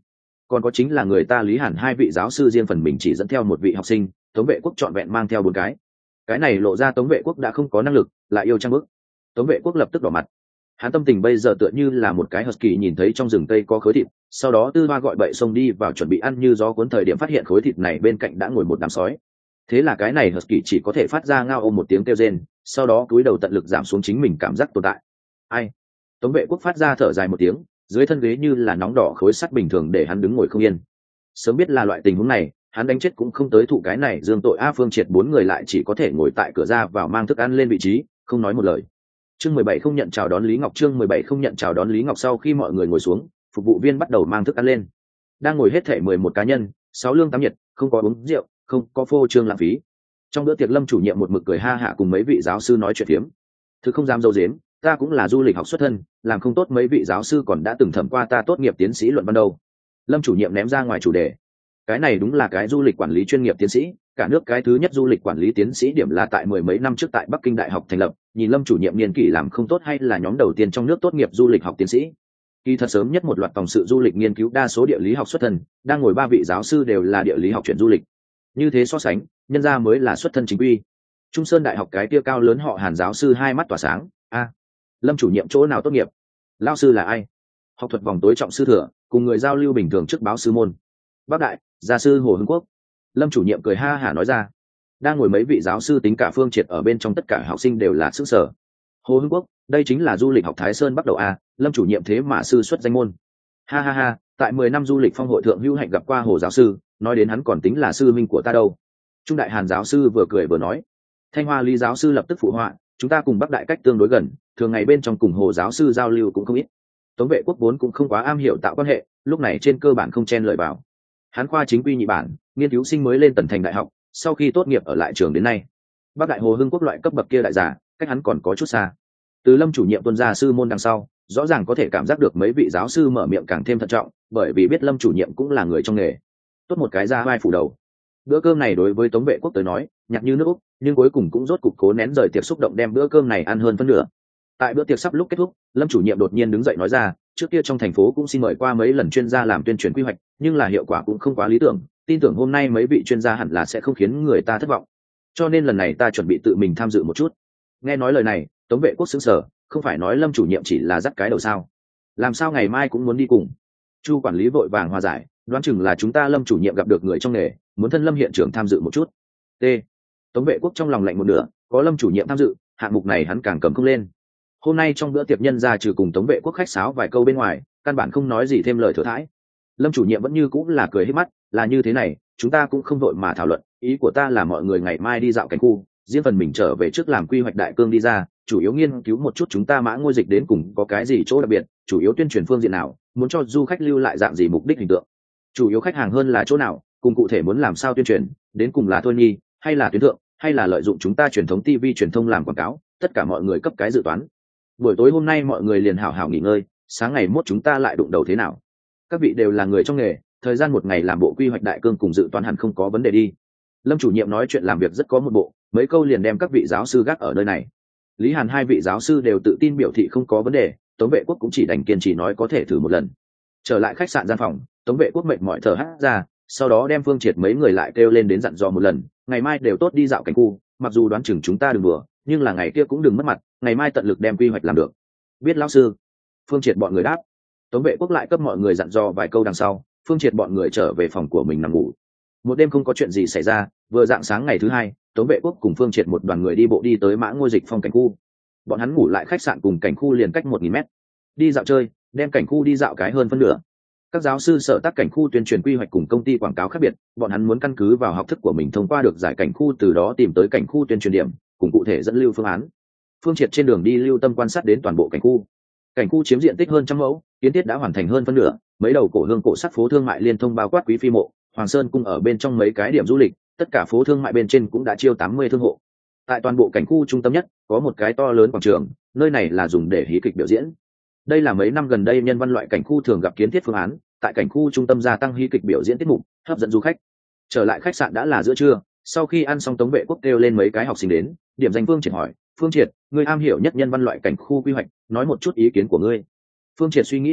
Speaker 1: còn có chính là người ta Lý Hàn hai vị giáo sư riêng phần mình chỉ dẫn theo một vị học sinh, Tống Vệ Quốc trọn vẹn mang theo bốn cái. Cái này lộ ra Tống Vệ Quốc đã không có năng lực, lại yêu trang bức. Tống Vệ Quốc lập tức đỏ mặt. Hắn tâm tình bây giờ tựa như là một cái husky nhìn thấy trong rừng cây có khối thịt, sau đó tư ba gọi bậy xông đi vào chuẩn bị ăn như gió cuốn, thời điểm phát hiện khối thịt này bên cạnh đã ngồi một đám sói. Thế là cái này husky chỉ có thể phát ra ngao ôm một tiếng kêu rên, sau đó cúi đầu tận lực giảm xuống chính mình cảm giác tồn tại. Ai? Tống Vệ Quốc phát ra thở dài một tiếng, dưới thân ghế như là nóng đỏ khối sắt bình thường để hắn đứng ngồi không yên. Sớm biết là loại tình huống này, hắn đánh chết cũng không tới thụ cái này dương tội. A Phương Triệt bốn người lại chỉ có thể ngồi tại cửa ra vào mang thức ăn lên vị trí, không nói một lời. Chương mười bảy không nhận chào đón Lý Ngọc. Chương mười bảy không nhận chào đón Lý Ngọc. Sau khi mọi người ngồi xuống, phục vụ viên bắt đầu mang thức ăn lên. Đang ngồi hết thể mười một cá nhân, sáu lương tám nhiệt, không có uống rượu, không có phô trương lãng phí. Trong bữa tiệc Lâm chủ nhiệm một mực cười ha hả cùng mấy vị giáo sư nói chuyện phiếm. Thực không dám dâu dếm, ta cũng là du lịch học xuất thân, làm không tốt mấy vị giáo sư còn đã từng thẩm qua ta tốt nghiệp tiến sĩ luận văn đâu. Lâm chủ nhiệm ném ra ngoài chủ đề. Cái này đúng là cái du lịch quản lý chuyên nghiệp tiến sĩ, cả nước cái thứ nhất du lịch quản lý tiến sĩ điểm là tại mười mấy năm trước tại Bắc Kinh Đại học thành lập. Nhìn Lâm chủ nhiệm niên kỷ làm không tốt hay là nhóm đầu tiên trong nước tốt nghiệp du lịch học tiến sĩ. Kỳ thật sớm nhất một loạt tổng sự du lịch nghiên cứu đa số địa lý học xuất thân, đang ngồi ba vị giáo sư đều là địa lý học chuyển du lịch. Như thế so sánh, nhân gia mới là xuất thân chính quy. Trung Sơn Đại học cái kia cao lớn họ Hàn giáo sư hai mắt tỏa sáng. A, Lâm chủ nhiệm chỗ nào tốt nghiệp? Lão sư là ai? Học thuật vòng tối trọng sư thừa, cùng người giao lưu bình thường trước báo sư môn. Bắc Đại, gia sư Hồ Hưng Quốc. Lâm chủ nhiệm cười ha hả nói ra. Đang ngồi mấy vị giáo sư tính cả Phương Triệt ở bên trong, tất cả học sinh đều là sức sở. Hồ Hưng Quốc, đây chính là du lịch học Thái Sơn bắt đầu a. Lâm chủ nhiệm thế mà sư xuất danh môn. Ha ha ha, tại mười năm du lịch phong hội thượng hữu hạnh gặp qua Hồ giáo sư, nói đến hắn còn tính là sư minh của ta đâu. Trung Đại Hàn giáo sư vừa cười vừa nói. Thanh Hoa Lý giáo sư lập tức phụ họa, chúng ta cùng Bắc Đại cách tương đối gần, thường ngày bên trong cùng Hồ giáo sư giao lưu cũng không ít. Tống Vệ Quốc vốn cũng không quá am hiểu tạo quan hệ, lúc này trên cơ bản không chen lời vào. Hắn khoa chính quy nhị bản, nghiên cứu sinh mới lên Tần Thành Đại học, sau khi tốt nghiệp ở lại trường đến nay. Bắc Đại Hồ Hưng Quốc loại cấp bậc kia đại giả, cách hắn còn có chút xa. Từ Lâm chủ nhiệm tuân ra sư môn đằng sau, rõ ràng có thể cảm giác được mấy vị giáo sư mở miệng càng thêm thận trọng, bởi vì biết Lâm chủ nhiệm cũng là người trong nghề. Tốt một cái ra vai phủ đầu. Bữa cơm này đối với Tống Vệ Quốc tới nói, nhạt như nước Úc, nhưng cuối cùng cũng rốt cục cố nén rời tiệc xúc động đem bữa cơm này ăn hơn phân nửa. Tại bữa tiệc sắp lúc kết thúc, Lâm chủ nhiệm đột nhiên đứng dậy nói ra, trước kia trong thành phố cũng xin mời qua mấy lần chuyên gia làm tuyên truyền quy hoạch, nhưng là hiệu quả cũng không quá lý tưởng, tin tưởng hôm nay mấy vị chuyên gia hẳn là sẽ không khiến người ta thất vọng. Cho nên lần này ta chuẩn bị tự mình tham dự một chút. Nghe nói lời này, Tống Vệ Quốc sững sờ, không phải nói Lâm chủ nhiệm chỉ là dắt cái đầu sao? Làm sao ngày mai cũng muốn đi cùng? Chu quản lý vội vàng hòa giải, đoán chừng là chúng ta Lâm chủ nhiệm gặp được người trong nghề, muốn thân Lâm hiện trường tham dự một chút. T. Tống Vệ Quốc trong lòng lạnh một nửa, có Lâm chủ nhiệm tham dự, hạng mục này hắn càng cầm không lên. Hôm nay trong bữa tiệc nhân gia trừ cùng Tống Vệ Quốc khách sáo vài câu bên ngoài, căn bản không nói gì thêm lời thừa thãi. Lâm chủ nhiệm vẫn như cũng là cười hết mắt, là như thế này, chúng ta cũng không vội mà thảo luận, ý của ta là mọi người ngày mai đi dạo cảnh khu, riêng phần mình trở về trước làm quy hoạch đại cương đi ra, chủ yếu nghiên cứu một chút chúng ta Mã Ngôi Dịch đến cùng có cái gì chỗ đặc biệt, chủ yếu tuyên truyền phương diện nào, muốn cho du khách lưu lại dạng gì mục đích hình tượng. Chủ yếu khách hàng hơn là chỗ nào, cùng cụ thể muốn làm sao tuyên truyền, đến cùng là thôi nhi, hay là tuyến thượng, hay là lợi dụng chúng ta truyền thống ti vi truyền thông làm quảng cáo, tất cả mọi người cấp cái dự toán. Buổi tối hôm nay mọi người liền hảo hảo nghỉ ngơi, sáng ngày mốt chúng ta lại đụng đầu thế nào. Các vị đều là người trong nghề, thời gian một ngày làm bộ quy hoạch đại cương cùng dự toán hẳn không có vấn đề đi. Lâm chủ nhiệm nói chuyện làm việc rất có một bộ, mấy câu liền đem các vị giáo sư gác ở nơi này. Lý Hàn hai vị giáo sư đều tự tin biểu thị không có vấn đề, Tống Vệ Quốc cũng chỉ đành kiên trì nói có thể thử một lần. Trở lại khách sạn gian phòng, Tống Vệ Quốc mệt mỏi thở hắt ra, sau đó đem Phương Triệt mấy người lại kêu lên đến dặn dò một lần, ngày mai đều tốt đi dạo cảnh khu, mặc dù đoán chừng chúng ta đừng đùa, nhưng là ngày kia cũng đừng mất mặt, ngày mai tận lực đem quy hoạch làm được. Biết lão sư. Phương Triệt bọn người đáp. Tống Vệ Quốc lại cấp mọi người dặn dò vài câu đằng sau, Phương Triệt bọn người trở về phòng của mình nằm ngủ. Một đêm không có chuyện gì xảy ra, vừa dạng sáng ngày thứ hai, Tống Vệ Quốc cùng Phương Triệt một đoàn người đi bộ đi tới Mã Ngôi Dịch phong cảnh khu. Bọn hắn ngủ lại khách sạn cùng cảnh khu liền cách một nghìn mét. Đi dạo chơi, đem cảnh khu đi dạo cái hơn phân nửa. Các giáo sư sở tác cảnh khu tuyên truyền quy hoạch cùng công ty quảng cáo khác biệt, bọn hắn muốn căn cứ vào học thức của mình thông qua được giải cảnh khu, từ đó tìm tới cảnh khu tuyên truyền điểm, cùng cụ thể dẫn lưu phương án. Phương Triệt trên đường đi lưu tâm quan sát đến toàn bộ cảnh khu. Cảnh khu chiếm diện tích hơn trăm mẫu, kiến thiết đã hoàn thành hơn phân nửa, mấy đầu cổ hương cổ sắc phố thương mại liên thông bao quát Quý Phi Mộ, Hoàng Sơn Cung ở bên trong mấy cái điểm du lịch, tất cả phố thương mại bên trên cũng đã chiêu tám mươi thương hộ. Tại toàn bộ cảnh khu trung tâm nhất, có một cái to lớn quảng trường, nơi này là dùng để hí kịch biểu diễn. Đây là mấy năm gần đây nhân văn loại cảnh khu thường gặp kiến thiết phương án, tại cảnh khu trung tâm gia tăng hí kịch biểu diễn tiết mục, hấp dẫn du khách. Trở lại khách sạn đã là giữa trưa, sau khi ăn xong Tống Vệ Quốc kêu lên mấy cái học sinh đến, điểm danh Phương Triệt hỏi, Phương Triệt, ngươi am hiểu nhất nhân văn loại cảnh khu quy hoạch, nói một chút ý kiến của ngươi. Phương Triệt suy nghĩ một lát,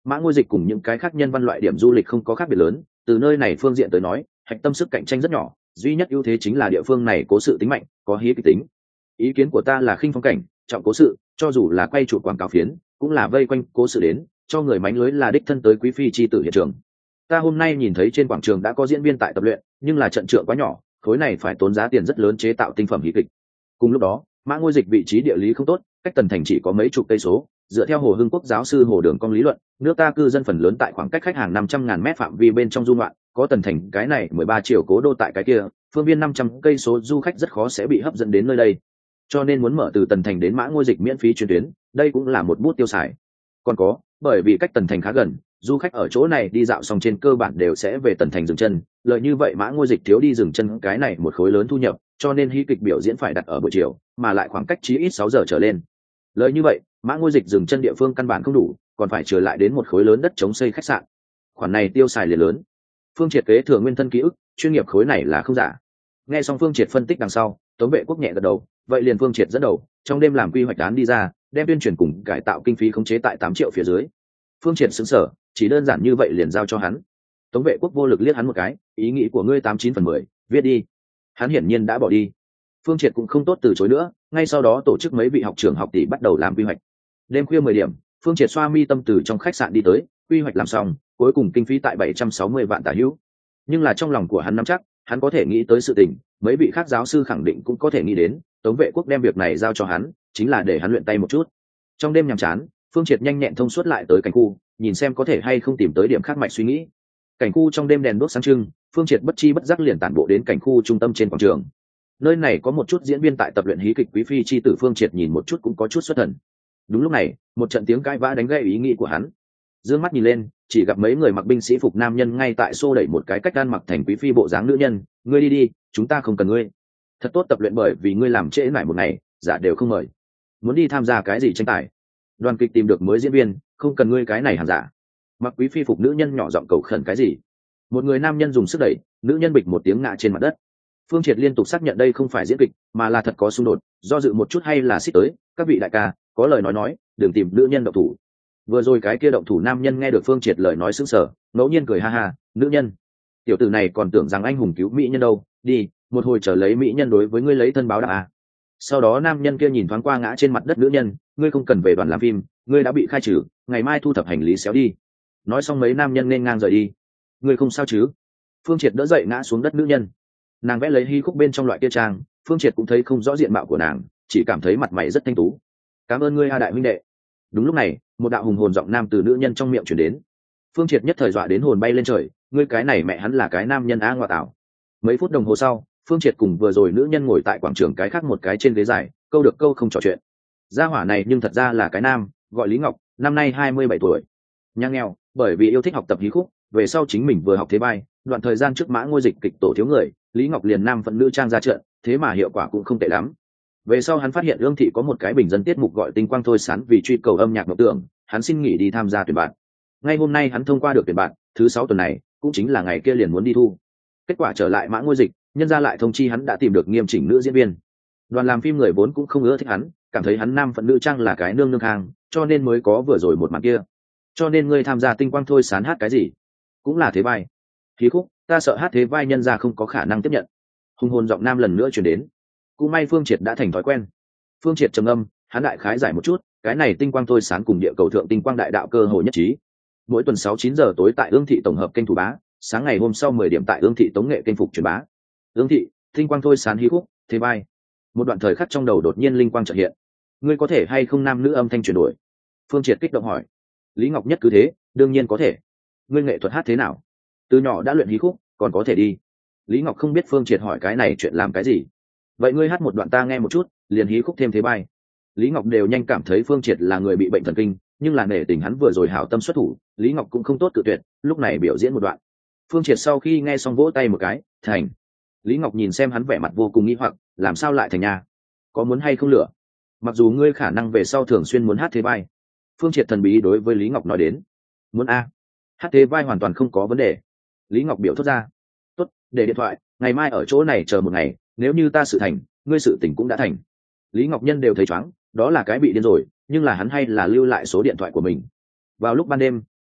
Speaker 1: Mã Ngôi Dịch cùng những cái khác nhân văn loại điểm du lịch không có khác biệt lớn, từ nơi này phương diện tới nói, hạch tâm sức cạnh tranh rất nhỏ, duy nhất ưu thế chính là địa phương này cố sự tính mạnh, có hí kịch tính. Ý kiến của ta là khinh phong cảnh, trọng cố sự, cho dù là quay chụp quảng cáo phiến, cũng là vây quanh cố sự đến, cho người mánh lưới là đích thân tới quý phi chi tử hiện trường. Ta hôm nay nhìn thấy trên quảng trường đã có diễn viên tại tập luyện, nhưng là trận trượng quá nhỏ, khối này phải tốn giá tiền rất lớn chế tạo tinh phẩm hí kịch. Cùng lúc đó, Mã Ngôi Dịch vị trí địa lý không tốt, cách Tần Thành chỉ có mấy chục cây số, dựa theo Hồ Hưng Quốc giáo sư Hồ Đường Cong lý luận, nước ta cư dân phần lớn tại khoảng cách khách hàng năm trăm ngàn mét phạm vi bên trong du ngoạn, có Tần Thành cái này mười ba triệu cố đô tại cái kia, phương viên năm trăm cây số du khách rất khó sẽ bị hấp dẫn đến nơi đây. Cho nên muốn mở từ Tần Thành đến Mã Ngôi Dịch miễn phí chuyến tuyến, đây cũng là một bút tiêu xài. Còn có, bởi vì cách Tần Thành khá gần, du khách ở chỗ này đi dạo xong trên cơ bản đều sẽ về Tần Thành dừng chân, lợi như vậy Mã Ngôi Dịch thiếu đi dừng chân cái này một khối lớn thu nhập, cho nên hí kịch biểu diễn phải đặt ở buổi chiều, mà lại khoảng cách chí ít sáu giờ trở lên. Lợi như vậy, Mã Ngôi Dịch dừng chân địa phương căn bản không đủ, còn phải trở lại đến một khối lớn đất chống xây khách sạn. Khoản này tiêu xài liền lớn. Phương Triệt kế thừa nguyên thân ký ức, chuyên nghiệp khối này là không giả. Nghe xong Phương Triệt phân tích đằng sau, Tống Vệ Quốc nhẹ gật đầu, vậy liền Phương Triệt dẫn đầu, trong đêm làm quy hoạch án đi ra, đem tuyên truyền cùng cải tạo kinh phí khống chế tại tám triệu phía dưới. Phương Triệt sững sờ, chỉ đơn giản như vậy liền giao cho hắn. Tống Vệ Quốc vô lực liếc hắn một cái, ý nghĩ của ngươi tám chín phần mười, viết đi. Hắn hiển nhiên đã bỏ đi. Phương Triệt cũng không tốt từ chối nữa, ngay sau đó tổ chức mấy vị học trưởng học tỷ bắt đầu làm quy hoạch. Đêm khuya mười điểm, Phương Triệt xoa mi tâm từ trong khách sạn đi tới, quy hoạch làm xong, cuối cùng kinh phí tại bảy trăm sáu mươi vạn tả hữu. Nhưng là trong lòng của hắn nắm chắc, hắn có thể nghĩ tới sự tình, mấy vị khác giáo sư khẳng định cũng có thể nghĩ đến, Tống Vệ Quốc đem việc này giao cho hắn, chính là để hắn luyện tay một chút. Trong đêm nhàm chán, Phương Triệt nhanh nhẹn thông suốt lại tới cảnh khu, nhìn xem có thể hay không tìm tới điểm khác mạch suy nghĩ. Cảnh khu trong đêm đèn đuốc sáng trưng, Phương Triệt bất chi bất giác liền tản bộ đến cảnh khu trung tâm trên quảng trường. Nơi này có một chút diễn viên tại tập luyện hí kịch quý phi chi tử, Phương Triệt nhìn một chút cũng có chút xuất thần. Đúng lúc này, một trận tiếng cãi vã đánh gãy ý nghĩ của hắn. Dương mắt nhìn lên, chỉ gặp mấy người mặc binh sĩ phục nam nhân ngay tại xô đẩy một cái cách ăn mặc thành quý phi bộ dáng nữ nhân, ngươi đi đi, chúng ta không cần ngươi. Thật tốt tập luyện, bởi vì ngươi làm trễ nải một ngày, giả đều không mời. Muốn đi tham gia cái gì tranh tài? Đoàn kịch tìm được mới diễn viên, không cần ngươi cái này hàng giả. Mặc quý phi phục nữ nhân nhỏ giọng cầu khẩn cái gì? Một người nam nhân dùng sức đẩy, nữ nhân bịch một tiếng ngã trên mặt đất. Phương Triệt liên tục xác nhận đây không phải diễn kịch, mà là thật có xung đột, do dự một chút hay là xích tới, các vị đại ca, có lời nói nói, đừng tìm nữ nhân động thủ. Vừa rồi cái kia động thủ nam nhân nghe được Phương Triệt lời nói sững sờ, ngẫu nhiên cười ha ha, nữ nhân, tiểu tử này còn tưởng rằng anh hùng cứu mỹ nhân đâu, đi, một hồi chờ lấy mỹ nhân đối với ngươi lấy thân báo đáp à. Sau đó nam nhân kia nhìn thoáng qua ngã trên mặt đất nữ nhân, ngươi không cần về đoàn làm phim, ngươi đã bị khai trừ, ngày mai thu thập hành lý xéo đi. Nói xong mấy nam nhân nên ngang rời đi. Ngươi không sao chứ? Phương Triệt đỡ dậy ngã xuống đất nữ nhân, nàng vẽ lấy hy khúc bên trong loại kia trang, Phương Triệt cũng thấy không rõ diện mạo của nàng, chỉ cảm thấy mặt mày rất thanh tú. Cảm ơn ngươi a đại huynh đệ. Đúng lúc này, một đạo hùng hồn giọng nam từ nữ nhân trong miệng truyền đến. Phương Triệt nhất thời dọa đến hồn bay lên trời, ngươi cái này mẹ hắn là cái nam nhân a ngoại tảo. Mấy phút đồng hồ sau, Phương Triệt cùng vừa rồi nữ nhân ngồi tại quảng trường cái khác một cái trên ghế dài, câu được câu không trò chuyện. Gia hỏa này nhưng thật ra là cái nam, gọi Lý Ngọc, năm nay hai mươi bảy tuổi. Nhang nghèo, bởi vì yêu thích học tập hí khúc, về sau chính mình vừa học thế vai, đoạn thời gian trước Mã Ngôi Dịch kịch tổ thiếu người, Lý Ngọc liền nam phận nữ trang ra trận, thế mà hiệu quả cũng không tệ lắm. Về sau hắn phát hiện Ương thị có một cái bình dân tiết mục gọi Tinh Quang Thôi Sán, vì truy cầu âm nhạc mộng tưởng, hắn xin nghỉ đi tham gia tuyển bạn. Ngay hôm nay hắn thông qua được tuyển bạn, thứ sáu tuần này, cũng chính là ngày kia liền muốn đi thu. Kết quả trở lại Mã Ngôi Dịch, nhân ra lại thông chi hắn đã tìm được nghiêm chỉnh nữ diễn viên. Đoàn làm phim người vốn cũng không ưa thích hắn, cảm thấy hắn nam phận nữ trang là cái nương nương hàng, cho nên mới có vừa rồi một màn kia. Cho nên ngươi tham gia Tinh Quang Thôi Sán hát cái gì? Cũng là thế vai. Khí khúc, ta sợ hát thế vai nhân ra không có khả năng tiếp nhận. Hùng hồn giọng nam lần nữa chuyển đến. Cũng may Phương Triệt đã thành thói quen. Phương Triệt trầm âm, hắn đại khái giải một chút, cái này Tinh Quang Thôi Sán cùng địa cầu thượng Tinh Quang đại đạo cơ hội nhất trí. Mỗi tuần sáu chín giờ tối tại Ương thị tổng hợp kênh thủ bá, sáng ngày hôm sau mười điểm tại Ương thị tống nghệ kênh phục truyền bá. Ương thị, Tinh Quang Thôi Sán hí khúc, thế vai. Một đoạn thời khắc trong đầu đột nhiên linh quang chợt hiện. Ngươi có thể hay không nam nữ âm thanh chuyển đổi? Phương Triệt kích động hỏi. Lý Ngọc nhất cứ thế, đương nhiên có thể. Ngươi nghệ thuật hát thế nào? Từ nhỏ đã luyện hí khúc, còn có thể đi. Lý Ngọc không biết Phương Triệt hỏi cái này chuyện làm cái gì. Vậy ngươi hát một đoạn ta nghe một chút, liền hí khúc thêm thế bài. Lý Ngọc đều nhanh cảm thấy Phương Triệt là người bị bệnh thần kinh, nhưng là nể tình hắn vừa rồi hảo tâm xuất thủ, Lý Ngọc cũng không tốt cự tuyệt, lúc này biểu diễn một đoạn. Phương Triệt sau khi nghe xong vỗ tay một cái, thành. Lý Ngọc nhìn xem hắn vẻ mặt vô cùng nghi hoặc, làm sao lại thành nhà? Có muốn hay không lửa? Mặc dù ngươi khả năng về sau thường xuyên muốn hát thế vai. Phương Triệt thần bí đối với Lý Ngọc nói đến. Muốn a? Hát thế vai hoàn toàn không có vấn đề. Lý Ngọc biểu thốt ra. Tốt, để điện thoại, ngày mai ở chỗ này chờ một ngày, nếu như ta sự thành, ngươi sự tình cũng đã thành. Lý Ngọc Nhân đều thấy chóng, đó là cái bị điên rồi, nhưng là hắn hay là lưu lại số điện thoại của mình. Vào lúc ban đêm,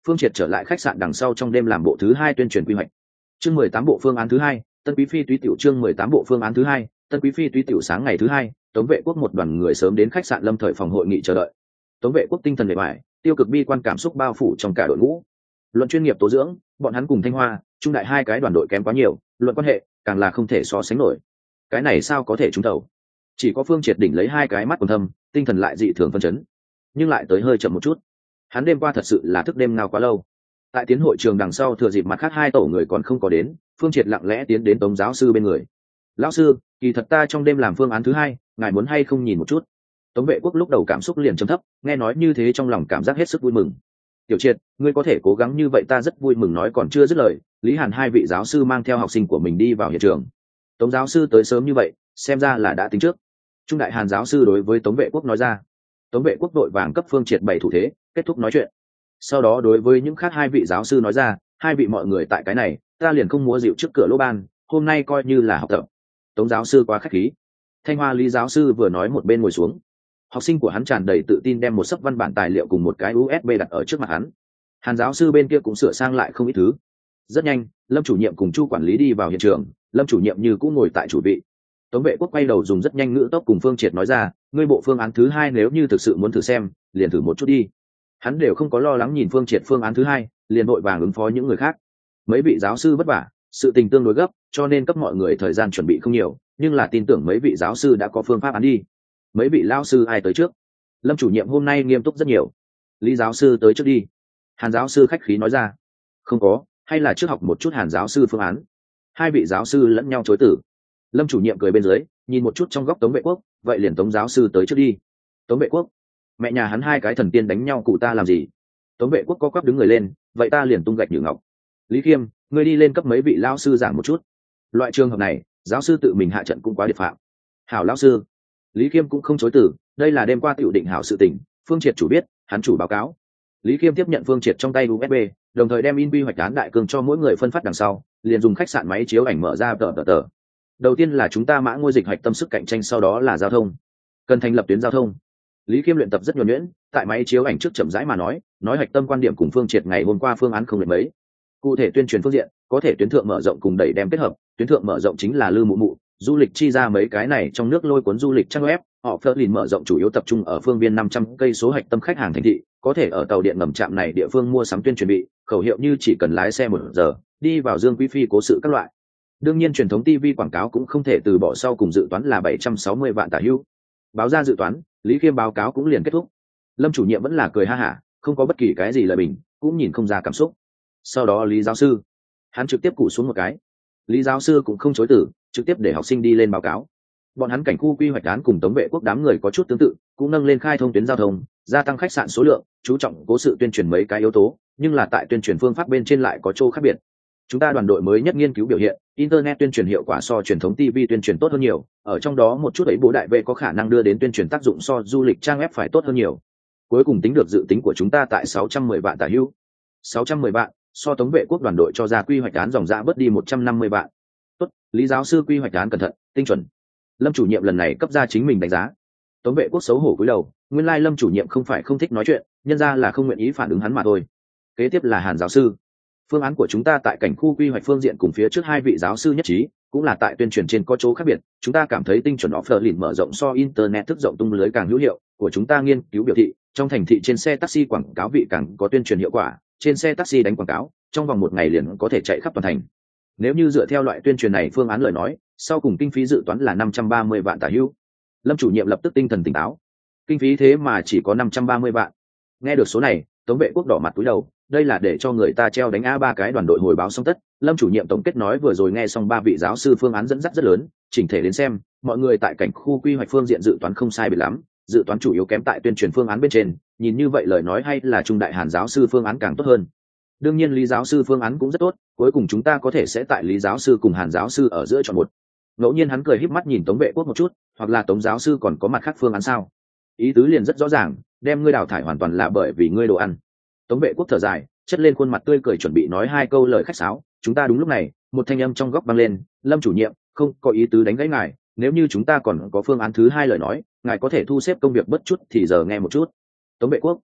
Speaker 1: Phương Triệt trở lại khách sạn đằng sau trong đêm làm bộ thứ hai tuyên truyền quy hoạch. Chương mười tám bộ phương án thứ hai, Tân Quý Phi túy tiểu chương mười tám bộ phương án thứ hai, Tân Quý Phi túy tiểu sáng ngày thứ hai, Tống Vệ Quốc một đoàn người sớm đến khách sạn Lâm Thời phòng hội nghị chờ đợi. Tống Vệ Quốc tinh thần bề ngoài, tiêu cực bi quan cảm xúc bao phủ trong cả đội ngũ. Luận chuyên nghiệp tố dưỡng, bọn hắn cùng Thanh Hoa, Trung Đại hai cái đoàn đội kém quá nhiều, luận quan hệ, càng là không thể so sánh nổi. Cái này sao có thể trúng tàu? Chỉ có Phương Triệt đỉnh lấy hai cái mắt quần thâm, tinh thần lại dị thường phân chấn, nhưng lại tới hơi chậm một chút. Hắn đêm qua thật sự là thức đêm nào quá lâu. Tại tiến hội trường đằng sau thừa dịp mặt khác hai tổ người còn không có đến, Phương Triệt lặng lẽ tiến đến Tống giáo sư bên người. Lão sư, kỳ thật ta trong đêm làm phương án thứ hai, ngài muốn hay không nhìn một chút? Tống Vệ Quốc lúc đầu cảm xúc liền trầm thấp, nghe nói như thế trong lòng cảm giác hết sức vui mừng. Tiểu Triệt, ngươi có thể cố gắng như vậy ta rất vui mừng nói còn chưa dứt lời, Lý Hàn hai vị giáo sư mang theo học sinh của mình đi vào hiện trường. Tống giáo sư tới sớm như vậy, xem ra là đã tính trước. Trung Đại Hàn giáo sư đối với Tống Vệ Quốc nói ra. Tống Vệ Quốc đội vàng cấp Phương Triệt bày thủ thế, kết thúc nói chuyện. Sau đó đối với những khác hai vị giáo sư nói ra, hai vị mọi người tại cái này, ta liền không múa dịu trước cửa lỗ ban, hôm nay coi như là học tập. Tống giáo sư quá khách khí. Thanh Hoa Lý giáo sư vừa nói một bên ngồi xuống. Học sinh của hắn tràn đầy tự tin đem một sấp văn bản tài liệu cùng một cái u ét bê đặt ở trước mặt hắn. Hàn giáo sư bên kia cũng sửa sang lại không ít thứ. Rất nhanh, Lâm chủ nhiệm cùng Chu quản lý đi vào hiện trường, Lâm chủ nhiệm như cũng ngồi tại chủ vị. Tống Vệ Quốc quay đầu dùng rất nhanh ngữ tốc cùng Phương Triệt nói ra, ngươi bộ phương án thứ hai nếu như thực sự muốn thử xem, liền thử một chút đi. Hắn đều không có lo lắng nhìn Phương Triệt phương án thứ hai, liền vội vàng ứng phó những người khác. Mấy vị giáo sư vất vả, sự tình tương đối gấp, cho nên cấp mọi người thời gian chuẩn bị không nhiều, nhưng là tin tưởng mấy vị giáo sư đã có phương pháp án đi. Mấy vị lao sư ai tới trước? Lâm chủ nhiệm hôm nay nghiêm túc rất nhiều. Lý giáo sư tới trước đi. Hàn giáo sư khách khí nói ra. Không có, hay là trước học một chút Hàn giáo sư phương án. Hai vị giáo sư lẫn nhau chối từ. Lâm chủ nhiệm cười bên dưới, nhìn một chút trong góc Tống Vệ Quốc, vậy liền Tống giáo sư tới trước đi. Tống Vệ Quốc, mẹ nhà hắn hai cái thần tiên đánh nhau cụ ta làm gì? Tống Vệ Quốc co quắp đứng người lên, vậy ta liền tung gạch nhử ngọc. Lý Khiêm, ngươi đi lên cấp mấy vị lao sư giảng một chút. Loại trường hợp này, giáo sư tự mình hạ trận cũng quá điệp phạm. Hảo lão sư. Lý Khiêm cũng không chối từ, đây là đêm qua tiểu định hảo sự tình, Phương Triệt chủ biết, hắn chủ báo cáo. Lý Khiêm tiếp nhận Phương Triệt trong tay u ét bê, đồng thời đem in quy hoạch án đại cương cho mỗi người phân phát đằng sau, liền dùng khách sạn máy chiếu ảnh mở ra tờ tờ tờ. Đầu tiên là chúng ta mã ngôi dịch hoạch tâm sức cạnh tranh, sau đó là giao thông. Cần thành lập tuyến giao thông. Lý Khiêm luyện tập rất nhuần nhuyễn, tại máy chiếu ảnh trước chậm rãi mà nói, nói hoạch tâm quan điểm cùng Phương Triệt ngày hôm qua phương án không lệch mấy. Cụ thể tuyên truyền phương diện, có thể tuyến thượng mở rộng cùng đẩy đem kết hợp, tuyến thượng mở rộng chính là lư mụ mụ, du lịch chi ra mấy cái này trong nước lôi cuốn du lịch trang web, họ Flirtlin mở rộng chủ yếu tập trung ở phương biên năm trăm cây số hạch tâm khách hàng thành thị, có thể ở tàu điện ngầm trạm này địa phương mua sắm tuyên truyền bị, khẩu hiệu như chỉ cần lái xe một giờ, đi vào Dương Quý Phi cố sự các loại. Đương nhiên truyền thống ti vi quảng cáo cũng không thể từ bỏ, sau cùng dự toán là bảy trăm sáu mươi vạn tả hữu. Báo ra dự toán, Lý Khiêm báo cáo cũng liền kết thúc. Lâm chủ nhiệm vẫn là cười ha hả, không có bất kỳ cái gì lời bình, cũng nhìn không ra cảm xúc. Sau đó Lý giáo sư, hắn trực tiếp củ xuống một cái. Lý giáo sư cũng không chối từ, trực tiếp để học sinh đi lên báo cáo. Bọn hắn cảnh khu quy hoạch án cùng Tống Vệ Quốc đám người có chút tương tự, cũng nâng lên khai thông tuyến giao thông, gia tăng khách sạn số lượng, chú trọng cố sự tuyên truyền mấy cái yếu tố, nhưng là tại tuyên truyền phương pháp bên trên lại có chỗ khác biệt. Chúng ta đoàn đội mới nhất nghiên cứu biểu hiện, internet tuyên truyền hiệu quả so truyền thống ti vi tuyên truyền tốt hơn nhiều, ở trong đó một chút ấy bố đại vệ có khả năng đưa đến tuyên truyền tác dụng so du lịch trang web phải tốt hơn nhiều. Cuối cùng tính được dự tính của chúng ta tại sáu trăm mười vạn tả hữu. sáu trăm mười vạn, so Tống Vệ Quốc đoàn đội cho ra quy hoạch án dòng dã bớt đi một trăm năm mươi vạn. Tốt, Lý giáo sư quy hoạch án cẩn thận, tinh chuẩn. Lâm chủ nhiệm lần này cấp ra chính mình đánh giá. Tống Vệ Quốc xấu hổ cúi đầu, nguyên lai Lâm chủ nhiệm không phải không thích nói chuyện, nhân ra là không nguyện ý phản ứng hắn mà thôi. Kế tiếp là Hàn giáo sư. Phương án của chúng ta tại cảnh khu quy hoạch phương diện cùng phía trước hai vị giáo sư nhất trí, cũng là tại tuyên truyền trên có chỗ khác biệt. Chúng ta cảm thấy tinh chuẩn offline mở rộng so internet thức rộng tung lưới càng hữu hiệu. Của chúng ta nghiên cứu biểu thị, trong thành thị trên xe taxi quảng cáo vị càng có tuyên truyền hiệu quả, trên xe taxi đánh quảng cáo, trong vòng một ngày liền có thể chạy khắp toàn thành. Nếu như dựa theo loại tuyên truyền này phương án lời nói, sau cùng kinh phí dự toán là năm trăm ba mươi vạn tả hữu. Lâm chủ nhiệm lập tức tinh thần tỉnh táo. Kinh phí thế mà chỉ có năm trăm ba mươi vạn. Nghe được số này, Tống Vệ Quốc đỏ mặt cúi đầu, đây là để cho người ta treo đánh a ba cái đoàn đội hồi báo xong tất. Lâm chủ nhiệm tổng kết nói vừa rồi nghe xong ba vị giáo sư phương án dẫn dắt rất lớn, chỉnh thể đến xem, mọi người tại cảnh khu quy hoạch phương diện dự toán không sai biệt lắm, dự toán chủ yếu kém tại tuyên truyền phương án bên trên, nhìn như vậy lời nói hay là Trung Đại Hàn giáo sư phương án càng tốt hơn. Đương nhiên Lý giáo sư phương án cũng rất tốt, cuối cùng chúng ta có thể sẽ tại Lý giáo sư cùng Hàn giáo sư ở giữa chọn một. Ngẫu nhiên hắn cười híp mắt nhìn Tống Vệ Quốc một chút, hoặc là Tống giáo sư còn có mặt khác phương án sao? Ý tứ liền rất rõ ràng, đem ngươi đào thải hoàn toàn là bởi vì ngươi đồ ăn. Tống Vệ Quốc thở dài, chất lên khuôn mặt tươi cười chuẩn bị nói hai câu lời khách sáo. Chúng ta đúng lúc này, một thanh âm trong góc vang lên, Lâm chủ nhiệm, không có ý tứ đánh gãy ngài, nếu như chúng ta còn có phương án thứ hai lời nói, ngài có thể thu xếp công việc bất chút thì giờ nghe một chút. Tống Vệ Quốc,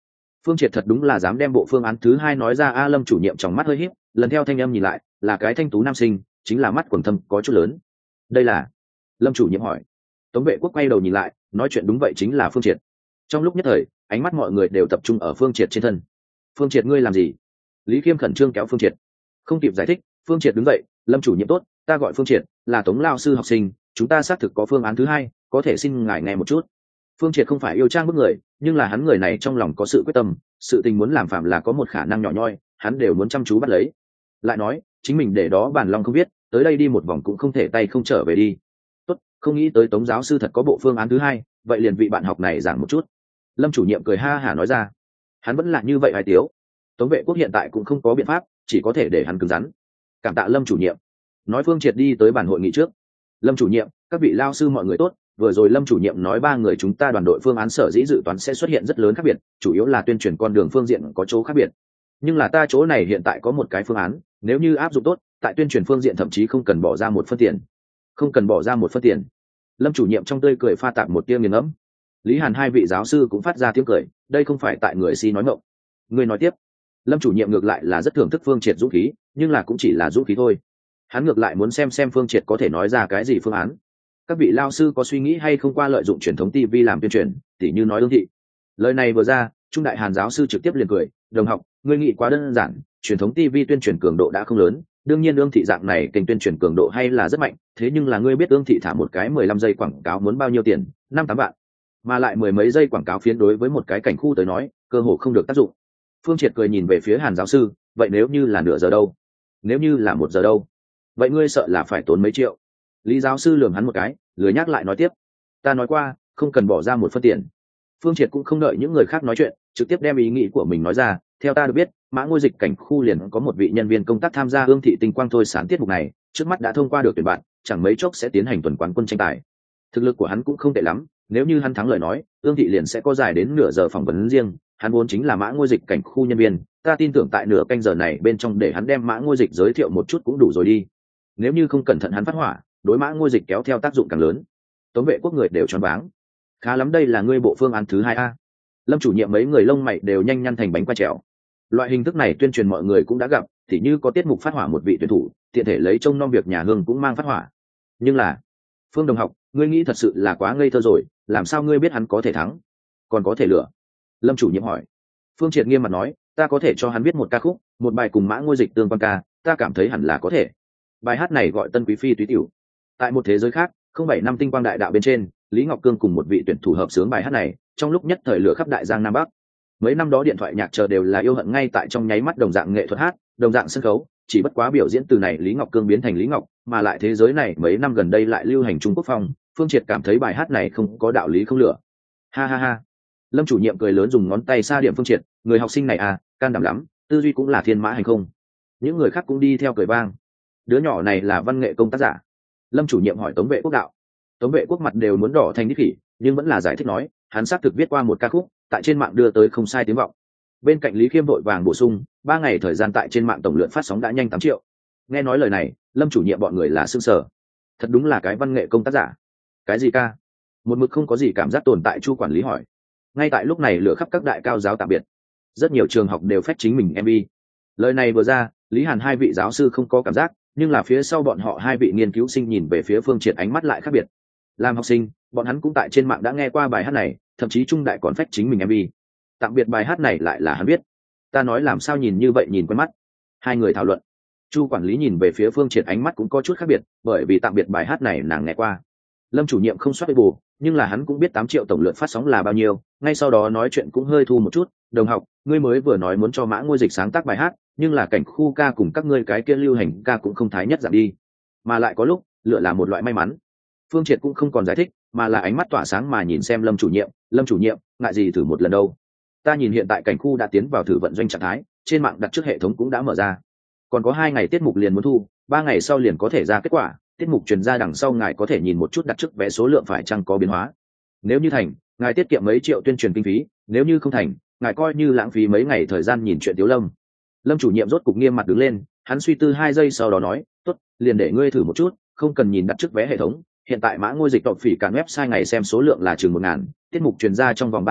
Speaker 1: Phương Triệt thật đúng là dám đem bộ phương án thứ hai nói ra. A Lâm chủ nhiệm trong mắt hơi híp, lần theo thanh âm nhìn lại, là cái thanh tú nam sinh, chính là mắt quầng thâm có chút lớn. Đây là? Lâm chủ nhiệm hỏi. Tống Vệ Quốc quay đầu nhìn lại, nói chuyện đúng vậy chính là Phương Triệt. Trong lúc nhất thời, ánh mắt mọi người đều tập trung ở Phương Triệt trên thân. Phương Triệt ngươi làm gì? Lý Khiêm khẩn trương kéo Phương Triệt. Không kịp giải thích, Phương Triệt đứng dậy. Lâm chủ nhiệm tốt, ta gọi Phương Triệt, là Tống lao sư học sinh, chúng ta xác thực có phương án thứ hai, có thể xin ngài nghe một chút. Phương Triệt không phải yêu trang bức người, nhưng là hắn người này trong lòng có sự quyết tâm, sự tình muốn làm phạm là có một khả năng nhỏ nhoi, hắn đều muốn chăm chú bắt lấy. Lại nói, chính mình để đó bản long không biết, tới đây đi một vòng cũng không thể tay không trở về đi. Tốt, không nghĩ tới Tống giáo sư thật có bộ phương án thứ hai, vậy liền vị bạn học này giảng một chút. Lâm chủ nhiệm cười ha hả nói ra. Hắn vẫn là như vậy hài tiếu. Tống Vệ Quốc hiện tại cũng không có biện pháp, chỉ có thể để hắn cứng rắn. Cảm tạ Lâm chủ nhiệm. Nói Phương Triệt đi tới bản hội nghị trước. Lâm chủ nhiệm, các vị lao sư mọi người tốt, vừa rồi Lâm chủ nhiệm nói ba người chúng ta đoàn đội phương án sở dĩ dự toán sẽ xuất hiện rất lớn khác biệt, chủ yếu là tuyên truyền con đường phương diện có chỗ khác biệt. Nhưng là ta chỗ này hiện tại có một cái phương án, nếu như áp dụng tốt, tại tuyên truyền phương diện thậm chí không cần bỏ ra một phân tiền. Không cần bỏ ra một phân tiền. Lâm chủ nhiệm trong tươi cười pha tạp một tia nghiền ngẫm. Lý Hàn hai vị giáo sư cũng phát ra tiếng cười, đây không phải tại người si nói ngọng. Người nói tiếp. Lâm chủ nhiệm ngược lại là rất thưởng thức Phương Triệt dũng khí, nhưng là cũng chỉ là dũng khí thôi. Hắn ngược lại muốn xem xem Phương Triệt có thể nói ra cái gì phương án. Các vị lao sư có suy nghĩ hay không qua lợi dụng truyền thống ti vi làm tuyên truyền, tỉ như nói Ương Thị. Lời này vừa ra, Trung đại Hàn giáo sư trực tiếp liền cười, đồng học, ngươi nghĩ quá đơn giản, truyền thống ti vi tuyên truyền cường độ đã không lớn, đương nhiên Ương Thị dạng này kênh tuyên truyền cường độ hay là rất mạnh, thế nhưng là ngươi biết Ương Thị thả một cái mười lăm giây quảng cáo muốn bao nhiêu tiền? Năm tám vạn. Mà lại mười mấy giây quảng cáo phiến đối với một cái cảnh khu tới nói, cơ hồ không được tác dụng. Phương Triệt cười nhìn về phía Hàn giáo sư, vậy nếu như là nửa giờ đâu? Nếu như là một giờ đâu? Vậy ngươi sợ là phải tốn mấy triệu. Lý giáo sư lườm hắn một cái, lười nhắc lại nói tiếp. Ta nói qua, không cần bỏ ra một phân tiền. Phương Triệt cũng không đợi những người khác nói chuyện, trực tiếp đem ý nghĩ của mình nói ra. Theo ta được biết, Mã Ngôi Dịch cảnh khu liền có một vị nhân viên công tác tham gia Ương Thị Tinh Quang thôi sáng tiết mục này, trước mắt đã thông qua được tuyển bạn, chẳng mấy chốc sẽ tiến hành tuần quán quân tranh tài. Thực lực của hắn cũng không tệ lắm, nếu như hắn thắng lời nói, Ương Thị liền sẽ có dài đến nửa giờ phỏng vấn riêng. Hắn vốn chính là Mã Ngôi Dịch cảnh khu nhân viên, ta tin tưởng tại nửa canh giờ này bên trong để hắn đem Mã Ngôi Dịch giới thiệu một chút cũng đủ rồi đi. Nếu như không cẩn thận hắn phát hỏa, đối Mã Ngôi Dịch kéo theo tác dụng càng lớn. Tống Vệ Quốc người đều choáng váng. Khá lắm, đây là ngươi bộ phương án thứ hai a. Lâm chủ nhiệm mấy người lông mày đều nhanh nhăn thành bánh qua trèo. Loại hình thức này tuyên truyền mọi người cũng đã gặp, thì như có tiết mục phát hỏa một vị tuyển thủ, tiện thể lấy trông nom việc nhà hương cũng mang phát hỏa. Nhưng là, Phương đồng học, ngươi nghĩ thật sự là quá ngây thơ rồi, làm sao ngươi biết hắn có thể thắng, còn có thể lựa? Lâm chủ nhiệm hỏi. Phương Triệt nghiêm mặt nói, ta có thể cho hắn viết một ca khúc, một bài cùng Mã Ngôi Dịch tương quan ca, ta cảm thấy hẳn là có thể. Bài hát này gọi Tân Quý Phi Túy Tiểu. Tại một thế giới khác, không bảy năm tinh quang đại đạo bên trên, Lý Ngọc Cương cùng một vị tuyển thủ hợp sướng bài hát này, trong lúc nhất thời lửa khắp đại giang nam bắc. Mấy năm đó điện thoại nhạc chờ đều là yêu hận ngay tại trong nháy mắt, đồng dạng nghệ thuật hát, đồng dạng sân khấu, chỉ bất quá biểu diễn từ này Lý Ngọc Cương biến thành Lý Ngọc, mà lại thế giới này mấy năm gần đây lại lưu hành Trung Quốc phong. Phương Triệt cảm thấy bài hát này không có đạo lý không lửa. Ha ha ha. Lâm chủ nhiệm cười lớn dùng ngón tay xa điểm Phương Triệt, người học sinh này à, can đảm lắm, tư duy cũng là thiên mã hành không. Những người khác cũng đi theo cười vang. Đứa nhỏ này là văn nghệ công tác giả. Lâm chủ nhiệm hỏi Tống Vệ Quốc đạo. Tống Vệ Quốc mặt đều muốn đỏ thành đít khỉ, nhưng vẫn là giải thích nói, hắn xác thực viết qua một ca khúc, tại trên mạng đưa tới không sai tiếng vọng. Bên cạnh Lý Khiêm vội vàng bổ sung, ba ngày thời gian tại trên mạng tổng lượng phát sóng đã nhanh tám triệu. Nghe nói lời này, Lâm chủ nhiệm bọn người là sững sờ. Thật đúng là cái văn nghệ công tác giả. Cái gì ca? Một mực không có gì cảm giác tồn tại. Chu quản lý hỏi. Ngay tại lúc này lửa khắp các đại cao giáo tạm biệt, rất nhiều trường học đều phách chính mình em vê. Lời này vừa ra, Lý Hàn hai vị giáo sư không có cảm giác, nhưng là phía sau bọn họ hai vị nghiên cứu sinh nhìn về phía Phương Triệt ánh mắt lại khác biệt. Làm học sinh, bọn hắn cũng tại trên mạng đã nghe qua bài hát này, thậm chí trung đại còn phách chính mình em vê. Tạm biệt bài hát này lại là hắn biết. Ta nói làm sao nhìn như vậy nhìn quen mắt. Hai người thảo luận. Chu quản lý nhìn về phía Phương Triệt ánh mắt cũng có chút khác biệt, bởi vì tạm biệt bài hát này nàng nghe qua. Lâm chủ nhiệm không soát với bù, nhưng là hắn cũng biết tám triệu tổng lượt phát sóng là bao nhiêu, ngay sau đó nói chuyện cũng hơi thu một chút. Đồng học, ngươi mới vừa nói muốn cho Mã Ngôi Dịch sáng tác bài hát, nhưng là cảnh khu ca cùng các ngươi cái kia lưu hành ca cũng không thái nhất dạng đi, mà lại có lúc lựa là một loại may mắn. Phương Triệt cũng không còn giải thích, mà là ánh mắt tỏa sáng mà nhìn xem Lâm chủ nhiệm. Lâm chủ nhiệm, ngại gì thử một lần đâu? Ta nhìn hiện tại cảnh khu đã tiến vào thử vận doanh trạng thái, trên mạng đặt trước hệ thống cũng đã mở ra, còn có hai ngày tiết mục liền muốn thu, ba ngày sau liền có thể ra kết quả. Tiết mục truyền ra đằng sau, ngài có thể nhìn một chút đặt trước vé số lượng phải chăng có biến hóa. Nếu như thành, ngài tiết kiệm mấy triệu tuyên truyền kinh phí, nếu như không thành, ngài coi như lãng phí mấy ngày thời gian nhìn chuyện Tiếu Lâm. Lâm chủ nhiệm rốt cục nghiêm mặt đứng lên, hắn suy tư hai giây sau đó nói, tốt, liền để ngươi thử một chút, không cần nhìn đặt trước vé hệ thống. Hiện tại Mã Ngôi Dịch tộc phỉ cả website ngày xem số lượng là chừng một ngàn, tiết mục truyền ra trong vòng ba ngày,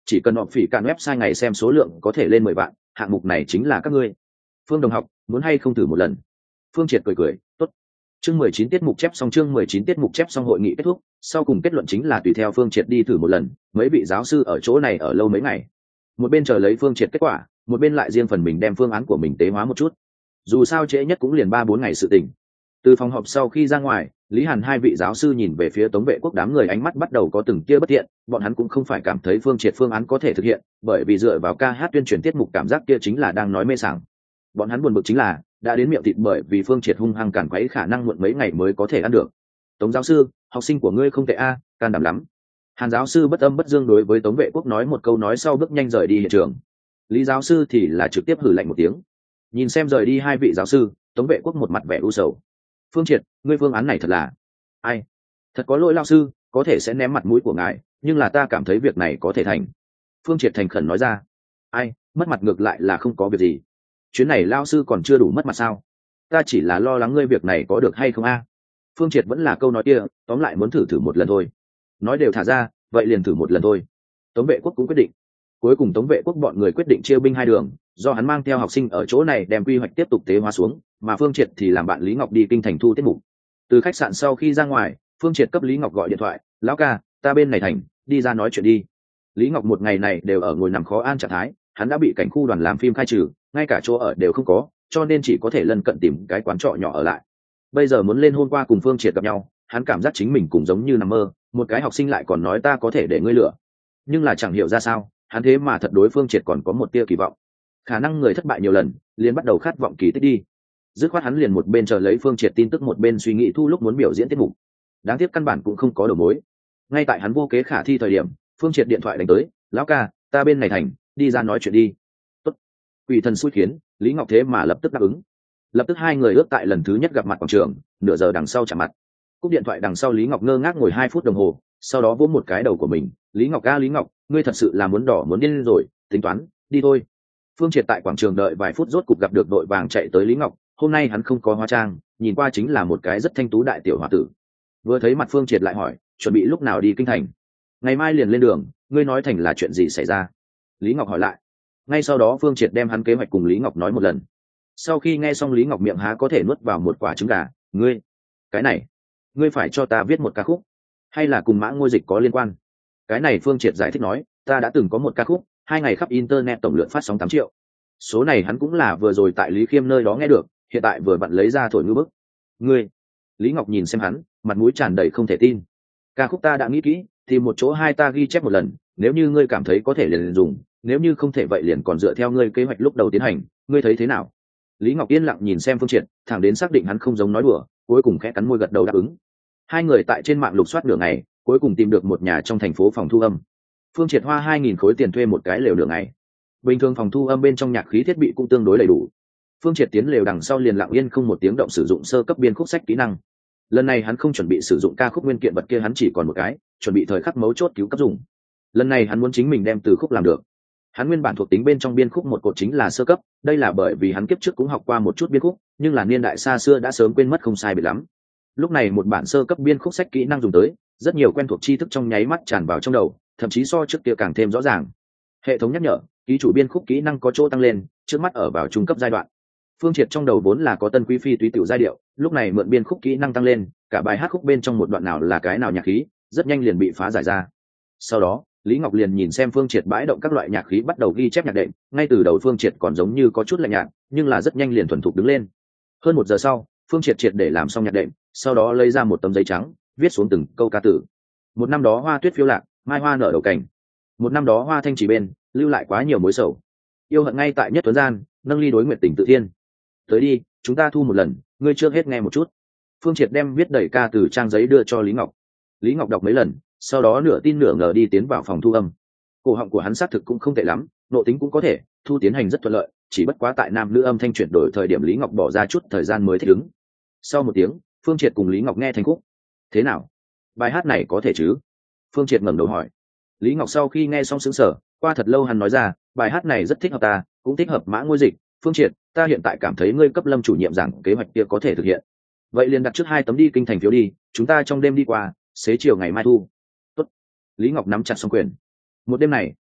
Speaker 1: chỉ cần họ phỉ cạn website ngày xem số lượng có thể lên mười vạn, hạng mục này chính là các ngươi. Phương đồng học, muốn hay không thử một lần? Phương Triệt cười cười, tốt. Chương mười chín tiết mục chép xong chương mười chín tiết mục chép xong hội nghị kết thúc, sau cùng kết luận chính là tùy theo Phương Triệt đi thử một lần, mấy vị giáo sư ở chỗ này ở lâu mấy ngày. Một bên chờ lấy Phương Triệt kết quả, một bên lại riêng phần mình đem phương án của mình tế hóa một chút. Dù sao trễ nhất cũng liền ba bốn ngày sự tình. Từ phòng họp sau khi ra ngoài, Lý Hàn hai vị giáo sư nhìn về phía Tống Vệ Quốc đám người ánh mắt bắt đầu có từng tia bất thiện, bọn hắn cũng không phải cảm thấy Phương Triệt phương án có thể thực hiện, bởi vì dựa vào ca hát tuyên truyền tiết mục cảm giác kia chính là đang nói mê sảng. Bọn hắn buồn bực chính là đã đến miệng thịt bởi vì Phương Triệt hung hăng cản quấy khả năng muộn mấy ngày mới có thể ăn được. Tống giáo sư, học sinh của ngươi không tệ a, can đảm lắm. Hàn giáo sư bất âm bất dương đối với Tống Vệ Quốc nói một câu nói sau bước nhanh rời đi hiện trường. Lý giáo sư thì là trực tiếp hử lạnh một tiếng. Nhìn xem rời đi hai vị giáo sư, Tống Vệ Quốc một mặt vẻ u sầu. Phương Triệt, ngươi phương án này thật là ai thật có lỗi lao sư, có thể sẽ ném mặt mũi của ngài, nhưng là ta cảm thấy việc này có thể thành. Phương Triệt thành khẩn nói ra. Ai, mất mặt ngược lại là không có việc gì, chuyến này lao sư còn chưa đủ mất mặt sao? Ta chỉ là lo lắng ngươi việc này có được hay không a. Phương Triệt vẫn là câu nói kia, tóm lại muốn thử thử một lần thôi. Nói đều thả ra, vậy liền thử một lần thôi. Tống Vệ Quốc cũng quyết định. Cuối cùng Tống Vệ Quốc bọn người quyết định chia binh hai đường, do hắn mang theo học sinh ở chỗ này đem quy hoạch tiếp tục tế hóa xuống, mà Phương Triệt thì làm bạn Lý Ngọc đi kinh thành thu tiết mục. Từ khách sạn sau khi ra ngoài, Phương Triệt cấp Lý Ngọc gọi điện thoại, lão ca, ta bên này thành, đi ra nói chuyện đi. Lý Ngọc một ngày này đều ở ngồi nằm khó an trạng thái, hắn đã bị cảnh khu đoàn làm phim khai trừ, ngay cả chỗ ở đều không có, cho nên chỉ có thể lân cận tìm cái quán trọ nhỏ ở lại. Bây giờ muốn lên hôm qua cùng Phương Triệt gặp nhau, hắn cảm giác chính mình cũng giống như nằm mơ, một cái học sinh lại còn nói ta có thể để ngươi lựa, nhưng là chẳng hiểu ra sao, hắn thế mà thật đối Phương Triệt còn có một tia kỳ vọng. Khả năng người thất bại nhiều lần, liền bắt đầu khát vọng kỳ tích đi. Dứt khoát hắn liền một bên chờ lấy Phương Triệt tin tức, một bên suy nghĩ thu lúc muốn biểu diễn tiết mục. Đáng tiếc căn bản cũng không có đầu mối. Ngay tại hắn vô kế khả thi thời điểm, Phương Triệt điện thoại đánh tới, lão ca, ta bên này thành, đi ra nói chuyện đi. Tốt. Quỷ thần xui khiến, Lý Ngọc thế mà lập tức đáp ứng. Lập tức hai người ước tại lần thứ nhất gặp mặt quảng trường, nửa giờ đằng sau chạm mặt. Cúp điện thoại đằng sau, Lý Ngọc ngơ ngác ngồi hai phút đồng hồ, sau đó vỗ một cái đầu của mình, Lý Ngọc a Lý Ngọc, ngươi thật sự là muốn đỏ muốn điên rồi, tính toán, đi thôi. Phương Triệt tại quảng trường đợi vài phút rốt cục gặp được đội vàng chạy tới Lý Ngọc, hôm nay hắn không có hóa trang, nhìn qua chính là một cái rất thanh tú đại tiểu hòa tử. Vừa thấy mặt Phương Triệt lại hỏi, chuẩn bị lúc nào đi kinh thành? Ngày mai liền lên đường, ngươi nói thành là chuyện gì xảy ra? Lý Ngọc hỏi lại. Ngay sau đó Phương Triệt đem hắn kế hoạch cùng Lý Ngọc nói một lần. Sau khi nghe xong, Lý Ngọc miệng há có thể nuốt vào một quả trứng gà, ngươi, cái này, ngươi phải cho ta viết một ca khúc, hay là cùng Mã Ngôi Dịch có liên quan? Cái này Phương Triệt giải thích nói, ta đã từng có một ca khúc, hai ngày khắp internet tổng lượng phát sóng tám triệu. Số này hắn cũng là vừa rồi tại Lý Khiêm nơi đó nghe được, hiện tại vừa vặn lấy ra thổi ngư bức. Ngươi, Lý Ngọc nhìn xem hắn, mặt mũi tràn đầy không thể tin. Ca khúc ta đã nghĩ kỹ, thì một chỗ hai ta ghi chép một lần, nếu như ngươi cảm thấy có thể liền dùng, nếu như không thể vậy liền còn dựa theo ngươi kế hoạch lúc đầu tiến hành, ngươi thấy thế nào? Lý Ngọc yên lặng nhìn xem Phương Triệt, thẳng đến xác định hắn không giống nói đùa, cuối cùng khẽ cắn môi gật đầu đáp ứng. Hai người tại trên mạng lục soát nửa ngày, cuối cùng tìm được một nhà trong thành phố phòng thu âm. Phương Triệt hoa hai nghìn khối tiền thuê một cái lều nửa ngày. Bình thường phòng thu âm bên trong nhạc khí thiết bị cũng tương đối đầy đủ. Phương Triệt tiến lều đằng sau liền lặng yên không một tiếng động sử dụng sơ cấp biên khúc sách kỹ năng. Lần này hắn không chuẩn bị sử dụng ca khúc nguyên kiện vật kia, hắn chỉ còn một cái, chuẩn bị thời khắc mấu chốt cứu cấp dùng. Lần này hắn muốn chính mình đem từ khúc làm được. Hắn nguyên bản thuộc tính bên trong biên khúc một cột chính là sơ cấp, đây là bởi vì hắn kiếp trước cũng học qua một chút biên khúc, nhưng là niên đại xa xưa đã sớm quên mất không sai biệt lắm. Lúc này một bản sơ cấp biên khúc sách kỹ năng dùng tới, rất nhiều quen thuộc tri thức trong nháy mắt tràn vào trong đầu, thậm chí so trước kia càng thêm rõ ràng. Hệ thống nhắc nhở, ký chủ biên khúc kỹ năng có chỗ tăng lên, trước mắt ở vào trung cấp giai đoạn. Phương Triệt trong đầu vốn là có tân quý phi túy tiểu giai điệu, lúc này mượn biên khúc kỹ năng tăng lên, cả bài hát khúc bên trong một đoạn nào là cái nào nhạc khí, rất nhanh liền bị phá giải ra. Sau đó, Lý Ngọc liền nhìn xem Phương Triệt bãi động các loại nhạc khí bắt đầu ghi chép nhạc đệm, ngay từ đầu Phương Triệt còn giống như có chút lạnh nhạt, nhưng là rất nhanh liền thuần thục đứng lên. Hơn một giờ sau, Phương Triệt triệt để làm xong nhạc đệm, sau đó lấy ra một tấm giấy trắng, viết xuống từng câu ca tử. Một năm đó hoa tuyết phiêu lạc, mai hoa nở đầu cành. Một năm đó hoa thanh chỉ bên, lưu lại quá nhiều mối sầu. Yêu hận ngay tại nhất tuấn gian, nâng ly đối nguyện tình tự thiên. Tới đi, chúng ta thu một lần, ngươi trước hết nghe một chút. Phương Triệt đem viết đầy ca từ trang giấy đưa cho Lý Ngọc. Lý Ngọc đọc mấy lần, sau đó nửa tin nửa ngờ đi tiến vào phòng thu âm. Cổ họng của hắn xác thực cũng không tệ lắm, nộ tính cũng có thể, thu tiến hành rất thuận lợi, chỉ bất quá tại nam nữ âm thanh chuyển đổi thời điểm Lý Ngọc bỏ ra chút thời gian mới thích ứng. Sau một tiếng, Phương Triệt cùng Lý Ngọc nghe thành khúc. Thế nào? Bài hát này có thể chứ? Phương Triệt ngẩng đầu hỏi. Lý Ngọc sau khi nghe xong sững sờ, qua thật lâu hắn nói ra, bài hát này rất thích hợp ta, cũng thích hợp Mã Ngôi Dịch. Phương Triệt, ta hiện tại cảm thấy ngươi cấp Lâm chủ nhiệm giảng kế hoạch kia có thể thực hiện. Vậy liền đặt trước hai tấm đi kinh thành phiếu đi, chúng ta trong đêm đi qua, xế chiều ngày mai thu. Tốt. Lý Ngọc nắm chặt song quyền. Một đêm này,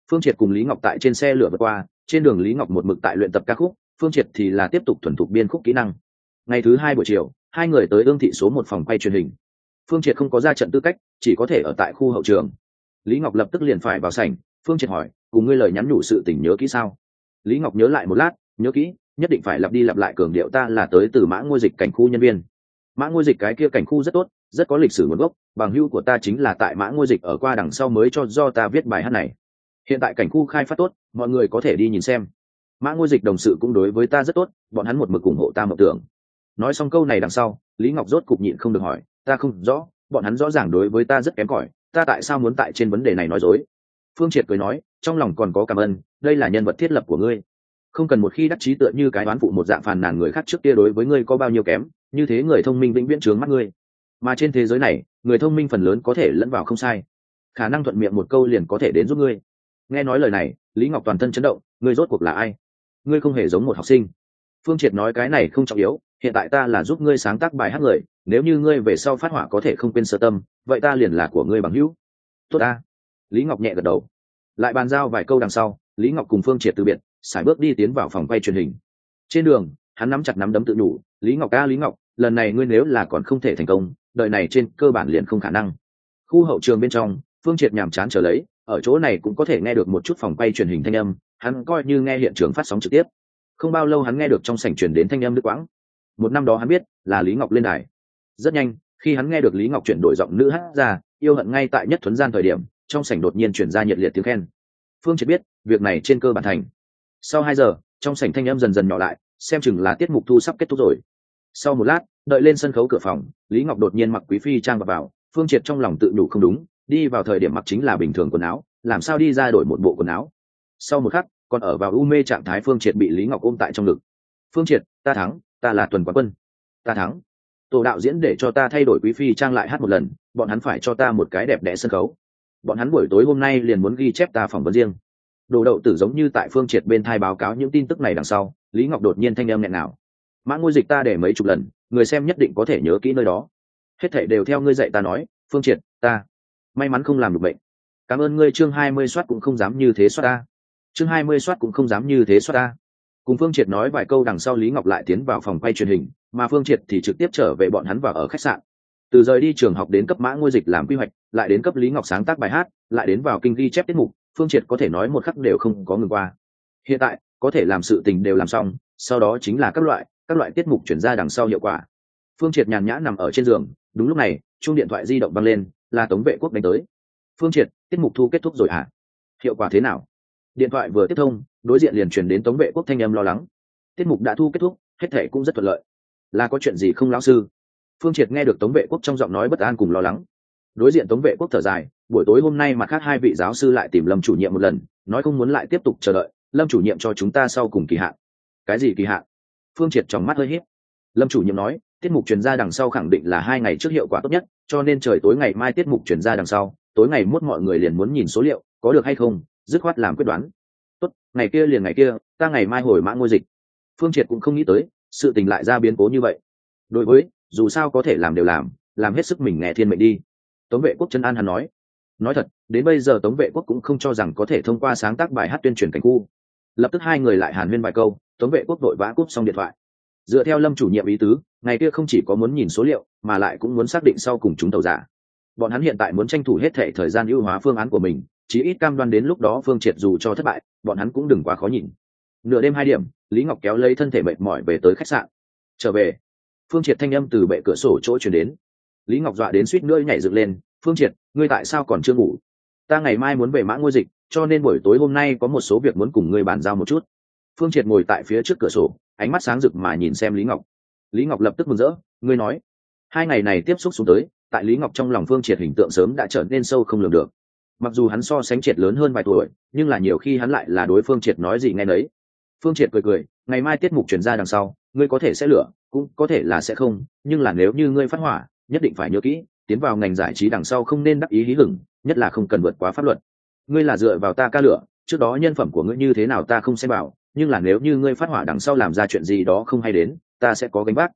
Speaker 1: Phương Triệt cùng Lý Ngọc tại trên xe lửa vượt qua, trên đường Lý Ngọc một mực tại luyện tập ca khúc, Phương Triệt thì là tiếp tục thuần thục biên khúc kỹ năng. Ngày thứ hai buổi chiều, hai người tới ương thị số một phòng quay truyền hình. Phương Triệt không có ra trận tư cách, chỉ có thể ở tại khu hậu trường. Lý Ngọc lập tức liền phải vào sảnh. Phương Triệt hỏi, cùng ngươi lời nhắn nhủ sự tình nhớ kỹ sao? Lý Ngọc nhớ lại một lát, nhớ kỹ, nhất định phải lặp đi lặp lại cường điệu ta là tới từ Mã Ngôi Dịch cảnh khu nhân viên. Mã Ngôi Dịch cái kia cảnh khu rất tốt, rất có lịch sử nguồn gốc, bằng hữu của ta chính là tại Mã Ngôi Dịch ở qua đằng sau mới cho do ta viết bài hát này. Hiện tại cảnh khu khai phát tốt, mọi người có thể đi nhìn xem. Mã Ngôi Dịch đồng sự cũng đối với ta rất tốt, bọn hắn một mực ủng hộ ta mộng tưởng. Nói xong câu này đằng sau, Lý Ngọc rốt cục nhịn không được hỏi, ta không rõ, bọn hắn rõ ràng đối với ta rất kém cỏi, ta tại sao muốn tại trên vấn đề này nói dối? Phương Triệt cười nói, trong lòng còn có cảm ơn, đây là nhân vật thiết lập của ngươi, không cần một khi đắc chí tựa như cái đoán phụ một dạng phàn nàn người khác trước kia đối với ngươi có bao nhiêu kém, như thế người thông minh vĩnh viễn trướng mắt ngươi. Mà trên thế giới này, người thông minh phần lớn có thể lẫn vào không sai, khả năng thuận miệng một câu liền có thể đến giúp ngươi. Nghe nói lời này, Lý Ngọc toàn thân chấn động, ngươi rốt cuộc là ai? Ngươi không hề giống một học sinh. Phương Triệt nói, cái này không trọng yếu, hiện tại ta là giúp ngươi sáng tác bài hát người, nếu như ngươi về sau phát họa có thể không quên sơ tâm, vậy ta liền là của ngươi bằng hữu. Tốt ta. Lý Ngọc nhẹ gật đầu. Lại bàn giao vài câu đằng sau, Lý Ngọc cùng Phương Triệt từ biệt, sải bước đi tiến vào phòng quay truyền hình. Trên đường, hắn nắm chặt nắm đấm tự nhủ, Lý Ngọc ca Lý Ngọc, lần này ngươi nếu là còn không thể thành công, đời này trên cơ bản liền không khả năng. Khu hậu trường bên trong, Phương Triệt nhàm chán trở lấy, ở chỗ này cũng có thể nghe được một chút phòng quay truyền hình thanh âm, hắn coi như nghe hiện trường phát sóng trực tiếp. Không bao lâu hắn nghe được trong sảnh truyền đến thanh âm đứt quãng. Một năm đó hắn biết là Lý Ngọc lên đài. Rất nhanh, khi hắn nghe được Lý Ngọc chuyển đổi giọng nữ hát ra, yêu hận ngay tại nhất thuấn gian thời điểm, trong sảnh đột nhiên truyền ra nhiệt liệt tiếng khen. Phương Triệt biết, việc này trên cơ bản thành. Sau hai giờ, trong sảnh thanh âm dần dần nhỏ lại, xem chừng là tiết mục thu sắp kết thúc rồi. Sau một lát, đợi lên sân khấu cửa phòng, Lý Ngọc đột nhiên mặc quý phi trang vào, vào. Phương Triệt trong lòng tự đủ không đúng, đi vào thời điểm mặc chính là bình thường quần áo, làm sao đi ra đổi một bộ quần áo? Sau một khắc, còn ở vào u mê trạng thái Phương Triệt bị Lý Ngọc ôm tại trong ngực. Phương Triệt, ta thắng, ta là tuần quán quân, ta thắng. Tổ đạo diễn để cho ta thay đổi quý phi trang lại hát một lần, bọn hắn phải cho ta một cái đẹp đẽ sân khấu. Bọn hắn buổi tối hôm nay liền muốn ghi chép ta phỏng vấn riêng. Đồ đậu tử giống như tại Phương Triệt bên thai báo cáo những tin tức này đằng sau, Lý Ngọc đột nhiên thanh âm nghẹn nào. Mã Ngôi Dịch ta để mấy chục lần, người xem nhất định có thể nhớ kỹ nơi đó. Hết thảy đều theo ngươi dạy ta nói, Phương Triệt, ta may mắn không làm được bệnh. Cảm ơn ngươi, chương hai mươi soát cũng không dám như thế soát ta. Chương hai mươi soát cũng không dám như thế soát ta. Cùng Phương Triệt nói vài câu đằng sau, Lý Ngọc lại tiến vào phòng quay truyền hình, mà Phương Triệt thì trực tiếp trở về bọn hắn vào ở khách sạn. Từ rời đi trường học đến cấp Mã Ngôi Dịch làm quy hoạch, lại đến cấp Lý Ngọc sáng tác bài hát, lại đến vào kinh ghi chép tiết mục, Phương Triệt có thể nói một khắc đều không có ngừng qua. Hiện tại, có thể làm sự tình đều làm xong, sau đó chính là các loại, các loại tiết mục chuyển ra đằng sau hiệu quả. Phương Triệt nhàn nhã nằm ở trên giường, đúng lúc này, chuông điện thoại di động vang lên, là Tống Vệ Quốc đánh tới. Phương Triệt, tiết mục thu kết thúc rồi hả? Hiệu quả thế nào? Điện thoại vừa tiếp thông, đối diện liền truyền đến Tống Vệ Quốc thanh âm lo lắng. Tiết mục đã thu kết thúc, hết thảy cũng rất thuận lợi. Là có chuyện gì không lão sư? Phương Triệt nghe được Tống Vệ Quốc trong giọng nói bất an cùng lo lắng. Đối diện Tống Vệ Quốc thở dài, buổi tối hôm nay mặt khác hai vị giáo sư lại tìm Lâm chủ nhiệm một lần, nói không muốn lại tiếp tục chờ đợi, Lâm chủ nhiệm cho chúng ta sau cùng kỳ hạn. Cái gì kỳ hạn? Phương Triệt trong mắt hơi híp. Lâm chủ nhiệm nói, tiết mục truyền ra đằng sau khẳng định là hai ngày trước hiệu quả tốt nhất, cho nên trời tối ngày mai tiết mục truyền ra đằng sau, tối ngày mốt mọi người liền muốn nhìn số liệu, có được hay không, dứt khoát làm quyết đoán. Tốt, ngày kia liền ngày kia, ta ngày mai hồi Mã Ngôi Dịch. Phương Triệt cũng không nghĩ tới, sự tình lại ra biến cố như vậy. Đối với, dù sao có thể làm đều làm, làm hết sức mình nghe thiên mệnh đi. Tống Vệ Quốc chân an hắn nói. Nói thật, đến bây giờ Tống Vệ Quốc cũng không cho rằng có thể thông qua sáng tác bài hát tuyên truyền cảnh khu. Lập tức hai người lại hàn huyên vài câu, Tống Vệ Quốc vội vã cúp xong điện thoại. Dựa theo Lâm chủ nhiệm ý tứ, ngày kia không chỉ có muốn nhìn số liệu, mà lại cũng muốn xác định sau cùng chúng tàu giả. Bọn hắn hiện tại muốn tranh thủ hết thể thời gian ưu hóa phương án của mình, chí ít cam đoan đến lúc đó Phương Triệt dù cho thất bại, bọn hắn cũng đừng quá khó nhìn. Nửa đêm hai điểm, Lý Ngọc kéo lấy thân thể mệt mỏi về tới khách sạn. Trở về, Phương Triệt thanh âm từ bệ cửa sổ chỗ truyền đến. Lý Ngọc dọa đến suýt nữa nhảy dựng lên, Phương Triệt, ngươi tại sao còn chưa ngủ? Ta ngày mai muốn về Mã Ngôi Dịch, cho nên buổi tối hôm nay có một số việc muốn cùng ngươi bàn giao một chút. Phương Triệt ngồi tại phía trước cửa sổ, ánh mắt sáng rực mà nhìn xem Lý Ngọc. Lý Ngọc lập tức mừng rỡ, ngươi nói. Hai ngày này tiếp xúc xuống tới, tại Lý Ngọc trong lòng Phương Triệt hình tượng sớm đã trở nên sâu không lường được. Mặc dù hắn so sánh Triệt lớn hơn vài tuổi, nhưng là nhiều khi hắn lại là đối Phương Triệt nói gì nghe nấy. Phương Triệt cười cười, ngày mai tiết mục chuyển ra đằng sau, ngươi có thể sẽ lửa, cũng có thể là sẽ không, nhưng là nếu như ngươi phát hỏa, nhất định phải nhớ kỹ, tiến vào ngành giải trí đằng sau không nên đắc ý hí hửng, nhất là không cần vượt quá pháp luật. Ngươi là dựa vào ta ca lửa, trước đó nhân phẩm của ngươi như thế nào ta không xem vào, nhưng là nếu như ngươi phát hỏa đằng sau làm ra chuyện gì đó không hay đến, ta sẽ có gánh vác.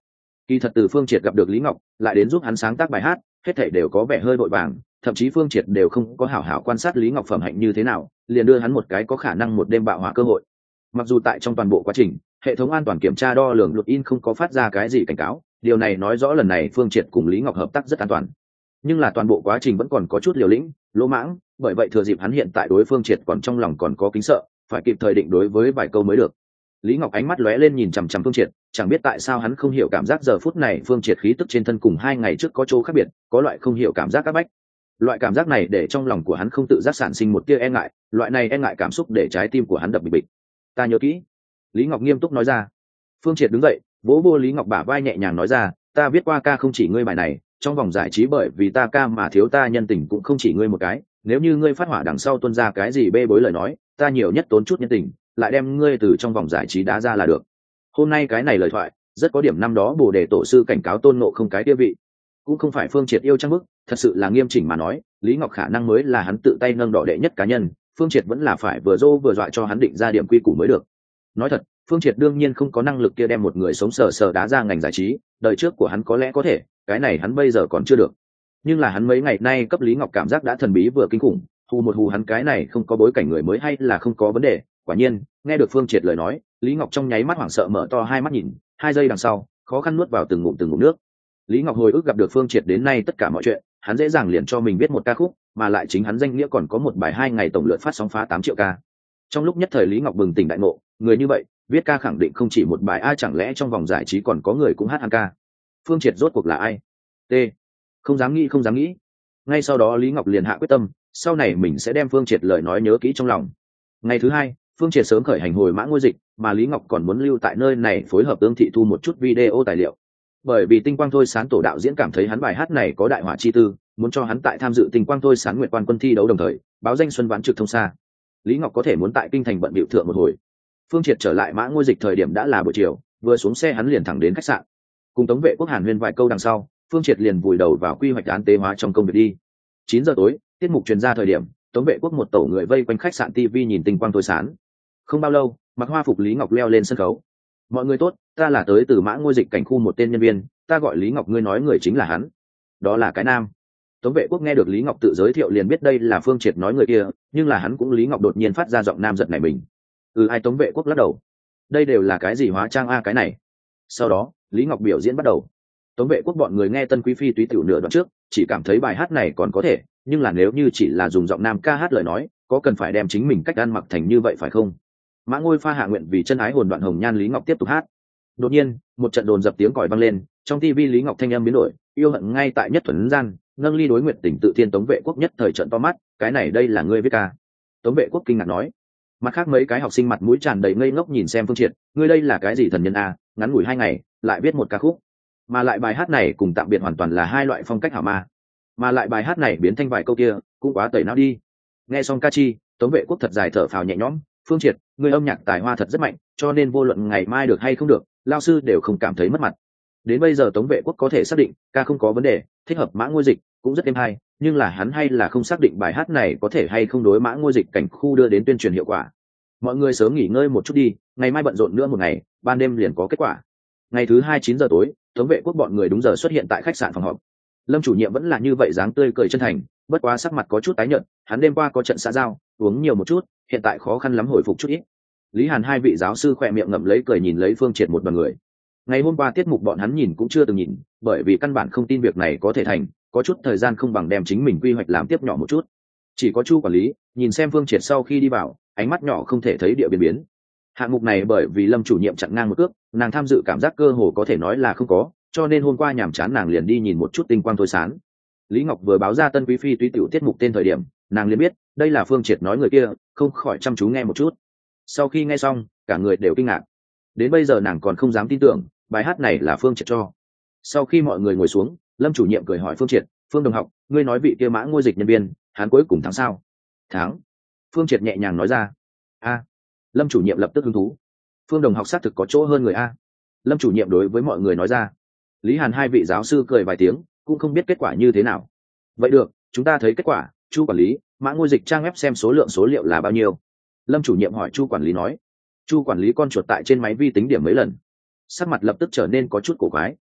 Speaker 1: Kỳ thật từ Phương Triệt gặp được Lý Ngọc lại đến giúp hắn sáng tác bài hát, hết thảy đều có vẻ hơi vội vàng, thậm chí Phương Triệt đều không có hảo hảo quan sát Lý Ngọc phẩm hạnh như thế nào, liền đưa hắn một cái có khả năng một đêm bạo hỏa cơ hội. Mặc dù tại trong toàn bộ quá trình, hệ thống an toàn kiểm tra đo lường lục in không có phát ra cái gì cảnh cáo, điều này nói rõ lần này Phương Triệt cùng Lý Ngọc hợp tác rất an toàn. Nhưng là toàn bộ quá trình vẫn còn có chút liều lĩnh, lỗ mãng, bởi vậy thừa dịp hắn hiện tại đối Phương Triệt còn trong lòng còn có kính sợ, phải kịp thời định đối với vài câu mới được. Lý Ngọc ánh mắt lóe lên nhìn chằm chằm Phương Triệt, chẳng biết tại sao hắn không hiểu cảm giác giờ phút này Phương Triệt khí tức trên thân cùng hai ngày trước có chỗ khác biệt, có loại không hiểu cảm giác áp bách. Loại cảm giác này để trong lòng của hắn không tự giác sản sinh một tia e ngại, loại này e ngại cảm xúc để trái tim của hắn đập bịch bịch. Ta nhớ kỹ. Lý Ngọc nghiêm túc nói ra. Phương Triệt đứng dậy, vỗ vô Lý Ngọc bả vai nhẹ nhàng nói ra, ta viết qua ca không chỉ ngươi bài này, trong vòng giải trí bởi vì ta ca mà thiếu ta nhân tình cũng không chỉ ngươi một cái, nếu như ngươi phát hỏa đằng sau tuân ra cái gì bê bối lời nói, ta nhiều nhất tốn chút nhân tình, lại đem ngươi từ trong vòng giải trí đá ra là được. Hôm nay cái này lời thoại rất có điểm năm đó Bồ Đề tổ sư cảnh cáo Tôn Ngộ không cái địa vị. Cũng không phải Phương Triệt yêu trang bức, thật sự là nghiêm chỉnh mà nói, Lý Ngọc khả năng mới là hắn tự tay nâng đỏ đệ nhất cá nhân, Phương Triệt vẫn là phải vừa dô vừa dọa cho hắn định ra điểm quy củ mới được. Nói thật, Phương Triệt đương nhiên không có năng lực kia đem một người sống sờ sờ đá ra ngành giải trí, đời trước của hắn có lẽ có thể, cái này hắn bây giờ còn chưa được. Nhưng là hắn mấy ngày nay cấp Lý Ngọc cảm giác đã thần bí vừa kinh khủng, hù một hù hắn cái này không có bối cảnh người mới hay là không có vấn đề. Quả nhiên, nghe được Phương Triệt lời nói, Lý Ngọc trong nháy mắt hoảng sợ mở to hai mắt nhìn, hai giây đằng sau, khó khăn nuốt vào từng ngụm từng ngụm nước. Lý Ngọc hồi ức gặp được Phương Triệt đến nay tất cả mọi chuyện, hắn dễ dàng liền cho mình viết một ca khúc, mà lại chính hắn danh nghĩa còn có một bài hai ngày tổng lượt phát sóng phá tám triệu ca. Trong lúc nhất thời Lý Ngọc bừng tỉnh đại ngộ, người như vậy, viết ca khẳng định không chỉ một bài, ai chẳng lẽ trong vòng giải trí còn có người cũng hát hắn ca. Phương Triệt rốt cuộc là ai? T. Không dám nghĩ không dám nghĩ. Ngay sau đó Lý Ngọc liền hạ quyết tâm, sau này mình sẽ đem Phương Triệt lời nói nhớ kỹ trong lòng. Ngày thứ hai, Phương Triệt sớm khởi hành hồi Mã Ngôi Dịch, mà Lý Ngọc còn muốn lưu tại nơi này phối hợp Tương Thị thu một chút video tài liệu. Bởi vì Tinh Quang Thôi Sán tổ đạo diễn cảm thấy hắn bài hát này có đại hỏa chi tư, muốn cho hắn tại tham dự Tinh Quang Thôi Sán Nguyệt Quan quân thi đấu đồng thời, báo danh Xuân Vãn trực thông xa. Lý Ngọc có thể muốn tại kinh thành bận bịu thượng một hồi. Phương Triệt trở lại Mã Ngôi Dịch thời điểm đã là buổi chiều, vừa xuống xe hắn liền thẳng đến khách sạn. Cùng Tống Vệ Quốc hàn huyên vài câu đằng sau, Phương Triệt liền vùi đầu vào quy hoạch án tế hóa trong công việc đi. Chín giờ tối, tiết mục truyền ra thời điểm, Tống Vệ Quốc một tổ người vây quanh khách sạn ti vi nhìn Tinh Quang Thôi Sán. Không bao lâu, mặc hoa phục Lý Ngọc leo lên sân khấu. Mọi người tốt, ta là tới từ Mã Ngôi Dịch cảnh khu một tên nhân viên, ta gọi Lý Ngọc, ngươi nói người chính là hắn. Đó là cái nam. Tống Vệ Quốc nghe được Lý Ngọc tự giới thiệu liền biết đây là Phương Triệt nói người kia, nhưng là hắn cũng Lý Ngọc đột nhiên phát ra giọng nam giật này mình. Ừ, ai? Tống Vệ Quốc lắc đầu. Đây đều là cái gì hóa trang a cái này. Sau đó, Lý Ngọc biểu diễn bắt đầu. Tống Vệ Quốc bọn người nghe Tân Quý Phi túy tiểu nửa đoạn trước, chỉ cảm thấy bài hát này còn có thể, nhưng là nếu như chỉ là dùng giọng nam ca hát lời nói, có cần phải đem chính mình cách ăn mặc thành như vậy phải không? Mã Ngôi pha hạ nguyện vì chân ái hồn đoạn hồng nhan Lý Ngọc tiếp tục hát. Đột nhiên, một trận đồn dập tiếng còi vang lên, trong tivi Lý Ngọc thanh âm biến đổi, yêu hận ngay tại nhất thuần gian, nâng ly đối nguyện tình tự thiên. Tống Vệ Quốc nhất thời trận to mắt, cái này đây là ngươi viết ca? Tống Vệ Quốc kinh ngạc nói. Mặt khác mấy cái học sinh mặt mũi tràn đầy ngây ngốc nhìn xem Phương Triệt, ngươi đây là cái gì thần nhân a, ngắn ngủi hai ngày lại viết một ca khúc, mà lại bài hát này cùng tạm biệt hoàn toàn là hai loại phong cách hảo ma, mà lại bài hát này biến thanh vài câu kia cũng quá tẩy não đi. Nghe xong ca chi, Tống Vệ Quốc thật dài thở phào nhẹ nhõm, Phương Triệt, ngươi âm nhạc tài hoa thật rất mạnh, cho nên vô luận ngày mai được hay không được, lao sư đều không cảm thấy mất mặt. Đến bây giờ Tống Vệ Quốc có thể xác định ca không có vấn đề, thích hợp Mã Ngôi Dịch cũng rất êm hay, nhưng là hắn hay là không xác định bài hát này có thể hay không đối Mã Ngôi Dịch cảnh khu đưa đến tuyên truyền hiệu quả. Mọi người sớm nghỉ ngơi một chút đi, ngày mai bận rộn nữa một ngày, ban đêm liền có kết quả. Ngày thứ hai chín giờ tối, Tống Vệ Quốc bọn người đúng giờ xuất hiện tại khách sạn phòng họp. Lâm chủ nhiệm vẫn là như vậy dáng tươi cười chân thành, bất quá sắc mặt có chút tái nhợt, hắn đêm qua có trận xã giao, uống nhiều một chút, hiện tại khó khăn lắm hồi phục chút ít. Lý Hàn hai vị giáo sư khỏe miệng ngậm lấy cười nhìn lấy Phương Triệt một đoàn người. Ngày hôm qua tiết mục bọn hắn nhìn cũng chưa từng nhìn, bởi vì căn bản không tin việc này có thể thành, có chút thời gian không bằng đem chính mình quy hoạch làm tiếp nhỏ một chút. Chỉ có Chu quản lý nhìn xem Phương Triệt sau khi đi vào, ánh mắt nhỏ không thể thấy địa biến biến. Hạng mục này bởi vì Lâm chủ nhiệm chặn ngang một cước, nàng tham dự cảm giác cơ hồ có thể nói là không có, cho nên hôm qua nhàm chán nàng liền đi nhìn một chút Tinh Quang Thôi Sán. Lý Ngọc vừa báo ra Tân Quý Phi túy tiểu tiết mục tên thời điểm, nàng liền biết đây là Phương Triệt nói người kia, không khỏi chăm chú nghe một chút. Sau khi nghe xong, cả người đều kinh ngạc. Đến bây giờ nàng còn không dám tin tưởng bài hát này là Phương Triệt cho. Sau khi mọi người ngồi xuống, Lâm chủ nhiệm cười hỏi Phương Triệt, Phương đồng học, ngươi nói vị kia Mã Ngôi Dịch nhân viên, hắn cuối cùng thắng sao? Thắng. Phương Triệt nhẹ nhàng nói ra. A. Lâm chủ nhiệm lập tức hứng thú. Phương đồng học xác thực có chỗ hơn người a. Lâm chủ nhiệm đối với mọi người nói ra. Lý Hàn hai vị giáo sư cười vài tiếng, cũng không biết kết quả như thế nào. Vậy được, chúng ta thấy kết quả. Chu quản lý, Mã Ngôi Dịch trang web xem số lượng số liệu là bao nhiêu? Lâm chủ nhiệm hỏi Chu quản lý nói. Chu quản lý con chuột tại trên máy vi tính điểm mấy lần, sắc mặt lập tức trở nên có chút cổ quái.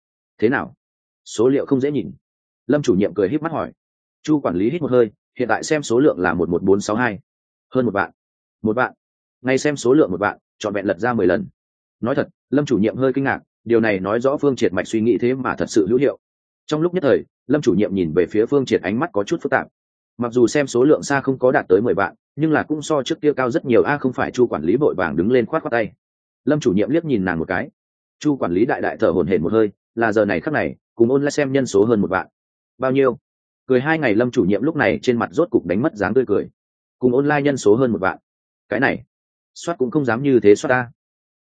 Speaker 1: thế nào, số liệu không dễ nhìn? Lâm chủ nhiệm cười híp mắt hỏi. Chu quản lý hít một hơi, hiện tại xem số lượng là một một bốn sáu hai, hơn một vạn. Một vạn? Ngày xem số lượng một vạn, trọn vẹn lật ra mười lần. Nói thật, Lâm chủ nhiệm hơi kinh ngạc, điều này nói rõ Phương Triệt mạch suy nghĩ thế mà thật sự hữu hiệu. Trong lúc nhất thời, Lâm chủ nhiệm nhìn về phía Phương Triệt ánh mắt có chút phức tạp. Mặc dù xem số lượng xa không có đạt tới mười vạn, nhưng là cũng so trước kia cao rất nhiều a. Không phải? Chu quản lý vội vàng đứng lên khoát khoát tay. Lâm chủ nhiệm liếc nhìn nàng một cái. Chu quản lý đại đại thở hổn hển một hơi, là giờ này khắc này, cùng ôn lại xem nhân số hơn một vạn. Bao nhiêu? Cười hai ngày Lâm chủ nhiệm lúc này trên mặt rốt cục đánh mất dáng tươi cười. Cùng online nhân số hơn một vạn. Cái này, soát cũng không dám như thế soát ta.